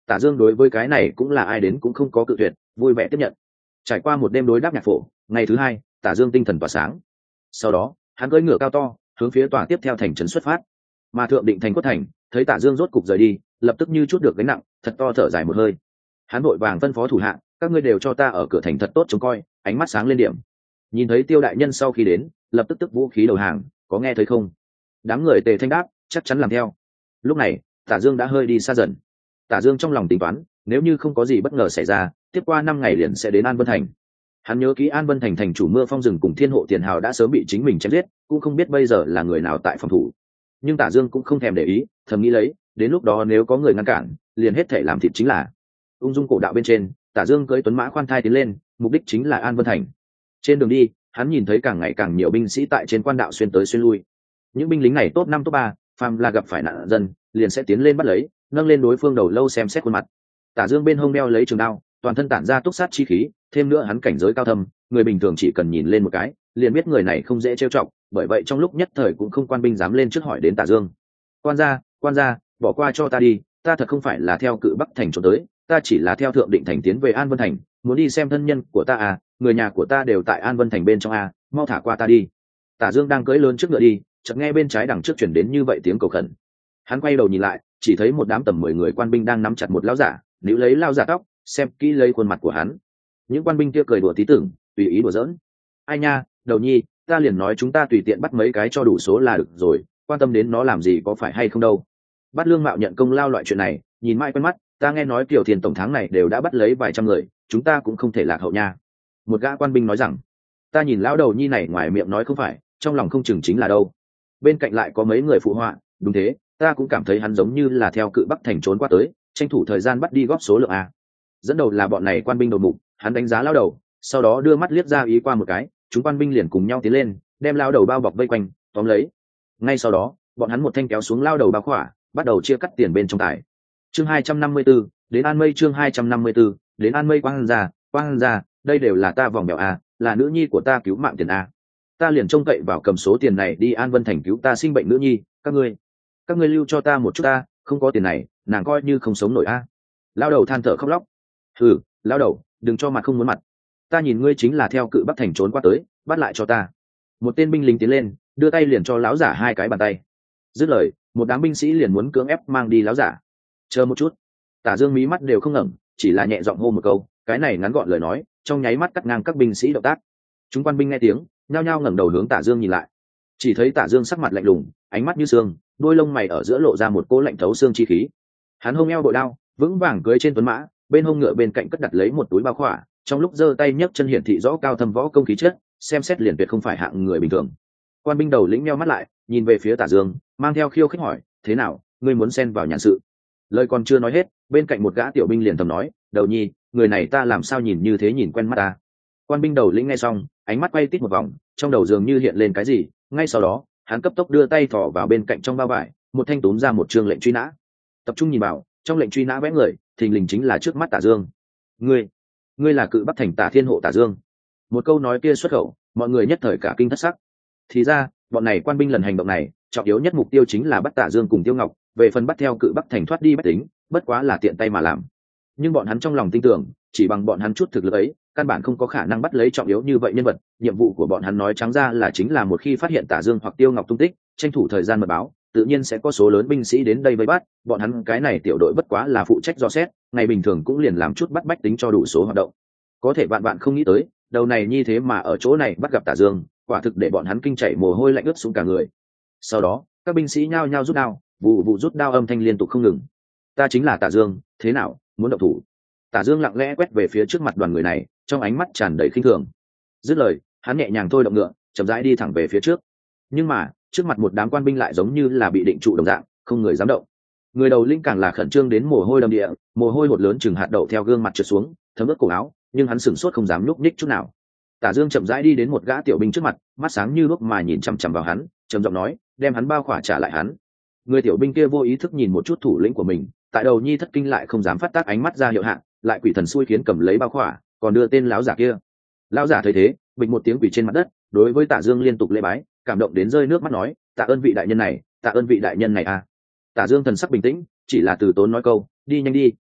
Tả Dương đối với cái này cũng là ai đến cũng không có cự tuyệt, vui vẻ tiếp nhận. Trải qua một đêm đối đáp nhạc phổ, ngày thứ hai Tả Dương tinh thần tỏa sáng. Sau đó hắn cưỡi ngựa cao to hướng phía tòa tiếp theo thành trấn xuất phát. Mà thượng định thành quất thành thấy Tả Dương rốt cục rời đi, lập tức như chút được gánh nặng, thật to thở dài một hơi. Hắn vội vàng phân phó thủ hạ, các ngươi đều cho ta ở cửa thành thật tốt trông coi, ánh mắt sáng lên điểm. Nhìn thấy Tiêu đại nhân sau khi đến, lập tức tức vũ khí đầu hàng, có nghe thấy không? Đám người tề thanh đáp, chắc chắn làm theo. Lúc này Tả Dương đã hơi đi xa dần. Tả Dương trong lòng tính toán, nếu như không có gì bất ngờ xảy ra, tiếp qua năm ngày liền sẽ đến An Vân thành. Hắn nhớ kỹ An Vân thành thành chủ Mưa Phong rừng cùng Thiên Hộ Tiền Hào đã sớm bị chính mình chém giết, cũng không biết bây giờ là người nào tại phòng thủ. Nhưng Tả Dương cũng không thèm để ý, thầm nghĩ lấy, đến lúc đó nếu có người ngăn cản, liền hết thể làm thịt chính là. Ung dung cổ đạo bên trên, Tả Dương cưỡi tuấn mã khoan thai tiến lên, mục đích chính là An Vân thành. Trên đường đi, hắn nhìn thấy càng ngày càng nhiều binh sĩ tại trên quan đạo xuyên tới xuyên lui. Những binh lính này top năm top ba, phàm là gặp phải nạn dân, liền sẽ tiến lên bắt lấy, nâng lên đối phương đầu lâu xem xét khuôn mặt. Tả Dương bên hông đeo lấy trường đao, toàn thân tản ra túc sát chi khí, thêm nữa hắn cảnh giới cao thâm, người bình thường chỉ cần nhìn lên một cái, liền biết người này không dễ trêu chọc, bởi vậy trong lúc nhất thời cũng không quan binh dám lên trước hỏi đến Tả Dương. Quan gia, quan gia, bỏ qua cho ta đi, ta thật không phải là theo cự Bắc thành trốn tới, ta chỉ là theo thượng định thành tiến về An Vân thành, muốn đi xem thân nhân của ta à, người nhà của ta đều tại An Vân thành bên trong à, mau thả qua ta đi. Tả Dương đang cưỡi lớn trước ngựa đi, chợt nghe bên trái đằng trước chuyển đến như vậy tiếng cầu khẩn. Hắn quay đầu nhìn lại, chỉ thấy một đám tầm mười người quan binh đang nắm chặt một lão giả, níu lấy lão giả tóc, xem kỹ lấy khuôn mặt của hắn. Những quan binh kia cười đùa tí tưởng, tùy ý đùa giỡn. Ai nha, đầu nhi, ta liền nói chúng ta tùy tiện bắt mấy cái cho đủ số là được rồi, quan tâm đến nó làm gì có phải hay không đâu. Bắt Lương Mạo nhận công lao loại chuyện này, nhìn mãi quen mắt, ta nghe nói Kiều Thiền tổng tháng này đều đã bắt lấy vài trăm người, chúng ta cũng không thể lạc hậu nha. Một gã quan binh nói rằng, ta nhìn lão đầu nhi này ngoài miệng nói không phải, trong lòng không chừng chính là đâu. Bên cạnh lại có mấy người phụ họa, đúng thế, ta cũng cảm thấy hắn giống như là theo cự Bắc thành trốn qua tới, tranh thủ thời gian bắt đi góp số lượng a. Dẫn đầu là bọn này quan binh đầu mục, hắn đánh giá lão đầu, sau đó đưa mắt liếc ra ý qua một cái, chúng quan binh liền cùng nhau tiến lên, đem lão đầu bao bọc vây quanh, tóm lấy. Ngay sau đó, bọn hắn một thanh kéo xuống lão đầu bao khỏa, bắt đầu chia cắt tiền bên trong tài. Chương hai trăm năm mươi tư, đến An Mây chương hai trăm năm mươi tư, đến An Mây quang gia, quang gia, đây đều là ta vòng bèo a, là nữ nhi của ta cứu mạng tiền a. Ta liền trông cậy vào cầm số tiền này đi An Vân thành cứu ta sinh bệnh nữ nhi, các ngươi, các ngươi lưu cho ta một chút ta, không có tiền này, nàng coi như không sống nổi a. Lão đầu than thở khóc lóc. Ừ, lão đầu, đừng cho mặt không muốn mặt. Ta nhìn ngươi chính là theo cự Bắc thành trốn qua tới, bắt lại cho ta. Một tên binh lính tiến lên, đưa tay liền cho lão giả hai cái bàn tay. Dứt lời, một đám binh sĩ liền muốn cưỡng ép mang đi lão giả. Chờ một chút. Tả Dương mí mắt đều không ngẩng, chỉ là nhẹ giọng hô một câu, cái này ngắn gọn lời nói, trong nháy mắt cắt ngang các binh sĩ động tác. Chúng quan binh nghe tiếng, nhao nhao ngẩng đầu hướng Tả Dương nhìn lại. Chỉ thấy Tả Dương sắc mặt lạnh lùng, ánh mắt như xương, đôi lông mày ở giữa lộ ra một cỗ lạnh thấu xương chi khí. Hắn hông eo bội đao, vững vàng cưỡi trên tuấn mã, bên hông ngựa bên cạnh cất đặt lấy một túi bao khỏa, trong lúc giơ tay nhấc chân hiển thị rõ cao thâm võ công khí chất, xem xét liền tuyệt không phải hạng người bình thường. Quan binh đầu lĩnh meo mắt lại, nhìn về phía Tả Dương, mang theo khiêu khích hỏi, thế nào, ngươi muốn xen vào nhàn sự? Lời còn chưa nói hết, bên cạnh một gã tiểu binh liền thầm nói, đầu nhi, người này ta làm sao nhìn như thế nhìn quen mắt ta. Quan binh đầu lĩnh nghe xong, ánh mắt quay tít một vòng, trong đầu dường như hiện lên cái gì, ngay sau đó hắn cấp tốc đưa tay thò vào bên cạnh trong bao vải, một thanh túm ra một chương lệnh truy nã. Tập trung nhìn vào, trong lệnh truy nã vẽ người, thình lình chính là trước mắt Tả Dương. Ngươi, ngươi là cự Bắc thành Tả Thiên Hộ Tả Dương. Một câu nói kia xuất khẩu, mọi người nhất thời cả kinh thất sắc. Thì ra, bọn này quan binh lần hành động này, trọng yếu nhất mục tiêu chính là bắt Tả Dương cùng Tiêu Ngọc, về phần bắt theo cự Bắc thành thoát đi bất tính, bất quá là tiện tay mà làm. Nhưng bọn hắn trong lòng tin tưởng, chỉ bằng bọn hắn chút thực lực ấy, căn bản không có khả năng bắt lấy trọng yếu như vậy nhân vật. Nhiệm vụ của bọn hắn nói trắng ra là chính là một khi phát hiện Tả Dương hoặc Tiêu Ngọc tung tích, tranh thủ thời gian mật báo, tự nhiên sẽ có số lớn binh sĩ đến đây vây bắt. Bọn hắn cái này tiểu đội bất quá là phụ trách dò xét, ngày bình thường cũng liền làm chút bắt bách tính cho đủ số hoạt động. Có thể bạn bạn không nghĩ tới, đầu này như thế mà ở chỗ này bắt gặp Tả Dương, quả thực để bọn hắn kinh chảy mồ hôi lạnh ướt xuống cả người. Sau đó, các binh sĩ nhao nhao rút đao, vụ vụ rút đao âm thanh liên tục không ngừng. Ta chính là Tả Dương, thế nào, muốn động thủ? Tả Dương lặng lẽ quét về phía trước mặt đoàn người này, trong ánh mắt tràn đầy khinh thường. Dứt lời, hắn nhẹ nhàng thôi động ngựa, chậm rãi đi thẳng về phía trước. Nhưng mà, trước mặt một đám quan binh lại giống như là bị định trụ đồng dạng, không người dám động. Người đầu lĩnh càng là khẩn trương đến mồ hôi đầm địa, mồ hôi hột lớn chừng hạt đậu theo gương mặt trượt xuống, thấm ướt cổ áo, nhưng hắn sửng sốt không dám nhúc nhích chút nào. Tả Dương chậm rãi đi đến một gã tiểu binh trước mặt, mắt sáng như đuốc mà nhìn chằm chằm vào hắn, trầm giọng nói, đem hắn bao khỏa trả lại hắn. Người tiểu binh kia vô ý thức nhìn một chút thủ lĩnh của mình, tại đầu nhi thất kinh lại không dám phát tác ánh mắt ra hiệu hạn, lại quỷ thần xui khiến cầm lấy bao khỏa, còn đưa tên lão giả kia. Lão giả thấy thế, bịch một tiếng quỷ trên mặt đất, đối với Tả Dương liên tục lễ bái, cảm động đến rơi nước mắt nói, tạ ơn vị đại nhân này, tạ ơn vị đại nhân này à. Tả Dương thần sắc bình tĩnh, chỉ là từ tốn nói câu, đi nhanh đi,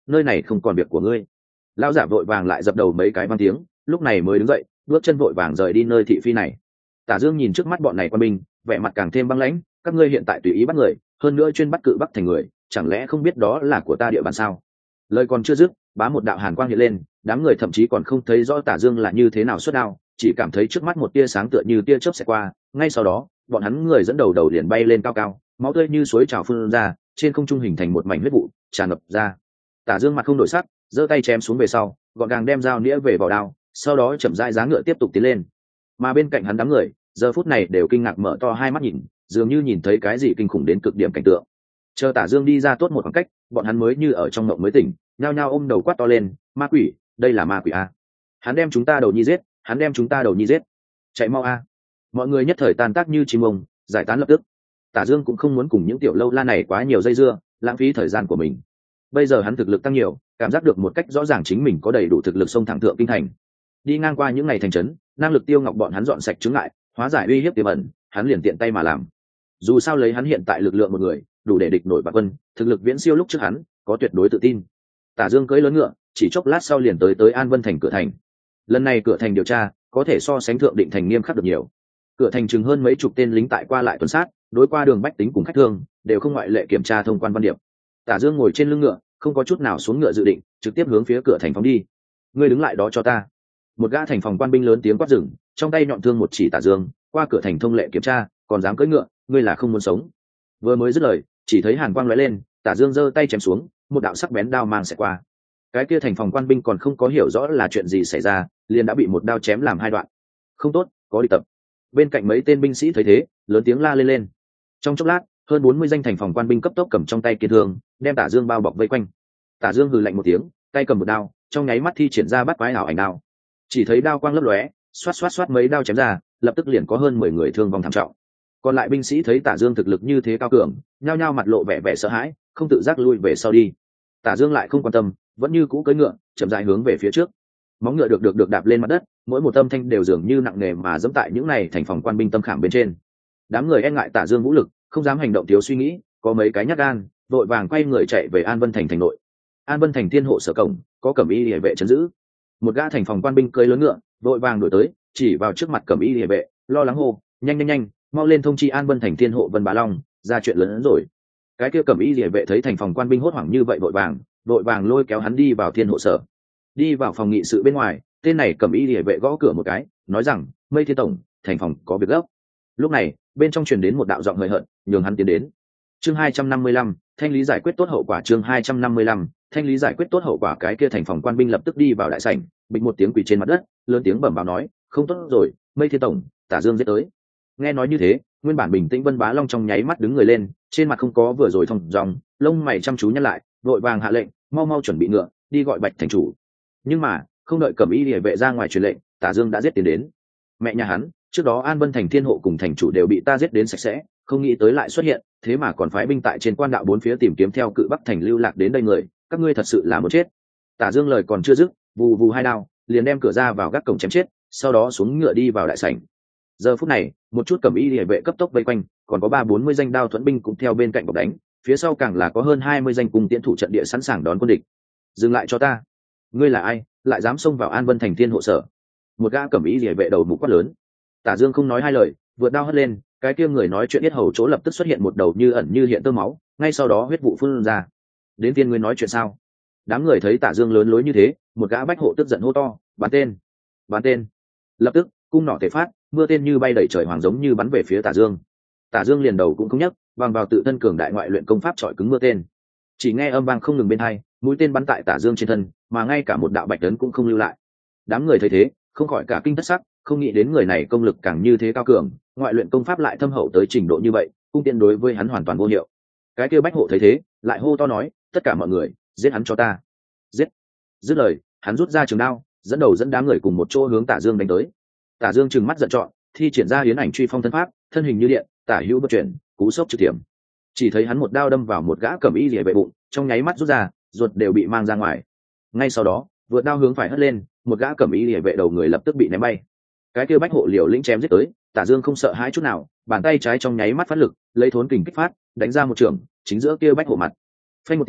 nơi này không còn việc của ngươi. Lão giả vội vàng lại dập đầu mấy cái văn tiếng, lúc này mới đứng dậy, bước chân vội vàng rời đi nơi thị phi này. Tả Dương nhìn trước mắt bọn này quân binh, vẻ mặt càng thêm băng lãnh. Các ngươi hiện tại tùy ý bắt người, hơn nữa chuyên bắt cự bắc thành người, chẳng lẽ không biết đó là của ta địa bàn sao? Lời còn chưa dứt, bá một đạo hàn quang hiện lên, đám người thậm chí còn không thấy rõ Tả Dương là như thế nào xuất đao, chỉ cảm thấy trước mắt một tia sáng tựa như tia chớp xẹt qua. Ngay sau đó, bọn hắn người dẫn đầu đầu liền bay lên cao cao, máu tươi như suối trào phun ra, trên không trung hình thành một mảnh huyết vụ tràn ngập ra. Tả Dương mặt không đổi sắc, giơ tay chém xuống về sau, gọn gàng đem dao nĩa về vỏ đao, sau đó chậm rãi giá ngựa tiếp tục tiến lên. Mà bên cạnh hắn đám người giờ phút này đều kinh ngạc mở to hai mắt nhìn, dường như nhìn thấy cái gì kinh khủng đến cực điểm cảnh tượng. Chờ Tả Dương đi ra tốt một khoảng cách, bọn hắn mới như ở trong mộng mới tỉnh, nhao nhao ôm đầu quát to lên: ma quỷ, đây là ma quỷ a! Hắn đem chúng ta đầu nhi giết, hắn đem chúng ta đầu nhi giết, chạy mau a! Mọi người nhất thời tan tác như chim ông, giải tán lập tức. Tả Dương cũng không muốn cùng những tiểu lâu la này quá nhiều dây dưa, lãng phí thời gian của mình. Bây giờ hắn thực lực tăng nhiều, cảm giác được một cách rõ ràng chính mình có đầy đủ thực lực xông thẳng thượng kinh thành. Đi ngang qua những ngày thành trấn, năng lực Tiêu Ngọc bọn hắn dọn sạch chướng ngại, hóa giải uy hiếp tiềm ẩn, hắn liền tiện tay mà làm. Dù sao lấy hắn hiện tại lực lượng một người, đủ để địch nổi bạc quân, thực lực viễn siêu lúc trước hắn, có tuyệt đối tự tin. Tả Dương cưỡi lớn ngựa, chỉ chốc lát sau liền tới tới An Vân thành cửa thành. Lần này cửa thành điều tra, có thể so sánh thượng định thành nghiêm khắc được nhiều. Cửa thành chừng hơn mấy chục tên lính tại qua lại tuần sát, đối qua đường bách tính cùng khách thương, đều không ngoại lệ kiểm tra thông quan văn điệp. Tả Dương ngồi trên lưng ngựa, không có chút nào xuống ngựa dự định, trực tiếp hướng phía cửa thành phóng đi. Ngươi đứng lại đó cho ta! Một gã thành phòng quan binh lớn tiếng quát dừng, trong tay nhọn thương một chỉ Tả Dương, qua cửa thành thông lệ kiểm tra, còn dám cưỡi ngựa, ngươi là không muốn sống. Vừa mới dứt lời, chỉ thấy hàn quang lóe lên, Tả Dương giơ tay chém xuống, một đạo sắc bén đao mang xẹt qua. Cái kia thành phòng quan binh còn không có hiểu rõ là chuyện gì xảy ra, liền đã bị một đao chém làm hai đoạn. Không tốt, có địch tập. Bên cạnh mấy tên binh sĩ thấy thế, lớn tiếng la lên lên. Trong chốc lát, hơn bốn mươi danh thành phòng quan binh cấp tốc cầm trong tay kiên thương, đem Tả Dương bao bọc vây quanh. Tả Dương hừ lạnh một tiếng, tay cầm một đao, trong nháy mắt thi triển ra bắt quái ảo ảnh đao. Chỉ thấy đao quang lấp lóe, xoát xoát xoát mấy đao chém ra, lập tức liền có hơn mười người thương vong thảm trọng. Còn lại binh sĩ thấy Tả Dương thực lực như thế cao cường, nhao nhao mặt lộ vẻ vẻ sợ hãi, không tự giác lui về sau đi. Tả Dương lại không quan tâm, vẫn như cũ cưỡi ngựa, chậm rãi hướng về phía trước. Móng ngựa được được được đạp lên mặt đất, mỗi một âm thanh đều dường như nặng nề mà dẫm tại những này thành phòng quan binh tâm khảm bên trên. Đám người e ngại Tả Dương vũ lực, không dám hành động thiếu suy nghĩ, có mấy cái nhát gan, vội vàng quay người chạy về An Vân thành thành nội. An Vân thành thiên hộ sở cổng, có cẩm y liề vệ trấn giữ. Một gã thành phòng quan binh cưỡi lớn ngựa, vội vàng đuổi tới, chỉ vào trước mặt cẩm y liề vệ, lo lắng hô: nhanh nhanh nhanh, mau lên thông chi An Vân thành thiên hộ Vân Bá Long, ra chuyện lớn hơn rồi. Cái kia cẩm y liề vệ thấy thành phòng quan binh hốt hoảng như vậy, vội vàng vội vàng lôi kéo hắn đi vào thiên hộ sở. Đi vào phòng nghị sự bên ngoài, tên này cẩm y liề vệ gõ cửa một cái, nói rằng: Mây Thiên tổng, thành phòng có việc gấp. Lúc này, bên trong truyền đến một đạo giọng hời hợt, nhường hắn tiến đến. Chương hai trăm năm mươi lăm, thanh lý giải quyết tốt hậu quả. Chương hai trăm năm mươi lăm, thanh lý giải quyết tốt hậu quả. Cái kia thành phòng quan binh lập tức đi vào đại sảnh, bịch một tiếng quỳ trên mặt đất, lớn tiếng bẩm báo nói: không tốt rồi, Mây Thiên tổng, Tả Dương giết tới. Nghe nói như thế, nguyên bản bình tĩnh Vân Bá Long trong nháy mắt đứng người lên, trên mặt không có vừa rồi thông dòng, lông mày chăm chú nhăn lại, vội vàng hạ lệnh: mau mau chuẩn bị ngựa, đi gọi Bạch thành chủ. Nhưng mà không đợi cẩm y liề vệ ra ngoài truyền lệnh, Tả Dương đã giết tiến đến. Mẹ nhà hắn, trước đó An Vân thành thiên hộ cùng thành chủ đều bị ta giết đến sạch sẽ, không nghĩ tới lại xuất hiện, thế mà còn phái binh tại trên quan đạo bốn phía tìm kiếm theo cự bắc thành lưu lạc đến đây người, các ngươi thật sự là muốn chết. Tả Dương lời còn chưa dứt, vù vù hai đao liền đem cửa ra vào gác cổng chém chết, sau đó xuống ngựa đi vào đại sảnh. Giờ phút này, một chút cẩm y liề vệ cấp tốc vây quanh, còn có ba bốn mươi danh đao thuẫn binh cũng theo bên cạnh bọc đánh, phía sau càng là có hơn hai mươi danh cùng tiến thủ trận địa sẵn sàng đón quân địch. Dừng lại cho ta! Ngươi là ai, lại dám xông vào An Vân thành thiên hộ sở? Một gã cẩm y liề vệ đầu mũ quát lớn. Tả Dương không nói hai lời, vượt đao hất lên, cái kia người nói chuyện yết hầu chỗ lập tức xuất hiện một đầu như ẩn như hiện tơ máu, ngay sau đó huyết vụ phun ra. Đến tiên ngươi nói chuyện sao? Đám người thấy Tả Dương lớn lối như thế, một gã bách hộ tức giận hô to: bắn tên, bắn tên! Lập tức cung nỏ thể phát, mưa tên như bay đẩy trời hoàng giống như bắn về phía Tả Dương. Tả Dương liền đầu cũng không nhấc, bằng vào tự thân cường đại ngoại luyện công pháp chọi cứng mưa tên. Chỉ nghe âm vang không ngừng bên hai, mũi tên bắn tại Tả Dương trên thân, mà ngay cả một đạo bạch tấn cũng không lưu lại. Đám người thấy thế, không khỏi cả kinh thất sắc, không nghĩ đến người này công lực càng như thế cao cường, ngoại luyện công pháp lại thâm hậu tới trình độ như vậy, cung tiễn đối với hắn hoàn toàn vô hiệu. Cái kia bách hộ thấy thế, lại hô to nói: tất cả mọi người, giết hắn cho ta! Giết! Dứt lời, hắn rút ra trường đao, dẫn đầu dẫn đám người cùng một chỗ hướng Tả Dương đánh tới. Tả Dương trừng mắt giận trọn, thi triển ra hiến ảnh truy phong thân pháp, thân hình như điện, tả hữu bất chuyển, cú sốc trực tiệm. Chỉ thấy hắn một đao đâm vào một gã cẩm y liề vệ bụng, trong nháy mắt rút ra, ruột đều bị mang ra ngoài. Ngay sau đó, vượt đao hướng phải hất lên, một gã cẩm y liề vệ đầu người lập tức bị ném bay. Cái kia bách hộ liều lĩnh chém giết tới, Tả Dương không sợ hãi chút nào, bàn tay trái trong nháy mắt phát lực, lấy thốn kình kích phát, đánh ra một trường, chính giữa kia bách hộ mặt. Phanh một tiếng,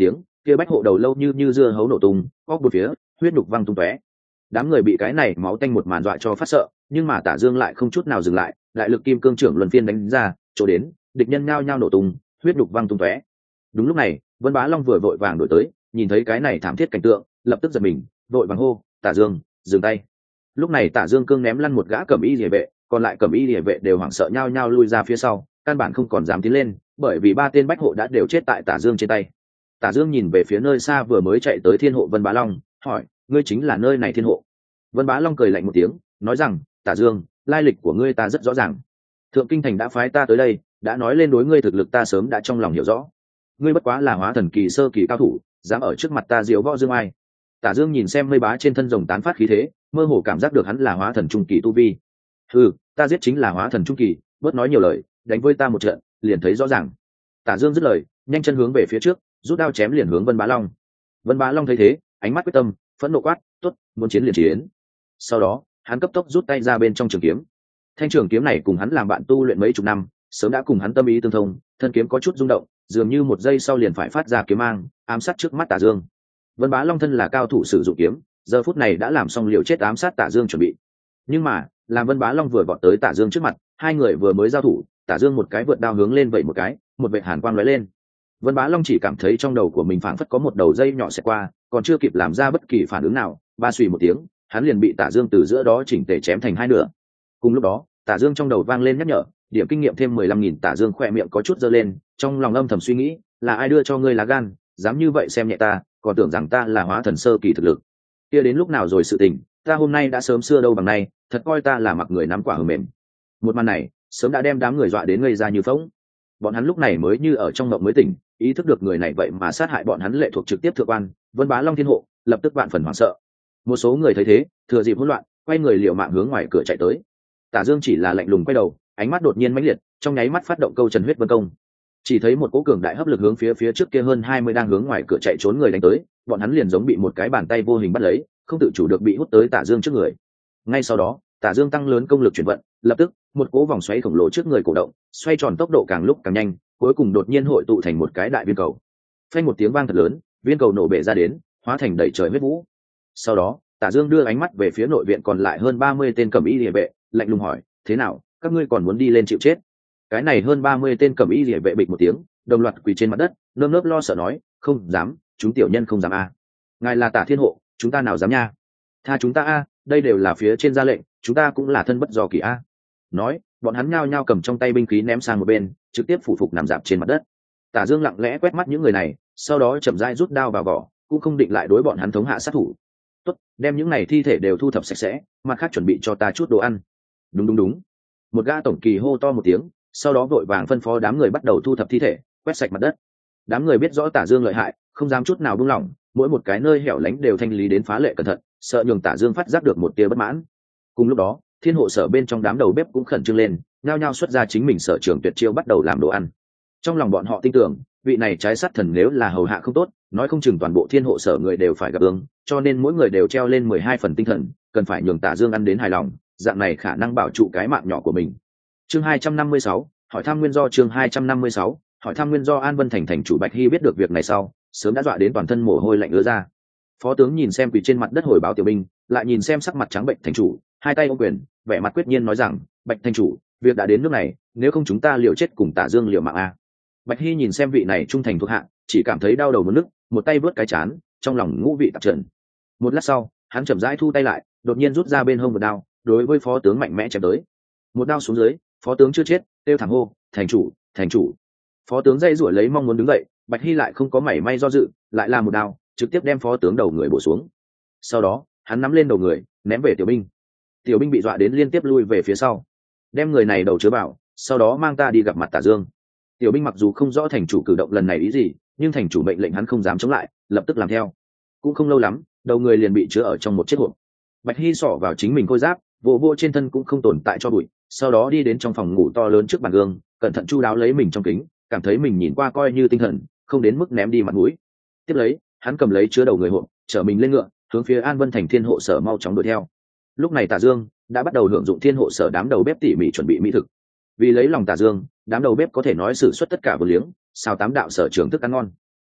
kia bách hộ đầu lâu như như dưa hấu nổ tung, óc một phía, huyết nhục văng tung tóe. Đám người bị cái này máu tanh một màn dọa cho phát sợ, nhưng mà Tả Dương lại không chút nào dừng lại, lại lực kim cương trưởng luân phiên đánh ra, chỗ đến, địch nhân nhao nhao nổ tung, huyết nhục văng tung tóe. Đúng lúc này, Vân Bá Long vừa vội vàng đuổi tới, nhìn thấy cái này thảm thiết cảnh tượng, lập tức giật mình, vội vàng hô, "Tả Dương, dừng tay!" Lúc này Tả Dương cương ném lăn một gã cẩm y liề vệ, còn lại cẩm y liề vệ đều hoảng sợ nhao nhao lui ra phía sau, căn bản không còn dám tiến lên, bởi vì ba tên bách hộ đã đều chết tại Tả Dương trên tay. Tả Dương nhìn về phía nơi xa vừa mới chạy tới Thiên hộ Vân Bá Long, hỏi, "Ngươi chính là nơi này Thiên hộ?" Vân Bá Long cười lạnh một tiếng, nói rằng, "Tả Dương, lai lịch của ngươi ta rất rõ ràng. Thượng Kinh Thành đã phái ta tới đây, đã nói lên đối ngươi thực lực ta sớm đã trong lòng hiểu rõ. Ngươi bất quá là hóa thần kỳ sơ kỳ cao thủ, dám ở trước mặt ta diếu võ dương ai?" Tả Dương nhìn xem Mây Bá trên thân rồng tán phát khí thế, mơ hồ cảm giác được hắn là hóa thần trung kỳ tu vi. "Ừ, ta giết chính là hóa thần trung kỳ, bớt nói nhiều lời, đánh với ta một trận, liền thấy rõ ràng." Tả Dương dứt lời, nhanh chân hướng về phía trước, rút đao chém liền hướng Vân Bá Long. Vân Bá Long thấy thế, ánh mắt quyết tâm, phẫn nộ quát, "Tốt, muốn chiến liền chiến." Sau đó, hắn cấp tốc rút tay ra bên trong trường kiếm. Thanh trường kiếm này cùng hắn làm bạn tu luyện mấy chục năm, sớm đã cùng hắn tâm ý tương thông, thân kiếm có chút rung động, dường như một giây sau liền phải phát ra kiếm mang, ám sát trước mắt Tả Dương. Vân Bá Long thân là cao thủ sử dụng kiếm, giờ phút này đã làm xong liều chết ám sát Tả Dương chuẩn bị. Nhưng mà, làm Vân Bá Long vừa vọt tới Tả Dương trước mặt, hai người vừa mới giao thủ, Tả Dương một cái vượt đao hướng lên vậy một cái, một vệt hàn quang lóe lên. Vân Bá Long chỉ cảm thấy trong đầu của mình phảng phất có một đầu dây nhỏ xẹt qua, còn chưa kịp làm ra bất kỳ phản ứng nào, ba xùy một tiếng, hắn liền bị Tả Dương từ giữa đó chỉnh tề chém thành hai nửa. Cùng lúc đó, Tả Dương trong đầu vang lên nhắc nhở, điểm kinh nghiệm thêm mười lăm nghìn. Tả Dương khỏe miệng có chút giơ lên, trong lòng âm thầm suy nghĩ, là ai đưa cho ngươi lá gan, dám như vậy xem nhẹ ta, còn tưởng rằng ta là hóa thần sơ kỳ thực lực. Kia đến lúc nào rồi sự tình, ta hôm nay đã sớm xưa đâu bằng nay, thật coi ta là mặc người nắm quả hờ mềm. Một màn này, sớm đã đem đám người dọa đến ngây ra như phỗng. Bọn hắn lúc này mới như ở trong mộng mới tỉnh, ý thức được người này vậy mà sát hại bọn hắn lệ thuộc trực tiếp thượng quan Vân Bá Long Thiên hộ, lập tức vạn phần hoảng sợ. Một số người thấy thế, thừa dịp hỗn loạn, quay người liều mạng hướng ngoài cửa chạy tới. Tả Dương chỉ là lạnh lùng quay đầu, ánh mắt đột nhiên mãnh liệt, trong nháy mắt phát động câu Trần huyết vân công. Chỉ thấy một cỗ cường đại hấp lực hướng phía phía trước kia hơn hai mươi đang hướng ngoài cửa chạy trốn người đánh tới, bọn hắn liền giống bị một cái bàn tay vô hình bắt lấy, không tự chủ được bị hút tới Tả Dương trước người. Ngay sau đó, Tả Dương tăng lớn công lực chuyển vận, lập tức, một cỗ vòng xoáy khổng lồ trước người cổ động, xoay tròn tốc độ càng lúc càng nhanh, cuối cùng đột nhiên hội tụ thành một cái đại viên cầu. Phanh một tiếng vang thật lớn, viên cầu nổ bể ra đến, hóa thành đầy trời huyết vũ. Sau đó, Tả Dương đưa ánh mắt về phía nội viện còn lại hơn ba mươi tên cẩm y liề vệ, lạnh lùng hỏi, "Thế nào, các ngươi còn muốn đi lên chịu chết?" Cái này hơn ba mươi tên cẩm y liề vệ bịch một tiếng, đồng loạt quỳ trên mặt đất, nơm nớp lo sợ nói, "Không dám, chúng tiểu nhân không dám a. Ngài là Tả Thiên hộ, chúng ta nào dám nha. Tha chúng ta a, đây đều là phía trên ra lệnh, chúng ta cũng là thân bất do kỳ a." Nói, bọn hắn nhao nhao cầm trong tay binh khí ném sang một bên, trực tiếp phủ phục nằm dạp trên mặt đất. Tả Dương lặng lẽ quét mắt những người này, sau đó chậm rãi rút đao vào vỏ, cũng không định lại đối bọn hắn thống hạ sát thủ. "Tốt, đem những này thi thể đều thu thập sạch sẽ, mặt khác chuẩn bị cho ta chút đồ ăn." "Đúng đúng đúng." Một gã tổng kỳ hô to một tiếng, sau đó vội vàng phân phó đám người bắt đầu thu thập thi thể, quét sạch mặt đất. Đám người biết rõ Tả Dương lợi hại, không dám chút nào buông lỏng, mỗi một cái nơi hẻo lánh đều thanh lý đến phá lệ cẩn thận, sợ nhường Tả Dương phát giác được một tia bất mãn. Cùng lúc đó, Thiên hộ sở bên trong đám đầu bếp cũng khẩn trương lên, nhao nhao xuất ra chính mình sở trường tuyệt chiêu bắt đầu làm đồ ăn. Trong lòng bọn họ tin tưởng, vị này trái sắt thần nếu là hầu hạ không tốt, nói không chừng toàn bộ Thiên hộ sở người đều phải gặp ương, cho nên mỗi người đều treo lên mười hai phần tinh thần, cần phải nhường Tả Dương ăn đến hài lòng, dạng này khả năng bảo trụ cái mạng nhỏ của mình. Chương hai trăm năm mươi sáu, hỏi thăm nguyên do. Chương hai trăm năm mươi sáu, hỏi thăm nguyên do. An Vân thành thành chủ Bạch Hy biết được việc này sau, sớm đã dọa đến toàn thân mồ hôi lạnh ứa ra. Phó tướng nhìn xem quỳ trên mặt đất hồi báo tiểu binh, lại nhìn xem sắc mặt trắng bệnh thành chủ, hai tay ôm quyền, vẻ mặt quyết nhiên nói rằng, "Bạch thành chủ, việc đã đến nước này, nếu không chúng ta liều chết cùng Tả Dương liều mạng a." Bạch Hy nhìn xem vị này trung thành thuộc hạ, chỉ cảm thấy đau đầu muốn nức, một tay vớt cái chán, trong lòng ngũ vị tạp trần. Một lát sau, hắn chậm rãi thu tay lại, đột nhiên rút ra bên hông một đao, đối với phó tướng mạnh mẽ chém tới. Một đao xuống dưới, phó tướng chưa chết, kêu thẳng hô, "Thành chủ, thành chủ!" Phó tướng dây rủa lấy mong muốn đứng dậy, Bạch Hy lại không có mảy may do dự, lại là một đao, trực tiếp đem phó tướng đầu người bổ xuống. Sau đó, hắn nắm lên đầu người, ném về tiểu binh. Tiểu binh bị dọa đến liên tiếp lui về phía sau. "Đem người này đầu chứa vào, sau đó mang ta đi gặp mặt Tả Dương." Tiểu binh mặc dù không rõ thành chủ cử động lần này ý gì, nhưng thành chủ mệnh lệnh hắn không dám chống lại, lập tức làm theo. Cũng không lâu lắm, đầu người liền bị chứa ở trong một chiếc hộp. Bạch Hy xỏ vào chính mình khôi giáp, vô vô trên thân cũng không tồn tại cho bụi, sau đó đi đến trong phòng ngủ to lớn trước bàn gương, cẩn thận chu đáo lấy mình trong kính, cảm thấy mình nhìn qua coi như tinh thần, không đến mức ném đi mặt mũi. Tiếp lấy, hắn cầm lấy chứa đầu người hộp, chở mình lên ngựa, hướng phía An Vân thành Thiên hộ sở mau chóng đuổi theo. Lúc này Tả Dương đã bắt đầu hưởng dụng Thiên hộ sở đám đầu bếp tỉ mỉ chuẩn bị mỹ thực. Vì lấy lòng Tả Dương, đám đầu bếp có thể nói sử xuất tất cả vô liếng, sao tám đạo sở trường thức ăn ngon.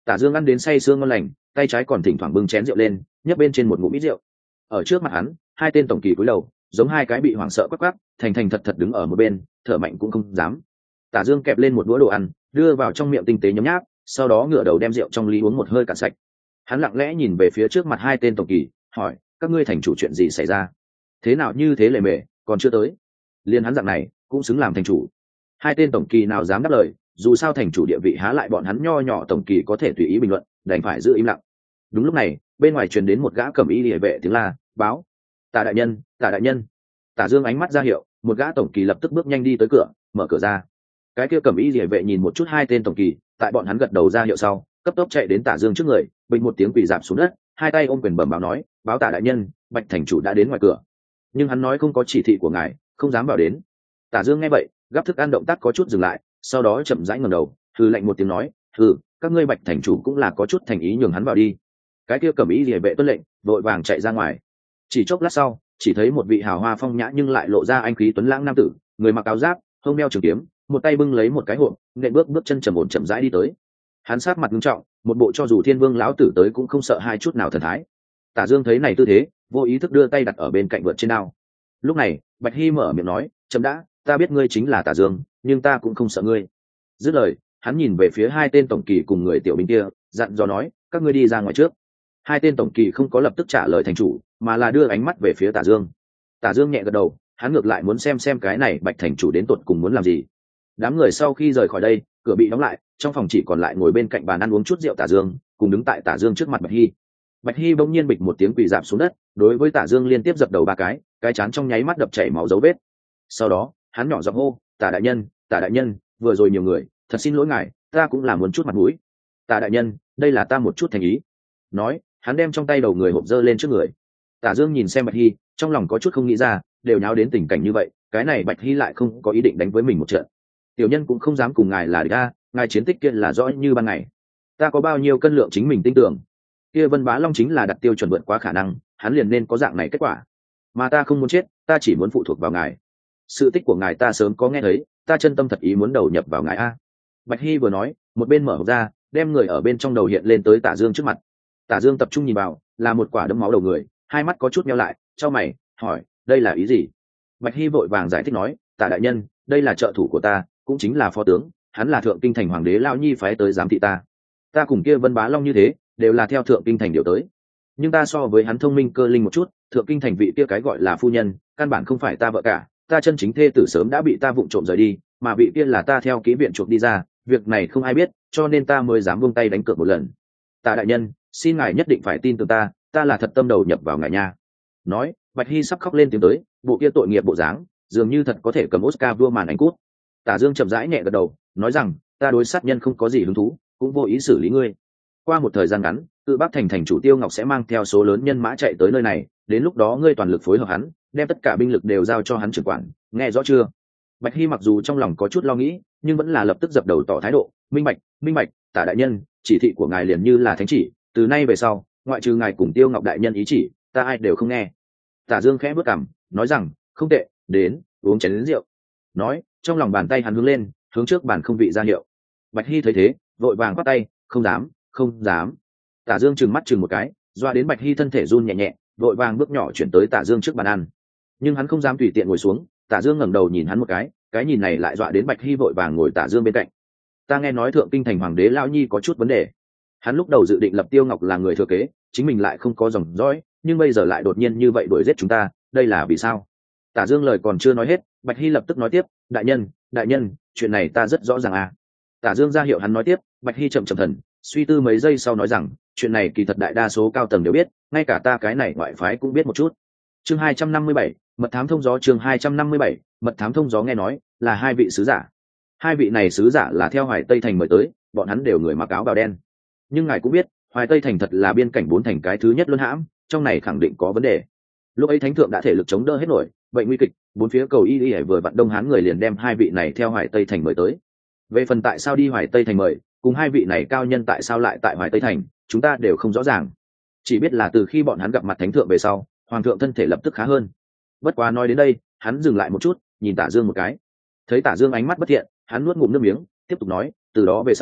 Tả Dương ăn đến say sương ngon lành, tay trái còn thỉnh thoảng bưng chén rượu lên, nhấp bên trên một ngụm ít rượu. Ở trước mặt hắn, hai tên tổng kỳ cúi đầu, giống hai cái bị hoảng sợ quắc quắc, thành thành thật thật đứng ở một bên, thở mạnh cũng không dám. Tả Dương kẹp lên một đũa đồ ăn, đưa vào trong miệng tinh tế nhấm nháp, sau đó ngửa đầu đem rượu trong ly uống một hơi cạn sạch. Hắn lặng lẽ nhìn về phía trước mặt hai tên tổng kỳ, hỏi: các ngươi thành chủ chuyện gì xảy ra? Thế nào như thế lề mề, còn chưa tới? Liên hắn dạng này cũng xứng làm thành chủ? Hai tên tổng kỳ nào dám đáp lời, dù sao thành chủ địa vị há lại bọn hắn nho nhỏ tổng kỳ có thể tùy ý bình luận, đành phải giữ im lặng. Đúng lúc này, bên ngoài truyền đến một gã cẩm y liề vệ tiếng la: báo, Tả đại nhân, Tả đại nhân. Tả Dương ánh mắt ra hiệu, một gã tổng kỳ lập tức bước nhanh đi tới cửa, mở cửa ra. Cái kia cẩm y liề vệ nhìn một chút hai tên tổng kỳ, tại bọn hắn gật đầu ra hiệu sau, cấp tốc chạy đến Tả Dương trước người, bình một tiếng quỳ rạp xuống đất, hai tay ôm quyền bẩm báo nói: báo Tả đại nhân, Bạch thành chủ đã đến ngoài cửa. Nhưng hắn nói không có chỉ thị của ngài, không dám vào đến. Tả Dương nghe vậy, gắp thức ăn động tác có chút dừng lại, sau đó chậm rãi ngẩng đầu, hừ lạnh một tiếng nói: hừ, các ngươi Bạch thành chủ cũng là có chút thành ý nhường hắn vào đi. Cái kia cẩm y liề vệ tuân lệnh, vội vàng chạy ra ngoài. Chỉ chốc lát sau, chỉ thấy một vị hào hoa phong nhã nhưng lại lộ ra anh khí tuấn lãng nam tử, người mặc áo giáp, hông đeo trường kiếm, một tay bưng lấy một cái hộp, nện bước bước chân trầm ổn chậm rãi đi tới. Hắn sát mặt nghiêm trọng, một bộ cho dù thiên vương lão tử tới cũng không sợ hai chút nào thần thái. Tả Dương thấy này tư thế, vô ý thức đưa tay đặt ở bên cạnh vượt trên đao. Lúc này, Bạch Hy mở miệng nói: chậm đã, ta biết ngươi chính là Tả Dương, nhưng ta cũng không sợ ngươi. Dứt lời, hắn nhìn về phía hai tên tổng kỳ cùng người tiểu binh kia, dặn dò nói: các ngươi đi ra ngoài trước. Hai tên tổng kỳ không có lập tức trả lời thành chủ, mà là đưa ánh mắt về phía Tả Dương. Tả Dương nhẹ gật đầu, hắn ngược lại muốn xem xem cái này Bạch thành chủ đến tột cùng muốn làm gì. Đám người sau khi rời khỏi đây, cửa bị đóng lại, trong phòng chỉ còn lại ngồi bên cạnh bàn ăn uống chút rượu Tả Dương, cùng đứng tại Tả Dương trước mặt Bạch Hy. Bạch Hy bỗng nhiên bịch một tiếng quỳ rạp xuống đất, đối với Tả Dương liên tiếp dập đầu ba cái, cái chán trong nháy mắt đập chảy máu dấu vết. Sau đó, hắn nhỏ giọng hô: Tả đại nhân, Tả đại nhân, vừa rồi nhiều người, thật xin lỗi ngài, ta cũng là muốn chút mặt mũi. Tả đại nhân, đây là ta một chút thành ý. Nói, hắn đem trong tay đầu người hộp dơ lên trước người. Tả Dương nhìn xem Bạch Hy, trong lòng có chút không nghĩ ra, đều nháo đến tình cảnh như vậy, cái này Bạch Hy lại không có ý định đánh với mình một trận. Tiểu nhân cũng không dám cùng ngài là địch a, ngài chiến tích kia là rõ như ban ngày. Ta có bao nhiêu cân lượng chính mình tin tưởng. Kia Vân Bá Long chính là đặt tiêu chuẩn vượt quá khả năng, hắn liền nên có dạng này kết quả. Mà ta không muốn chết, ta chỉ muốn phụ thuộc vào ngài. Sự tích của ngài ta sớm có nghe thấy, ta chân tâm thật ý muốn đầu nhập vào ngài a. Bạch Hy vừa nói, một bên mở hộp ra, đem người ở bên trong đầu hiện lên tới Tả Dương trước mặt. Tả Dương tập trung nhìn vào, là một quả đấm máu đầu người, hai mắt có chút nheo lại, chau mày, hỏi: đây là ý gì? Bạch Hy vội vàng giải thích nói: Tả đại nhân, đây là trợ thủ của ta, cũng chính là phó tướng, hắn là thượng kinh thành hoàng đế Lão Nhi phái tới giám thị ta. Ta cùng kia Vân Bá Long như thế, đều là theo thượng kinh thành điều tới. Nhưng ta so với hắn thông minh cơ linh một chút, thượng kinh thành vị kia cái gọi là phu nhân, căn bản không phải ta vợ cả, ta chân chính thê tử sớm đã bị ta vụng trộm rời đi, mà vị kia là ta theo kỹ viện chuộc đi ra, việc này không ai biết, cho nên ta mới dám buông tay đánh cược một lần. Tả đại nhân, xin ngài nhất định phải tin tưởng ta, ta là thật tâm đầu nhập vào ngài nha. Nói, Bạch Hy sắp khóc lên tiếng tới, bộ kia tội nghiệp bộ dáng, dường như thật có thể cầm Oscar vua màn ảnh cút. Tả Dương chậm rãi nhẹ gật đầu, nói rằng: ta đối sát nhân không có gì hứng thú, cũng vô ý xử lý ngươi. Qua một thời gian ngắn, Tự Bắc thành thành chủ Tiêu Ngọc sẽ mang theo số lớn nhân mã chạy tới nơi này, đến lúc đó ngươi toàn lực phối hợp hắn, đem tất cả binh lực đều giao cho hắn trưởng quản, nghe rõ chưa? Bạch Hy mặc dù trong lòng có chút lo nghĩ, nhưng vẫn là lập tức dập đầu tỏ thái độ: minh bạch, minh bạch, Tả đại nhân, chỉ thị của ngài liền như là thánh chỉ, từ nay về sau, ngoại trừ ngài cùng Tiêu Ngọc đại nhân ý chỉ, ta ai đều không nghe. Tả Dương khẽ bước cằm, nói rằng: không tệ, đến, uống chén rượu. Nói, trong lòng bàn tay hắn hướng lên, hướng trước bàn không vị ra hiệu. Bạch Hy thấy thế, vội vàng quát tay: không dám, không dám. Tả Dương trừng mắt chừng một cái, doa đến Bạch Hy thân thể run nhẹ nhẹ, vội vàng bước nhỏ chuyển tới Tả Dương trước bàn ăn. Nhưng hắn không dám tùy tiện ngồi xuống, Tả Dương ngẩng đầu nhìn hắn một cái, cái nhìn này lại dọa đến Bạch Hy vội vàng ngồi Tả Dương bên cạnh. Ta nghe nói thượng kinh thành hoàng đế Lão Nhi có chút vấn đề. Hắn lúc đầu dự định lập Tiêu Ngọc là người thừa kế, chính mình lại không có dòng dõi, nhưng bây giờ lại đột nhiên như vậy đuổi giết chúng ta, đây là vì sao? Tả Dương lời còn chưa nói hết, Bạch Hy lập tức nói tiếp: đại nhân, đại nhân, chuyện này ta rất rõ ràng à. Tả Dương ra hiệu hắn nói tiếp, Bạch Hy chậm chậm thần, suy tư mấy giây sau nói rằng: chuyện này kỳ thật đại đa số cao tầng đều biết, ngay cả ta cái này ngoại phái cũng biết một chút. Chương hai trăm năm mươi bảy, mật thám thông gió. Chương hai trăm năm mươi bảy, mật thám thông gió. Nghe nói là hai vị sứ giả. Hai vị này sứ giả là theo Hoài Tây thành mời tới, bọn hắn đều người mặc áo bào đen. Nhưng ngài cũng biết, Hoài Tây thành thật là biên cảnh bốn thành cái thứ nhất luân hãm, trong này khẳng định có vấn đề. Lúc ấy thánh thượng đã thể lực chống đỡ hết nổi, bệnh nguy kịch, bốn phía cầu y y vừa vặn Đông Hán người liền đem hai vị này theo Hoài Tây thành mời tới. Về phần tại sao đi Hoài Tây thành mời, cùng hai vị này cao nhân tại sao lại tại Hoài Tây thành, chúng ta đều không rõ ràng. Chỉ biết là từ khi bọn hắn gặp mặt thánh thượng về sau, hoàng thượng thân thể lập tức khá hơn. Bất quá nói đến đây, hắn dừng lại một chút, nhìn Tả Dương một cái. Thấy Tả Dương ánh mắt bất thiện, hắn nuốt ngụm nước miếng, tiếp tục nói: từ đó về sau,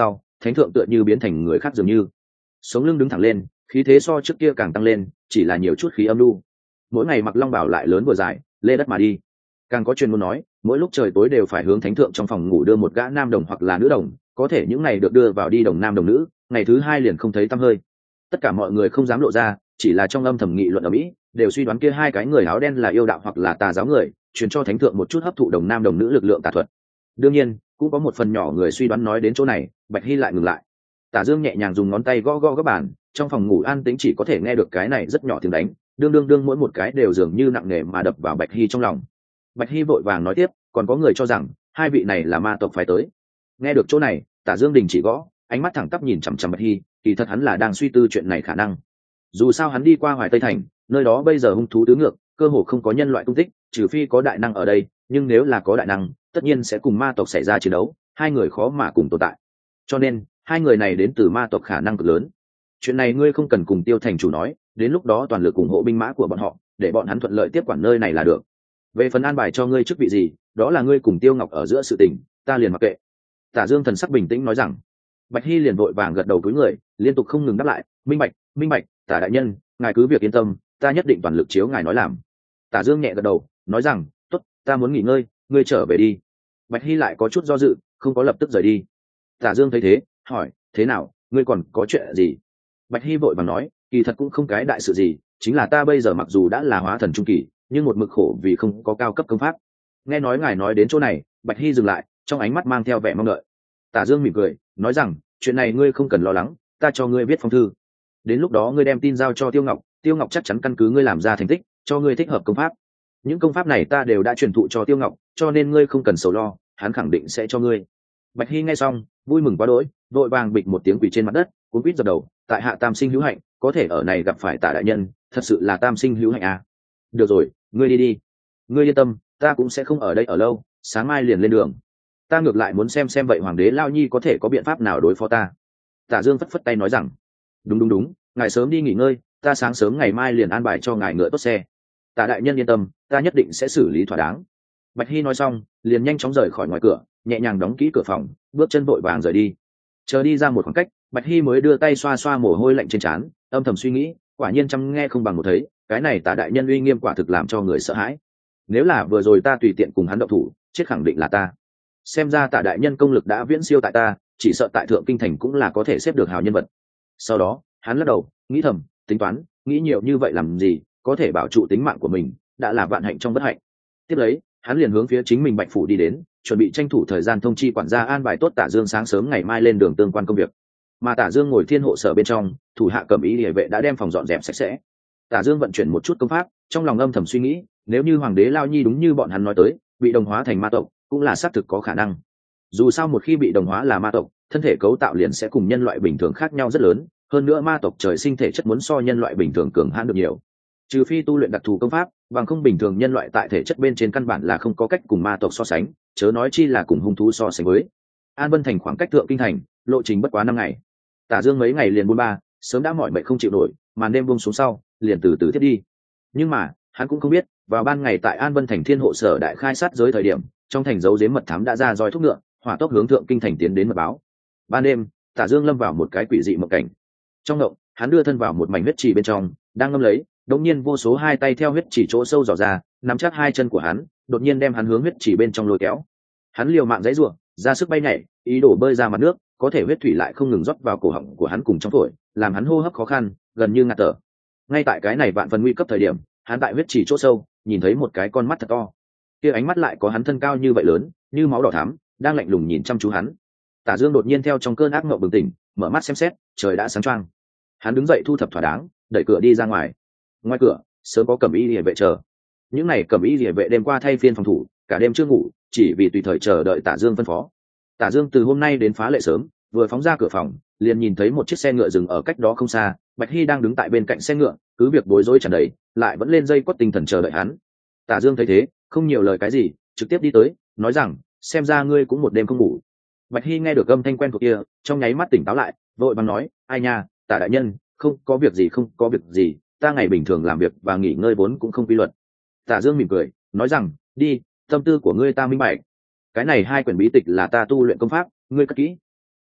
thánh thượng tựa như biến thành người khác dường như sống lưng đứng thẳng lên, khí thế so trước kia càng tăng lên, chỉ là nhiều chút khí âm lưu. Mỗi ngày mặc long bào lại lớn vừa dài, lê đất mà đi. Càng có chuyên môn nói, mỗi lúc trời tối đều phải hướng thánh thượng trong phòng ngủ đưa một gã nam đồng hoặc là nữ đồng, có thể những ngày được đưa vào đi đồng nam đồng nữ, ngày thứ hai liền không thấy tăm hơi. Tất cả mọi người không dám lộ ra, chỉ là trong âm thầm nghị luận ở mỹ, đều suy đoán kia hai cái người áo đen là yêu đạo hoặc là tà giáo người, truyền cho thánh thượng một chút hấp thụ đồng nam đồng nữ lực lượng tà thuật. Đương nhiên, cũng có một phần nhỏ người suy đoán nói đến chỗ này, Bạch Hy lại ngừng lại. Tả Dương nhẹ nhàng dùng ngón tay gõ gõ các bàn, trong phòng ngủ an tĩnh chỉ có thể nghe được cái này rất nhỏ tiếng đánh, đương đương đương mỗi một cái đều dường như nặng nề mà đập vào Bạch Hy trong lòng. Bạch Hy vội vàng nói tiếp, còn có người cho rằng hai vị này là ma tộc phái tới. Nghe được chỗ này, Tả Dương đình chỉ gõ, ánh mắt thẳng tắp nhìn chằm chằm Bạch Hy, kỳ thật hắn là đang suy tư chuyện này khả năng. Dù sao hắn đi qua Hoài Tây thành, nơi đó bây giờ hung thú tứ ngược, cơ hồ không có nhân loại tung tích, trừ phi có đại năng ở đây, nhưng nếu là có đại năng, tất nhiên sẽ cùng ma tộc xảy ra chiến đấu, hai người khó mà cùng tồn tại. Cho nên, hai người này đến từ ma tộc khả năng cực lớn. Chuyện này ngươi không cần cùng Tiêu thành chủ nói, đến lúc đó toàn lực ủng hộ binh mã của bọn họ, để bọn hắn thuận lợi tiếp quản nơi này là được. Về phần an bài cho ngươi chức vị gì, đó là ngươi cùng Tiêu Ngọc ở giữa sự tình, ta liền mặc kệ. Tả Dương thần sắc bình tĩnh nói rằng. Bạch Hy liền vội vàng gật đầu cúi người, liên tục không ngừng đáp lại, minh bạch, minh bạch, Tả đại nhân, ngài cứ việc yên tâm, ta nhất định toàn lực chiếu ngài nói làm. Tả Dương nhẹ gật đầu, nói rằng, tốt, ta muốn nghỉ ngơi, ngươi trở về đi. Bạch Hy lại có chút do dự, không có lập tức rời đi. Tả Dương thấy thế, hỏi, thế nào, ngươi còn có chuyện gì? Bạch Hy vội vàng nói, kỳ thật cũng không cái đại sự gì, chính là ta bây giờ mặc dù đã là hóa thần trung kỳ, nhưng một mực khổ vì không có cao cấp công pháp. Nghe nói ngài nói đến chỗ này, Bạch Hy dừng lại, trong ánh mắt mang theo vẻ mong đợi. Tả Dương mỉm cười, nói rằng, chuyện này ngươi không cần lo lắng, ta cho ngươi viết phong thư. Đến lúc đó ngươi đem tin giao cho Tiêu Ngọc, Tiêu Ngọc chắc chắn căn cứ ngươi làm ra thành tích, cho ngươi thích hợp công pháp. Những công pháp này ta đều đã truyền thụ cho Tiêu Ngọc, cho nên ngươi không cần sầu lo, hắn khẳng định sẽ cho ngươi. Bạch Hy nghe xong, vui mừng quá đỗi, vội vàng bịch một tiếng quỳ trên mặt đất, cuốn quýt dập đầu, tại hạ tam sinh hữu hạnh, có thể ở này gặp phải Tả đại nhân, thật sự là tam sinh hữu hạnh à. Được rồi, ngươi đi đi. Ngươi yên tâm, ta cũng sẽ không ở đây ở lâu, sáng mai liền lên đường. Ta ngược lại muốn xem xem vậy hoàng đế Lao Nhi có thể có biện pháp nào đối phó ta. Tả Dương phất phất tay nói rằng, đúng đúng đúng, ngài sớm đi nghỉ ngơi, ta sáng sớm ngày mai liền an bài cho ngài ngựa tốt xe. Tả đại nhân yên tâm, ta nhất định sẽ xử lý thỏa đáng. Bạch Hy nói xong, liền nhanh chóng rời khỏi ngoài cửa, nhẹ nhàng đóng kỹ cửa phòng, bước chân vội vàng rời đi. Chờ đi ra một khoảng cách, Bạch Hy mới đưa tay xoa xoa mồ hôi lạnh trên trán, âm thầm suy nghĩ, quả nhiên chăm nghe không bằng một thấy, cái này Tả đại nhân uy nghiêm quả thực làm cho người sợ hãi. Nếu là vừa rồi ta tùy tiện cùng hắn động thủ, chết khẳng định là ta. Xem ra Tả đại nhân công lực đã viễn siêu tại ta, chỉ sợ tại Thượng Kinh thành cũng là có thể xếp được hào nhân vật. Sau đó, hắn lắc đầu, nghĩ thầm, tính toán, nghĩ nhiều như vậy làm gì, có thể bảo trụ tính mạng của mình, đã là vạn hạnh trong bất hạnh. Tiếp lấy, hắn liền hướng phía chính mình Bạch phủ đi đến, chuẩn bị tranh thủ thời gian thông chi quản gia an bài tốt Tả Dương sáng sớm ngày mai lên đường tương quan công việc. Mà Tả Dương ngồi thiên hộ sở bên trong, thủ hạ Cẩm Y Liễu vệ đã đem phòng dọn dẹp sạch sẽ. Tả Dương vận chuyển một chút công pháp, trong lòng âm thầm suy nghĩ, nếu như hoàng đế Lao Nhi đúng như bọn hắn nói tới, bị đồng hóa thành ma tộc, cũng là xác thực có khả năng. Dù sao một khi bị đồng hóa là ma tộc, thân thể cấu tạo liền sẽ cùng nhân loại bình thường khác nhau rất lớn, hơn nữa ma tộc trời sinh thể chất muốn so nhân loại bình thường cường hãn được nhiều. Trừ phi tu luyện đặc thù công pháp, bằng không bình thường nhân loại tại thể chất bên trên căn bản là không có cách cùng ma tộc so sánh, chớ nói chi là cùng hung thú so sánh với. An Vân thành khoảng cách Thượng Kinh thành, lộ trình bất quá năm ngày. Tả Dương mấy ngày liền buôn ba, sớm đã mỏi mệt không chịu nổi, màn đêm buông xuống sau, liền từ từ thiết đi. Nhưng mà, hắn cũng không biết, vào ban ngày tại An Vân thành thiên hộ sở đại khai sát giới thời điểm, trong thành dấu giếm mật thám đã ra roi thúc ngựa, hỏa tốc hướng Thượng Kinh thành tiến đến mật báo. Ban đêm, Tả Dương lâm vào một cái quỷ dị mộng cảnh. Trong mộng, hắn đưa thân vào một mảnh huyết trì bên trong, đang ngâm lấy, đột nhiên vô số hai tay theo huyết trì chỗ sâu dò ra, nắm chắc hai chân của hắn, đột nhiên đem hắn hướng huyết trì bên trong lôi kéo. Hắn liều mạng giãy giụa, ra sức bay nhảy, ý đồ bơi ra mặt nước, có thể huyết thủy lại không ngừng rót vào cổ họng của hắn cùng trong phổi, làm hắn hô hấp khó khăn, gần như ngạt thở. Ngay tại cái này vạn phần nguy cấp thời điểm, hắn tại huyết trì chỗ sâu, nhìn thấy một cái con mắt thật to. Kia ánh mắt lại có hắn thân cao như vậy lớn, như máu đỏ thắm, đang lạnh lùng nhìn chăm chú hắn. Tả Dương đột nhiên theo trong cơn ác mộng bừng tỉnh, mở mắt xem xét, trời đã sáng choang. Hắn đứng dậy thu thập thỏa đáng, đẩy cửa đi ra ngoài. Ngoài cửa, sớm có Cẩm Y Liễu vệ chờ. Những này Cẩm Y Liễu vệ đêm qua thay phiên phòng thủ, cả đêm chưa ngủ, chỉ vì tùy thời chờ đợi Tả Dương phân phó. Tả Dương từ hôm nay đến phá lệ sớm, vừa phóng ra cửa phòng, liền nhìn thấy một chiếc xe ngựa dừng ở cách đó không xa, Bạch Hy đang đứng tại bên cạnh xe ngựa, cứ việc bối rối tràn đầy, lại vẫn lên dây quất tinh thần chờ đợi hắn. Tả Dương thấy thế, không nhiều lời cái gì, trực tiếp đi tới, nói rằng, xem ra ngươi cũng một đêm không ngủ. Bạch Hy nghe được âm thanh quen thuộc kia, trong nháy mắt tỉnh táo lại, vội vàng nói, ai nha, Tả đại nhân, không có việc gì không có việc gì, ta ngày bình thường làm việc và nghỉ ngơi vốn cũng không quy luật. Tả Dương mỉm cười, nói rằng, đi, tâm tư của ngươi ta minh bạch. Cái này hai quyển bí tịch là ta tu luyện công pháp, ngươi cất kỹ. Còn lại,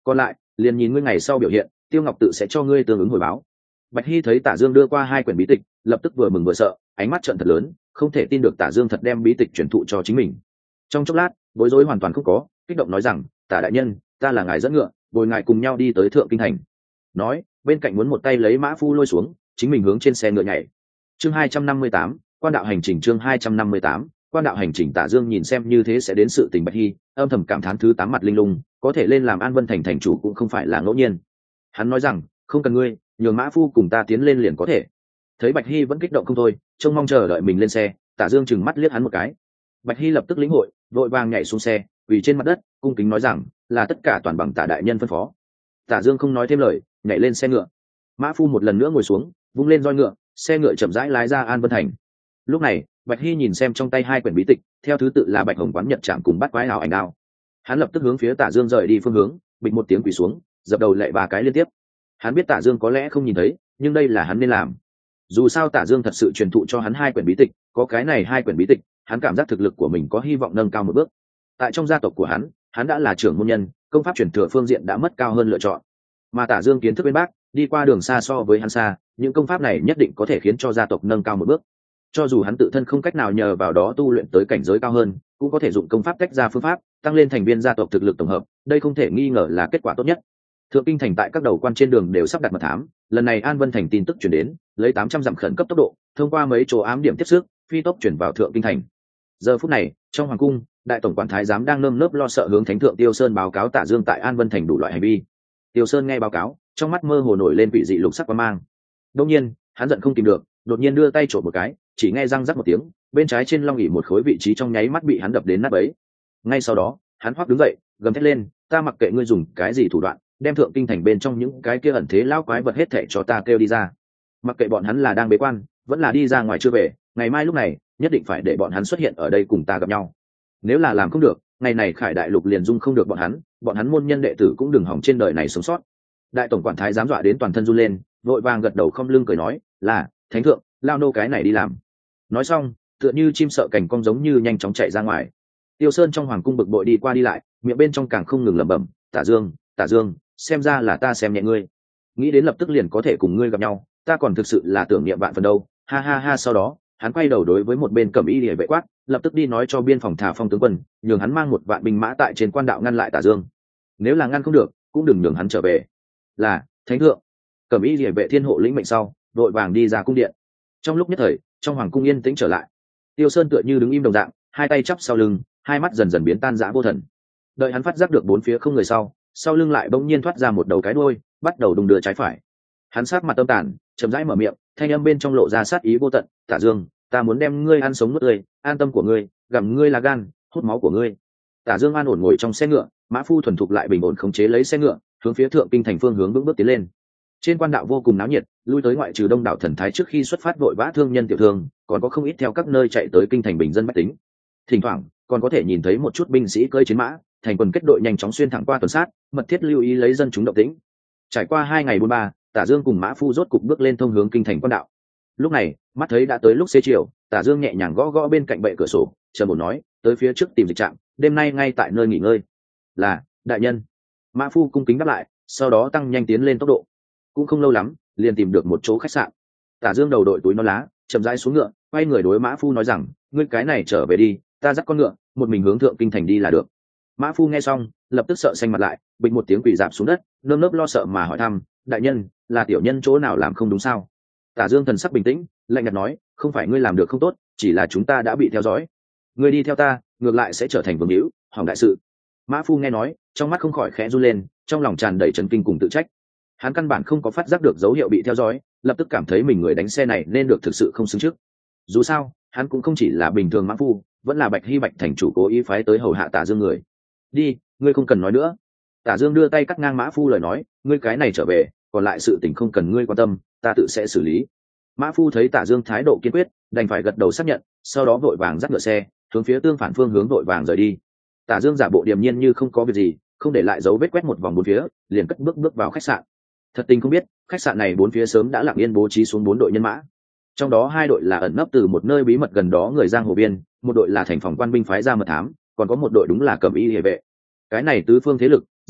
liền nhìn ngươi ngày sau biểu hiện, Tiêu Ngọc tự sẽ cho ngươi tương ứng hồi báo. Bạch Hy thấy Tả Dương đưa qua hai quyển bí tịch, lập tức vừa mừng vừa sợ, ánh mắt trợn thật lớn, không thể tin được Tả Dương thật đem bí tịch truyền thụ cho chính mình. Trong chốc lát, bối rối hoàn toàn không có, kích động nói rằng, Tả đại nhân, ta là ngài dẫn ngựa, bồi ngài cùng nhau đi tới Thượng Kinh thành. Nói, bên cạnh muốn một tay lấy Mã Phu lôi xuống, chính mình hướng trên xe ngựa nhảy. Chương hai trăm năm mươi tám, quan đạo hành trình chương hai trăm năm mươi tám, quan đạo hành trình. Tả Dương nhìn xem như thế sẽ đến sự tình Bạch Hy, âm thầm cảm thán thứ tám mặt linh lung, có thể lên làm An Vân thành thành chủ cũng không phải là ngẫu nhiên. Hắn nói rằng, không cần ngươi, nhường Mã Phu cùng ta tiến lên liền có thể. Thấy Bạch Hy vẫn kích động không thôi, trông mong chờ đợi mình lên xe, Tả Dương chừng mắt liếc hắn một cái. Bạch Hy lập tức lĩnh hội, vội vàng nhảy xuống xe, quỳ trên mặt đất, cung kính nói rằng, là tất cả toàn bằng Tả đại nhân phân phó. Tả Dương không nói thêm lời, nhảy lên xe ngựa. Mã Phu một lần nữa ngồi xuống, vung lên roi ngựa, xe ngựa chậm rãi lái ra An Vân thành. Lúc này, Bạch Hy nhìn xem trong tay hai quyển bí tịch, theo thứ tự là Bạch Hồng Quán Nhật Trảm cùng Bát Quái Hào Ảnh Đao. Hắn lập tức hướng phía Tả Dương rời đi phương hướng, bịch một tiếng quỳ xuống, dập đầu lạy ba cái liên tiếp. Hắn biết Tả Dương có lẽ không nhìn thấy, nhưng đây là hắn nên làm. Dù sao Tả Dương thật sự truyền thụ cho hắn hai quyển bí tịch, có cái này hai quyển bí tịch, hắn cảm giác thực lực của mình có hy vọng nâng cao một bước. Tại trong gia tộc của hắn, hắn đã là trưởng môn nhân, công pháp truyền thừa phương diện đã mất cao hơn lựa chọn. Mà Tả Dương kiến thức bên bác, đi qua đường xa so với hắn xa, những công pháp này nhất định có thể khiến cho gia tộc nâng cao một bước. Cho dù hắn tự thân không cách nào nhờ vào đó tu luyện tới cảnh giới cao hơn, cũng có thể dụng công pháp tách ra phương pháp, tăng lên thành viên gia tộc thực lực tổng hợp, đây không thể nghi ngờ là kết quả tốt nhất. Thượng Kinh thành tại các đầu quan trên đường đều sắp đặt mật thám, lần này An Vân thành tin tức truyền đến, lấy tám trăm dặm khẩn cấp tốc độ, thông qua mấy chỗ ám điểm tiếp sức, phi tốc chuyển vào Thượng Kinh thành. Giờ phút này, trong hoàng cung, đại tổng quản thái giám đang nơm nớp lo sợ hướng thánh thượng Tiêu Sơn báo cáo Tả Dương tại An Vân thành đủ loại hành vi. Tiêu Sơn nghe báo cáo, trong mắt mơ hồ nổi lên vị dị lục sắc quang mang. Đương nhiên, hắn giận không kìm được, đột nhiên đưa tay trộm một cái, chỉ nghe răng rắc một tiếng, bên trái trên long ỷ một khối vị trí trong nháy mắt bị hắn đập đến nát bấy. Ngay sau đó, hắn hoắc đứng dậy, gầm thét lên, ta mặc kệ ngươi dùng cái gì thủ đoạn, đem Thượng Kinh thành bên trong những cái kia ẩn thế lão quái vật hết thảy cho ta kêu đi ra. Mặc kệ bọn hắn là đang bế quan, vẫn là đi ra ngoài chưa về, ngày mai lúc này, nhất định phải để bọn hắn xuất hiện ở đây cùng ta gặp nhau. Nếu là làm không được, ngày này Khải Đại Lục liền dung không được bọn hắn, bọn hắn môn nhân đệ tử cũng đừng hỏng trên đời này sống sót. Đại tổng quản thái giám dọa đến toàn thân run lên, vội vàng gật đầu không lưng cười nói, là thánh thượng, lao nô cái này đi làm. Nói xong, tựa như chim sợ cành cong giống như nhanh chóng chạy ra ngoài. Tiêu Sơn trong hoàng cung bực bội đi qua đi lại, miệng bên trong càng không ngừng lẩm bẩm, Tả Dương, Tả Dương, xem ra là ta xem nhẹ ngươi, nghĩ đến lập tức liền có thể cùng ngươi gặp nhau, ta còn thực sự là tưởng niệm bạn phần đâu, ha ha ha. Sau đó, hắn quay đầu đối với một bên cẩm y liễu vệ quát, lập tức đi nói cho biên phòng Thả Phong tướng quân, nhường hắn mang một vạn binh mã tại trên quan đạo ngăn lại Tả Dương. Nếu là ngăn không được, cũng đừng nhường hắn trở về. Là thánh thượng. Cẩm y liễu vệ thiên hộ lĩnh mệnh sau, đội vàng đi ra cung điện. Trong lúc nhất thời, trong hoàng cung yên tĩnh trở lại. Tiêu Sơn tựa như đứng im đồng dạng, hai tay chắp sau lưng, hai mắt dần dần biến tan rã vô thần. Đợi hắn phát giác được bốn phía không người sau, sau lưng lại bỗng nhiên thoát ra một đầu cái đuôi, bắt đầu đung đưa trái phải. Hắn sát mặt tâm tàn, chậm rãi mở miệng, thanh âm bên trong lộ ra sát ý vô tận, Tả Dương, ta muốn đem ngươi ăn sống nuốt tươi, an tâm của ngươi, gặm ngươi là gan, hút máu của ngươi. Tả Dương an ổn ngồi trong xe ngựa, mã phu thuần thục lại bình ổn khống chế lấy xe ngựa, hướng phía Thượng Kinh thành phương hướng vững bước tiến lên. Trên quan đạo vô cùng náo nhiệt, lui tới ngoại trừ đông đảo thần thái trước khi xuất phát vội vã thương nhân tiểu thương, còn có không ít theo các nơi chạy tới kinh thành bình dân bách tính. Thỉnh thoảng còn có thể nhìn thấy một chút binh sĩ cưỡi chiến mã, thành quần kết đội nhanh chóng xuyên thẳng qua tuần sát, mật thiết lưu ý lấy dân chúng động tĩnh. Trải qua hai ngày buôn ba, Tả Dương cùng mã phu rốt cục bước lên thông hướng kinh thành quan đạo. Lúc này, mắt thấy đã tới lúc xế chiều, Tả Dương nhẹ nhàng gõ gõ bên cạnh bệ cửa sổ, chờ một nói, tới phía trước tìm dịch trạm, đêm nay ngay tại nơi nghỉ ngơi. Là, đại nhân. Mã phu cung kính đáp lại, sau đó tăng nhanh tiến lên tốc độ. Cũng không lâu lắm, liền tìm được một chỗ khách sạn. Tả Dương đầu đội túi non lá, chậm rãi xuống ngựa, quay người đối mã phu nói rằng, ngươi cái này trở về đi, ta dắt con ngựa, một mình hướng Thượng Kinh thành đi là được. Mã phu nghe xong, lập tức sợ xanh mặt lại, bịch một tiếng quỳ dạp xuống đất, nơm nớp lo sợ mà hỏi thăm, đại nhân, là tiểu nhân chỗ nào làm không đúng sao? Tả Dương thần sắc bình tĩnh, lạnh nhạt nói, không phải ngươi làm được không tốt, chỉ là chúng ta đã bị theo dõi. Ngươi đi theo ta, ngược lại sẽ trở thành vương hữu, hỏng đại sự. Mã phu nghe nói, trong mắt không khỏi khẽ run lên, trong lòng tràn đầy chấn kinh cùng tự trách. Hắn căn bản không có phát giác được dấu hiệu bị theo dõi, lập tức cảm thấy mình người đánh xe này nên được thực sự không xứng trước. Dù sao, hắn cũng không chỉ là bình thường mã phu, vẫn là Bạch Hy Bạch thành chủ cố ý phái tới hầu hạ Tả Dương người. Đi, ngươi không cần nói nữa. Tả Dương đưa tay cắt ngang mã phu lời nói, ngươi cái này trở về, còn lại sự tình không cần ngươi quan tâm, ta tự sẽ xử lý. Mã phu thấy Tả Dương thái độ kiên quyết, đành phải gật đầu xác nhận, sau đó vội vàng dắt ngựa xe, hướng phía tương phản phương hướng vội vàng rời đi. Tả Dương giả bộ điềm nhiên như không có việc gì, không để lại dấu vết quét một vòng bốn phía, liền cất bước bước vào khách sạn. Thật tình không biết, khách sạn này bốn phía sớm đã lặng yên bố trí xuống bốn đội nhân mã. Trong đó hai đội là ẩn nấp từ một nơi bí mật gần đó người giang hồ biên, một đội là thành phòng quan binh phái ra mật thám, còn có một đội đúng là cẩm y liề vệ. Cái này tứ phương thế lực,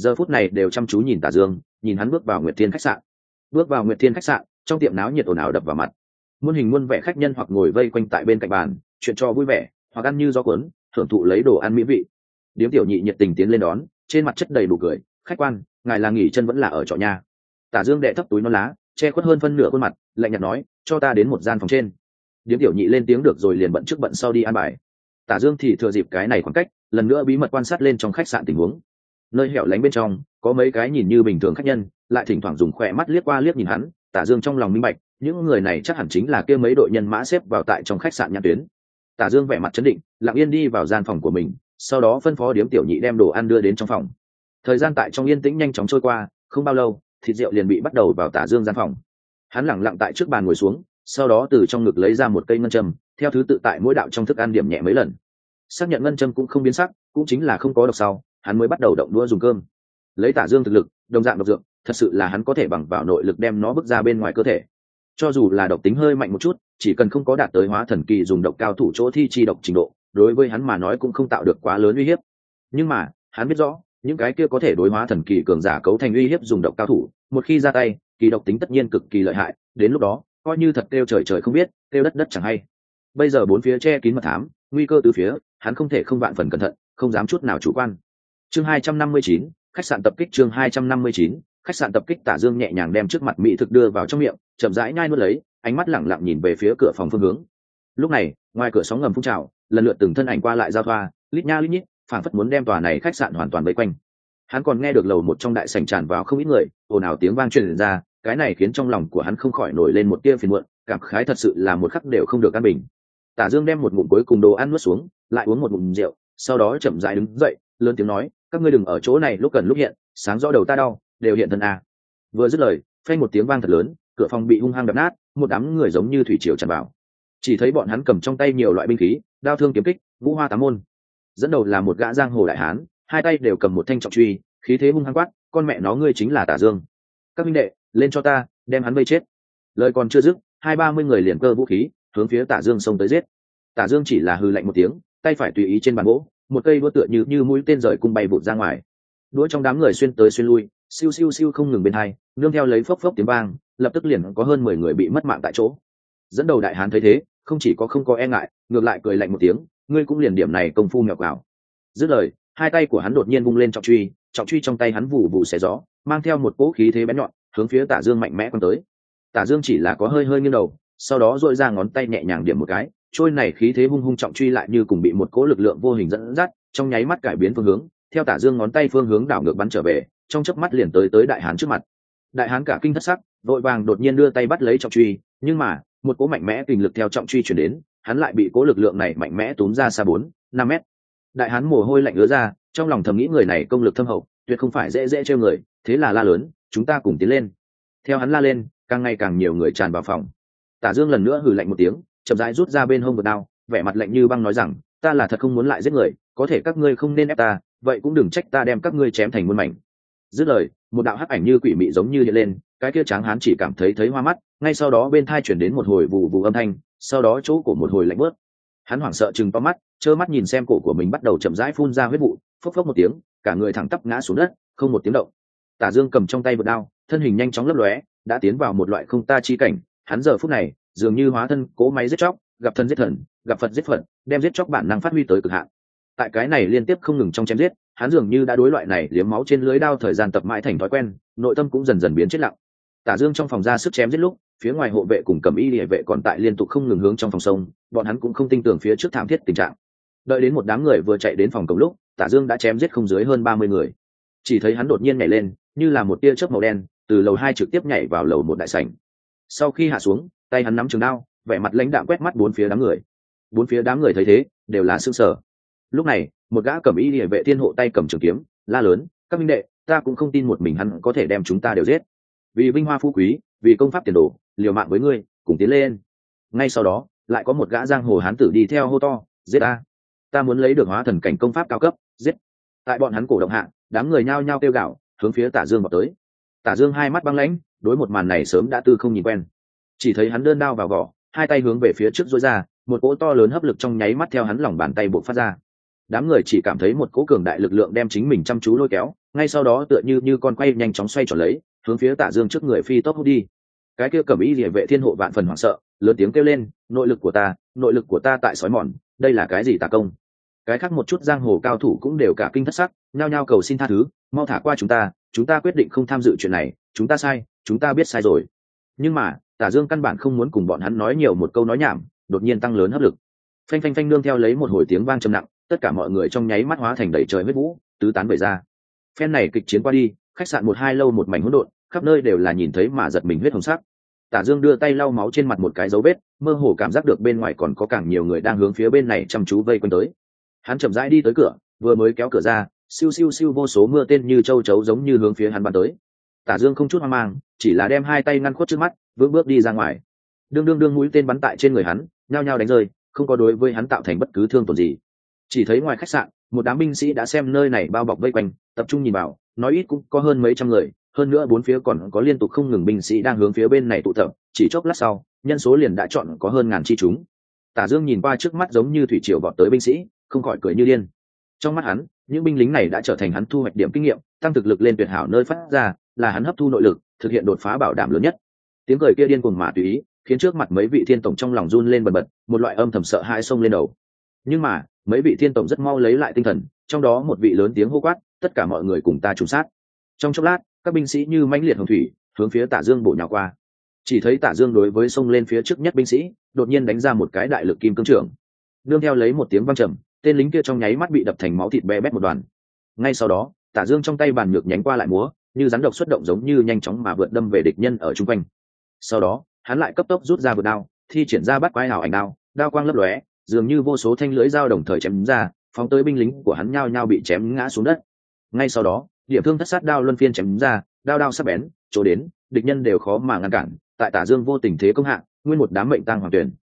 giờ phút này đều chăm chú nhìn Tả Dương, nhìn hắn bước vào Nguyệt Thiên khách sạn. Bước vào Nguyệt Thiên khách sạn, trong tiệm náo nhiệt ồn ào đập vào mặt, muôn hình muôn vẻ khách nhân hoặc ngồi vây quanh tại bên cạnh bàn, chuyện cho vui vẻ, hoặc ăn như gió cuốn, thưởng thụ lấy đồ ăn mỹ vị. Điếm tiểu nhị nhiệt tình tiến lên đón, trên mặt chất đầy đủ cười, khách quan, ngài là nghỉ chân vẫn là ở trọ nhà. Tả Dương đệ thấp túi non lá, che khuất hơn phân nửa khuôn mặt, lạnh nhạt nói, cho ta đến một gian phòng trên. Điếm tiểu nhị lên tiếng được rồi liền bận trước bận sau đi an bài. Tả Dương thì thừa dịp cái này khoảng cách, lần nữa bí mật quan sát lên trong khách sạn tình huống. Nơi hẻo lánh bên trong có mấy cái nhìn như bình thường khách nhân, lại thỉnh thoảng dùng khỏe mắt liếc qua liếc nhìn hắn. Tả Dương trong lòng minh bạch, những người này chắc hẳn chính là kia mấy đội nhân mã xếp vào tại trong khách sạn nhãn tuyến. Tả Dương vẻ mặt chấn định, lặng yên đi vào gian phòng của mình, sau đó phân phó điếm tiểu nhị đem đồ ăn đưa đến trong phòng. Thời gian tại trong yên tĩnh nhanh chóng trôi qua, không bao lâu, thịt rượu liền bị bắt đầu vào Tả Dương gian phòng. Hắn lẳng lặng tại trước bàn ngồi xuống, sau đó từ trong ngực lấy ra một cây ngân châm, theo thứ tự tại mỗi đạo trong thức ăn điểm nhẹ mấy lần. Xác nhận ngân châm cũng không biến sắc, cũng chính là không có độc sau, hắn mới bắt đầu động đũa dùng cơm. Lấy Tả Dương thực lực, đồng dạng độc dược, thật sự là hắn có thể bằng vào nội lực đem nó bước ra bên ngoài cơ thể. Cho dù là độc tính hơi mạnh một chút, chỉ cần không có đạt tới hóa thần kỳ dùng độc cao thủ chỗ thi chi độc trình độ, đối với hắn mà nói cũng không tạo được quá lớn uy hiếp. Nhưng mà, hắn biết rõ, những cái kia có thể đối hóa thần kỳ cường giả cấu thành uy hiếp dùng độc cao thủ, một khi ra tay, kỳ độc tính tất nhiên cực kỳ lợi hại, đến lúc đó, coi như thật kêu trời trời không biết, kêu đất đất chẳng hay. Bây giờ bốn phía che kín mật thám, nguy cơ từ phía, hắn không thể không vạn phần cẩn thận, không dám chút nào chủ quan. Chương hai trăm năm mươi chín, khách sạn tập kích. Chương hai trăm năm mươi chín, khách sạn tập kích. Tả Dương nhẹ nhàng đem trước mặt mỹ thực đưa vào trong miệng, chậm rãi nhai nuốt lấy, ánh mắt lẳng lặng nhìn về phía cửa phòng phương hướng. Lúc này, ngoài cửa sóng ngầm phun trào, lần lượt từng thân ảnh qua lại giao thoa, lít nha lít nhít, phảng phất muốn đem tòa này khách sạn hoàn toàn vây quanh. Hắn còn nghe được lầu một trong đại sảnh tràn vào không ít người, ồn ào tiếng vang truyền ra, cái này khiến trong lòng của hắn không khỏi nổi lên một tia phiền muộn, cảm khái thật sự là một khắc đều không được an bình. Tả Dương đem một ngụm cuối cùng đồ ăn nuốt xuống, lại uống một ngụm rượu, sau đó chậm rãi đứng dậy, lớn tiếng nói, các ngươi đừng ở chỗ này lúc cần lúc hiện, sáng rõ đầu ta đau, đều hiện thân a. Vừa dứt lời, phanh một tiếng vang thật lớn, cửa phòng bị hung hăng đập nát, một đám người giống như thủy triều tràn vào. Chỉ thấy bọn hắn cầm trong tay nhiều loại binh khí, đao thương kiếm kích, ngũ hoa tám môn. Dẫn đầu là một gã giang hồ đại hán, hai tay đều cầm một thanh trọng truy, khí thế hung hăng quát, con mẹ nó ngươi chính là Tả Dương. Các huynh đệ, lên cho ta, đem hắn vây chết. Lời còn chưa dứt, hai ba mươi người liền cơ vũ khí, hướng phía Tả Dương xông tới giết. Tả Dương chỉ là hừ lạnh một tiếng, tay phải tùy ý trên bàn gỗ, một cây đũa tựa như như mũi tên rời cung bay vụt ra ngoài. Đũa trong đám người xuyên tới xuyên lui, siêu siêu siêu không ngừng bên hai, nương theo lấy phốc phốc tiếng vang, lập tức liền có hơn mười người bị mất mạng tại chỗ. Dẫn đầu đại hán thấy thế, không chỉ có không có e ngại, ngược lại cười lạnh một tiếng, ngươi cũng liền điểm này công phu mèo quào. Dứt lời, hai tay của hắn đột nhiên vung lên trọng truy, trọng truy trong tay hắn vụ vụ xé gió, mang theo một cỗ khí thế bén nhọn, hướng phía Tả Dương mạnh mẽ quăng tới. Tả Dương chỉ là có hơi hơi nghiêng đầu, sau đó duỗi ra ngón tay nhẹ nhàng điểm một cái, trôi này khí thế hung hung trọng truy lại như cùng bị một cỗ lực lượng vô hình dẫn dắt, trong nháy mắt cải biến phương hướng, theo Tả Dương ngón tay phương hướng đảo ngược bắn trở về, trong chớp mắt liền tới tới đại hán trước mặt. Đại hán cả kinh thất sắc, vội vàng đột nhiên đưa tay bắt lấy trọng truy, nhưng mà, một cỗ mạnh mẽ kình lực theo trọng truy truyền đến, hắn lại bị cỗ lực lượng này mạnh mẽ túm ra xa bốn, năm mét. Đại hán mồ hôi lạnh ứa ra, trong lòng thầm nghĩ người này công lực thâm hậu, tuyệt không phải dễ dễ trêu người, thế là la lớn, chúng ta cùng tiến lên. Theo hắn la lên, càng ngày càng nhiều người tràn vào phòng. Tả Dương lần nữa hừ lạnh một tiếng, chậm rãi rút ra bên hông một đao, vẻ mặt lạnh như băng nói rằng, ta là thật không muốn lại giết người, có thể các ngươi không nên ép ta, vậy cũng đừng trách ta đem các ngươi chém thành muôn mảnh. Dứt lời, một đạo hắc ảnh như quỷ mị giống như hiện lên, cái kia tráng hán chỉ cảm thấy thấy hoa mắt, ngay sau đó bên tai chuyển đến một hồi vù vù âm thanh, sau đó chỗ cổ một hồi lạnh bớt. Hắn hoảng sợ trừng to mắt, trơ mắt nhìn xem cổ của mình bắt đầu chậm rãi phun ra huyết vụ, phốc phốc một tiếng, cả người thẳng tắp ngã xuống đất, không một tiếng động. Tả Dương cầm trong tay vật đao, thân hình nhanh chóng lấp lóe, đã tiến vào một loại không ta chi cảnh. Hắn giờ phút này dường như hóa thân cố máy giết chóc, gặp thần giết thần, gặp Phật giết Phật, đem giết chóc bản năng phát huy tới cực hạn. Tại cái này liên tiếp không ngừng trong chém giết, hắn dường như đã đối loại này liếm máu trên lưới đao thời gian tập mãi thành thói quen, nội tâm cũng dần dần biến chết lặng. Tả Dương trong phòng ra sức chém giết lúc, phía ngoài hộ vệ cùng cầm y liễu vệ còn tại liên tục không ngừng hướng trong phòng sông, bọn hắn cũng không tin tưởng phía trước thảm thiết tình trạng. Đợi đến một đám người vừa chạy đến phòng cổng lúc, Tả Dương đã chém giết không dưới hơn ba mươi người. Chỉ thấy hắn đột nhiên nhảy lên, như là một tia chớp màu đen, từ lầu hai trực tiếp nhảy vào lầu một đại sảnh. Sau khi hạ xuống, tay hắn nắm trường đao, vẻ mặt lãnh đạm quét mắt bốn phía đám người. Bốn phía đám người thấy thế, đều là sửng sở. Lúc này, một gã cầm y liễu vệ thiên hộ tay cầm trường kiếm, la lớn, các minh đệ, ta cũng không tin một mình hắn có thể đem chúng ta đều giết. Vì vinh hoa phú quý, vì công pháp tiền đồ, liều mạng với ngươi, cùng tiến lên. Ngay sau đó, lại có một gã giang hồ hán tử đi theo hô to, giết ta, ta muốn lấy được hóa thần cảnh công pháp cao cấp, giết. Tại bọn hắn cổ động hạ, đám người nhao nhao kêu gào, hướng phía Tả Dương vào tới. Tả Dương hai mắt băng lãnh, đối một màn này sớm đã tư không nhìn quen. Chỉ thấy hắn đơn đao vào vỏ, hai tay hướng về phía trước duỗi ra, một cỗ to lớn hấp lực trong nháy mắt theo hắn lòng bàn tay bộc phát ra. Đám người chỉ cảm thấy một cỗ cường đại lực lượng đem chính mình chăm chú lôi kéo, ngay sau đó tựa như như con quay nhanh chóng xoay tròn lấy hướng phía Tả Dương trước người phi tốc hút đi. Cái kia cầm ý địa vệ thiên hộ vạn phần hoảng sợ, lớn tiếng kêu lên, nội lực của ta, nội lực của ta tại sói mòn, đây là cái gì tà công? Cái khác một chút giang hồ cao thủ cũng đều cả kinh thất sắc, nhao nhao cầu xin tha thứ, mau thả qua chúng ta, chúng ta quyết định không tham dự chuyện này, chúng ta sai, chúng ta biết sai rồi. Nhưng mà Tả Dương căn bản không muốn cùng bọn hắn nói nhiều một câu nói nhảm, đột nhiên tăng lớn hấp lực. Phanh phanh phanh nương theo lấy một hồi tiếng vang trầm nặng, tất cả mọi người trong nháy mắt hóa thành đầy trời huyết vũ, tứ tán về ra. Phen này kịch chiến qua đi, khách sạn một hai lâu một mảnh hỗn độn, khắp nơi đều là nhìn thấy mà giật mình huyết hồng sắc. Tả Dương đưa tay lau máu trên mặt một cái dấu vết, mơ hồ cảm giác được bên ngoài còn có càng nhiều người đang hướng phía bên này chăm chú vây quanh tới. Hắn chậm rãi đi tới cửa, vừa mới kéo cửa ra, siêu siêu siêu vô số mưa tên như châu chấu giống như hướng phía hắn bắn tới. Tả Dương không chút hoang mang, chỉ là đem hai tay ngăn khuất trước mắt, vững bước đi ra ngoài. Đương đương đương mũi tên bắn tại trên người hắn, nhao nhao đánh rơi, không có đối với hắn tạo thành bất cứ thương tổn gì. Chỉ thấy ngoài khách sạn, một đám binh sĩ đã xem nơi này bao bọc vây quanh, tập trung nhìn vào, nói ít cũng có hơn mấy trăm người, hơn nữa bốn phía còn có liên tục không ngừng binh sĩ đang hướng phía bên này tụ tập, chỉ chốc lát sau, nhân số liền đã chọn có hơn ngàn chi chúng. Tả Dương nhìn qua trước mắt giống như thủy triều vọt tới binh sĩ, không khỏi cười như điên. Trong mắt hắn, những binh lính này đã trở thành hắn thu hoạch điểm kinh nghiệm, tăng thực lực lên tuyệt hảo nơi phát ra, là hắn hấp thu nội lực, thực hiện đột phá bảo đảm lớn nhất. Tiếng cười kia điên cuồng mà tùy ý, khiến trước mặt mấy vị thiên tổng trong lòng run lên bần bật, một loại âm thầm sợ hãi xông lên đầu. Nhưng mà, mấy vị thiên tổng rất mau lấy lại tinh thần, trong đó một vị lớn tiếng hô quát, tất cả mọi người cùng ta trùng sát. Trong chốc lát, các binh sĩ như mãnh liệt hồng thủy, hướng phía Tả Dương bổ nhào qua. Chỉ thấy Tả Dương đối với xông lên phía trước nhất binh sĩ, đột nhiên đánh ra một cái đại lực kim cương trưởng. Nương theo lấy một tiếng vang trầm, tên lính kia trong nháy mắt bị đập thành máu thịt bé bét một đoàn. Ngay sau đó, Tả Dương trong tay bàn nhược nhánh qua lại múa, như rắn độc xuất động giống như nhanh chóng mà vượt đâm về địch nhân ở chung quanh. Sau đó, hắn lại cấp tốc rút ra vượt đao, thi triển ra bắt quái hào ảnh đao, đao quang lấp lóe, dường như vô số thanh lưỡi dao đồng thời chém ra, phóng tới binh lính của hắn nhao nhao bị chém ngã xuống đất. Ngay sau đó, điểm thương thất sát đao luân phiên chém ra, đao đao sắc bén, chỗ đến, địch nhân đều khó mà ngăn cản, tại Tả Dương vô tình thế công hạ, nguyên một đám mệnh tang hoàng tuyển.